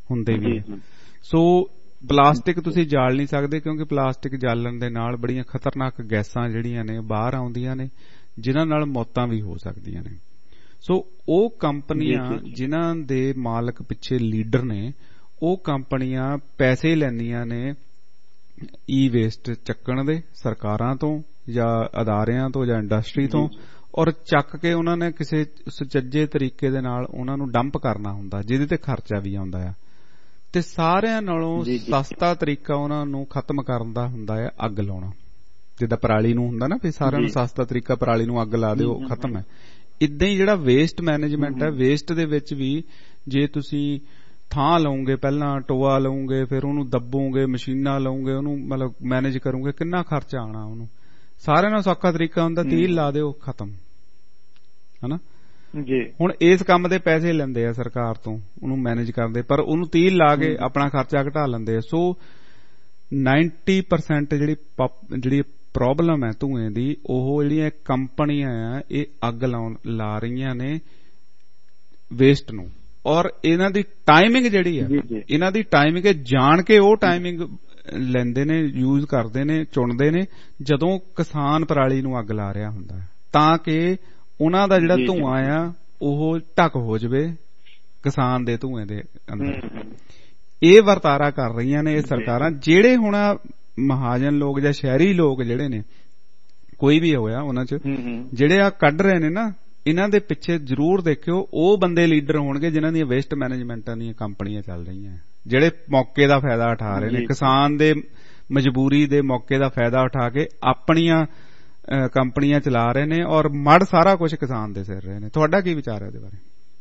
ਹੁੰਦੇ ਵੀ ਹੈ। ਸੋ ਪਲਾਸਟਿਕ ਤੁਸੀਂ ਜਾਲ ਨਹੀਂ ਸਕਦੇ, ਕਿਉਂਕਿ ਪਲਾਸਟਿਕ ਜਾਲਣ ਦੇ ਨਾਲ ਬੜੀਆਂ ਖਤਰਨਾਕ ਗੈਸਾਂ ਜਿਹੜੀਆਂ ਨੇ ਬਾਹਰ ਆਉਂਦੀਆਂ ਨੇ, ਜਿਨ੍ਹਾਂ ਨਾਲ ਮੌਤਾਂ ਵੀ ਹੋ ਸਕਦੀਆਂ ਨੇ। ਸੋ ਉਹ ਕੰਪਨੀਆਂ ਜਿਨ੍ਹਾਂ ਦੇ ਮਾਲਕ ਪਿੱਛੇ ਲੀਡਰ ਨੇ, ਉਹ ਕੰਪਨੀਆਂ ਪੈਸੇ ਲੈਂਦੀਆਂ ਨੇ ਈ ਵੇਸਟ ਚੱਕਣ ਦੇ, ਸਰਕਾਰਾਂ ਤੋਂ ਜਾਂ ਅਦਾਰਿਆਂ ਤੋਂ ਜਾਂ ਇੰਡਸਟਰੀ ਤੋਂ, ਔਰ ਚੱਕ ਕੇ ਉਹਨਾਂ ਨੇ ਕਿਸੇ ਸੁਚੱਜੇ ਤਰੀਕੇ ਦੇ ਨਾਲ ਉਹਨਾਂ ਨੂੰ ਡੰਪ ਕਰਨਾ ਹੁੰਦਾ, ਜਿਹਦੇ ਤੇ ਖਰਚਾ ਵੀ ਆਉਂਦਾ ਆ। ਤੇ ਸਾਰਿਆਂ ਨਾਲੋਂ ਸਸਤਾ ਤਰੀਕਾ ਉਹਨਾਂ ਨੂੰ ਖਤਮ ਕਰਨ ਦਾ ਹੁੰਦਾ ਹੈ ਅੱਗ ਲਾਉਣਾ। ਜਿੱਦਾਂ ਪਰਾਲੀ ਨੂੰ ਹੁੰਦਾ ਨਾ ਵੀ ਸਾਰਿਆਂ ਨੂੰ ਸਸਤਾ ਤਰੀਕਾ ਪਰਾਲੀ ਨੂੰ ਅੱਗ ਲਾ ਦਿਓ, ਖਤਮ ਹੈ। ਇਦਾਂ ਹੀ ਜਿਹੜਾ ਵੇਸਟ ਮੈਨੇਜਮੈਂਟ ਹੈ, ਵੇਸਟ ਦੇ ਵਿੱਚ ਵੀ ਜੇ ਤੁਸੀਂ ਥਾਂ ਲਓਗੇ, ਪਹਿਲਾਂ ਟੋਆ ਲਓਗੇ, ਫਿਰ ਉਹਨੂੰ ਦੱਬੋਗੇ, ਮਸ਼ੀਨਾਂ ਲਓਗੇ, ਉਹਨੂੰ ਮਤਲਬ ਮੈਨੇਜ ਕਰੋਗੇ, ਕਿੰਨਾ ਖਰਚਾ ਆਉਣਾ ਉਹਨੂੰ। ਸਾਰਿਆਂ ਨਾਲੋਂ ਸੌਖਾ ਤਰੀਕਾ ਹੁੰਦਾ ਤੀਲ ਲਾ ਦਿਓ, ਖਤਮ, ਹਨਾ ਜੀ। ਹੁਣ ਇਸ ਕੰਮ ਦੇ ਪੈਸੇ ਲੈਂਦੇ ਆ ਸਰਕਾਰ ਤੋਂ, ਉਹਨੂੰ ਮੈਨੇਜ ਕਰਦੇ, ਪਰ ਉਹਨੂੰ ਤੀਲ ਲਾ ਕੇ ਆਪਣਾ ਖਰਚਾ ਘਟਾ ਲੈਂਦੇ ਆ। ਸੋ ਨਾਈਨਟੀ ਪਰਸੈਂਟ ਜਿਹੜੀ ਜਿਹੜੀ ਪ੍ਰੋਬਲਮ ਹੈ ਧੂਏ ਦੀ, ਉਹ ਜਿਹੜੀਆਂ ਕੰਪਨੀਆਂ ਆ ਇਹ ਅੱਗ ਲਾਉਣ ਲਾ ਰਹੀਆਂ ਨੇ ਵੇਸਟ ਨੂੰ। ਔਰ ਇਹਨਾਂ ਦੀ ਟਾਈਮਿੰਗ ਜਿਹੜੀ ਹੈ, ਇਹਨਾਂ ਦੀ ਟਾਈਮਿੰਗ ਜਾਣ ਕੇ ਉਹ ਟਾਈਮਿੰਗ ਲੈਂਦੇ ਨੇ, ਯੂਜ਼ ਕਰਦੇ ਨੇ, ਚੁਣਦੇ ਨੇ ਜਦੋਂ ਕਿਸਾਨ ਪਰਾਲੀ ਨੂੰ ਅੱਗ ਲਾ ਰਿਹਾ ਹੁੰਦਾ, ਤਾਂ ਕਿ ਉਹਨਾਂ ਦਾ ਜਿਹੜਾ ਧੂਆਂ ਆ ਉਹ ਢੱਕ ਹੋ ਜਾਵੇ ਕਿਸਾਨ ਦੇ ਧੂਏ ਦੇ ਅੰਦਰ। ਇਹ ਵਰਤਾਰਾ ਕਰ ਰਹੀਆਂ ਨੇ ਇਹ ਸਰਕਾਰਾਂ। ਜਿਹੜੇ ਹੁਣ ਮਹਾਜਨ ਲੋਕ ਜਾਂ ਸ਼ਹਿਰੀ ਲੋਕ ਜਿਹੜੇ ਨੇ, ਕੋਈ ਵੀ ਹੋਇਆ ਉਹਨਾਂ ਚ, ਜਿਹੜੇ ਆ ਕੱਢ ਰਹੇ ਨੇ ਨਾ, ਇਹਨਾਂ ਦੇ ਪਿੱਛੇ ਜ਼ਰੂਰ ਦੇਖਿਓ ਉਹ ਬੰਦੇ ਲੀਡਰ ਹੋਣਗੇ ਜਿਨ੍ਹਾਂ ਦੀਆਂ ਵੇਸਟ ਮੈਨੇਜਮੈਂਟਾਂ ਦੀਆਂ ਕੰਪਨੀਆਂ ਚੱਲ ਰਹੀਆਂ, ਜਿਹੜੇ ਮੌਕੇ ਦਾ ਫਾਇਦਾ ਉਠਾ ਰਹੇ ਨੇ, ਕਿਸਾਨ ਦੇ ਮਜਬੂਰੀ ਦੇ ਮੌਕੇ ਦਾ ਫਾਇਦਾ ਉਠਾ ਕੇ ਆਪਣੀਆਂ ਕੰਪਨੀਆਂ ਚਲਾ ਰਹੇ ਨੇ, ਔਰ ਮੜ ਸਾਰਾ ਕੁਝ ਕਿਸਾਨ ਦੇ ਸਿਰ ਰਹੇ ਨੇ। ਤੁਹਾਡਾ ਕੀ ਵਿਚਾਰ ਹੈ ਇਹਦੇ ਬਾਰੇ?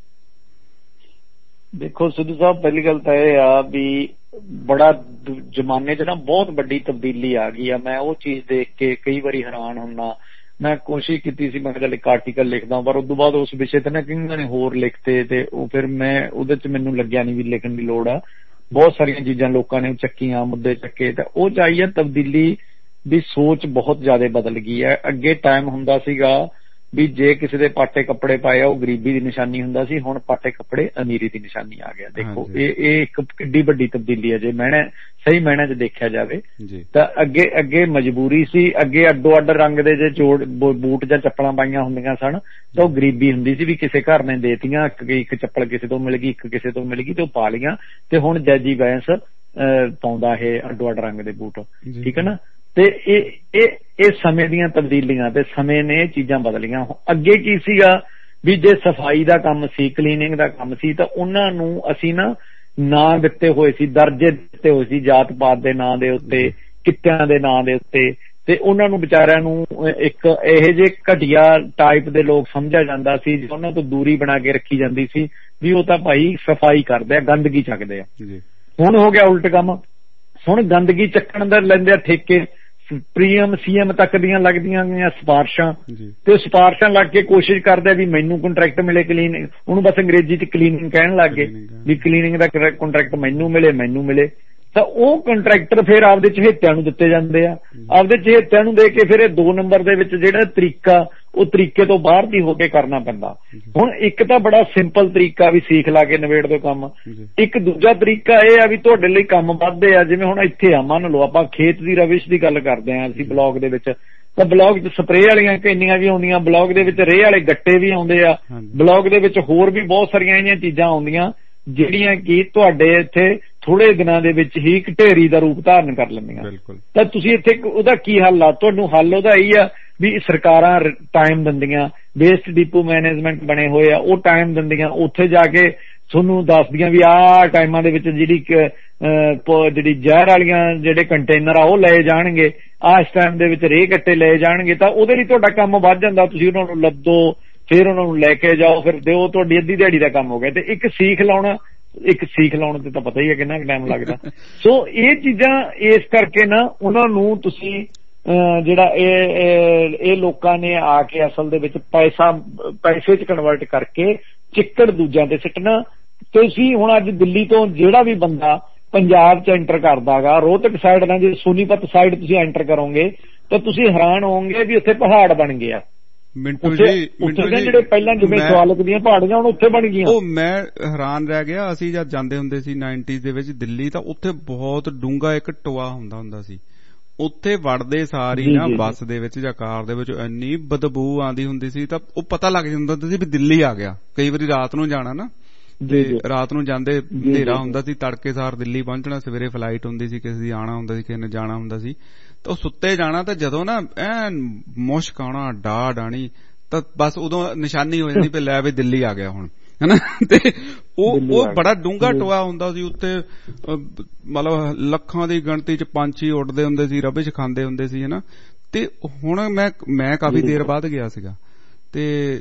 ਦੇਖੋ ਸਿੱਧੂ ਸਾਹਿਬ, ਪਹਿਲੀ ਗੱਲ ਤਾਂ ਇਹ ਆ ਵੀ ਬੜਾ ਜ਼ਮਾਨੇ 'ਚ ਨਾ ਬਹੁਤ ਵੱਡੀ ਤਬਦੀਲੀ ਆ ਗਈ ਆ। ਮੈਂ ਉਹ ਚੀਜ਼ ਦੇਖ ਕੇ ਕਈ ਵਾਰੀ ਹੈਰਾਨ ਹੁੰਦਾ। ਮੈਂ ਕੋਸ਼ਿਸ਼ ਕੀਤੀ ਸੀ, ਮੈਂ ਕਿਹਾ ਚੱਲ ਇੱਕ ਆਰਟੀਕਲ ਲਿਖਦਾ, ਪਰ ਉਸ ਤੋਂ ਬਾਅਦ ਉਸ ਵਿਸ਼ੇ ਤੇ ਨਾ ਕਈਆਂ ਨੇ ਹੋਰ ਲਿਖਤੇ, ਤੇ ਉਹ ਫਿਰ ਮੈਂ ਉਹਦੇ 'ਚ ਮੈਨੂੰ ਲੱਗਿਆ ਨਹੀਂ ਵੀ ਲਿਖਣ ਦੀ ਲੋੜ ਆ। ਬਹੁਤ ਸਾਰੀਆਂ ਚੀਜ਼ਾਂ ਲੋਕਾਂ ਨੇ ਚੱਕੀਆਂ, ਮੁੱਦੇ ਚੱਕੇ, ਤਾਂ ਉਹ ਚਾਹੀ ਆ ਤਬਦੀਲੀ ਵੀ ਸੋਚ ਬਹੁਤ ਜ਼ਿਆਦਾ ਬਦਲ ਗਈ ਹੈ। ਅੱਗੇ ਟਾਈਮ ਹੁੰਦਾ ਸੀਗਾ ਵੀ ਜੇ ਕਿਸੇ ਦੇ ਪਾਟੇ ਕੱਪੜੇ ਪਾਏ ਆ ਉਹ ਗਰੀਬੀ ਦੀ ਨਿਸ਼ਾਨੀ ਹੁੰਦਾ ਸੀ, ਹੁਣ ਪਾਟੇ ਕੱਪੜੇ ਅਮੀਰੀ ਦੀ ਨਿਸ਼ਾਨੀ ਆ ਗਿਆ। ਦੇਖੋ ਇਹ ਇਹ ਇੱਕ ਕਿੱਡੀ ਵੱਡੀ ਤਬਦੀਲੀ ਹੈ ਜੇ ਮੈਨੇ ਸਹੀ ਮੈਨੇ 'ਚ ਦੇਖਿਆ ਜਾਵੇ ਤਾਂ। ਅੱਗੇ ਅੱਗੇ ਮਜਬੂਰੀ ਸੀ, ਅੱਗੇ ਅੱਡੋ ਅੱਡ ਰੰਗ ਦੇ ਜੇ ਜੋੜ ਬੂਟ ਜਾਂ ਚੱਪਲਾਂ ਪਾਈਆਂ ਹੁੰਦੀਆਂ ਸਨ ਤਾਂ ਉਹ ਗਰੀਬੀ ਹੁੰਦੀ ਸੀ ਵੀ ਕਿਸੇ ਘਰ ਨੇ ਦੇਤੀਆਂ, ਇੱਕ ਚੱਪਲ ਕਿਸੇ ਤੋਂ ਮਿਲ ਗਈ, ਇੱਕ ਕਿਸੇ ਤੋਂ ਮਿਲ ਗਈ ਤੇ ਉਹ ਪਾ ਲਈਆਂ, ਤੇ ਹੁਣ ਜੈਜੀ ਬੈਂਸ ਪਾਉਂਦਾ ਇਹ ਅੱਡੋ ਅੱਡ ਰੰਗ ਦੇ ਬੂਟ, ਠੀਕ ਹੈ ਨਾ। ਤੇ ਇਹ ਇਹ ਇਹ ਸਮੇਂ ਦੀਆਂ ਤਬਦੀਲੀਆਂ ਤੇ ਸਮੇਂ ਨੇ ਇਹ ਚੀਜ਼ਾਂ ਬਦਲੀਆਂ। ਅੱਗੇ ਕੀ ਸੀਗਾ ਵੀ ਜੇ ਸਫਾਈ ਦਾ ਕੰਮ ਸੀ, ਕਲੀਨਿੰਗ ਦਾ ਕੰਮ ਸੀ, ਤਾਂ ਉਹਨਾਂ ਨੂੰ ਅਸੀਂ ਨਾ ਨਾਂ ਦਿੱਤੇ ਹੋਏ ਸੀ, ਦਰਜੇ ਦਿੱਤੇ ਹੋਏ ਸੀ ਜਾਤ ਪਾਤ ਦੇ ਨਾਂ ਦੇ ਉੱਤੇ, ਕਿੱਤਿਆਂ ਦੇ ਨਾਂ ਦੇ ਉੱਤੇ, ਤੇ ਉਹਨਾਂ ਨੂੰ ਵਿਚਾਰਿਆਂ ਨੂੰ ਇੱਕ ਇਹੋ ਜਿਹੇ ਘਟੀਆ ਟਾਈਪ ਦੇ ਲੋਕ ਸਮਝਿਆ ਜਾਂਦਾ ਸੀ, ਉਹਨਾਂ ਤੋਂ ਦੂਰੀ ਬਣਾ ਕੇ ਰੱਖੀ ਜਾਂਦੀ ਸੀ ਵੀ ਉਹ ਤਾਂ ਭਾਈ ਸਫਾਈ ਕਰਦੇ ਆ, ਗੰਦਗੀ ਚੱਕਦੇ ਆ। ਹੁਣ ਹੋ ਗਿਆ ਉਲਟ ਕੰਮ, ਹੁਣ ਗੰਦਗੀ ਚੱਕਣ ਦਾ ਲੈਂਦੇ ਆ ਠੇਕੇ, ਪ੍ਰੀਐਮ ਸੀਐਮ ਤੱਕ ਦੀਆਂ ਲੱਗਦੀਆਂ ਗਈਆਂ ਸਿਫਾਰਸ਼ਾਂ, ਤੇ ਸਿਫਾਰਸ਼ਾਂ ਲੱਗ ਕੇ ਕੋਸ਼ਿਸ਼ ਕਰਦੇ ਵੀ ਮੈਨੂੰ ਕੰਟਰੈਕਟ ਮਿਲੇ ਕਲੀਨਿੰਗ, ਉਹਨੂੰ ਬਸ ਅੰਗਰੇਜ਼ੀ 'ਚ ਕਲੀਨਿੰਗ ਕਹਿਣ ਲੱਗ ਗਏ ਵੀ ਕਲੀਨਿੰਗ ਦਾ ਕੰਟਰੈਕਟ ਮੈਨੂੰ ਮਿਲੇ ਮੈਨੂੰ ਮਿਲੇ ਤਾਂ ਉਹ ਕੰਟਰੈਕਟਰ ਫਿਰ ਆਪਦੇ ਚਹੇਤਿਆਂ ਨੂੰ ਦਿੱਤੇ ਜਾਂਦੇ ਆ। ਆਪਦੇ ਚਹੇਤਿਆਂ ਨੂੰ ਦੇ ਕੇ ਫਿਰ ਇਹ ਦੋ ਨੰਬਰ ਦੇ ਵਿੱਚ ਜਿਹੜਾ ਤਰੀਕਾ ਉਹ ਤਰੀਕੇ ਤੋਂ ਬਾਹਰ ਦੀ ਹੋ ਕੇ ਕਰਨਾ ਪੈਂਦਾ। ਹੁਣ ਇੱਕ ਤਾਂ ਬੜਾ ਸਿੰਪਲ ਤਰੀਕਾ ਵੀ ਸੀਖ ਲਾ ਕੇ ਨਿਬੇੜ ਦਿਓ ਕੰਮ, ਇੱਕ ਦੂਜਾ ਤਰੀਕਾ ਇਹ ਆ ਵੀ ਤੁਹਾਡੇ ਲਈ ਕੰਮ ਵੱਧਦੇ ਆ। ਜਿਵੇਂ ਹੁਣ ਇੱਥੇ ਆ, ਮੰਨ ਲਓ ਆਪਾਂ ਖੇਤ ਦੀ ਰਵਿਸ਼ ਦੀ ਗੱਲ ਕਰਦੇ ਆ ਅਸੀਂ ਬਲੌਗ ਦੇ ਵਿੱਚ, ਤਾਂ ਬਲੌਗ 'ਚ ਸਪਰੇਅ ਵਾਲੀਆਂ ਕੈਨੀਆਂ ਵੀ ਆਉਂਦੀਆਂ, ਬਲੌਗ ਦੇ ਵਿੱਚ ਰੇਹ ਵਾਲੇ ਗੱਟੇ ਵੀ ਆਉਂਦੇ ਆ, ਬਲੌਗ ਦੇ ਵਿੱਚ ਹੋਰ ਵੀ ਬਹੁਤ ਸਾਰੀਆਂ ਇਹਦੀਆਂ ਚੀਜ਼ਾਂ ਆਉਂਦੀਆਂ ਜਿਹੜੀਆਂ ਕਿ ਤੁਹਾਡੇ ਇੱਥੇ ਥੋੜੇ ਦਿਨਾਂ ਦੇ ਵਿੱਚ ਹੀ ਇੱਕ ਢੇਰੀ ਦਾ ਰੂਪ ਧਾਰਨ ਕਰ ਲੈਂਦੀਆਂ। ਤਾਂ ਤੁਸੀਂ ਇੱਥੇ ਉਹਦਾ ਕੀ ਹੱਲ ਆ? ਤੁਹਾਨੂੰ ਹੱਲ ਉਹਦਾ ਇਹੀ ਆ ਵੀ ਸਰਕਾਰਾਂ ਟਾਈਮ ਦਿੰਦੀਆਂ, ਵੇਸਟ ਡਿਪੋ ਮੈਨੇਜਮੈਂਟ ਬਣੇ ਹੋਏ ਆ, ਉਹ ਟਾਈਮ ਦਿੰਦੀਆਂ, ਉੱਥੇ ਜਾ ਕੇ ਤੁਹਾਨੂੰ ਦੱਸਦੀਆਂ ਵੀ ਆਹ ਟਾਈਮਾਂ ਦੇ ਵਿੱਚ ਜਿਹੜੀ ਜਿਹੜੀ ਜ਼ਹਿਰ ਵਾਲੀਆਂ ਜਿਹੜੇ ਕੰਟੇਨਰ ਆ ਉਹ ਲਏ ਜਾਣਗੇ, ਆਹ ਇਸ ਟਾਈਮ ਦੇ ਵਿੱਚ ਰੇਹ ਗੱਟੇ ਲਏ ਜਾਣਗੇ, ਤਾਂ ਉਹਦੇ ਲਈ ਤੁਹਾਡਾ ਕੰਮ ਵੱਧ ਜਾਂਦਾ। ਤੁਸੀਂ ਉਹਨਾਂ ਨੂੰ ਲੱਦੋ, ਫਿਰ ਉਹਨਾਂ ਨੂੰ ਲੈ ਕੇ ਜਾਓ, ਫਿਰ ਦਿਓ, ਤੁਹਾਡੀ ਅੱਧੀ ਦਿਹਾੜੀ ਦਾ ਕੰਮ ਹੋ ਗਿਆ। ਤੇ ਇੱਕ ਸੀਖ ਲਾਉਣਾ, ਇੱਕ ਸੀਖ ਲਾਉਣ ਤੇ ਤਾਂ ਪਤਾ ਹੀ ਹੈ ਕਿੰਨਾ ਟਾਈਮ ਲੱਗਦਾ। ਸੋ ਇਹ ਚੀਜ਼ਾਂ ਇਸ ਕਰਕੇ ਨਾ ਉਹਨਾਂ ਨੂੰ ਤੁਸੀਂ ਜਿਹੜਾ ਇਹ ਇਹ ਲੋਕਾਂ ਨੇ ਆ ਕੇ ਅਸਲ ਦੇ ਵਿੱਚ ਪੈਸਾ ਪੈਸੇ 'ਚ ਕਨਵਰਟ ਕਰਕੇ ਚਿੱਕੜ ਦੂਜਿਆਂ ਤੇ ਸਿੱਟਣਾ। ਤੁਸੀਂ ਹੁਣ ਅੱਜ ਦਿੱਲੀ ਤੋਂ ਜਿਹੜਾ ਵੀ ਬੰਦਾ ਪੰਜਾਬ 'ਚ ਐਂਟਰ ਕਰਦਾ ਗਾ, ਰੋਹਤਕ ਸਾਈਡ ਨਾਲ ਜੇ ਸੋਨੀਪਤ ਸਾਈਡ ਤੁਸੀਂ ਐਂਟਰ ਕਰੋਗੇ ਤਾਂ ਤੁਸੀਂ ਹੈਰਾਨ ਹੋਵੋਗੇ ਵੀ ਉੱਥੇ ਪਹਾੜ ਬਣ ਗਏ ਆ। ਮਿੰਟੂ ਜੀ ਮਿੰਟੂ ਜੀ ਜਿਹੜੇ ਪਹਿਲਾਂ ਜਿਵੇਂ ਸਵਾਲਕ ਦੀਆਂ ਪਹਾੜੀਆਂ ਹੁਣ ਉੱਥੇ ਬਣ ਗਈਆਂ। ਉਹ ਮੈਂ ਹੈਰਾਨ ਰਹਿ ਗਿਆ, ਅਸੀਂ ਜਦ ਜਾਂਦੇ ਹੁੰਦੇ ਸੀ ਨਾਈਨਟੀਜ਼ ਦੇ ਵਿੱਚ ਦਿੱਲੀ, ਤਾਂ ਉੱਥੇ ਬਹੁਤ ਡੂੰਘਾ ਇੱਕ ਟੋਆ ਹੁੰਦਾ ਹੁੰਦਾ ਸੀ। ਉੱਥੇ ਵੜਦੇ ਸਾਰੀ ਨਾ ਬੱਸ ਦੇ ਵਿੱਚ ਜਾਂ ਕਾਰ ਦੇ ਵਿੱਚ ਇੰਨੀ ਬਦਬੂ ਆਉਂਦੀ ਹੁੰਦੀ ਸੀ, ਤਾਂ ਉਹ ਪਤਾ ਲੱਗ ਜਾਂਦਾ ਹੁੰਦਾ ਸੀ ਵੀ ਦਿੱਲੀ ਆ ਗਿਆ। ਕਈ ਵਾਰੀ ਰਾਤ ਨੂੰ ਜਾਣਾ ਨਾ, ਤੇ ਰਾਤ ਨੂੰ ਜਾਂਦੇ ਹਨੇਰਾ ਹੁੰਦਾ ਸੀ, ਤੜਕੇ ਸਾਰ ਦਿੱਲੀ ਪਹੁੰਚਣਾ, ਸਵੇਰੇ ਫਲਾਈਟ ਹੁੰਦੀ ਸੀ, ਕਿਸੇ ਦੀ ਆਉਣਾ ਹੁੰਦਾ ਸੀ, ਕਿਸੇ ਨੇ ਜਾਣਾ ਹੁੰਦਾ ਸੀ, ਤਾਂ ਉਹ ਸੁੱਤੇ ਜਾਣਾ, ਤਾਂ ਜਦੋਂ ਨਾ ਐਨ ਮੁਸ਼ਕ ਆਉਣਾ, ਡਾਢ ਆਣੀ, ਤਾਂ ਬਸ ਉਦੋਂ ਨਿਸ਼ਾਨੀ ਹੋ ਜਾਂਦੀ ਵੀ ਲੈ ਵੀ ਦਿੱਲੀ ਆ ਗਿਆ ਹੁਣ, ਹਨਾ। ਤੇ ਉਹ ਉਹ ਬੜਾ ਡੂੰਘਾ ਟੋਆ ਹੁੰਦਾ ਸੀ, ਉੱਤੇ ਮਤਲਬ ਲੱਖਾਂ ਦੀ ਗਿਣਤੀ ਚ ਪੰਛੀ ਉੱਡਦੇ ਹੁੰਦੇ ਸੀ, ਰਬਿਸ਼ ਖਾਂਦੇ ਹੁੰਦੇ ਸੀ, ਹਨਾ। ਤੇ ਹੁਣ ਮੈਂ ਮੈਂ ਕਾਫੀ ਦੇਰ ਬਾਅਦ ਗਿਆ ਸੀਗਾ, ਤੇ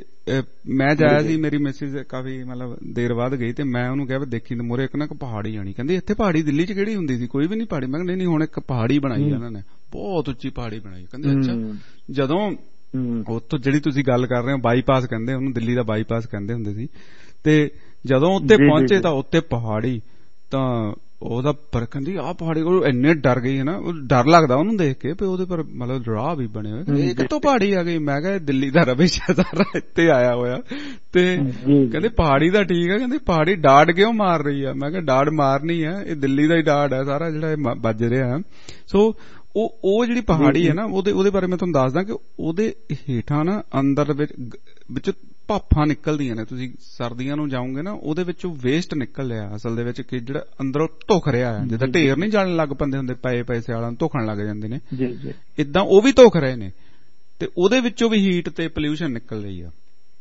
ਮੈਂ ਜਾਇਆ ਸੀ, ਮੇਰੀ ਮਿਸਿਸ ਕਾਫੀ ਮਤਲਬ ਦੇਰ ਬਾਅਦ ਗਈ, ਤੇ ਮੈਂ ਉਹਨੂੰ ਕਿਹਾ ਵੀ ਦੇਖੀ ਤੇ ਮੂਹਰੇ ਇੱਕ ਨਾ ਪਹਾੜੀ ਆਣੀ, ਕਹਿੰਦੀ ਇੱਥੇ ਪਹਾੜੀ ਦਿੱਲੀ ਚ ਕਿਹੜੀ ਹੁੰਦੀ ਸੀ, ਕੋਈ ਵੀ ਨਹੀਂ ਪਹਾੜੀ। ਮੈਂ ਕਿਹਾ ਨਹੀਂ ਹੁਣ ਇੱਕ ਪਹਾੜੀ ਬਣਾਈ ਇਹਨਾਂ ਨੇ, ਬਹੁਤ ਉੱਚੀ ਪਹਾੜੀ ਬਣਾਈ। ਕਹਿੰਦੇ ਅੱਛਾ। ਜਦੋਂ ਉੱਥੋਂ ਜਿਹੜੀ ਤੁਸੀਂ ਗੱਲ ਕਰ ਰਹੇ ਹੋ ਬਾਈਪਾਸ ਕਹਿੰਦੇ ਉਹਨੂੰ, ਦਿੱਲੀ ਦਾ ਬਾਈਪਾਸ ਕਹਿੰਦੇ ਹੁੰਦੇ ਸੀ, ਤੇ ਜਦੋਂ ਉੱਤੇ ਪਹੁੰਚੇ ਤਾਂ ਉੱਤੇ ਪਹਾੜੀ, ਤਾਂ ਉਹਦਾ ਪਰ ਕਹਿੰਦੀ ਆਹ ਪਹਾੜੀ ਕੋਲ ਇੰਨੇ ਡਰ ਗਈ ਹੈ ਨਾ, ਡਰ ਲੱਗਦਾ ਉਹਨੂੰ ਦੇਖ ਕੇ ਵੀ ਉਹਦੇ ਪਰ ਮਤਲਬ ਰਾਹ ਵੀ ਬਣੇ ਹੋਏ, ਇਹ ਕਿੱਥੋਂ ਪਹਾੜੀ ਆ ਗਈ। ਮੈਂ ਕਿਹਾ ਦਿੱਲੀ ਦਾ ਰਵਿਸ਼ ਸਾਰਾ ਇੱਥੇ ਆਇਆ ਹੋਇਆ। ਤੇ ਕਹਿੰਦੇ ਪਹਾੜੀ ਦਾ ਠੀਕ ਹੈ, ਕਹਿੰਦੇ ਪਹਾੜੀ ਡਾੜ ਕਿਉਂ ਮਾਰ ਰਹੀ ਆ। ਮੈਂ ਕਿਹਾ ਡਾੜ ਮਾਰਨੀ ਹੈ, ਇਹ ਦਿੱਲੀ ਦਾ ਹੀ ਡਾੜ ਹੈ ਸਾਰਾ ਜਿਹੜਾ ਇਹ ਵੱਜ ਰਿਹਾ। ਸੋ ਉਹ ਉਹ ਜਿਹੜੀ ਪਹਾੜੀ ਹੈ ਨਾ, ਉਹਦੇ ਉਹਦੇ ਬਾਰੇ ਮੈਂ ਤੁਹਾਨੂੰ ਦੱਸਦਾ ਕਿ ਉਹਦੇ ਹੇਠਾਂ ਨਾ ਅੰਦਰ ਵਿੱਚ ਭਾਫਾਂ ਨਿਕਲਦੀਆਂ ਨੇ। ਤੁਸੀਂ ਸਰਦੀਆਂ ਨੂੰ ਜਾਓਗੇ ਨਾ, ਉਹਦੇ ਵਿੱਚੋਂ ਵੇਸਟ ਨਿਕਲ ਰਿਹਾ ਅਸਲ ਦੇ ਵਿੱਚ, ਕਿ ਜਿਹੜਾ ਅੰਦਰੋਂ ਧੁਖ ਰਿਹਾ ਹੈ, ਜਿੱਦਾਂ ਢੇਰ ਨਹੀਂ ਜਾਣ ਲੱਗ ਪੈਂਦੇ ਹੁੰਦੇ ਪਏ ਪੈਸੇ ਵਾਲਾਂ ਨੂੰ, ਧੁਖਣ ਲੱਗ ਜਾਂਦੇ ਨੇ, ਏਦਾਂ ਉਹ ਵੀ ਧੁਖ ਰਹੇ ਨੇ, ਤੇ ਉਹਦੇ ਵਿੱਚੋਂ ਵੀ ਹੀਟ ਤੇ ਪੋਲਿਊਸ਼ਨ ਨਿਕਲ ਰਹੀ ਆ,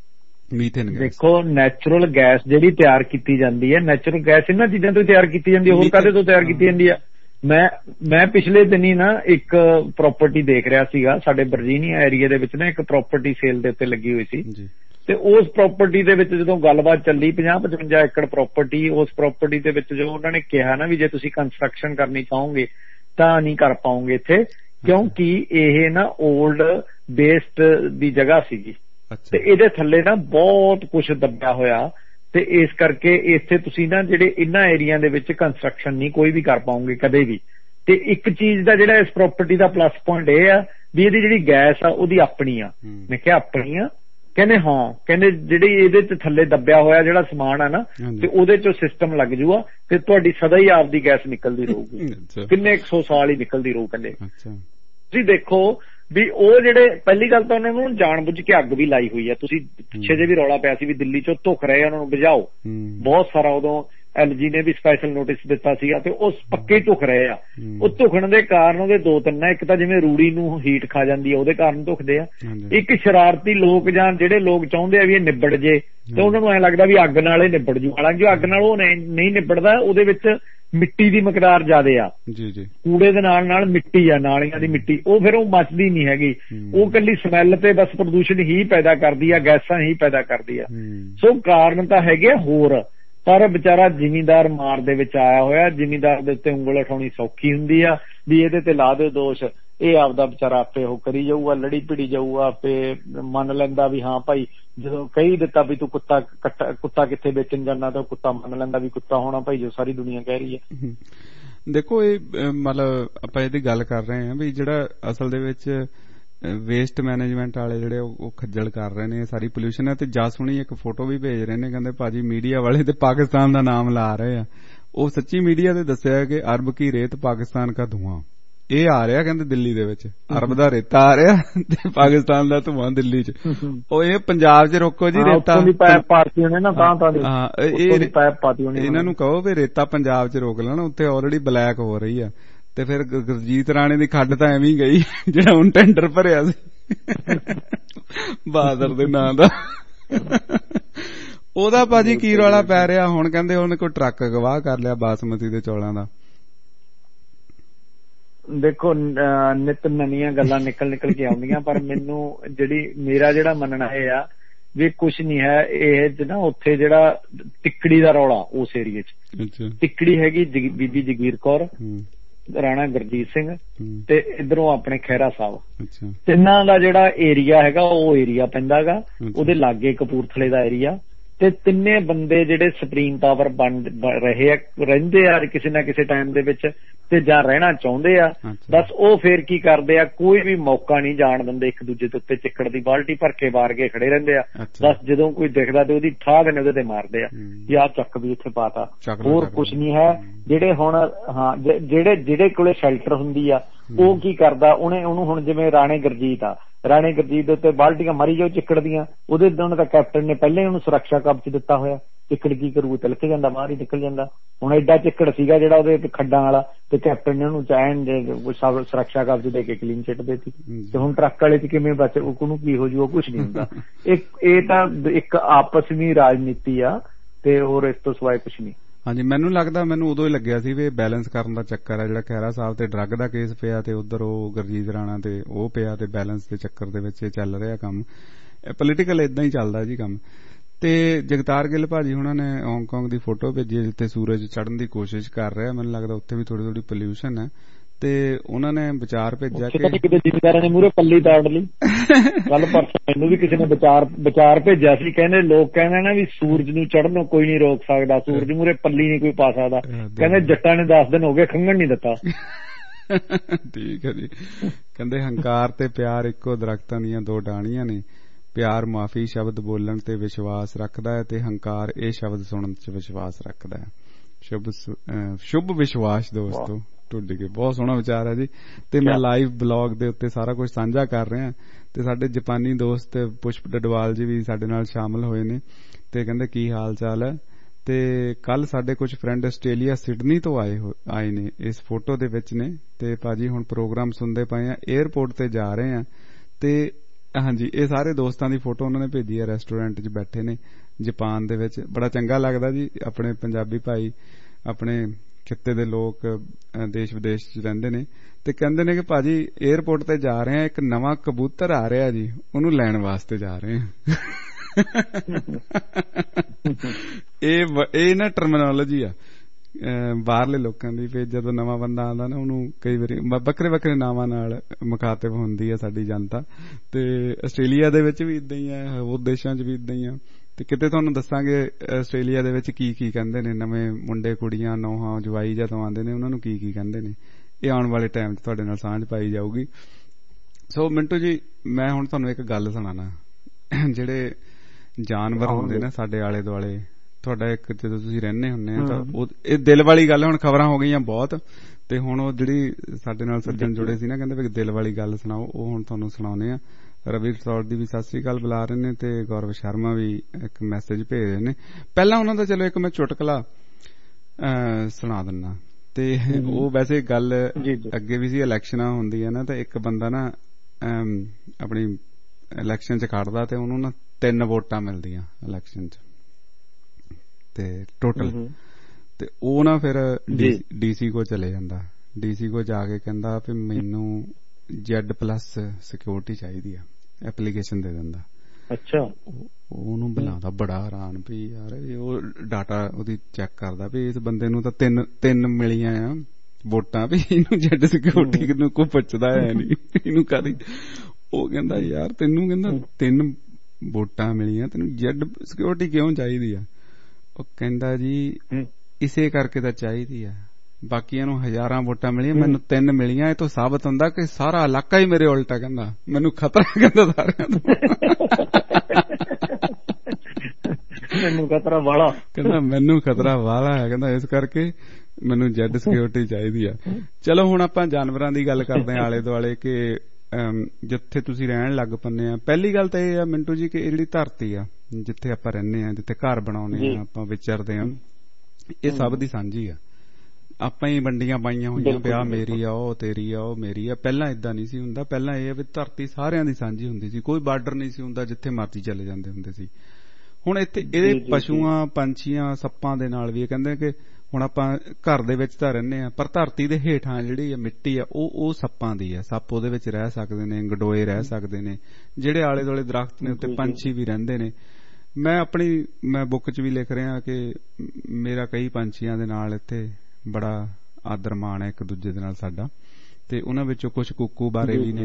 ਮੀਥੇਨ ਗੈਸ। ਦੇਖੋ ਨੈਚੁਰਲ ਗੈਸ ਜਿਹੜੀ ਤਿਆਰ ਕੀਤੀ ਜਾਂਦੀ ਹੈ, ਨੈਚੁਰਲ ਗੈਸ ਇਹਨਾਂ ਚੀਜ਼ਾਂ ਤੋਂ ਤਿਆਰ ਕੀਤੀ ਜਾਂਦੀ ਹੈ, ਹੋਰ ਕਾਹਦੇ ਤੋਂ ਤਿਆਰ ਕੀਤੀ ਜਾਂਦੀ ਹੈ। ਮੈਂ ਮੈਂ ਪਿਛਲੇ ਦਿਨੀ ਨਾ ਇੱਕ ਪ੍ਰਾਪਰਟੀ ਦੇਖ ਰਿਹਾ ਸੀਗਾ, ਸਾਡੇ ਵਰਜੀਨੀਆ ਏਰੀਆ ਦੇ ਵਿੱਚ ਨਾ ਇੱਕ ਪ੍ਰਾਪਰਟੀ ਸੇਲ ਦੇ ਉੱਤੇ ਲੱਗੀ ਹੋਈ ਸੀ, ਤੇ ਉਸ ਪ੍ਰਾਪਰਟੀ ਦੇ ਵਿੱਚ ਜਦੋਂ ਗੱਲਬਾਤ ਚੱਲੀ, ਪੰਜਾਹ ਪਚਵੰਜਾ ਏਕੜ ਪ੍ਰਾਪਰਟੀ, ਉਸ ਪ੍ਰਾਪਰਟੀ ਦੇ ਵਿੱਚ ਜੋ ਉਹਨਾਂ ਨੇ ਕਿਹਾ ਨਾ ਵੀ ਜੇ ਤੁਸੀਂ ਕੰਸਟਰਕਸ਼ਨ ਕਰਨੀ ਚਾਹੋਗੇ ਤਾਂ ਨਹੀਂ ਕਰ ਪਾਓਗੇ ਇੱਥੇ, ਕਿਉਂਕਿ ਇਹ ਨਾ ਓਲਡ ਵੇਸਟ ਦੀ ਜਗ੍ਹਾ ਸੀਗੀ, ਤੇ ਇਹਦੇ ਥੱਲੇ ਨਾ ਬਹੁਤ ਕੁਝ ਦੱਬਿਆ ਹੋਇਆ, ਤੇ ਇਸ ਕਰਕੇ ਇੱਥੇ ਤੁਸੀਂ ਨਾ ਜਿਹੜੇ ਇਹਨਾਂ ਏਰੀਆ ਦੇ ਵਿੱਚ ਕੰਸਟਰਕਸ਼ਨ ਨਹੀਂ ਕੋਈ ਵੀ ਕਰ ਪਾਓਗੇ ਕਦੇ ਵੀ। ਤੇ ਇੱਕ ਚੀਜ਼ ਦਾ ਜਿਹੜਾ ਇਸ ਪ੍ਰਾਪਰਟੀ ਦਾ ਪਲੱਸ ਪੁਆਇੰਟ ਇਹ ਆ ਵੀ ਇਹਦੀ ਜਿਹੜੀ ਗੈਸ ਆ ਉਹਦੀ ਆਪਣੀ ਆ। ਮੈਂ ਕਿਹਾ ਆਪਣੀ ਆ, ਕਹਿੰਦੇ ਹਾਂ, ਕਹਿੰਦੇ ਜਿਹੜੀ ਇਹਦੇ ਚ ਥੱਲੇ ਦੱਬਿਆ ਹੋਇਆ ਜਿਹੜਾ ਸਮਾਨ ਆ ਨਾ, ਤੇ ਉਹਦੇ ਚੋਂ ਸਿਸਟਮ ਲੱਗ ਜੂਗਾ, ਤੇ ਤੁਹਾਡੀ ਸਦਾ ਹੀ ਆਪਦੀ ਗੈਸ ਨਿਕਲਦੀ ਰਹੂਗੀ, ਕਿੰਨੇ ਸੌ ਸਾਲ ਹੀ ਨਿਕਲਦੀ ਰਹੂ। ਕਹਿੰਦੇ ਤੁਸੀਂ ਦੇਖੋ ਵੀ ਉਹ ਜਿਹੜੇ ਪਹਿਲੀ ਗੱਲ ਤਾਂ ਉਹਨਾਂ ਨੂੰ ਜਾਣਬੁੱਝ ਕੇ ਅੱਗ ਵੀ ਲਾਈ ਹੋਈ ਆ। ਤੁਸੀਂ ਪਿੱਛੇ ਜੇ ਵੀ ਰੌਲਾ ਪਿਆ ਸੀ ਵੀ ਦਿੱਲੀ ਚੋਂ ਧੁੱਖ ਰਹੇ ਉਹਨਾਂ ਨੂੰ ਬੁਝਾਓ, ਬਹੁਤ ਸਾਰਾ ਉਦੋਂ ਐਲ ਜੀ ਨੇ ਵੀ ਸਪੈਸ਼ਲ ਨੋਟਿਸ ਦਿੱਤਾ ਸੀਗਾ, ਤੇ ਉਹ ਪੱਕੇ ਧੁੱਖ ਰਹੇ ਆ। ਉਹ ਧੁਖਣ ਦੇ ਕਾਰਨ ਉਹਦੇ ਦੋ ਤਿੰਨ ਆ, ਇੱਕ ਤਾਂ ਜਿਵੇਂ ਰੂੜੀ ਨੂੰ ਹੀਟ ਖਾ ਜਾਂਦੀ ਆ ਉਹਦੇ ਕਾਰਨ ਧੁਖਦੇ ਆ, ਇੱਕ ਸ਼ਰਾਰਤੀ ਲੋਕ ਜਾਂ ਜਿਹੜੇ ਲੋਕ ਚਾਹੁੰਦੇ ਆ ਵੀ ਇਹ ਨਿਬੜ ਜੇ, ਤੇ ਉਹਨਾਂ ਨੂੰ ਐਂ ਲੱਗਦਾ ਵੀ ਅੱਗ ਨਾਲ ਇਹ ਨਿਬੜ ਜੂ। ਹਾਲਾਂਕਿ ਅੱਗ ਨਾਲ ਉਹ ਨਹੀਂ ਨਿਬੜਦਾ, ਉਹਦੇ ਵਿੱਚ ਮਿੱਟੀ ਦੀ ਮਿਕਦਾਰ ਜ਼ਿਆਦੇ ਆ, ਕੂੜੇ ਦੇ ਨਾਲ ਨਾਲ ਮਿੱਟੀ ਆ, ਨਾਲੀਆਂ ਦੀ ਮਿੱਟੀ, ਉਹ ਫਿਰ ਉਹ ਮੱਚਦੀ ਨਹੀਂ ਹੈਗੀ, ਉਹ ਇਕੱਲੀ ਸਮੈਲ ਤੇ ਬਸ ਪ੍ਰਦੂਸ਼ਣ ਹੀ ਪੈਦਾ ਕਰਦੀ ਆ, ਗੈਸਾਂ ਹੀ ਪੈਦਾ ਕਰਦੀ ਆ। ਸੋ ਕਾਰਨ ਤਾਂ ਹੈਗੇ ਹੋਰ, ਪਰ ਵਿਚਾਰਾ ਜ਼ਿਮੀਂਦਾਰ ਮਾਰ ਦੇ ਵਿੱਚ ਆਇਆ ਹੋਇਆ। ਜ਼ਿਮੀਂਦਾਰ ਦੇ ਉੱਤੇ ਉਂਗਲ ਉਠਾਉਣੀ ਸੌਖੀ ਹੁੰਦੀ ਆ ਵੀ ਇਹਦੇ ਤੇ ਲਾ ਦਿਓ ਦੋਸ਼, ਇਹ ਆਪਦਾ ਵਿਚਾਰਾ ਆਪੇ ਉਹ ਕਰੀ ਜਾਊਗਾ, ਲੜੀ ਭਿੜੀ ਜਾਊਗਾ, ਆਪੇ ਮੰਨ ਲੈਂਦਾ ਵੀ ਹਾਂ ਭਾਈ, ਜਦੋਂ ਕਹੀ ਦਿੱਤਾ ਵੀ ਤੂੰ ਕੁੱਤਾ ਕੁੱਤਾ ਕਿੱਥੇ ਵੇਚਣ ਜਾਣਾ, ਤਾਂ ਕੁੱਤਾ ਮੰਨ ਲੈਂਦਾ ਵੀ ਕੁੱਤਾ ਹੋਣਾ ਭਾਈ, ਜੋ ਸਾਰੀ ਦੁਨੀਆ ਕਹਿ ਰਹੀ ਹੈ। ਦੇਖੋ ਇਹ ਮਤਲਬ ਆਪਾਂ ਇਹਦੀ ਗੱਲ ਕਰ ਰਹੇ ਹਾਂ ਵੀ ਜਿਹੜਾ ਅਸਲ ਦੇ ਵਿੱਚ ਵੇਸਟ ਮੈਨੇਜਮੈਂਟ ਵਾਲੇ ਜਿਹੜੇ ਉਹ ਖੱਜਲ ਕਰ ਰਹੇ ਨੇ ਸਾਰੀ ਪੋਲਿਊਸ਼ਨ ਹੈ। ਤੇ ਜਾ ਸੁਣੀ ਇੱਕ ਫੋਟੋ ਵੀ ਭੇਜ ਰਹੇ ਨੇ, ਕਹਿੰਦੇ ਭਾਜੀ ਮੀਡੀਆ ਵਾਲੇ ਤੇ ਪਾਕਿਸਤਾਨ ਦਾ ਨਾਮ ਲਾ ਰਹੇ ਆ। ਉਹ ਸੱਚੀ ਮੀਡੀਆ ਤੇ ਦੱਸਿਆ ਕਿ ਅਰਬ ਕੀ ਰੇਤ ਪਾਕਿਸਤਾਨ ਕਾ ਧੂਆਂ, ਇਹ ਆ ਰਿਹਾ ਕਹਿੰਦੇ ਦਿੱਲੀ ਦੇ ਵਿੱਚ, ਅਰਬ ਦਾ ਰੇਤਾ ਆ ਰਿਹਾ ਤੇ ਪਾਕਿਸਤਾਨ ਦਾ ਧੂਆਂ ਦਿੱਲੀ ਚ। ਉਹ ਇਹ ਪੰਜਾਬ ਚ ਰੋਕੋ ਜੀ ਰੇਤਾ, ਇਹਨਾਂ ਨੂੰ ਕਹੋ ਵੀ ਰੇਤਾ ਪੰਜਾਬ ਚ ਰੋਕ ਲੈਣ, ਉੱਥੇ ਆਲਰੇਡੀ ਬਲੈਕ ਹੋ ਰਹੀ ਆ। ਤੇ ਫਿਰ ਗੁਰਜੀਤ ਰਾਣੇ ਦੀ ਖੱਡ ਤਾਂ ਐਵੇਂ ਹੀ ਗਈ ਜਿਹੜਾ ਹੁਣ ਟੈਂਡਰ ਭਰਿਆ ਸੀ ਬਾਦਰ ਦੇ ਨਾਂ ਦਾ, ਉਹਦਾ ਭਾਜੀ ਕੀ ਰੌਲਾ ਪੈ ਰਿਹਾ ਹੁਣ। ਕਹਿੰਦੇ ਉਹਨੇ ਕੋਈ ਟਰੱਕ ਗਵਾਹ ਕਰ ਲਿਆ ਬਾਸਮਤੀ ਦੇ ਚੌਲਾਂ ਦਾ। ਦੇਖੋ ਨਿਤ ਨਵੀਆਂ ਗੱਲਾਂ ਨਿਕਲ ਨਿਕਲ ਕੇ ਆਉਂਦੀਆਂ, ਪਰ ਮੈਨੂੰ ਜਿਹੜੀ ਮੇਰਾ ਜਿਹੜਾ ਮੰਨਣਾ ਇਹ ਆ ਵੀ ਕੁਛ ਨਹੀਂ ਹੈ ਇਹ ਜਿਹੜਾ ਉੱਥੇ ਜਿਹੜਾ ਤਿੱਕੜੀ ਦਾ ਰੌਲਾ ਉਸ ਏਰੀਏ ਚ, ਤਿੱਕੜੀ ਹੈਗੀ ਬੀਬੀ ਜਗੀਰ ਕੌਰ, ਰਾਣਾ ਗੁਰਜੀਤ ਸਿੰਘ, ਤੇ ਇਧਰੋਂ ਆਪਣੇ ਖਹਿਰਾ ਸਾਹਿਬ, ਤਿੰਨਾਂ ਦਾ ਜਿਹੜਾ ਏਰੀਆ ਹੈਗਾ ਉਹ ਏਰੀਆ ਪੈਂਦਾ ਗਾ, ਉਹਦੇ ਲਾਗੇ ਕਪੂਰਥਲੇ ਦਾ ਏਰੀਆ, ਤੇ ਤਿੰਨੇ ਬੰਦੇ ਜਿਹੜੇ ਸੁਪਰੀਮ ਪਾਵਰ ਬਣ ਰਹੇ ਆ ਰਹਿੰਦੇ ਆ ਕਿਸੇ ਨਾ ਕਿਸੇ ਟਾਈਮ ਦੇ ਵਿੱਚ ਤੇ ਜਾਂ ਰਹਿਣਾ ਚਾਹੁੰਦੇ ਆ। ਬਸ ਉਹ ਫੇਰ ਕੀ ਕਰਦੇ ਆ, ਕੋਈ ਵੀ ਮੌਕਾ ਨਹੀਂ ਜਾਣ ਦਿੰਦੇ ਇੱਕ ਦੂਜੇ ਦੇ ਉੱਤੇ, ਚਿੱਕੜ ਦੀ ਬਾਲਟੀ ਭਰ ਕੇ ਵਾਰ ਕੇ ਖੜੇ ਰਹਿੰਦੇ ਆ। ਬਸ ਜਦੋਂ ਕੋਈ ਦਿਖਦਾ ਤੇ ਉਹਦੀ ਠਾਹ ਨੇ ਉਹਦੇ ਤੇ ਮਾਰਦੇ ਆ ਕਿ ਆਹ ਚੱਕ ਵੀ ਇੱਥੇ ਪਾਤਾ, ਹੋਰ ਕੁਛ ਨਹੀਂ ਹੈ। ਜਿਹੜੇ ਹੁਣ ਹਾਂ ਜਿਹੜੇ ਜਿਹੜੇ ਕੋਲੇ ਸ਼ੈਲਟਰ ਹੁੰਦੀ ਆ ਉਹ ਕੀ ਕਰਦਾ, ਉਹਨੇ ਉਹਨੂੰ ਹੁਣ ਜਿਵੇਂ ਰਾਣੇ ਗੁਰਜੀਤ ਆ, ਰਾਣੇ ਗੁਰਜੀਤ ਦੇ ਉੱਤੇ ਬਾਲਟੀਆਂ ਮਾਰੀ ਜਾਓ ਚਿੱਕੜ ਦੀਆਂ, ਉਹਦੇ ਉਹਨਾਂ ਦਾ ਕੈਪਟਨ ਨੇ ਪਹਿਲਾਂ ਹੀ ਉਹਨੂੰ ਸੁਰੱਖਿਆ ਕਵਚ ਦਿੱਤਾ ਹੋਇਆ। ਚਿੱਕੜ ਕੀ ਕਰੂ, ਤਿਲਕ ਜਾਂਦਾ, ਬਾਹਰ ਹੀ ਨਿਕਲ ਜਾਂਦਾ। ਹੁਣ ਐਡਾ ਚਿੱਕੜ ਸੀਗਾ ਜਿਹੜਾ ਉਹਦੇ ਖੱਡਾਂ ਵਾਲਾ, ਤੇ ਕੈਪਟਨ ਨੇ ਉਹਨੂੰ ਚੈਨ ਸੁਰੱਖਿਆ ਕਵਚ ਦੇ ਕੇ ਕਲੀਨ ਚਿੱਟ ਦੇਤੀ। ਤੇ ਹੁਣ ਟਰੱਕ ਵਾਲੇ ਚ ਕਿਵੇਂ ਬਚ, ਉਹਨੂੰ ਕੀ ਹੋ ਜੂ, ਉਹ ਕੁਛ ਨੀ ਹੁੰਦਾ। ਇਹ ਤਾਂ ਇੱਕ ਆਪਸ ਦੀ ਰਾਜਨੀਤੀ ਆ ਤੇ ਹੋਰ ਇਸ ਤੋਂ ਸਿਵਾਏ ਕੁਛ ਨੀ। ਹਾਂਜੀ, ਮੈਨੂੰ ਲੱਗਦਾ ਮੈਨੂੰ ਉਦੋਂ ਹੀ ਲੱਗਿਆ ਸੀ ਵੀ ਬੈਲੈਂਸ ਕਰਨ ਦਾ ਚੱਕਰ ਹੈ ਜਿਹੜਾ ਖਹਿਰਾ ਸਾਹਿਬ ਤੇ ਡਰੱਗ ਦਾ ਕੇਸ ਪਿਆ ਤੇ ਉਧਰ ਉਹ ਗੁਰਜੀਤ ਰਾਣਾ ਤੇ ਉਹ ਪਿਆ, ਤੇ ਬੈਲੈਂਸ ਦੇ ਚੱਕਰ ਦੇ ਵਿੱਚ ਇਹ ਚੱਲ ਰਿਹਾ ਕੰਮ। ਪੋਲੀਟੀਕਲ ਏਦਾਂ ਹੀ ਚੱਲਦਾ ਜੀ ਕੰਮ। ਤੇ ਜਗਤਾਰ ਗਿੱਲ ਭਾਜੀ ਹੁਣਾਂ ਨੇ ਹਾਂਗਕਾਂਗ ਦੀ ਫੋਟੋ ਭੇਜੀ ਜਿੱਥੇ ਸੂਰਜ ਚੜ੍ਹਨ ਦੀ ਕੋਸ਼ਿਸ਼ ਕਰ ਰਿਹਾ, ਮੈਨੂੰ ਲੱਗਦਾ ਉੱਥੇ ਵੀ ਥੋੜੀ ਥੋੜੀ ਪੋਲਿਊਸ਼ਨ ਹੈ। ਤੇ ਉਹਨਾਂ ਨੇ ਵਿਚਾਰ ਭੇਜਿਆ ਕਿ ਕਿਤੇ ਜ਼ਿਮੀਂਦਾਰਾਂ ਨੇ ਮੂਹਰੇ ਪੱਲੀ ਤਾੜ ਲਈ। ਕੱਲ ਪਰਸੋਂ ਮੈਨੂੰ ਵੀ ਕਿਸੇ ਨੇ ਵਿਚਾਰ ਵਿਚਾਰ ਭੇਜਿਆ ਸੀ, ਕਹਿੰਦੇ ਲੋਕ ਕਹਿੰਦੇ ਨਾ ਵੀ ਸੂਰਜ ਨੂੰ ਚੜ੍ਹਨੋਂ ਕੋਈ ਨਹੀਂ ਰੋਕ ਸਕਦਾ, ਸੂਰਜ ਮੂਹਰੇ ਪੱਲੀ ਨਹੀਂ ਕੋਈ ਪਾ ਸਕਦਾ। ਕਹਿੰਦੇ ਜੱਟਾਂ ਨੇ ਦਸ ਦਿਨ ਹੋ ਗਏ ਖੰਘਣ ਨਹੀਂ ਦਿੱਤਾ। ਠੀਕ ਹੈ ਜੀ। ਕਹਿੰਦੇ ਹੰਕਾਰ ਤੇ ਪਿਆਰ ਇੱਕੋ ਦਰਖਤਾਂ ਦੀਆਂ ਦੋ ਟਾਹਣੀਆਂ ਨੇ। ਪਿਆਰ ਮਾਫੀ ਸ਼ਬਦ ਬੋਲਣ ਤੇ ਵਿਸ਼ਵਾਸ ਰੱਖਦਾ ਹੈ ਤੇ ਹੰਕਾਰ ਇਹ ਸ਼ਬਦ ਸੁਣਨ ਚ ਵਿਸ਼ਵਾਸ ਰੱਖਦਾ ਹੈ। ਸ਼ੁਭ ਸ਼ੁਭ ਵਿਸ਼ਵਾਸ ਦੋਸਤੋ, ਟੁੱਟ ਗਏ। ਬਹੁਤ ਸੋਹਣਾ ਵਿਚਾਰ ਹੈ ਜੀ। ਤੇ ਮੈਂ ਲਾਈਵ ਬਲੌਗ ਦੇ ਉੱਤੇ ਸਾਰਾ ਕੁਝ ਸਾਂਝਾ ਕਰ ਰਿਹਾ ਤੇ ਸਾਡੇ ਜਾਪਾਨੀ ਦੋਸਤ ਪੁਸ਼ਪ ਡਡਵਾਲ ਜੀ ਵੀ ਸਾਡੇ ਨਾਲ ਸ਼ਾਮਲ ਹੋਏ ਨੇ ਤੇ ਕਹਿੰਦੇ ਕੀ ਹਾਲ ਚਾਲ ਹੈ। ਤੇ ਕੱਲ ਸਾਡੇ ਕੁਝ ਫਰੈਂਡ ਆਸਟ੍ਰੇਲੀਆ ਸਿਡਨੀ ਤੋਂ ਆਏ ਆਏ ਨੇ, ਇਸ ਫੋਟੋ ਦੇ ਵਿੱਚ ਨੇ। ਤੇ ਭਾਜੀ ਹੁਣ ਪ੍ਰੋਗਰਾਮ ਸੁਣਦੇ ਪਏ ਆ, 에ਅਰਪੋਰਟ ਤੇ ਜਾ ਰਹੇ ਆ। ਤੇ ਹਾਂਜੀ, ਇਹ ਸਾਰੇ ਦੋਸਤਾਂ ਦੀ ਫੋਟੋ ਉਹਨਾਂ ਨੇ ਭੇਜੀ ਹੈ, ਰੈਸਟੋਰੈਂਟ 'ਚ ਬੈਠੇ ਨੇ ਜਾਪਾਨ ਦੇ ਵਿੱਚ। ਬੜਾ ਚੰਗਾ ਲੱਗਦਾ ਜੀ, ਆਪਣੇ ਪੰਜਾਬੀ ਭਾਈ ਆਪਣੇ ਖਿੱਤੇ ਦੇ ਲੋਕ ਦੇਸ਼ ਵਿਦੇਸ਼ 'ਚ ਰਹਿੰਦੇ ਨੇ ਤੇ ਕਹਿੰਦੇ ਨੇ ਕਿ ਭਾਜੀ 에ਅਰਪੋਰਟ ਤੇ ਜਾ ਰਹੇ ਆ, ਇੱਕ ਨਵਾਂ ਕਬੂਤਰ ਆ ਰਿਹਾ ਜੀ, ਉਹਨੂੰ ਲੈਣ ਵਾਸਤੇ ਜਾ ਰਹੇ ਆ। ਇਹ ਇਹ ਨਾ ਟਰਮੀਨੋਲੋਜੀ ਆ ਬਾਹਰਲੇ ਲੋਕਾਂ ਦੀ। ਫਿਰ ਜਦੋਂ ਨਵਾਂ ਬੰਦਾ ਆਉਂਦਾ ਨਾ ਉਹਨੂੰ ਕਈ ਵਾਰੀ ਵੱਖਰੇ ਵੱਖਰੇ ਨਾਵਾਂ ਨਾਲ ਮੁਖਾਤਿਬ ਹੁੰਦੀ ਆ ਸਾਡੀ ਜਨਤਾ। ਤੇ ਆਸਟ੍ਰੇਲੀਆ ਦੇ ਵਿੱਚ ਵੀ ਇਦਾਂ ਹੀ ਆ, ਹੋਰ ਦੇਸ਼ਾਂ 'ਚ ਵੀ ਇਦਾਂ ਹੀ ਆ। ਤੇ ਕਿਤੇ ਤੁਹਾਨੂੰ ਦੱਸਾਂਗੇ ਆਸਟ੍ਰੇਲੀਆ ਦੇ ਵਿੱਚ ਕੀ ਕੀ ਕਹਿੰਦੇ ਨੇ, ਨਵੇਂ ਮੁੰਡੇ ਕੁੜੀਆਂ ਨੌਹਾਂ ਜਵਾਈ ਜਦੋਂ ਆਉਂਦੇ ਨੇ ਉਹਨਾਂ ਨੂੰ ਕੀ ਕੀ ਕਹਿੰਦੇ ਨੇ। ਇਹ ਆਉਣ ਵਾਲੇ ਟਾਈਮ 'ਚ ਤੁਹਾਡੇ ਨਾਲ ਸਾਂਝ ਪਾਈ ਜਾਊਗੀ। ਸੋ ਮਿੰਟੂ ਜੀ, ਮੈਂ ਹੁਣ ਤੁਹਾਨੂੰ ਇੱਕ ਗੱਲ ਸੁਣਾਣਾ। ਜਿਹੜੇ ਜਾਨਵਰ ਹੁੰਦੇ ਨਾ ਸਾਡੇ ਆਲੇ ਦੁਆਲੇ, ਤੁਹਾਡਾ ਇੱਕ ਜਦੋਂ ਤੁਸੀਂ ਰਹਿੰਦੇ ਹੁੰਦੇ ਆ ਤਾਂ ਉਹ ਇਹ ਦਿਲ ਵਾਲੀ ਗੱਲ। ਹੁਣ ਖਬਰਾਂ ਹੋ ਗਈਆਂ ਬਹੁਤ, ਤੇ ਹੁਣ ਉਹ ਜਿਹੜੀ ਸਾਡੇ ਨਾਲ ਸੱਜਣ ਜੁੜੇ ਸੀ ਨਾ, ਕਹਿੰਦੇ ਵੀ ਦਿਲ ਵਾਲੀ ਗੱਲ ਸੁਣਾਓ, ਉਹ ਹੁਣ ਤੁਹਾਨੂੰ ਸੁਣਾਉਂਦੇ ਆ। ਰਵੀ ਰਸੌੜ ਦੀ ਵੀ ਸਤਿ ਸ੍ਰੀ ਅਕਾਲ ਬੁਲਾ ਰਹੇ ਨੇ ਤੇ ਗੌਰਵ ਸ਼ਰਮਾ ਵੀ ਇੱਕ ਮੈਸੇਜ ਭੇਜ ਰਹੇ ਨੇ। ਪਹਿਲਾਂ ਉਹਨਾਂ ਦਾ ਚਲੋ ਇੱਕ ਮੈਂ ਚੁਟਕਲਾ ਸੁਣਾ ਦਿੰਦਾ। ਤੇ ਉਹ ਵੈਸੇ ਗੱਲ ਅੱਗੇ ਵੀ ਸੀ, ਇਲੈਕਸ਼ਨਾਂ ਹੁੰਦੀਆਂ ਨਾ ਤਾਂ ਇੱਕ ਬੰਦਾ ਨਾ ਆਪਣੀ ਇਲੈਕਸ਼ਨ ਚ ਖੜਦਾ ਤੇ ਉਹਨੂੰ ਨਾ ਤਿੰਨ ਵੋਟਾਂ ਮਿਲਦੀਆਂ ਇਲੈਕਸ਼ਨ ਚ ਤੇ ਟੋਟਲ। ਤੇ ਉਹ ਨਾ ਫਿਰ ਡੀਸੀ ਕੋ ਚਲੇ ਜਾਂਦਾ। ਡੀਸੀ ਕੋ ਜਾ ਕੇ ਕਹਿੰਦਾ ਵੀ ਮੈਨੂੰ ਜ਼ੈਡ ਪਲੱਸ ਸਿਕਿਉਰਿਟੀ ਚਾਹੀਦੀ ਆ, ਐਪਲੀਕੇਸ਼ਨ ਦੇ ਦਿੰਦਾ। ਅੱਛਾ। ਉਹਨੂੰ ਬੁਲਾਉਂਦਾ, ਬੜਾ ਹੈਰਾਨ ਵੀ ਯਾਰ ਉਹ ਡਾਟਾ ਉਹਦੀ ਚੈੱਕ ਕਰਦਾ ਵੀ ਇਸ ਬੰਦੇ ਨੂੰ ਤਾਂ ਤਿੰਨ ਤਿੰਨ ਮਿਲੀਆਂ ਆ ਵੋਟਾਂ, ਵੀ ਇਹਨੂੰ ਜ਼ੈਡ ਸਿਕਿਉਰਿਟੀ ਨੂੰ ਕੋਈ ਪੁੱਛਦਾ ਹੈ ਨਹੀਂ, ਇਹਨੂੰ ਕਾਹਦੀ। ਉਹ ਕਹਿੰਦਾ ਯਾਰ ਤੈਨੂੰ ਕਹਿੰਦਾ ਤਿੰਨ ਵੋਟਾਂ ਮਿਲੀਆਂ, ਤੈਨੂੰ ਜ਼ੈਡ ਸਿਕਿਉਰਿਟੀ ਕਿਉਂ ਚਾਹੀਦੀ ਆ? ਉਹ ਕਹਿੰਦਾ ਜੀ ਇਸੇ ਕਰਕੇ ਤਾਂ ਚਾਹੀਦੀ ਆ, ਬਾਕੀਆਂ ਨੂੰ ਹਜ਼ਾਰਾਂ ਵੋਟਾਂ ਮਿਲੀਆਂ, ਮੈਨੂੰ ਤਿੰਨ ਮਿਲੀਆਂ। ਇਹ ਤੋਂ ਸਾਬਤ ਹੁੰਦਾ ਕਿ ਸਾਰਾ ਇਲਾਕਾ ਹੀ ਮੇਰੇ ਉਲਟਾ। ਕਹਿੰਦਾ ਮੈਨੂੰ ਖਤਰਾ, ਕਹਿੰਦਾ ਸਾਰਿਆਂ ਤੋਂ, ਮੈਨੂੰ ਖਤਰਾ ਵਾਲਾ, ਕਹਿੰਦਾ ਮੈਨੂੰ ਖਤਰਾ ਵਾਲਾ ਹੈ, ਕਹਿੰਦਾ ਇਸ ਕਰਕੇ ਮੈਨੂੰ ਜ਼ੈਡ ਸਿਕਿਉਰਿਟੀ ਚਾਹੀਦੀ ਆ। ਚਲੋ ਹੁਣ ਆਪਾਂ ਜਾਨਵਰਾਂ ਦੀ ਗੱਲ ਕਰਦੇ ਹਾਂ ਆਲੇ ਦੁਆਲੇ, ਕਿ ਜਿੱਥੇ ਤੁਸੀਂ ਰਹਿਣ ਲੱਗ ਪੰਨੇ ਆ। ਪਹਿਲੀ ਗੱਲ ਤਾਂ ਇਹ ਆ ਮਿੰਟੂ ਜੀ ਕਿ ਇਹ ਜਿਹੜੀ ਧਰਤੀ ਆ ਜਿੱਥੇ ਆਪਾਂ ਰਹਿੰਦੇ ਆ, ਜਿੱਥੇ ਘਰ ਬਣਾਉਣੇ ਆ, ਆਪਾਂ ਵਿਚਰਦੇ ਆ, ਇਹ ਸਭ ਦੀ ਸਾਂਝੀ ਆ। ਆਪਾਂ ਹੀ ਵੰਡੀਆਂ ਪਾਈਆਂ ਹੋਈਆਂ ਪਿਆ, ਮੇਰੀ ਆ ਉਹ ਤੇਰੀ ਆ ਉਹ ਮੇਰੀ ਆ। ਪਹਿਲਾਂ ਏਦਾਂ ਨਹੀਂ ਸੀ ਹੁੰਦਾ। ਪਹਿਲਾਂ ਇਹ ਆ ਵੀ ਧਰਤੀ ਸਾਰਿਆਂ ਦੀ ਸਾਂਝੀ ਹੁੰਦੀ ਸੀ, ਕੋਈ ਬਾਰਡਰ ਨਹੀਂ ਸੀ ਹੁੰਦਾ, ਜਿੱਥੇ ਮਰਜ਼ੀ ਚਲੇ ਜਾਂਦੇ ਹੁੰਦੇ ਸੀ। ਹੁਣ ਇੱਥੇ ਇਹਦੇ ਪਸ਼ੂਆਂ ਪੰਛੀਆਂ ਸੱਪਾਂ ਦੇ ਨਾਲ ਵੀ ਇਹ ਕਹਿੰਦੇ ਕਿ ਹੁਣ ਆਪਾਂ ਘਰ ਦੇ ਵਿੱਚ ਤਾਂ ਰਹਿੰਦੇ ਆ, ਪਰ ਧਰਤੀ ਦੇ ਹੇਠਾਂ ਜਿਹੜੀ ਆ ਮਿੱਟੀ ਆ ਉਹ ਉਹ ਸੱਪਾਂ ਦੀ ਆ। ਸੱਪ ਉਹਦੇ ਵਿੱਚ ਰਹਿ ਸਕਦੇ ਨੇ, ਗਡੋਏ ਰਹਿ ਸਕਦੇ ਨੇ, ਜਿਹੜੇ ਆਲੇ ਦੁਆਲੇ ਦਰਖਤ ਨੇ ਉੱਤੇ ਪੰਛੀ ਵੀ ਰਹਿੰਦੇ ਨੇ। ਮੈਂ ਆਪਣੀ ਮੈਂ ਬੁੱਕ 'ਚ ਵੀ ਲਿਖ ਰਿਹਾ ਕਿ ਮੇਰਾ ਕਈ ਪੰਛੀਆਂ ਦੇ ਨਾਲ ਇੱਥੇ ਬੜਾ ਆਦਰ ਮਾਣ ਹੈ ਇੱਕ ਦੂਜੇ ਦੇ ਨਾਲ ਸਾਡਾ। ਤੇ ਉਹਨਾਂ ਵਿੱਚੋਂ ਕੁਝ ਕੁੱਕੂ ਬਾਰੇ ਵੀ ਨੇ,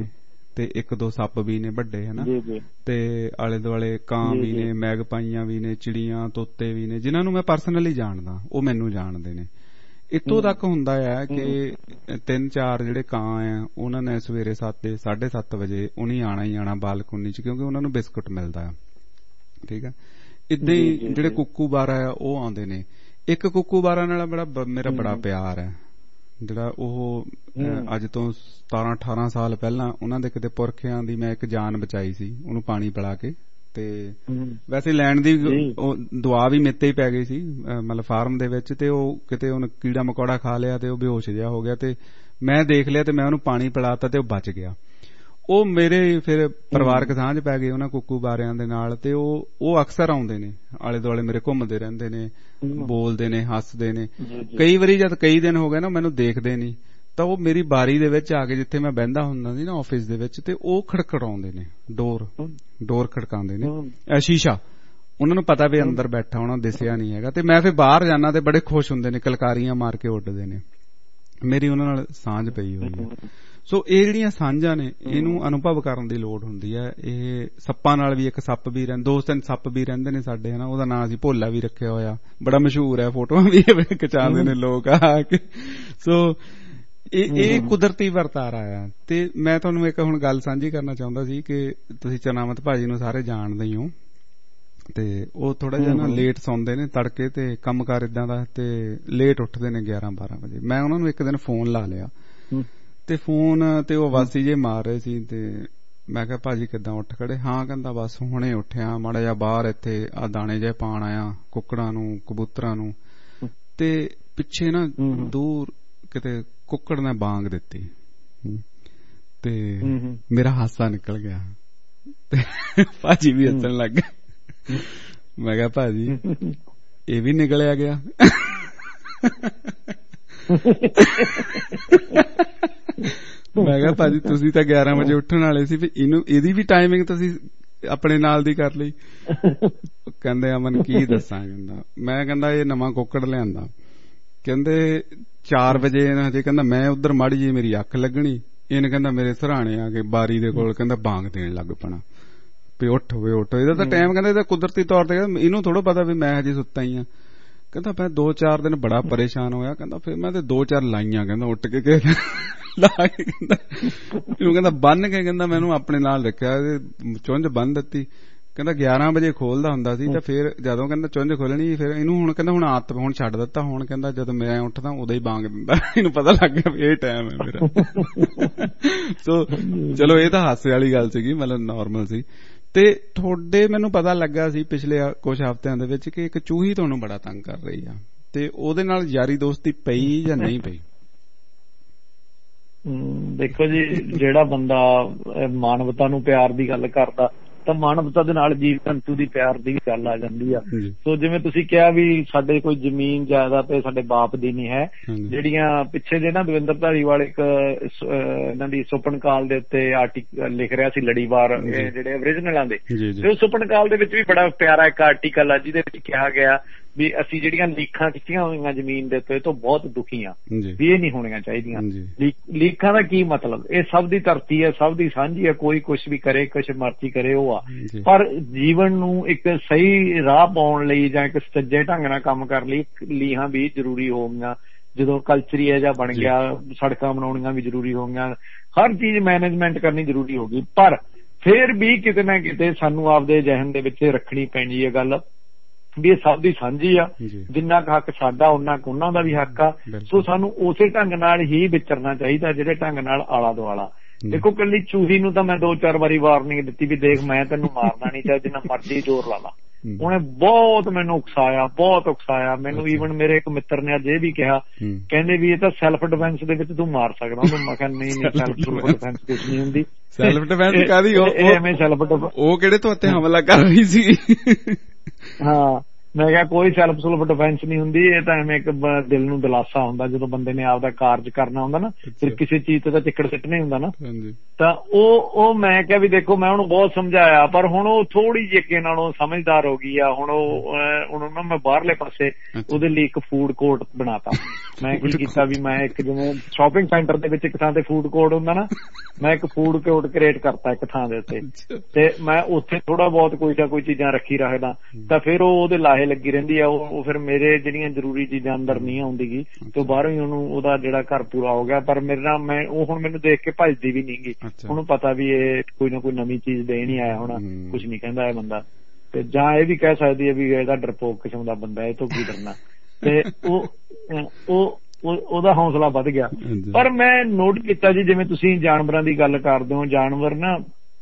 ਤੇ ਇੱਕ ਦੋ ਸੱਪ ਵੀ ਨੇ ਵੱਡੇ ਹਨਾ, ਤੇ ਆਲੇ ਦੁਆਲੇ ਕਾਂ ਵੀ ਨੇ, ਮੈਗਪਾਈਆਂ ਵੀ ਨੇ, ਚਿੜੀਆਂ, ਤੋਤੇ ਵੀ ਨੇ, ਜਿਨ੍ਹਾਂ ਨੂੰ ਮੈਂ ਪਰਸਨਲੀ ਜਾਣਦਾ, ਉਹ ਮੈਨੂੰ ਜਾਣਦੇ ਨੇ। ਇੱਥੋਂ ਤੱਕ ਹੁੰਦਾ ਆ ਕਿ ਤਿੰਨ ਚਾਰ ਜਿਹੜੇ ਕਾਂ ਆ ਉਹਨਾਂ ਨੇ ਸਵੇਰੇ ਸੱਤ ਸਾਢੇ ਸੱਤ ਵਜੇ ਉਹਨੇ ਆਣਾ ਹੀ ਆਣਾ ਬਾਲਕੋਨੀ ਚ, ਕਿਉਂਕਿ ਉਹਨਾਂ ਨੂੰ ਬਿਸਕੁਟ ਮਿਲਦਾ ਆ। ਠੀਕ ਆ, ਏਦਾਂ ਹੀ ਜਿਹੜੇ ਕੁੱਕੂ ਬਾਰਾ ਆ ਉਹ ਆਉਂਦੇ ਨੇ। ਇੱਕ ਕੁੱਕੂ ਬਾਰਾ ਨਾਲ ਬੜਾ ਮੇਰਾ ਬੜਾ ਪਿਆਰ ਹੈ, ਜਿਹੜਾ ਉਹ ਅੱਜ ਤੋਂ ਸਤਾਰਾਂ ਅਠਾਰਾਂ ਸਾਲ ਪਹਿਲਾਂ ਉਹਨਾਂ ਦੇ ਕਿਤੇ ਪੁਰਖਿਆਂ ਦੀ ਮੈਂ ਇੱਕ ਜਾਨ ਬਚਾਈ ਸੀ, ਉਹਨੂੰ ਪਾਣੀ ਪਿਲਾ ਕੇ। ਤੇ ਵੈਸੇ ਲੈਣ ਦੀ ਦੁਆ ਵੀ ਮੇਤੇ ਹੀ ਪੈ ਗਈ ਸੀ ਮਤਲਬ ਫਾਰਮ ਦੇ ਵਿੱਚ, ਤੇ ਉਹ ਕਿਤੇ ਉਹਨੇ ਕੀੜਾ ਮਕੌੜਾ ਖਾ ਲਿਆ ਤੇ ਉਹ ਬੇਹੋਸ਼ ਜਿਹਾ ਹੋ ਗਿਆ, ਤੇ ਮੈਂ ਦੇਖ ਲਿਆ ਤੇ ਮੈਂ ਉਹਨੂੰ ਪਾਣੀ ਪਿਲਾਤਾ ਤੇ ਉਹ ਬਚ ਗਿਆ। ਉਹ ਮੇਰੇ ਫਿਰ ਪਰਿਵਾਰਕ ਸਾਂਝ ਪੈ ਗਈ ਉਹਨਾਂ ਕੁੱਕੂ ਬਾਰਿਆਂ ਦੇ ਨਾਲ, ਤੇ ਉਹ ਉਹ ਅਕਸਰ ਆਉਂਦੇ ਨੇ ਆਲੇ ਦੁਆਲੇ ਮੇਰੇ, ਘੁੰਮਦੇ ਰਹਿੰਦੇ ਨੇ, ਬੋਲਦੇ ਨੇ, ਹੱਸਦੇ ਨੇ। ਕਈ ਵਾਰੀ ਜਦ ਕਈ ਦਿਨ ਹੋ ਗਏ ਨਾ ਮੈਨੂੰ ਦੇਖਦੇ ਨਹੀਂ, ਤਾਂ ਉਹ ਮੇਰੀ ਬਾਰੀ ਦੇ ਵਿੱਚ ਆ ਕੇ, ਜਿੱਥੇ ਮੈਂ ਬਹਿੰਦਾ ਹੁੰਦਾ ਸੀ ਨਾ ਆਫਿਸ ਦੇ ਵਿੱਚ, ਤੇ ਉਹ ਖੜਖੜਾਉਂਦੇ ਨੇ, ਡੋਰ ਡੋਰ ਖੜਕਾਉਂਦੇ ਨੇ, ਸ਼ੀਸ਼ਾ। ਉਹਨਾਂ ਨੂੰ ਪਤਾ ਵੀ ਅੰਦਰ ਬੈਠਾ ਹੋਣਾ, ਦਿਸਿਆ ਨਹੀਂ ਹੈਗਾ, ਤੇ ਮੈਂ ਫਿਰ ਬਾਹਰ ਜਾਣਾ ਤੇ ਬੜੇ ਖੁਸ਼ ਹੁੰਦੇ ਨੇ, ਕਲਕਾਰੀਆਂ ਮਾਰ ਕੇ ਉੱਡਦੇ ਨੇ। ਮੇਰੀ ਉਹਨਾਂ ਨਾਲ ਸਾਂਝ ਪਈ ਹੋਈ ਹੈ। ਸੋ ਇਹ ਜਿਹੜੀਆਂ ਸਾਂਝਾਂ ਨੇ ਇਹਨੂੰ ਅਨੁਭਵ ਕਰਨ ਦੀ ਲੋੜ ਹੁੰਦੀ ਹੈ। ਇਹ ਸੱਪਾਂ ਨਾਲ ਵੀ, ਇੱਕ ਸੱਪ ਵੀ ਰਹਿੰਦੇ, ਦੋ ਤਿੰਨ ਸੱਪ ਵੀ ਰਹਿੰਦੇ ਨੇ ਸਾਡੇ ਹਨਾ, ਉਹਦਾ ਨਾਂ ਅਸੀਂ ਭੋਲਾ ਵੀ ਰੱਖਿਆ ਹੋਇਆ, ਬੜਾ ਮਸ਼ਹੂਰ ਹੈ, ਫੋਟੋਆਂ ਵੀ ਖਿਚਾਉਂਦੇ ਨੇ ਲੋਕ ਆ ਕੇ। ਸੋ ਇਹ ਇਹ ਕੁਦਰਤੀ ਵਰਤਾਰਾ ਆ। ਤੇ ਮੈਂ ਤੁਹਾਨੂੰ ਇੱਕ ਹੁਣ ਗੱਲ ਸਾਂਝੀ ਕਰਨਾ ਚਾਹੁੰਦਾ ਸੀ ਕਿ ਤੁਸੀਂ ਚਨਾਮਤ ਭਾਜੀ ਨੂੰ ਸਾਰੇ ਜਾਣਦੇ ਹੀ ਹੋ, ਤੇ ਉਹ ਥੋੜਾ ਜਿਹਾ ਨਾ ਲੇਟ ਸੌਂਦੇ ਨੇ ਤੜਕੇ, ਤੇ ਕੰਮਕਾਰ ਇਦਾਂ ਦਾ, ਤੇ ਲੇਟ ਉੱਠਦੇ ਨੇ ਗਿਆਰਾਂ ਬਾਰਾਂ ਵਜੇ। ਮੈਂ ਉਹਨਾਂ ਨੂੰ ਇੱਕ ਦਿਨ ਫੋਨ ਲਾ ਲਿਆ, ਤੇ ਫੋਨ ਤੇ ਉਹ ਵਾਸੀ ਜੇ ਮਾਰ ਰਹੇ ਸੀ, ਤੇ ਮੈਂ ਕਿਹਾ ਭਾਜੀ ਕਿੱਦਾਂ ਉੱਠ ਖੜੇ? ਹਾਂ ਕਹਿੰਦਾ ਬਸ ਹੁਣੇ ਉੱਠਿਆ, ਮਾੜਾ ਜਿਹਾ ਬਾਹਰ ਇੱਥੇ ਆ ਦਾਣੇ ਜਿਹੇ ਪਾਣ ਆਇਆ ਕੁੱਕੜਾਂ ਨੂੰ, ਕਬੂਤਰਾਂ ਨੂੰ। ਤੇ ਪਿੱਛੇ ਨਾ ਦੂਰ ਕਿਤੇ ਕੁੱਕੜ ਨੇ ਬਾਂਗ ਦਿੱਤੀ, ਤੇ ਮੇਰਾ ਹਾਸਾ ਨਿਕਲ ਗਿਆ, ਤੇ ਭਾਜੀ ਵੀ ਹੱਸਣ ਲੱਗ ਗਏ। ਮੈਂ ਕਿਹਾ ਭਾਜੀ ਇਹ ਵੀ ਨਿਕਲਿਆ ਗਿਆ। ਮੈਂ ਕਿਹਾ ਭਾਜੀ ਤੁਸੀਂ ਤਾਂ ਗਿਆਰਾਂ ਵਜੇ ਉੱਠਣ ਵਾਲੇ ਸੀ, ਵੀ ਇਹਨੂੰ ਇਹਦੀ ਵੀ ਟਾਈਮਿੰਗ ਤੁਸੀਂ ਆਪਣੇ ਨਾਲ ਦੀ ਕਰ ਲਈ। ਕਹਿੰਦੇ ਅਮਨ ਕੀ ਦੱਸਾਂ, ਕਹਿੰਦਾ ਮੈਂ ਕਹਿੰਦਾ ਇਹ ਨਵਾਂ ਕੁੱਕੜ ਲਿਆਂਦਾ, ਕਹਿੰਦੇ ਚਾਰ ਵਜੇ ਹਜੇ, ਕਹਿੰਦਾ ਮੈਂ ਉਧਰ ਮਾੜੀ ਜੀ ਮੇਰੀ ਅੱਖ ਲੱਗਣੀ, ਇਹਨੇ ਕਹਿੰਦਾ ਮੇਰੇ ਸਰਾਣੇ ਆ ਕੇ ਬਾਰੀ ਦੇ ਕੋਲ ਕਹਿੰਦਾ ਬਾਂਗ ਦੇਣ ਲੱਗ ਪੈਣਾ ਵੀ ਉੱਠ ਵੇ ਉੱਠ। ਇਹਦਾ ਤਾਂ ਟਾਈਮ ਕਹਿੰਦਾ ਇਹਦਾ ਕੁਦਰਤੀ ਤੌਰ ਤੇ, ਇਹਨੂੰ ਥੋੜਾ ਪਤਾ ਵੀ ਮੈਂ ਹਜੇ ਸੁੱਤਾ ਹੀ ਆ। ਕਹਿੰਦਾ ਮੈਂ ਦੋ ਚਾਰ ਦਿਨ ਬੜਾ ਪਰੇਸ਼ਾਨ ਹੋਇਆ, ਕਹਿੰਦਾ ਫਿਰ ਮੈਂ ਤੇ ਦੋ ਚਾਰ ਲਾਈਆਂ, ਕਹਿੰਦਾ ਉੱਠ ਕੇ ਲਾ ਕੇ, ਕਹਿੰਦਾ ਇਹਨੂੰ ਕਹਿੰਦਾ ਬੰਨ ਕੇ, ਕਹਿੰਦਾ ਮੈਨੂੰ ਆਪਣੇ ਨਾਲ ਰੱਖਿਆ, ਚੁੰਝ ਬੰਨ ਦਿੱਤੀ। ਕਹਿੰਦਾ ਗਿਆਰਾਂ ਵਜੇ ਖੋਲਦਾ ਹੁੰਦਾ ਸੀ, ਤੇ ਫਿਰ ਜਦੋਂ ਕਹਿੰਦਾ ਚੁੰਝ ਖੋਲਣੀ, ਫਿਰ ਇਹਨੂੰ ਹੁਣ ਕਹਿੰਦਾ ਹੁਣ ਆਦਤ ਹੁਣ ਛੱਡ ਦਿੱਤਾ, ਹੁਣ ਕਹਿੰਦਾ ਜਦੋਂ ਮੈਂ ਉੱਠਦਾ ਉਦੋਂ ਹੀ ਬਾਂਗ ਦਿੰਦਾ, ਇਹਨੂੰ ਪਤਾ ਲੱਗ ਗਿਆ ਵੀ ਇਹ ਟਾਈਮ ਹੈ ਮੇਰਾ। ਸੋ ਚਲੋ ਇਹ ਤਾਂ ਹਾਸੇ ਵਾਲੀ ਗੱਲ ਸੀਗੀ, ਮਤਲਬ ਨਾਰਮਲ ਸੀ। ਤੇ ਤੁਹਾਡੇ ਮੈਨੂੰ ਪਤਾ ਲੱਗਾ ਸੀ ਪਿਛਲੇ ਕੁਝ ਹਫ਼ਤਿਆਂ ਦੇ ਵਿੱਚ ਕਿ ਇੱਕ ਚੂਹੀ ਤੁਹਾਨੂੰ ਬੜਾ ਤੰਗ ਕਰ ਰਹੀ ਆ, ਤੇ ਉਹਦੇ ਨਾਲ ਯਾਰੀ ਦੋਸਤੀ ਪਈ ਜਾਂ ਨਹੀਂ ਪਈ? ਦੇਖੋ ਜੀ, ਜਿਹੜਾ ਬੰਦਾ ਮਾਨਵਤਾ ਨੂੰ ਪਿਆਰ ਦੀ ਗੱਲ ਕਰਦਾ ਤਾਂ ਮਾਨਵਤਾ ਦੇ ਨਾਲ ਜੀਵ ਜੰਤੂ ਦੀ ਪਿਆਰ ਦੀ ਗੱਲ ਆ ਜਾਂਦੀ ਆ। ਸੋ ਜਿਵੇਂ ਤੁਸੀਂ ਕਿਹਾ ਵੀ ਸਾਡੇ ਕੋਈ ਜ਼ਮੀਨ ਜਾਇਦਾਦ ਸਾਡੇ ਬਾਪ ਦੀ ਨਹੀਂ ਹੈ, ਜਿਹੜੀਆਂ ਪਿੱਛੇ ਜੇ ਨਾ ਦਵਿੰਦਰ ਧਾਰੀਵਾਲ ਇੱਕ ਇਹਨਾਂ ਦੀ ਸੁਪਨ ਕਾਲ ਦੇ ਉੱਤੇ ਆਰਟੀਕਲ ਲਿਖ ਰਿਹਾ ਸੀ, ਲੜੀਵਾਰ ਜਿਹੜੇ ਓਰੀਜਨਲਾਂ ਦੇ, ਤੇ ਉਹ ਸੁਪਨ ਕਾਲ ਦੇ ਵਿੱਚ ਵੀ ਬੜਾ ਪਿਆਰਾ ਇੱਕ ਆਰਟੀਕਲ ਆ ਜਿਹਦੇ ਵਿੱਚ ਕਿਹਾ ਗਿਆ ਵੀ ਅਸੀਂ ਜਿਹੜੀਆਂ ਲੀਖਾਂ ਕੀਤੀਆਂ ਹੋਈਆਂ ਜ਼ਮੀਨ ਦੇ ਉੱਤੇ ਤੋਂ ਬਹੁਤ ਦੁਖੀ ਆ, ਵੀ ਇਹ ਨਹੀਂ ਹੋਣੀਆਂ ਚਾਹੀਦੀਆਂ। ਲੀਖਾਂ ਦਾ ਕੀ ਮਤਲਬ? ਇਹ ਸਭ ਦੀ ਧਰਤੀ ਹੈ, ਸਭ ਦੀ ਸਾਂਝੀ ਹੈ, ਕੋਈ ਕੁਛ ਵੀ ਕਰੇ, ਕੁਛ ਮਰਜ਼ੀ ਕਰੇ ਉਹ ਆ, ਪਰ ਜੀਵਨ ਨੂੰ ਇੱਕ ਸਹੀ ਰਾਹ ਪਾਉਣ ਲਈ ਜਾਂ ਇੱਕ ਸੱਜੇ ਢੰਗ ਨਾਲ ਕੰਮ ਕਰਨ ਲਈ ਲੀਹਾਂ ਵੀ ਜ਼ਰੂਰੀ ਹੋ ਗਈਆਂ। ਜਦੋਂ ਕਲਚਰ ਇਹ ਜਿਹਾ ਬਣ ਗਿਆ, ਸੜਕਾਂ ਬਣਾਉਣੀਆਂ ਵੀ ਜ਼ਰੂਰੀ ਹੋ ਗਈਆਂ, ਹਰ ਚੀਜ਼ ਮੈਨੇਜਮੈਂਟ ਕਰਨੀ ਜ਼ਰੂਰੀ ਹੋ ਗਈ। ਪਰ ਫਿਰ ਵੀ ਕਿਤੇ ਨਾ ਕਿਤੇ ਸਾਨੂੰ ਆਪਦੇ ਜ਼ਿਹਨ ਦੇ ਵਿੱਚ ਰੱਖਣੀ ਪੈਣੀ ਹੈ ਗੱਲ ਵੀ ਇਹ ਸਭ ਦੀ ਸਾਂਝੀ ਆ, ਜਿੰਨਾ ਕੁ ਹੱਕ ਸਾਡਾ ਉਹਨਾਂ ਕੁ ਉਹਨਾਂ ਦਾ ਵੀ ਹੱਕ ਆ। ਸੋ ਸਾਨੂੰ ਉਸੇ ਢੰਗ ਨਾਲ ਹੀ ਵਿਚਰਨਾ ਚਾਹੀਦਾ ਜਿਹੜੇ ਢੰਗ ਨਾਲ ਆਲਾ ਦੁਆਲਾ। ਦੇਖੋ ਕੱਲੀ ਚੂਹੀ ਨੂੰ ਤਾਂ ਮੈਂ ਦੋ ਚਾਰ ਵਾਰੀ ਵਾਰਨਿੰਗ ਦਿੱਤੀ ਵੀ ਦੇਖ ਮੈਂ ਤੈਨੂੰ ਮਾਰਨਾ ਨਹੀਂ, ਚਾਹੇ ਜਿੰਨਾ ਮਰਜ਼ੀ ਜ਼ੋਰ ਲਾ ਲਾ। ਉਹਨੇ ਬਹੁਤ ਮੈਨੂੰ ਉਕਸਾਇਆ, ਬਹੁਤ ਉਕਸਾਇਆ ਮੈਨੂੰ। ਈਵਨ ਮੇਰੇ ਇੱਕ ਮਿੱਤਰ ਨੇ ਅੱਜ ਇਹ ਵੀ ਕਿਹਾ, ਕਹਿੰਦੇ ਵੀ ਇਹ ਤਾਂ ਸੈਲਫ ਡਿਫੈਂਸ ਦੇ ਵਿੱਚ ਤੂੰ ਮਾਰ ਸਕਦਾ ਉਹਨੂੰ। ਮੈਂ ਕਿਹਾ ਨਹੀਂ ਨਹੀਂ, ਸੈਲਫ ਡਿਫੈਂਸ ਕੁਛ ਨਹੀਂ ਹੁੰਦੀ। ਸੈਲਫ ਡਿਫੈਂਸ ਕਾਹਦੀ? ਐਵੇਂ ਸੈਲਫ ਉਹ ਕਿਹੜੇ ਤੋਂ ਉੱਤੇ ਹਮਲਾ ਕਰ ਰਹੀ ਸੀ? ਹਾਂ ਮੈਂ ਕਿਹਾ ਕੋਈ ਸੈਲਫ ਸੁਲਫ ਡਿਫੈਂਸ ਨਹੀਂ ਹੁੰਦੀ, ਇਹ ਤਾਂ ਐਵੇਂ ਇੱਕ ਦਿਲ ਨੂੰ ਦਿਲਾਸਾ ਹੁੰਦਾ ਜਦੋਂ ਬੰਦੇ ਨੇ ਆਪਦਾ ਕਾਰਜ ਕਰਨਾ ਹੁੰਦਾ ਨਾ, ਫਿਰ ਕਿਸੇ ਚੀਜ਼ ਤੇ ਤਾਂ ਚਿੱਕੜ ਸਿੱਟਣਾ ਹੀ ਹੁੰਦਾ ਨਾ। ਤਾਂ ਉਹ ਉਹ ਮੈਂ ਕਿਹਾ ਵੀ ਦੇਖੋ ਮੈਂ ਉਹਨੂੰ ਬਹੁਤ ਸਮਝਾਇਆ, ਪਰ ਹੁਣ ਉਹ ਥੋੜੀ ਜਿਹੀ ਅੱਗੇ ਨਾਲੋਂ ਸਮਝਦਾਰ ਹੋ ਗਈ ਆ। ਹੁਣ ਉਹ ਹੁਣ ਨਾ ਮੈਂ ਬਾਹਰਲੇ ਪਾਸੇ ਉਹਦੇ ਲਈ ਇੱਕ ਫੂਡ ਕੋਰਟ ਬਣਾਤਾ। ਮੈਂ ਕੀ ਕੀਤਾ ਵੀ ਮੈਂ ਇੱਕ ਜਿਵੇਂ ਸ਼ਾਪਿੰਗ ਸੈਂਟਰ ਦੇ ਵਿੱਚ ਇੱਕ ਥਾਂ ਤੇ ਫੂਡ ਕੋਰਟ ਹੁੰਦਾ ਨਾ, ਮੈਂ ਇੱਕ ਫੂਡ ਕੋਰਟ ਕ੍ਰੀਏਟ ਕਰਤਾ ਇੱਕ ਥਾਂ ਦੇ ਉੱਤੇ, ਤੇ ਮੈਂ ਉੱਥੇ ਥੋੜਾ ਬਹੁਤ ਕੋਈ ਨਾ ਕੋਈ ਚੀਜ਼ਾਂ ਰੱਖੀ ਰੱਖਦਾ। ਤਾਂ ਫਿਰ ਉਹ ਉਹਦੇ ਲਾਹੇ ਲੱਗੀ ਰਹਿੰਦੀ ਆ। ਉਹ ਫਿਰ ਮੇਰੇ ਜਿਹੜੀਆਂ ਜ਼ਰੂਰੀ ਚੀਜ਼ਾਂ ਅੰਦਰ ਨਹੀਂ ਆਉਂਦੀਗੀ ਤੇ ਬਾਹਰੋਂ ਹੀ ਉਹਨੂੰ ਉਹਦਾ ਜਿਹੜਾ ਘਰ ਪੂਰਾ ਹੋ ਗਿਆ। ਪਰ ਮੇਰੇ ਨਾਲ ਮੈਂ ਉਹ ਹੁਣ ਮੈਨੂੰ ਦੇਖ ਕੇ ਭੱਜਦੀ ਵੀ ਨੀ ਗੀ, ਉਹਨੂੰ ਪਤਾ ਵੀ ਇਹ ਕੋਈ ਨਾ ਕੋਈ ਨਵੀਂ ਚੀਜ਼ ਦੇਣ ਹੀ ਆਇਆ ਹੋਣਾ, ਕੁਛ ਨੀ ਕਹਿੰਦਾ ਇਹ ਬੰਦਾ। ਤੇ ਜਾਂ ਇਹ ਵੀ ਕਹਿ ਸਕਦੀ ਹੈ ਵੀ ਇਹਦਾ ਡਰਪੋਕ ਕਿਸਮ ਦਾ ਬੰਦਾ, ਇਹ ਤੋਂ ਕੀ ਡਰਨਾ। ਤੇ ਉਹ ਉਹ ਉਹਦਾ ਹੌਸਲਾ ਵੱਧ ਗਿਆ। ਪਰ ਮੈਂ ਨੋਟ ਕੀਤਾ ਜੀ, ਜਿਵੇਂ ਤੁਸੀਂ ਜਾਨਵਰਾਂ ਦੀ ਗੱਲ ਕਰਦੇ ਹੋ, ਜਾਨਵਰ ਨਾ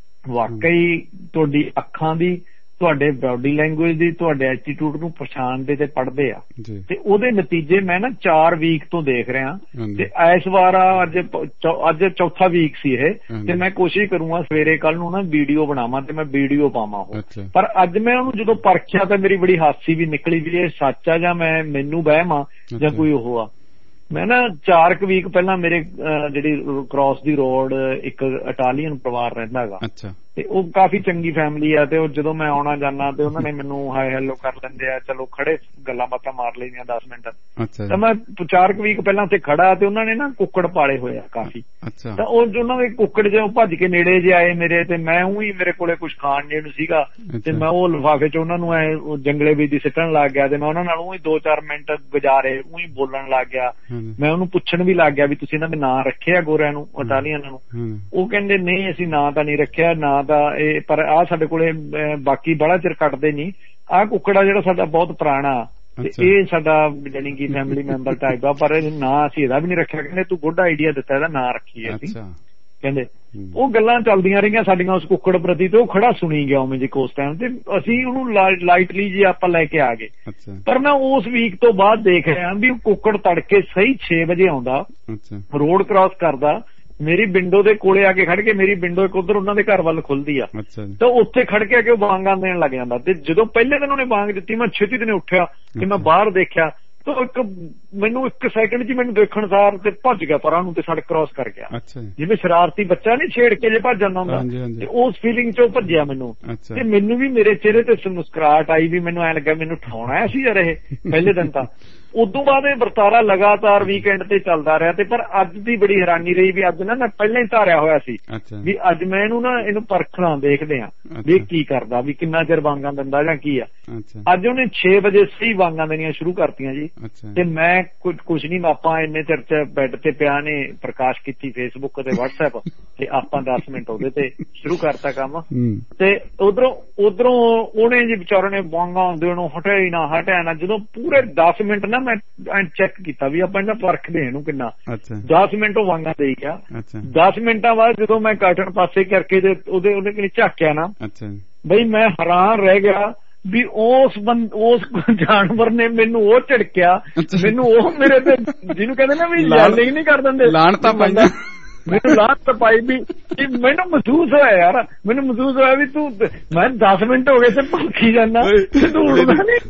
ਵਾਕਈ ਤੁਹਾਡੀ ਅੱਖਾਂ ਦੀ, ਤੁਹਾਡੇ ਬਾਡੀ ਲੈਂਗੁਏਜ ਦੀ, ਤੁਹਾਡੇ ਐਟੀਟਿਊਡ ਨੂੰ ਪਛਾਣਦੇ ਤੇ ਪੜ੍ਹਦੇ ਆ। ਤੇ ਉਹਦੇ ਨਤੀਜੇ ਮੈਂ ਨਾ ਚਾਰ ਵੀਕ ਤੋਂ ਦੇਖ ਰਿਹਾ। ਤੇ ਇਸ ਵਾਰ ਅੱਜ ਅੱਜ ਚੌਥਾ ਵੀਕ ਸੀ ਇਹ, ਤੇ ਮੈਂ ਕੋਸ਼ਿਸ਼ ਕਰੂੰਗਾ ਸਵੇਰੇ ਕੱਲ ਨੂੰ ਨਾ ਵੀਡੀਓ ਬਣਾਵਾਂ ਤੇ ਮੈਂ ਵੀਡੀਓ ਪਾਵਾਂ ਉਹ। ਪਰ ਅੱਜ ਮੈਂ ਉਹਨੂੰ ਜਦੋਂ ਪਰਖਿਆ ਤਾਂ ਮੇਰੀ ਬੜੀ ਹਾਸੀ ਵੀ ਨਿਕਲੀ ਵੀ ਇਹ ਸੱਚ ਆ ਜਾਂ ਮੈਂ ਮੈਨੂੰ ਵਹਿਮ ਆ ਜਾਂ ਕੋਈ ਉਹ ਆ। ਮੈਂ ਨਾ ਚਾਰ ਕੁ ਵੀਕ ਪਹਿਲਾਂ ਮੇਰੇ ਜਿਹੜੀ ਕ੍ਰਾਸ ਦੀ ਰੋਡ ਇੱਕ ਇਟਾਲੀਅਨ ਪਰਿਵਾਰ ਰਹਿੰਦਾ ਹੈਗਾ, ਤੇ ਉਹ ਕਾਫੀ ਚੰਗੀ ਫੈਮਿਲੀ ਆ। ਤੇ ਉਹ ਜਦੋਂ ਮੈਂ ਆਉਣਾ ਜਾਣਾ ਤੇ ਉਹਨਾਂ ਨੇ ਮੈਨੂੰ ਹਾਏ ਹੈਲੋ ਕਰ ਲੈਂਦੇ ਆ, ਚਲੋ ਖੜੇ ਗੱਲਾਂ ਬਾਤਾਂ ਮਾਰ ਲਈਆਂ ਦਸ ਮਿੰਟ। ਤਾਂ ਮੈਂ ਚਾਰ ਕੁ ਵੀਕ ਪਹਿਲਾਂ ਉੱਥੇ ਖੜਾ ਤੇ ਉਹਨਾਂ ਨੇ ਨਾ ਕੁੱਕੜ ਪਾਲੇ ਹੋਏ ਆ ਕਾਫੀ। ਤਾਂ ਉਹ ਉਹਨਾਂ ਦੇ ਕੁੱਕੜ ਜਦੋਂ ਭੱਜ ਕੇ ਨੇੜੇ ਜੇ ਆਏ ਮੇਰੇ, ਤੇ ਮੈਂ ਉਹੀ ਮੇਰੇ ਕੋਲੇ ਕੁਛ ਖਾਣ ਜੇ ਨੂੰ ਸੀਗਾ, ਤੇ ਮੈਂ ਉਹ ਲਿਫਾਫੇ ਚ ਉਹਨਾਂ ਨੂੰ ਐ ਜੰਗਲੇ ਬੀਜ ਦੀ ਸਿੱਟਣ ਲੱਗ ਗਿਆ। ਤੇ ਮੈਂ ਉਹਨਾਂ ਨਾਲ ਉਹੀ ਦੋ ਚਾਰ ਮਿੰਟ ਗੁਜ਼ਾਰੇ, ਉਹੀ ਬੋਲਣ ਲੱਗ ਗਿਆ। ਮੈਂ ਉਹਨੂੰ ਪੁੱਛਣ ਵੀ ਲੱਗ ਗਿਆ ਵੀ ਤੁਸੀਂ ਇਹਨਾਂ ਦੇ ਨਾਂ ਰੱਖੇ ਆ ਗੋਰਿਆਂ ਨੂੰ, ਇਟਾਲੀਅਨ ਨੂੰ? ਉਹ ਕਹਿੰਦੇ ਨਹੀਂ ਅਸੀਂ ਨਾਂ ਤਾਂ ਨਹੀਂ ਰੱਖਿਆ, ਨਾਂ ਤਾਂ ਇਹ, ਪਰ ਆਹ ਸਾਡੇ ਕੋਲੇ ਬਾਕੀ ਬੜਾ ਚਿਰ ਕੱਟਦੇ ਨਹੀਂ। ਆਹ ਕੁੱਕੜਾ ਜਿਹੜਾ ਸਾਡਾ ਬਹੁਤ ਪੁਰਾਣਾ, ਤੇ ਇਹ ਸਾਡਾ ਜਾਣੀ ਕਿ ਫੈਮਿਲੀ ਮੈਂਬਰ ਟਾਈਪ ਆ, ਪਰ ਨਾਂ ਅਸੀਂ ਇਹਦਾ ਵੀ ਨਹੀਂ ਰੱਖਿਆ। ਕਹਿੰਦੇ ਤੂੰ ਗੁੱਡ ਆਈਡੀਆ ਦਿੱਤਾ, ਇਹਦਾ ਨਾਂ ਰੱਖੀਏ ਅਸੀਂ। ਕਹਿੰਦੇ ਉਹ ਗੱਲਾਂ ਚੱਲਦੀਆਂ ਰਹੀਆਂ ਸਾਡੀਆਂ ਉਸ ਕੁੱਕੜ ਪ੍ਰਤੀ, ਤੇ ਉਹ ਖੜਾ ਸੁਣੀ ਗਿਆ ਉਵੇਂ ਜੀ ਉਸ ਟਾਈਮ, ਤੇ ਅਸੀਂ ਉਹਨੂੰ ਲਾਈਟਲੀ ਜੀ ਆਪਾਂ ਲੈ ਕੇ ਆ ਗਏ। ਪਰ ਮੈਂ ਉਸ ਵੀਕ ਤੋਂ ਬਾਅਦ ਦੇਖ ਰਿਹਾ ਵੀ ਉਹ ਕੁੱਕੜ ਤੜਕੇ ਸਹੀ ਛੇ ਵਜੇ ਆਉਂਦਾ, ਰੋਡ ਕ੍ਰਾਸ ਕਰਦਾ, ਮੇਰੀ ਵਿੰਡੋ ਦੇ ਕੋਲੇ ਆ ਕੇ ਖੜ ਕੇ, ਮੇਰੀ ਵਿੰਡੋ ਇੱਕ ਉਧਰ ਉਹਨਾਂ ਦੇ ਘਰ ਵੱਲ ਖੁੱਲਦੀ ਆ, ਤਾਂ ਉੱਥੇ ਖੜ ਕੇ ਆ ਕੇ ਉਹ ਵਾਂਗਾਂ ਦੇਣ ਲੱਗ ਜਾਂਦਾ। ਤੇ ਜਦੋਂ ਪਹਿਲੇ ਦਿਨ ਉਹਨੇ ਵਾਂਗ ਦਿੱਤੀ, ਮੈਂ ਛੇਤੀ ਦਿਨੇ ਉੱਠਿਆ ਤੇ ਮੈਂ ਬਾਹਰ ਦੇਖਿਆ, ਤਾਂ ਇੱਕ ਮੈਨੂੰ ਇੱਕ ਸੈਕਿੰਡ ਚ ਮੈਨੂੰ ਦੇਖਣ ਸਾਰ ਤੇ ਭੱਜ ਗਿਆ ਪਰਾਂ ਨੂੰ, ਤੇ ਸੜਕ ਕ੍ਰਾਸ ਕਰ ਗਿਆ। ਜਿਵੇਂ ਸ਼ਰਾਰਤੀ ਬੱਚਾ ਨੀ ਛੇੜ ਕੇ ਜੇ ਭੱਜ ਜਾਂਦਾ ਹੁੰਦਾ, ਤੇ ਉਸ ਫੀਲਿੰਗ ਚ ਉਹ ਭੱਜਿਆ ਮੈਨੂੰ। ਤੇ ਮੈਨੂੰ ਵੀ ਮੇਰੇ ਚਿਹਰੇ ਤੇ ਮੁਸਕਰਾਹਟ ਆਈ, ਵੀ ਮੈਨੂੰ ਐਂ ਲੱਗਾ ਮੈਨੂੰ ਠਾਉਣਾ ਸੀ ਯਾਰ ਇਹ ਪਹਿਲੇ ਦਿਨ ਤਾਂ। ਉਦੋਂ ਬਾਅਦ ਇਹ ਵਰਤਾਰਾ ਲਗਾਤਾਰ ਵੀਕਐਂਡ ਤੇ ਚੱਲਦਾ ਰਿਹਾ। ਤੇ ਪਰ ਅੱਜ ਦੀ ਬੜੀ ਹੈਰਾਨੀ ਰਹੀ ਵੀ ਅੱਜ ਨਾ ਮੈਂ ਪਹਿਲਾਂ ਹੀ ਧਾਰਿਆ ਹੋਇਆ ਸੀ ਵੀ ਅੱਜ ਮੈਂ ਇਹਨੂੰ ਨਾ ਇਹਨੂੰ ਪਰਖਣਾ, ਦੇਖਦੇ ਆ ਵੀ ਕੀ ਕਰਦਾ, ਵੀ ਕਿੰਨਾ ਚਿਰ ਵਾਂਗਾਂ ਦਿੰਦਾ ਜਾਂ ਕੀ ਆ। ਅੱਜ ਉਹਨੇ ਛੇ ਵਜੇ ਸਹੀ ਵਾਂਗਾਂ ਦੇਣੀਆਂ ਸ਼ੁਰੂ ਕਰਤੀਆਂ ਜੀ। ਤੇ ਮੈਂ ਕੁਝ ਕੁਛ ਨਹੀਂ, ਆਪਾਂ ਇੰਨੇ ਚਿਰ ਚ ਬੈੱਡ ਤੇ ਪਿਆ ਨੇ ਪ੍ਰਕਾਸ਼ ਕੀਤੀ ਫੇਸਬੁੱਕ ਤੇ ਵਟਸਐਪ ਤੇ, ਆਪਾਂ ਦਸ ਮਿੰਟ ਉਹਦੇ ਤੇ ਸ਼ੁਰੂ ਕਰਤਾ ਕੰਮ। ਤੇ ਉਧਰੋਂ ਉਧਰੋਂ ਉਹਨੇ ਜੀ ਵਿਚਾਰੇ ਨੇ ਵਾਂਗਾਂ ਆਉਂਦੇ ਉਹਨੂੰ ਹਟਿਆ ਹੀ ਨਾ ਹਟਿਆ ਨਾ। ਜਦੋਂ ਪੂਰੇ ਦਸ ਮਿੰਟ ਨਾ ਮੈਂ ਚੈੱਕ ਕੀਤਾ ਵੀ ਆਪਾਂ ਇਹਨਾਂ ਪਰਖਦੇ ਇਹਨੂੰ ਕਿੰਨਾ, ਦਸ ਮਿੰਟ ਉਹ ਵਾਂਗਾ ਦੇ ਗਿਆ। ਦਸ ਮਿੰਟਾਂ ਬਾਅਦ ਜਦੋਂ ਮੈਂ ਕਾਟਨ ਪਾਸੇ ਕਰਕੇ ਤੇ ਉਹਦੇ ਉਹਨੇ ਕਿਨੇ ਝਾਕਿਆ ਨਾ, ਬਈ ਮੈਂ ਹੈਰਾਨ ਰਹਿ ਗਿਆ ਵੀ ਉਸ ਬੰਦ ਉਸ ਜਾਨਵਰ ਨੇ ਮੈਨੂੰ ਉਹ ਝਿੜਕਿਆ, ਮੈਨੂੰ ਉਹ ਮੇਰੇ ਤੇ ਜਿਹਨੂੰ ਕਹਿੰਦੇ ਨਾ ਵੀ ਲੈਂਡਿੰਗ ਨਹੀਂ ਕਰ ਦਿੰਦੇ, ਲਾਹਣਤਾਂ ਪਾਈਆਂ, ਮੈਨੂੰ ਲਾਹਣਤ ਪਾਈ ਵੀ। ਮੈਨੂੰ ਮਹਿਸੂਸ ਹੋਇਆ ਯਾਰ, ਮੈਨੂੰ ਮਹਿਸੂਸ ਹੋਇਆ ਵੀ ਤੂੰ, ਮੈਂ ਦਸ ਮਿੰਟ ਹੋ ਗਏ ਤੇ ਭੱਖੀ ਜਾਂਦਾ, ਤੂੰ ਉੱਡਦਾ ਨੀ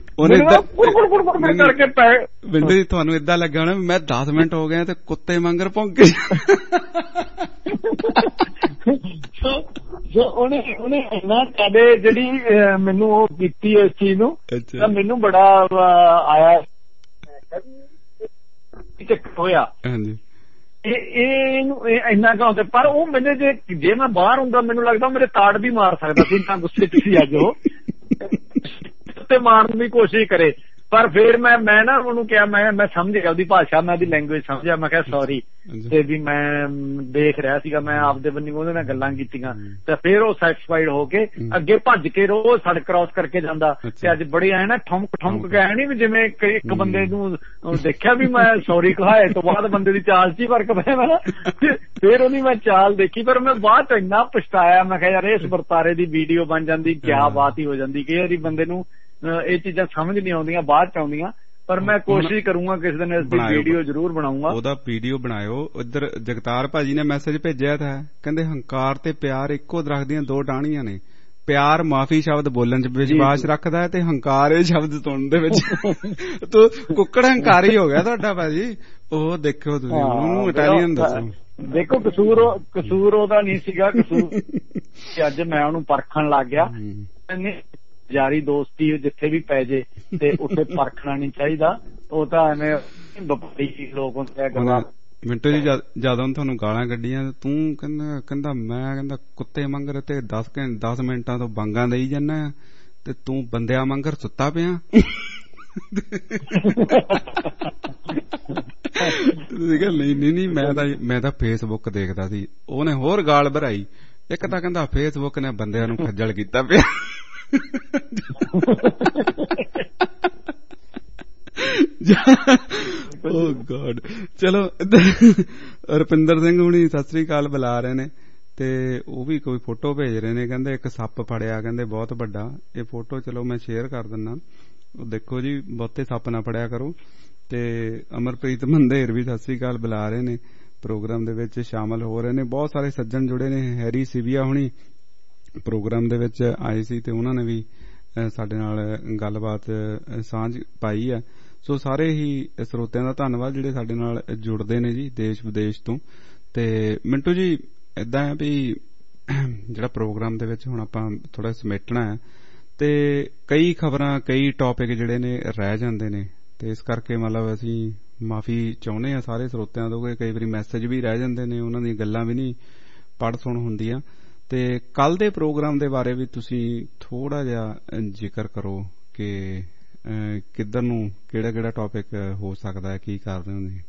ਕਰਕੇ ਪੈ। ਬਿੰਦੂ ਜੀ ਤੁਹਾਨੂੰ ਏਦਾਂ ਲੱਗਾ ਹੋਣਾ ਮੈਂ ਦਸ ਮਿੰਟ ਹੋ ਗਏ ਤੇ ਕੁੱਤੇ ਵਾਂਗਰ ਭੌਂਕੇ। ਉਹਨੇ ਉਹਨੇ ਇੰਨਾ ਕਦੇ ਜਿਹੜੀ ਮੈਨੂੰ ਉਹ ਕੀਤੀ ਇਸ ਚੀਜ਼ ਨੂੰ, ਤਾਂ ਮੈਨੂੰ ਬੜਾ ਆਇਆ ਚੱਕਰ ਹੋਇਆ। ਇਹਨੂੰ ਇੰਨਾ ਕੁ ਹੁੰਦੇ, ਪਰ ਉਹ ਮੈਨੂੰ ਜੇ ਜੇ ਮੈਂ ਬਾਹਰ ਹੁੰਦਾ ਮੈਨੂੰ ਲੱਗਦਾ ਮੇਰੇ ਤਾੜ ਵੀ ਮਾਰ ਸਕਦਾ ਸੀ, ਇੰਨਾ ਗੁੱਸੇ ਚ ਸੀ ਅੱਜ ਉਹ, ਤੇ ਮਾਰਨ ਦੀ ਕੋਸ਼ਿਸ਼ ਕਰੇ। ਪਰ ਫਿਰ ਮੈਂ ਮੈਂ ਨਾ ਉਹਨੂੰ ਕਿਹਾ, ਮੈਂ ਮੈਂ ਸਮਝ ਗਿਆ ਉਹਦੀ ਭਾਸ਼ਾ, ਮੈਂ ਉਹਦੀ ਲੈਂਗੁਏਜ ਸਮਝਿਆ। ਮੈਂ ਕਿਹਾ ਸੌਰੀ, ਤੇ ਵੀ ਮੈਂ ਦੇਖ ਰਿਹਾ ਸੀਗਾ, ਮੈਂ ਆਪਦੇ ਬੰਨੀ ਉਹਦੇ ਨਾਲ ਗੱਲਾਂ ਕੀਤੀਆਂ। ਤੇ ਫਿਰ ਉਹ ਸੈਟਿਸਫਾਈਡ ਹੋ ਕੇ ਅੱਗੇ ਭੱਜ ਕੇ ਰੋਜ਼ ਸੜਕ ਕ੍ਰਾਸ ਕਰਕੇ ਜਾਂਦਾ। ਤੇ ਅੱਜ ਬੜੀ ਐ ਨਾ ਠੁਮਕ ਠੁਮਕ ਕੇ ਐ ਨੀ ਵੀ ਜਿਵੇਂ ਇੱਕ ਬੰਦੇ ਨੂੰ ਦੇਖਿਆ ਵੀ ਮੈਂ ਸੌਰੀ ਕਹਾਏ ਤੋਂ ਬਾਅਦ ਬੰਦੇ ਦੀ ਚਾਲ ਚ ਹੀ ਫਰਕ ਪਿਆ ਨਾ। ਫਿਰ ਉਹਦੀ ਮੈਂ ਚਾਲ ਦੇਖੀ, ਪਰ ਮੈਂ ਬਾਅਦ ਚ ਇੰਨਾ ਪਛਤਾਇਆ। ਮੈਂ ਕਿਹਾ ਯਾਰ ਇਸ ਵਰਤਾਰੇ ਦੀ ਵੀਡੀਓ ਬਣ ਜਾਂਦੀ, ਕਿਆ ਬਾਤ ਹੀ ਹੋ ਜਾਂਦੀ। ਕਈ ਵਾਰੀ ਬੰਦੇ ਨੂੰ ਇਹ ਚੀਜ਼ਾਂ ਸਮਝ ਨਹੀਂ ਆਉਂਦੀਆਂ, ਬਾਅਦ ਚ ਆਉਂਦੀਆਂ। ਪਰ ਮੈਂ ਕੋਸ਼ਿਸ਼ ਕਰੂੰਗਾ ਕਿਸੇ ਦਿਨ ਇਸ ਦੀ ਵੀਡੀਓ ਜ਼ਰੂਰ ਬਣਾਉਂਗਾ। ਉਹਦਾ ਵੀਡੀਓ ਬਣਾਇਓ। ਇੱਧਰ ਜਗਤਾਰ ਭਾਜੀ ਨੇ ਮੈਸੇਜ ਭੇਜਿਆ ਤਾਂ ਕਹਿੰਦੇ ਹੰਕਾਰ ਤੇ ਪਿਆਰ ਇੱਕੋ ਦਰਖਤ ਦੀਆਂ ਦੋ ਟਾਹਣੀਆਂ ਨੇ, ਪਿਆਰ ਮਾਫੀ ਸ਼ਬਦ ਬੋਲਣ ਚ ਵਿਸ਼ਵਾਸ ਰੱਖਦਾ ਹੈ ਤੇ ਹੰਕਾਰ ਇਹ ਸ਼ਬਦ ਸੁਣਨ ਦੇ ਵਿੱਚ ਤੋ ਕੁੱਕੜ ਹੰਕਾਰੀ ਹੋ ਗਿਆ ਤੁਹਾਡਾ ਭਾਜੀ। ਉਹ ਦੇਖਿਓ ਤੁਸੀਂ ਉਹਨੂੰ ਇਟਾਲੀਅਨ ਦੱਸੋ। ਦੇਖੋ ਕਸੂਰ ਕਸੂਰ ਉਹਦਾ ਨਹੀਂ ਸੀਗਾ, ਕਸੂਰ ਅੱਜ ਮੈਂ ਉਹਨੂੰ ਪਰਖਣ ਲੱਗ ਗਿਆ। ਯਾਰੀ ਦੋਸਤੀ ਜਿੱਥੇ ਵੀ ਪੈ ਜੇ ਤੇ ਉੱਥੇ ਪਰਖਣਾ ਨਹੀਂ ਚਾਹੀਦਾ। ਉਹ ਤਾਂ ਐਵੇਂ ਵਪਾਰੀ ਲੋਕ ਹੁੰਦੇ ਆ। ਗੱਲਾਂ ਮਿੰਟੂ ਜੀ ਜਦੋਂ ਤੁਹਾਨੂੰ ਗਾਲਾਂ ਕੱਢੀਆਂ ਤੂੰ ਕਹਿੰਦਾ ਕਹਿੰਦਾ ਮੈਂ ਕਹਿੰਦਾ ਕੁੱਤੇ ਮੰਗਰ ਤੇ ਦਸ ਦਸ ਮਿੰਟਾਂ ਤੋਂ ਬਾਂਗਾਂ ਦੇਈ ਜਾਂਦਾ ਤੇ ਤੂੰ ਬੰਦਿਆਂ ਮੰਗਰ ਸੁੱਤਾ ਪਿਆ। ਨਹੀਂ ਨਹੀਂ ਨਹੀਂ ਮੈਂ ਤਾਂ ਮੈਂ ਤਾਂ ਫੇਸਬੁੱਕ ਦੇਖਦਾ ਸੀ। ਉਹਨੇ ਹੋਰ ਗਾਲ ਭਰਾਈ। ਇੱਕ ਤਾਂ ਕਹਿੰਦਾ ਫੇਸਬੁੱਕ ਨੇ ਬੰਦਿਆਂ ਨੂੰ ਖੱਜਲ ਕੀਤਾ ਪਿਆ। Oh God. ਚਲੋ ਰੁਪਿੰਦਰ ਸਿੰਘ ਹੁਣੀ ਸਤਿ ਸ੍ਰੀ ਅਕਾਲ ਬੁਲਾ ਰਹੇ ਨੇ ਤੇ ਉਹ ਵੀ ਕੋਈ ਫੋਟੋ ਭੇਜ ਰਹੇ ਨੇ। ਕਹਿੰਦੇ ਇੱਕ ਸੱਪ ਫੜਿਆ, ਕਹਿੰਦੇ ਬਹੁਤ ਵੱਡਾ। ਇਹ ਫੋਟੋ ਚਲੋ ਮੈਂ ਸ਼ੇਅਰ ਕਰ ਦਿੰਦਾ। ਉਹ ਦੇਖੋ ਜੀ, ਬਹੁਤੇ ਸੱਪ ਨਾ ਫੜਿਆ ਕਰੋ। ਤੇ ਅਮਰਪ੍ਰੀਤ ਮੰਦੇਰ ਵੀ ਸਤਿ ਸ੍ਰੀ ਅਕਾਲ ਬੁਲਾ ਰਹੇ ਨੇ, ਪ੍ਰੋਗਰਾਮ ਦੇ ਵਿੱਚ ਸ਼ਾਮਲ ਹੋ ਰਹੇ ਨੇ। ਬਹੁਤ ਸਾਰੇ ਸੱਜਣ ਜੁੜੇ ਨੇ। ਹੈਰੀ ਸਿਵੀਆ ਹੁਣੀ ਪ੍ਰੋਗਰਾਮ ਦੇ ਵਿੱਚ ਆਏ ਸੀ ਤੇ ਉਹਨਾਂ ਨੇ ਵੀ ਸਾਡੇ ਨਾਲ ਗੱਲਬਾਤ ਸਾਂਝ ਪਾਈ ਹੈ। ਸੋ ਸਾਰੇ ਹੀ ਸਰੋਤਿਆਂ ਦਾ ਧੰਨਵਾਦ ਜਿਹੜੇ ਸਾਡੇ ਨਾਲ ਜੁੜਦੇ ਨੇ ਜੀ ਦੇਸ਼ ਵਿਦੇਸ਼ ਤੋਂ। ਤੇ ਮਿੰਟੂ ਜੀ ਏਦਾਂ ਹੈ ਵੀ ਜਿਹੜਾ ਪ੍ਰੋਗਰਾਮ ਦੇ ਵਿੱਚ ਹੁਣ ਆਪਾਂ ਥੋੜਾ ਸਮੇਟਣਾ ਹੈ ਤੇ ਕਈ ਖਬਰਾਂ ਕਈ ਟੌਪਿਕ ਜਿਹੜੇ ਨੇ ਰਹਿ ਜਾਂਦੇ ਨੇ ਤੇ ਇਸ ਕਰਕੇ ਮਤਲਬ ਅਸੀਂ ਮਾਫੀ ਚਾਹੁੰਦੇ ਹਾਂ ਸਾਰੇ ਸਰੋਤਿਆਂ ਤੋਂ ਕਿ ਕਈ ਵਾਰੀ ਮੈਸੇਜ ਵੀ ਰਹਿ ਜਾਂਦੇ ਨੇ, ਉਹਨਾਂ ਦੀਆਂ ਗੱਲਾਂ ਵੀ ਨਹੀਂ ਪੜ੍ਹ ਸੁਣ ਹੁੰਦੀਆਂ। ਤੇ ਕੱਲ ਦੇ ਪ੍ਰੋਗਰਾਮ ਦੇ ਬਾਰੇ ਵੀ ਤੁਸੀਂ ਥੋੜਾ ਜਿਹਾ ਜ਼ਿਕਰ ਕਰੋ ਕਿ ਕਿੱਧਰ ਨੂੰ ਕਿਹੜਾ ਕਿਹੜਾ ਟੌਪਿਕ ਹੋ ਸਕਦਾ ਹੈ, ਕੀ ਕਰਦੇ ਹੁੰਦੇ।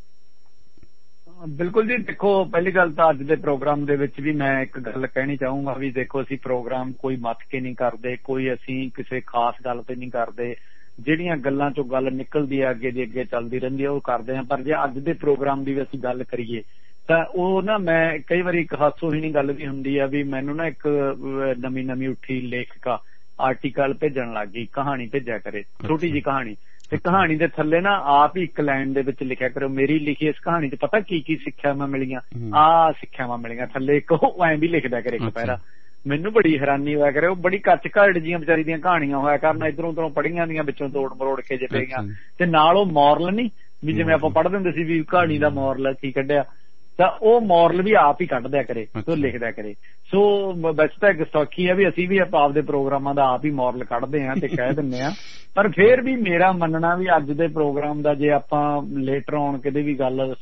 ਬਿਲਕੁਲ ਜੀ, ਦੇਖੋ ਪਹਿਲੀ ਗੱਲ ਤਾਂ ਅੱਜ ਦੇ ਪ੍ਰੋਗਰਾਮ ਦੇ ਵਿੱਚ ਵੀ ਮੈਂ ਇੱਕ ਗੱਲ ਕਹਿਣੀ ਚਾਹੂੰਗਾ ਵੀ ਦੇਖੋ ਅਸੀਂ ਪ੍ਰੋਗਰਾਮ ਕੋਈ ਮੱਥ ਕੇ ਨਹੀਂ ਕਰਦੇ, ਕੋਈ ਅਸੀਂ ਕਿਸੇ ਖਾਸ ਗੱਲ ਤੇ ਨਹੀਂ ਕਰਦੇ। ਜਿਹੜੀਆਂ ਗੱਲਾਂ ਚੋਂ ਗੱਲ ਨਿਕਲਦੀ ਹੈ ਅੱਗੇ ਦੀ ਅੱਗੇ ਚੱਲਦੀ ਰਹਿੰਦੀ ਹੈ ਉਹ ਕਰਦੇ ਹਾਂ। ਪਰ ਜੇ ਅੱਜ ਦੇ ਪ੍ਰੋਗਰਾਮ ਦੀ ਵੀ ਅਸੀਂ ਗੱਲ ਕਰੀਏ ਤਾਂ ਉਹ ਨਾ ਮੈਂ ਕਈ ਵਾਰੀ ਇੱਕ ਹਾਸੋਹੀਣੀ ਗੱਲ ਵੀ ਹੁੰਦੀ ਆ ਵੀ ਮੈਨੂੰ ਨਾ ਇੱਕ ਨਵੀਂ ਨਵੀਂ ਉੱਠੀ ਲੇਖਿਕਾ ਆਰਟੀਕਲ ਭੇਜਣ ਲੱਗ ਗਈ, ਕਹਾਣੀ ਭੇਜਿਆ ਕਰੇ, ਛੋਟੀ ਜਿਹੀ ਕਹਾਣੀ, ਤੇ ਕਹਾਣੀ ਦੇ ਥੱਲੇ ਨਾ ਆਪ ਹੀ ਇੱਕ ਲਾਈਨ ਦੇ ਵਿੱਚ ਲਿਖਿਆ ਕਰੋ ਮੇਰੀ ਲਿਖੀ ਇਸ ਕਹਾਣੀ ਚ ਪਤਾ ਕੀ ਕੀ ਸਿੱਖਿਆਵਾਂ ਮਿਲੀਆਂ, ਆਹ ਸਿੱਖਿਆਵਾਂ ਮਿਲੀਆਂ। ਥੱਲੇ ਇੱਕ ਉਹ ਐਂ ਵੀ ਲਿਖਦਾ ਕਰੇ ਇੱਕ ਪੈਰਾ। ਮੈਨੂੰ ਬੜੀ ਹੈਰਾਨੀ ਹੋਇਆ ਕਰੇ, ਉਹ ਬੜੀ ਕੱਚ ਘੜ ਜੀਆਂ ਵਿਚਾਰੀ ਦੀਆਂ ਕਹਾਣੀਆਂ ਹੋਇਆ ਕਰਨ, ਇੱਧਰੋਂ ਉਧਰੋਂ ਪੜੀਆਂ ਦੀਆਂ ਵਿੱਚੋਂ ਤੋੜ ਮਰੋੜ ਕੇ ਜੇ ਪੈ ਗਈਆਂ। ਤੇ ਨਾਲ ਉਹ ਮੋਰਲ ਨਹੀਂ ਵੀ ਜਿਵੇਂ ਆਪਾਂ ਪੜ੍ਹਦੇ ਹੁੰਦੇ ਸੀ ਵੀ ਕਹਾਣੀ ਦਾ ਮੋਰਲ ਕੀ ਕੱਢਿਆ, ਤਾਂ ਉਹ ਮੋਰਲ ਵੀ ਆਪ ਹੀ ਕੱਢ ਦਿਆ ਕਰੇ ਤੇ ਲਿਖਦਿਆ ਕਰੇ। ਸੋ ਵੈਸੇ ਤਾਂ ਗੁਸਤਾਖੀ ਹੈ ਵੀ ਅਸੀਂ ਵੀ ਆਪਾਂ ਆਪਦੇ ਪ੍ਰੋਗਰਾਮਾਂ ਦਾ ਆਪ ਹੀ ਮੋਰਲ ਕੱਢਦੇ ਹਾਂ ਤੇ ਕਹਿ ਦਿੰਦੇ ਹਾਂ। ਪਰ ਫੇਰ ਵੀ ਮੇਰਾ ਮੰਨਣਾ ਵੀ ਅੱਜ ਦੇ ਪ੍ਰੋਗਰਾਮ ਦਾ ਜੇ ਆਪਾਂ ਲੇਟਰ ਆਉਣ ਕਿਤੇ ਵੀ ਗੱਲ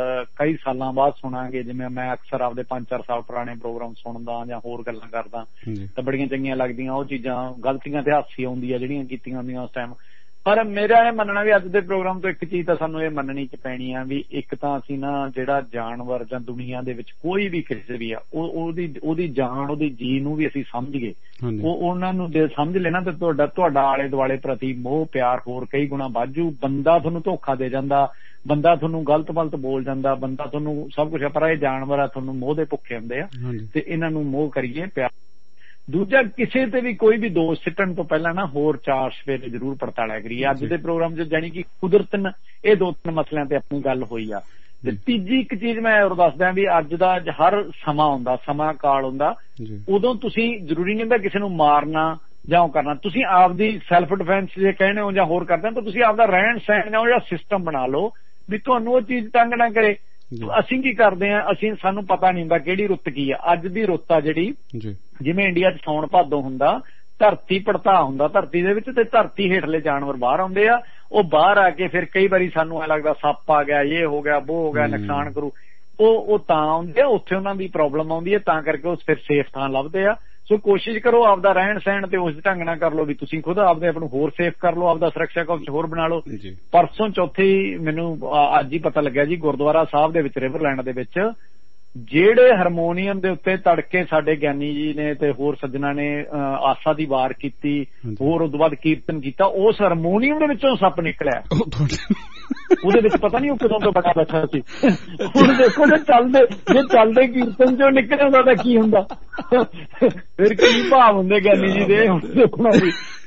ਕਈ ਸਾਲਾਂ ਬਾਅਦ ਸੁਣਾਂਗੇ, ਜਿਵੇਂ ਮੈਂ ਅਕਸਰ ਆਪਦੇ ਪੰਜ ਚਾਰ ਸਾਲ ਪੁਰਾਣੇ ਪ੍ਰੋਗਰਾਮ ਸੁਣਦਾ ਜਾਂ ਹੋਰ ਗੱਲਾਂ ਕਰਦਾ ਤਾਂ ਬੜੀਆਂ ਚੰਗੀਆਂ ਲੱਗਦੀਆਂ ਉਹ ਚੀਜ਼ਾਂ, ਗਲਤੀਆਂ ਤੇ ਹਾਸੀ ਆਉਂਦੀ ਆ ਜਿਹੜੀਆਂ ਕੀਤੀਆਂ ਹੁੰਦੀਆਂ ਉਸ ਟਾਈਮ। ਪਰ ਮੇਰਾ ਇਹ ਮੰਨਣਾ ਵੀ ਅੱਜ ਦੇ ਪ੍ਰੋਗਰਾਮ ਤੋਂ ਇੱਕ ਚੀਜ਼ ਤਾਂ ਸਾਨੂੰ ਇਹ ਮੰਨਣੀ ਚ ਪੈਣੀ ਆ ਵੀ ਇੱਕ ਤਾਂ ਅਸੀਂ ਨਾ ਜਿਹੜਾ ਜਾਨਵਰ ਜਾਂ ਦੁਨੀਆ ਦੇ ਵਿੱਚ ਕੋਈ ਵੀ ਕਿਸੇ ਵੀ ਆ ਉਹ ਉਹਦੀ ਉਹਦੀ ਜਾਨ ਉਹਦੀ ਜੀ ਨੂੰ ਵੀ ਅਸੀਂ ਸਮਝੀਏ, ਉਹ ਉਹਨਾਂ ਨੂੰ ਜੇ ਸਮਝ ਲੈਣਾ ਤਾਂ ਤੁਹਾਡਾ ਤੁਹਾਡਾ ਆਲੇ ਦੁਆਲੇ ਪ੍ਰਤੀ ਮੋਹ ਪਿਆਰ ਹੋਰ ਕਈ ਗੁਣਾ ਵਾਧੂ। ਬੰਦਾ ਤੁਹਾਨੂੰ ਧੋਖਾ ਦੇ ਜਾਂਦਾ, ਬੰਦਾ ਤੁਹਾਨੂੰ ਗਲਤ ਗਲਤ ਬੋਲ ਜਾਂਦਾ, ਬੰਦਾ ਤੁਹਾਨੂੰ ਸਭ ਕੁਛ, ਪਰ ਇਹ ਜਾਨਵਰ ਆ ਤੁਹਾਨੂੰ ਮੋਹ ਦੇ ਭੁੱਖੇ ਹੁੰਦੇ ਆ ਤੇ ਇਹਨਾਂ ਨੂੰ ਮੋਹ ਕਰੀਏ ਪਿਆਰ। ਦੂਜਾ ਕਿਸੇ ਤੇ ਵੀ ਕੋਈ ਵੀ ਦੋਸ਼ ਸਿੱਟਣ ਤੋਂ ਪਹਿਲਾਂ ਨਾ ਹੋਰ ਚਾਰ ਸਵੇਰੇ ਜ਼ਰੂਰ ਪੜਤਾਲਿਆ ਕਰੀਏ। ਅੱਜ ਦੇ ਪ੍ਰੋਗਰਾਮ ਚ ਜਾਣੀ ਕਿ ਕੁਦਰਤਨ ਇਹ ਦੋ ਤਿੰਨ ਮਸਲਿਆਂ ਤੇ ਆਪਣੀ ਗੱਲ ਹੋਈ ਆ। ਤੇ ਤੀਜੀ ਇੱਕ ਚੀਜ਼ ਮੈਂ ਹੋਰ ਦੱਸਦਾ ਵੀ ਅੱਜ ਦਾ ਹਰ ਸਮਾਂ ਹੁੰਦਾ, ਸਮਾਂ ਕਾਲ ਹੁੰਦਾ, ਉਦੋਂ ਤੁਸੀਂ ਜ਼ਰੂਰੀ ਨਹੀਂ ਹੁੰਦਾ ਕਿਸੇ ਨੂੰ ਮਾਰਨਾ ਜਾਂ ਉਹ ਕਰਨਾ, ਤੁਸੀਂ ਆਪਦੀ ਸੈਲਫ ਡਿਫੈਂਸ ਜੇ ਕਹਿੰਦੇ ਹੋ ਜਾਂ ਹੋਰ ਕਰਦੇ ਹੋ ਤਾਂ ਤੁਸੀਂ ਆਪਦਾ ਰਹਿਣ ਸਹਿਣ ਉਹ ਜਿਹੜਾ ਸਿਸਟਮ ਬਣਾ ਲਓ ਵੀ ਤੁਹਾਨੂੰ ਉਹ ਚੀਜ਼ ਤੰਗ ਨਾ ਕਰੇ। ਅਸੀਂ ਕੀ ਕਰਦੇ ਹਾਂ, ਅਸੀਂ ਸਾਨੂੰ ਪਤਾ ਨਹੀਂ ਹੁੰਦਾ ਕਿਹੜੀ ਰੁੱਤ ਕੀ ਆ। ਅੱਜ ਦੀ ਰੁੱਤ ਆ ਜਿਹੜੀ, ਜਿਵੇਂ ਇੰਡੀਆ ਚ ਸਾਉਣ ਭਾਦੋਂ ਹੁੰਦਾ, ਧਰਤੀ ਪੜਤਾ ਹੁੰਦਾ ਧਰਤੀ ਦੇ ਵਿੱਚ ਤੇ ਧਰਤੀ ਹੇਠਲੇ ਜਾਨਵਰ ਬਾਹਰ ਆਉਂਦੇ ਆ। ਉਹ ਬਾਹਰ ਆ ਕੇ ਫਿਰ ਕਈ ਵਾਰੀ ਸਾਨੂੰ ਐ ਲੱਗਦਾ ਸੱਪ ਆ ਗਿਆ, ਇਹ ਹੋ ਗਿਆ, ਵੋ ਹੋ ਗਿਆ, ਨੁਕਸਾਨ ਕਰੂ। ਉਹ ਉਹ ਤਾਂ ਆਉਂਦੇ ਆ, ਉੱਥੇ ਉਹਨਾਂ ਦੀ ਪ੍ਰੋਬਲਮ ਆਉਂਦੀ ਹੈ, ਤਾਂ ਕਰਕੇ ਉਹ ਫਿਰ ਸੇਫ ਥਾਂ ਲੱਭਦੇ ਆ। ਸੋ ਕੋਸ਼ਿਸ਼ ਕਰੋ ਆਪਦਾ ਰਹਿਣ ਸਹਿਣ ਤੇ ਉਸ ਢੰਗ ਨਾਲ ਕਰ ਲਓ ਵੀ ਤੁਸੀਂ ਖੁਦ ਆਪਦੇ ਆਪ ਨੂੰ ਹੋਰ ਸੇਫ ਕਰ ਲਓ, ਆਪਦਾ ਸੁਰੱਖਿਆ ਕਵਚ ਹੋਰ ਬਣਾ ਲਓ। ਪਰਸੋਂ ਚੌਥੇ ਮੈਨੂੰ ਅੱਜ ਹੀ ਪਤਾ ਲੱਗਿਆ ਜੀ ਗੁਰਦੁਆਰਾ ਸਾਹਿਬ ਦੇ ਵਿੱਚ ਰਿਵਰਲੈਂਡ ਦੇ ਵਿੱਚ ਜਿਹੜੇ ਹਾਰਮੋਨੀਅਮ ਦੇ ਉੱਤੇ ਤੜਕੇ ਸਾਡੇ ਗਿਆਨੀ ਜੀ ਨੇ ਤੇ ਹੋਰ ਸੱਜਣਾ ਨੇ ਆਸਾ ਦੀ ਵਾਰ ਕੀਤੀ, ਹੋਰ ਉਸ ਤੋਂ ਬਾਅਦ ਕੀਰਤਨ ਕੀਤਾ, ਉਸ ਹਾਰਮੋਨੀਅਮ ਦੇ ਵਿੱਚੋਂ ਸੱਪ ਨਿਕਲਿਆ। ਉਹਦੇ ਵਿੱਚ ਪਤਾ ਨਹੀਂ ਉਹ ਕਦੋਂ ਤੋਂ ਬੜਾ ਬੈਠਾ ਸੀ। ਹੁਣ ਦੇਖੋ ਜੇ ਚੱਲਦੇ ਜੇ ਚੱਲਦੇ ਕੀਰਤਨ ਚੋਂ ਨਿਕਲਿਆ ਹੁੰਦਾ ਤਾਂ ਕੀ ਹੁੰਦਾ, ਫਿਰ ਕੀ ਭਾਵ ਹੁੰਦੇ ਗਿਆਨੀ ਜੀ ਦੇ। ਦੇਖਣਾ ਵੀ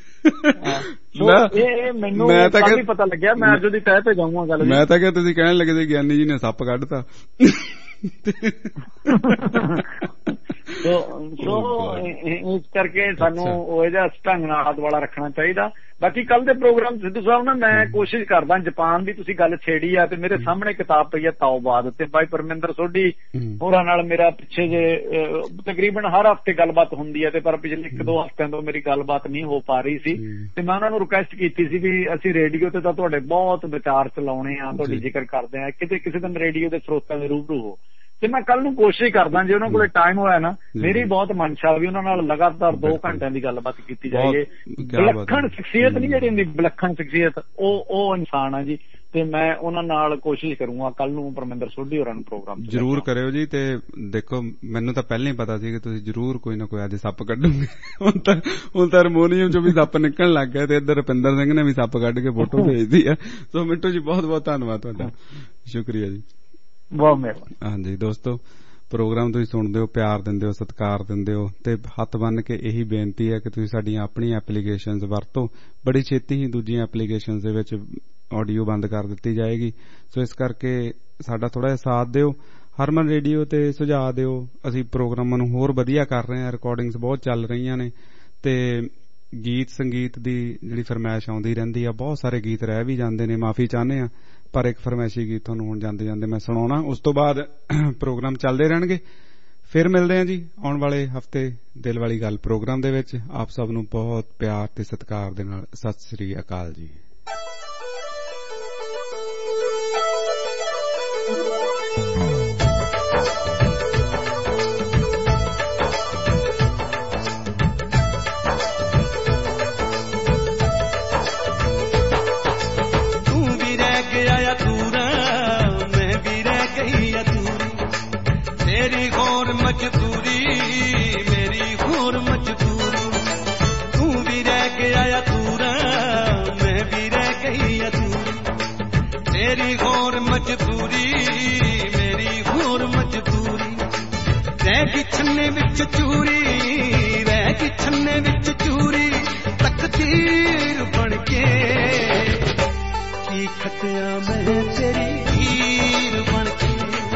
ਇਹ ਮੈਨੂੰ ਕਾਫੀ ਪਤਾ ਲੱਗਿਆ, ਮੈਂ ਅੱਜ ਉਹਦੀ ਤਹਿ ਤੇ ਜਾਊਂਗਾ ਗੱਲ। ਮੈਂ ਤਾਂ ਕਿਹਾ ਤੁਸੀਂ ਕਹਿਣ ਲੱਗੇ ਸੀ ਗਿਆਨੀ ਜੀ ਨੇ ਸੱਪ ਕੱਢਤਾ। ਸੋ ਇਸ ਕਰਕੇ ਸਾਨੂੰ ਉਹ ਜਿਹਾ ਢੰਗ ਨਾਲ ਹੱਥ ਵਾਲਾ ਰੱਖਣਾ ਚਾਹੀਦਾ। ਬਾਕੀ ਕੱਲ ਦੇ ਪ੍ਰੋਗਰਾਮ ਸਿੱਧੂ ਸਾਹਿਬ ਨਾ ਮੈਂ ਕੋਸ਼ਿਸ਼ ਕਰਦਾ, ਜਾਪਾਨ ਦੀ ਤੁਸੀਂ ਗੱਲ ਛੇੜੀ ਆ ਤੇ ਮੇਰੇ ਸਾਹਮਣੇ ਕਿਤਾਬ ਪਈ ਆ ਤਾਓਬਾਦ ਤੇ ਬਾਈ ਪਰਮਿੰਦਰ ਸੋਢੀ ਹੋਰਾਂ ਨਾਲ ਮੇਰਾ ਪਿੱਛੇ ਜੇ ਤਕਰੀਬਨ ਹਰ ਹਫ਼ਤੇ ਗੱਲਬਾਤ ਹੁੰਦੀ ਹੈ ਤੇ ਪਰ ਪਿਛਲੇ ਇੱਕ ਦੋ ਹਫ਼ਤਿਆਂ ਤੋਂ ਮੇਰੀ ਗੱਲਬਾਤ ਨਹੀਂ ਹੋ ਪਾ ਰਹੀ ਸੀ ਤੇ ਮੈਂ ਉਹਨਾਂ ਨੂੰ ਰਿਕੁਐਸਟ ਕੀਤੀ ਸੀ ਵੀ ਅਸੀਂ ਰੇਡੀਓ ਤੇ ਤਾਂ ਤੁਹਾਡੇ ਬਹੁਤ ਵਿਚਾਰ ਚਲਾਉਣੇ ਆ, ਤੁਹਾਡੀ ਜ਼ਿਕਰ ਕਰਦੇ ਆ, ਕਿਤੇ ਕਿਸੇ ਦਿਨ ਰੇਡੀਓ ਦੇ ਸਰੋਤਾਂ ਦੇ ਰੂਬਰੂ ਹੋ। ਤੇ ਮੈਂ ਕੱਲ ਨੂੰ ਕੋਸ਼ਿਸ਼ ਕਰਦਾ ਜੇ ਉਹਨਾਂ ਕੋਲੇ ਟਾਈਮ ਹੋਇਆ ਨਾ, ਮੇਰੀ ਬਹੁਤ ਮਨਸ਼ਾ ਵੀ ਉਹਨਾਂ ਨਾਲ ਲਗਾਤਾਰ ਦੋ ਘੰਟਿਆਂ ਦੀ ਗੱਲਬਾਤ ਕੀਤੀ ਜਾਈਏ। ਵਿਲੱਖਣ ਸ਼ਖਸੀਅਤ ਨਹੀਂ ਜਿਹੜੀ ਹੁੰਦੀ, ਵਿਲੱਖਣ ਸ਼ਖਸੀਅਤ ਉਹ ਉਹ ਇਨਸਾਨ ਆ ਜੀ। ਤੇ ਮੈਂ ਉਹਨਾਂ ਨਾਲ ਕੋਸ਼ਿਸ਼ ਕਰੂੰਗਾ ਕੱਲ ਨੂੰ ਪਰਮਿੰਦਰ ਸੋਢੀ ਹੋਰਾਂ ਨੂੰ ਪ੍ਰੋਗਰਾਮ ਜ਼ਰੂਰ ਕਰਿਓ ਜੀ। ਤੇ ਦੇਖੋ ਮੈਨੂੰ ਤਾਂ ਪਹਿਲਾਂ ਹੀ ਪਤਾ ਸੀ ਕਿ ਤੁਸੀਂ ਜ਼ਰੂਰ ਕੋਈ ਨਾ ਕੋਈ ਅੱਜ ਸੱਪ ਕੱਢੋਗੇ। ਹੁਣ ਤਾਂ ਹੁਣ ਤਾਂ ਹਾਰਮੋਨੀਅਮ ਚੋਂ ਵੀ ਸੱਪ ਨਿਕਲਣ ਲੱਗ ਗਿਆ ਤੇ ਇੱਧਰ ਰੁਪਿੰਦਰ ਸਿੰਘ ਨੇ ਵੀ ਸੱਪ ਕੱਢ ਕੇ ਫੋਟੋ ਭੇਜਦੀ ਆ। ਸੋ ਮਿੰਟੂ ਜੀ ਬਹੁਤ ਬਹੁਤ ਧੰਨਵਾਦ ਤੁਹਾਡਾ, ਸ਼ੁਕਰੀਆ ਜੀ, ਬਹੁਤ ਮਿਹਰਬਾਨੀ। ਹਾਂਜੀ ਦੋਸਤੋ, ਪ੍ਰੋਗਰਾਮ ਤੁਸੀਂ ਸੁਣਦੇ ਹੋ, ਪਿਆਰ ਦਿੰਦੇ ਹੋ, ਸਤਿਕਾਰ ਦਿੰਦੇ ਹੋ ਤੇ ਹੱਥ ਬੰਨ੍ਹ ਕੇ ਇਹੀ ਬੇਨਤੀ ਹੈ ਕਿ ਤੁਸੀਂ ਸਾਡੀਆਂ ਆਪਣੀਆਂ ਐਪਲੀਕੇਸ਼ਨਸ ਵਰਤੋ। ਬੜੀ ਛੇਤੀ ਹੀ ਦੂਜੀਆਂ ਐਪਲੀਕੇਸ਼ਨਸ ਦੇ ਵਿੱਚ ਆਡੀਓ ਬੰਦ ਕਰ ਦਿੱਤੀ ਜਾਏਗੀ। ਸੋ ਇਸ ਕਰਕੇ ਸਾਡਾ ਥੋੜਾ ਜਿਹਾ ਸਾਥ ਦਿਓ, ਹਰਮਨ ਰੇਡੀਓ ਤੇ ਸੁਝਾਅ ਦਿਓ। ਅਸੀਂ ਪ੍ਰੋਗਰਾਮਾਂ ਨੂੰ ਹੋਰ ਵਧੀਆ ਕਰ ਰਹੇ ਹਾਂ, ਰਿਕਾਰਡਿੰਗਸ ਬਹੁਤ ਚੱਲ ਰਹੀਆਂ ਨੇ ਤੇ ਗੀਤ ਸੰਗੀਤ ਦੀ ਜਿਹੜੀ ਫਰਮਾਇਸ਼ ਆਉਂਦੀ ਰਹਿੰਦੀ ਆ। ਬਹੁਤ ਸਾਰੇ ਗੀਤ ਰਹਿ ਵੀ ਜਾਂਦੇ ਨੇ, ਮਾਫੀ ਚਾਹੁੰਦੇ ਆ, ਪਰ ਇੱਕ ਫਰਮਾਇਸ਼ੀ ਗੀਤ ਤੁਹਾਨੂੰ ਹੁਣ ਜਾਂਦੇ ਜਾਂਦੇ ਮੈਂ ਸੁਣਾਉਣਾ। ਉਸ ਤੋਂ ਬਾਅਦ ਪ੍ਰੋਗਰਾਮ ਚੱਲਦੇ ਰਹਿਣਗੇ। ਫਿਰ ਮਿਲਦੇ ਹਾਂ ਜੀ ਆਉਣ ਵਾਲੇ ਹਫ਼ਤੇ ਦਿਲ ਵਾਲੀ ਗੱਲ ਪ੍ਰੋਗਰਾਮ ਦੇ ਵਿੱਚ। ਆਪ ਸਭ ਨੂੰ ਬਹੁਤ ਪਿਆਰ ਤੇ ਸਤਿਕਾਰ ਦੇ ਨਾਲ ਸਤਿ ਸ੍ਰੀ ਅਕਾਲ ਜੀ। मजबूरी मेरी होर मजबूरी, तू भी रह गया अधूरा मैं भी रह गई अधूरी, तेरी होर मजबूरी मेरी होर मजबूरी। रह गई छन्ने विच चूरी, रह गई छन्ने विच चूरी, तकदीर बन के की खटिया मैं तेरी हीर बन के,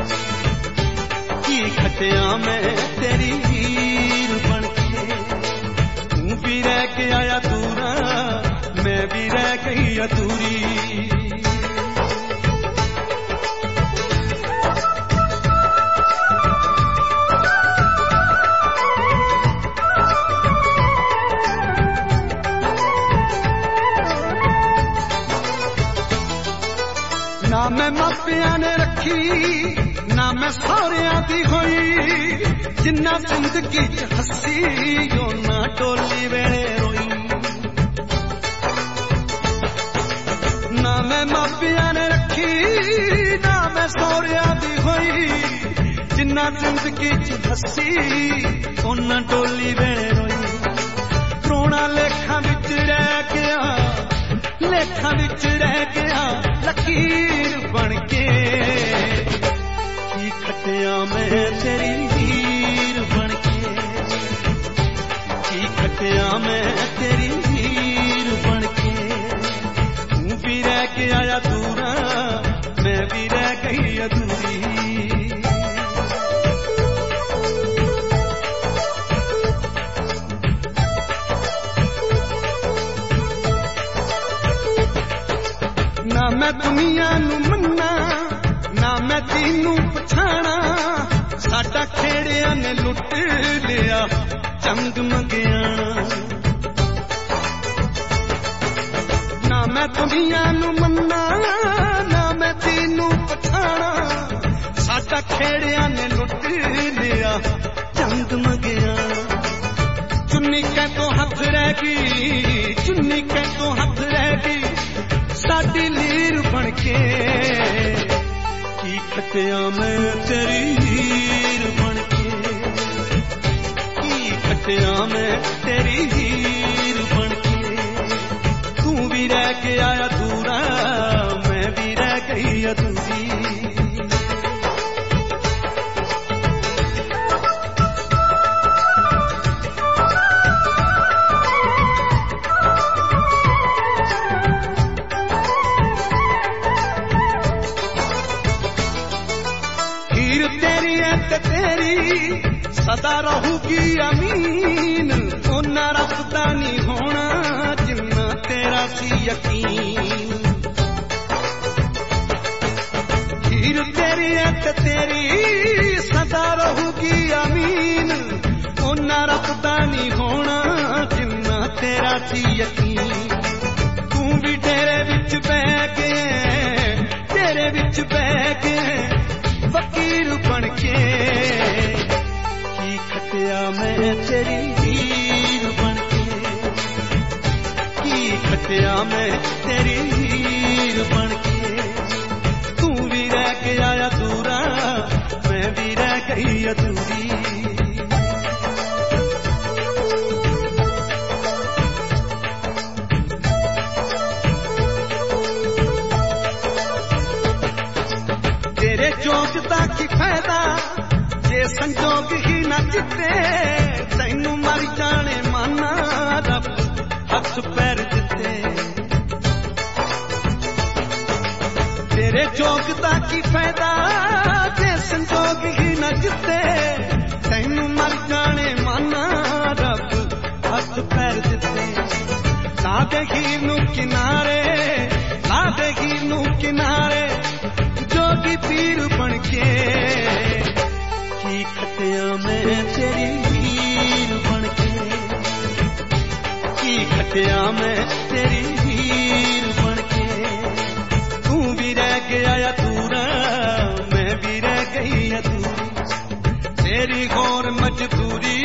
खटिया मैं तेरी हीर बन के। तू भी रह गया अधूरा मैं भी रह गई अधूरी। ना मैं मापिया ने रखी ना मैं सौरिया दी होई, जिन्ना जिंदगी च हसी जो ना टोली वेले रोई। ना मैं मापिया ने रखी ना मैं सौरिया दी होई, जिन्ना जिंदगी च हसी ओना टोली वेले रोई। रोना लेखा विच रह गया, लेखा विच रह गया लकीर बन के, की खटिया मैं तेरी हीर बन के, की खटिया मैं तेरी हीर बन के। तू भी रह गया अधूरा मैं भी रह गई अधूरी। ना मैं दुनिया नू मन्ना ना मैं तीनू पछाणा, साडा खेड़िया ने लुट लिया चंद मंगियाना। ना मैं दुनिया नू मन्ना ना मैं तीनू पछाणा, साडा खेड़िया ने लुट लिया चंद मंगियाना। चुन्नी कै तो हथ रह गई, चुन्नी कै तो हथ रह गई साडी लीर बन के, की खटिया मैं तेरी हीर बन के, की खटिया मैं तेरी हीर बन के। तू भी रह गया अधूरा मैं भी रह गई अधूरी। हीर तेरी है ते तेरी सदा रहूगी अमीन ओना रब दा नहीं होना जिन्ना तेरा सी यकीन हीर तेरी है ते तेरी सदा रहूगी अमीन ओना रब दा नहीं होना जिन्ना तेरा सी यकीन तू भी डेरे विच बह के तेरे विच बह के फकीर बन के की खटिया मैं तेरी हीर बन के की खटिया मैं तेरी हीर बन के तू भी रह के आया दूरा मैं भी रह गई अधूरी जोगता की फायदा जे संजोग ही न जिते तैनू मर जाने माना रब हथ पैर दिते तेरे जोगता की फायदा जे संजोग ही न जिते तैनू मर जाने माना रब हथ पैर दिते ला दे हीर नू किनारे ला दे हीर नू किनारे जोगी पीर बन के की खटिया मैं तेरी हीर बन के की खटिया मैं तेरी हीर बन के तू भी रह गया अधूरा मैं भी रह गई अधूरी तेरी गौर मजबूरी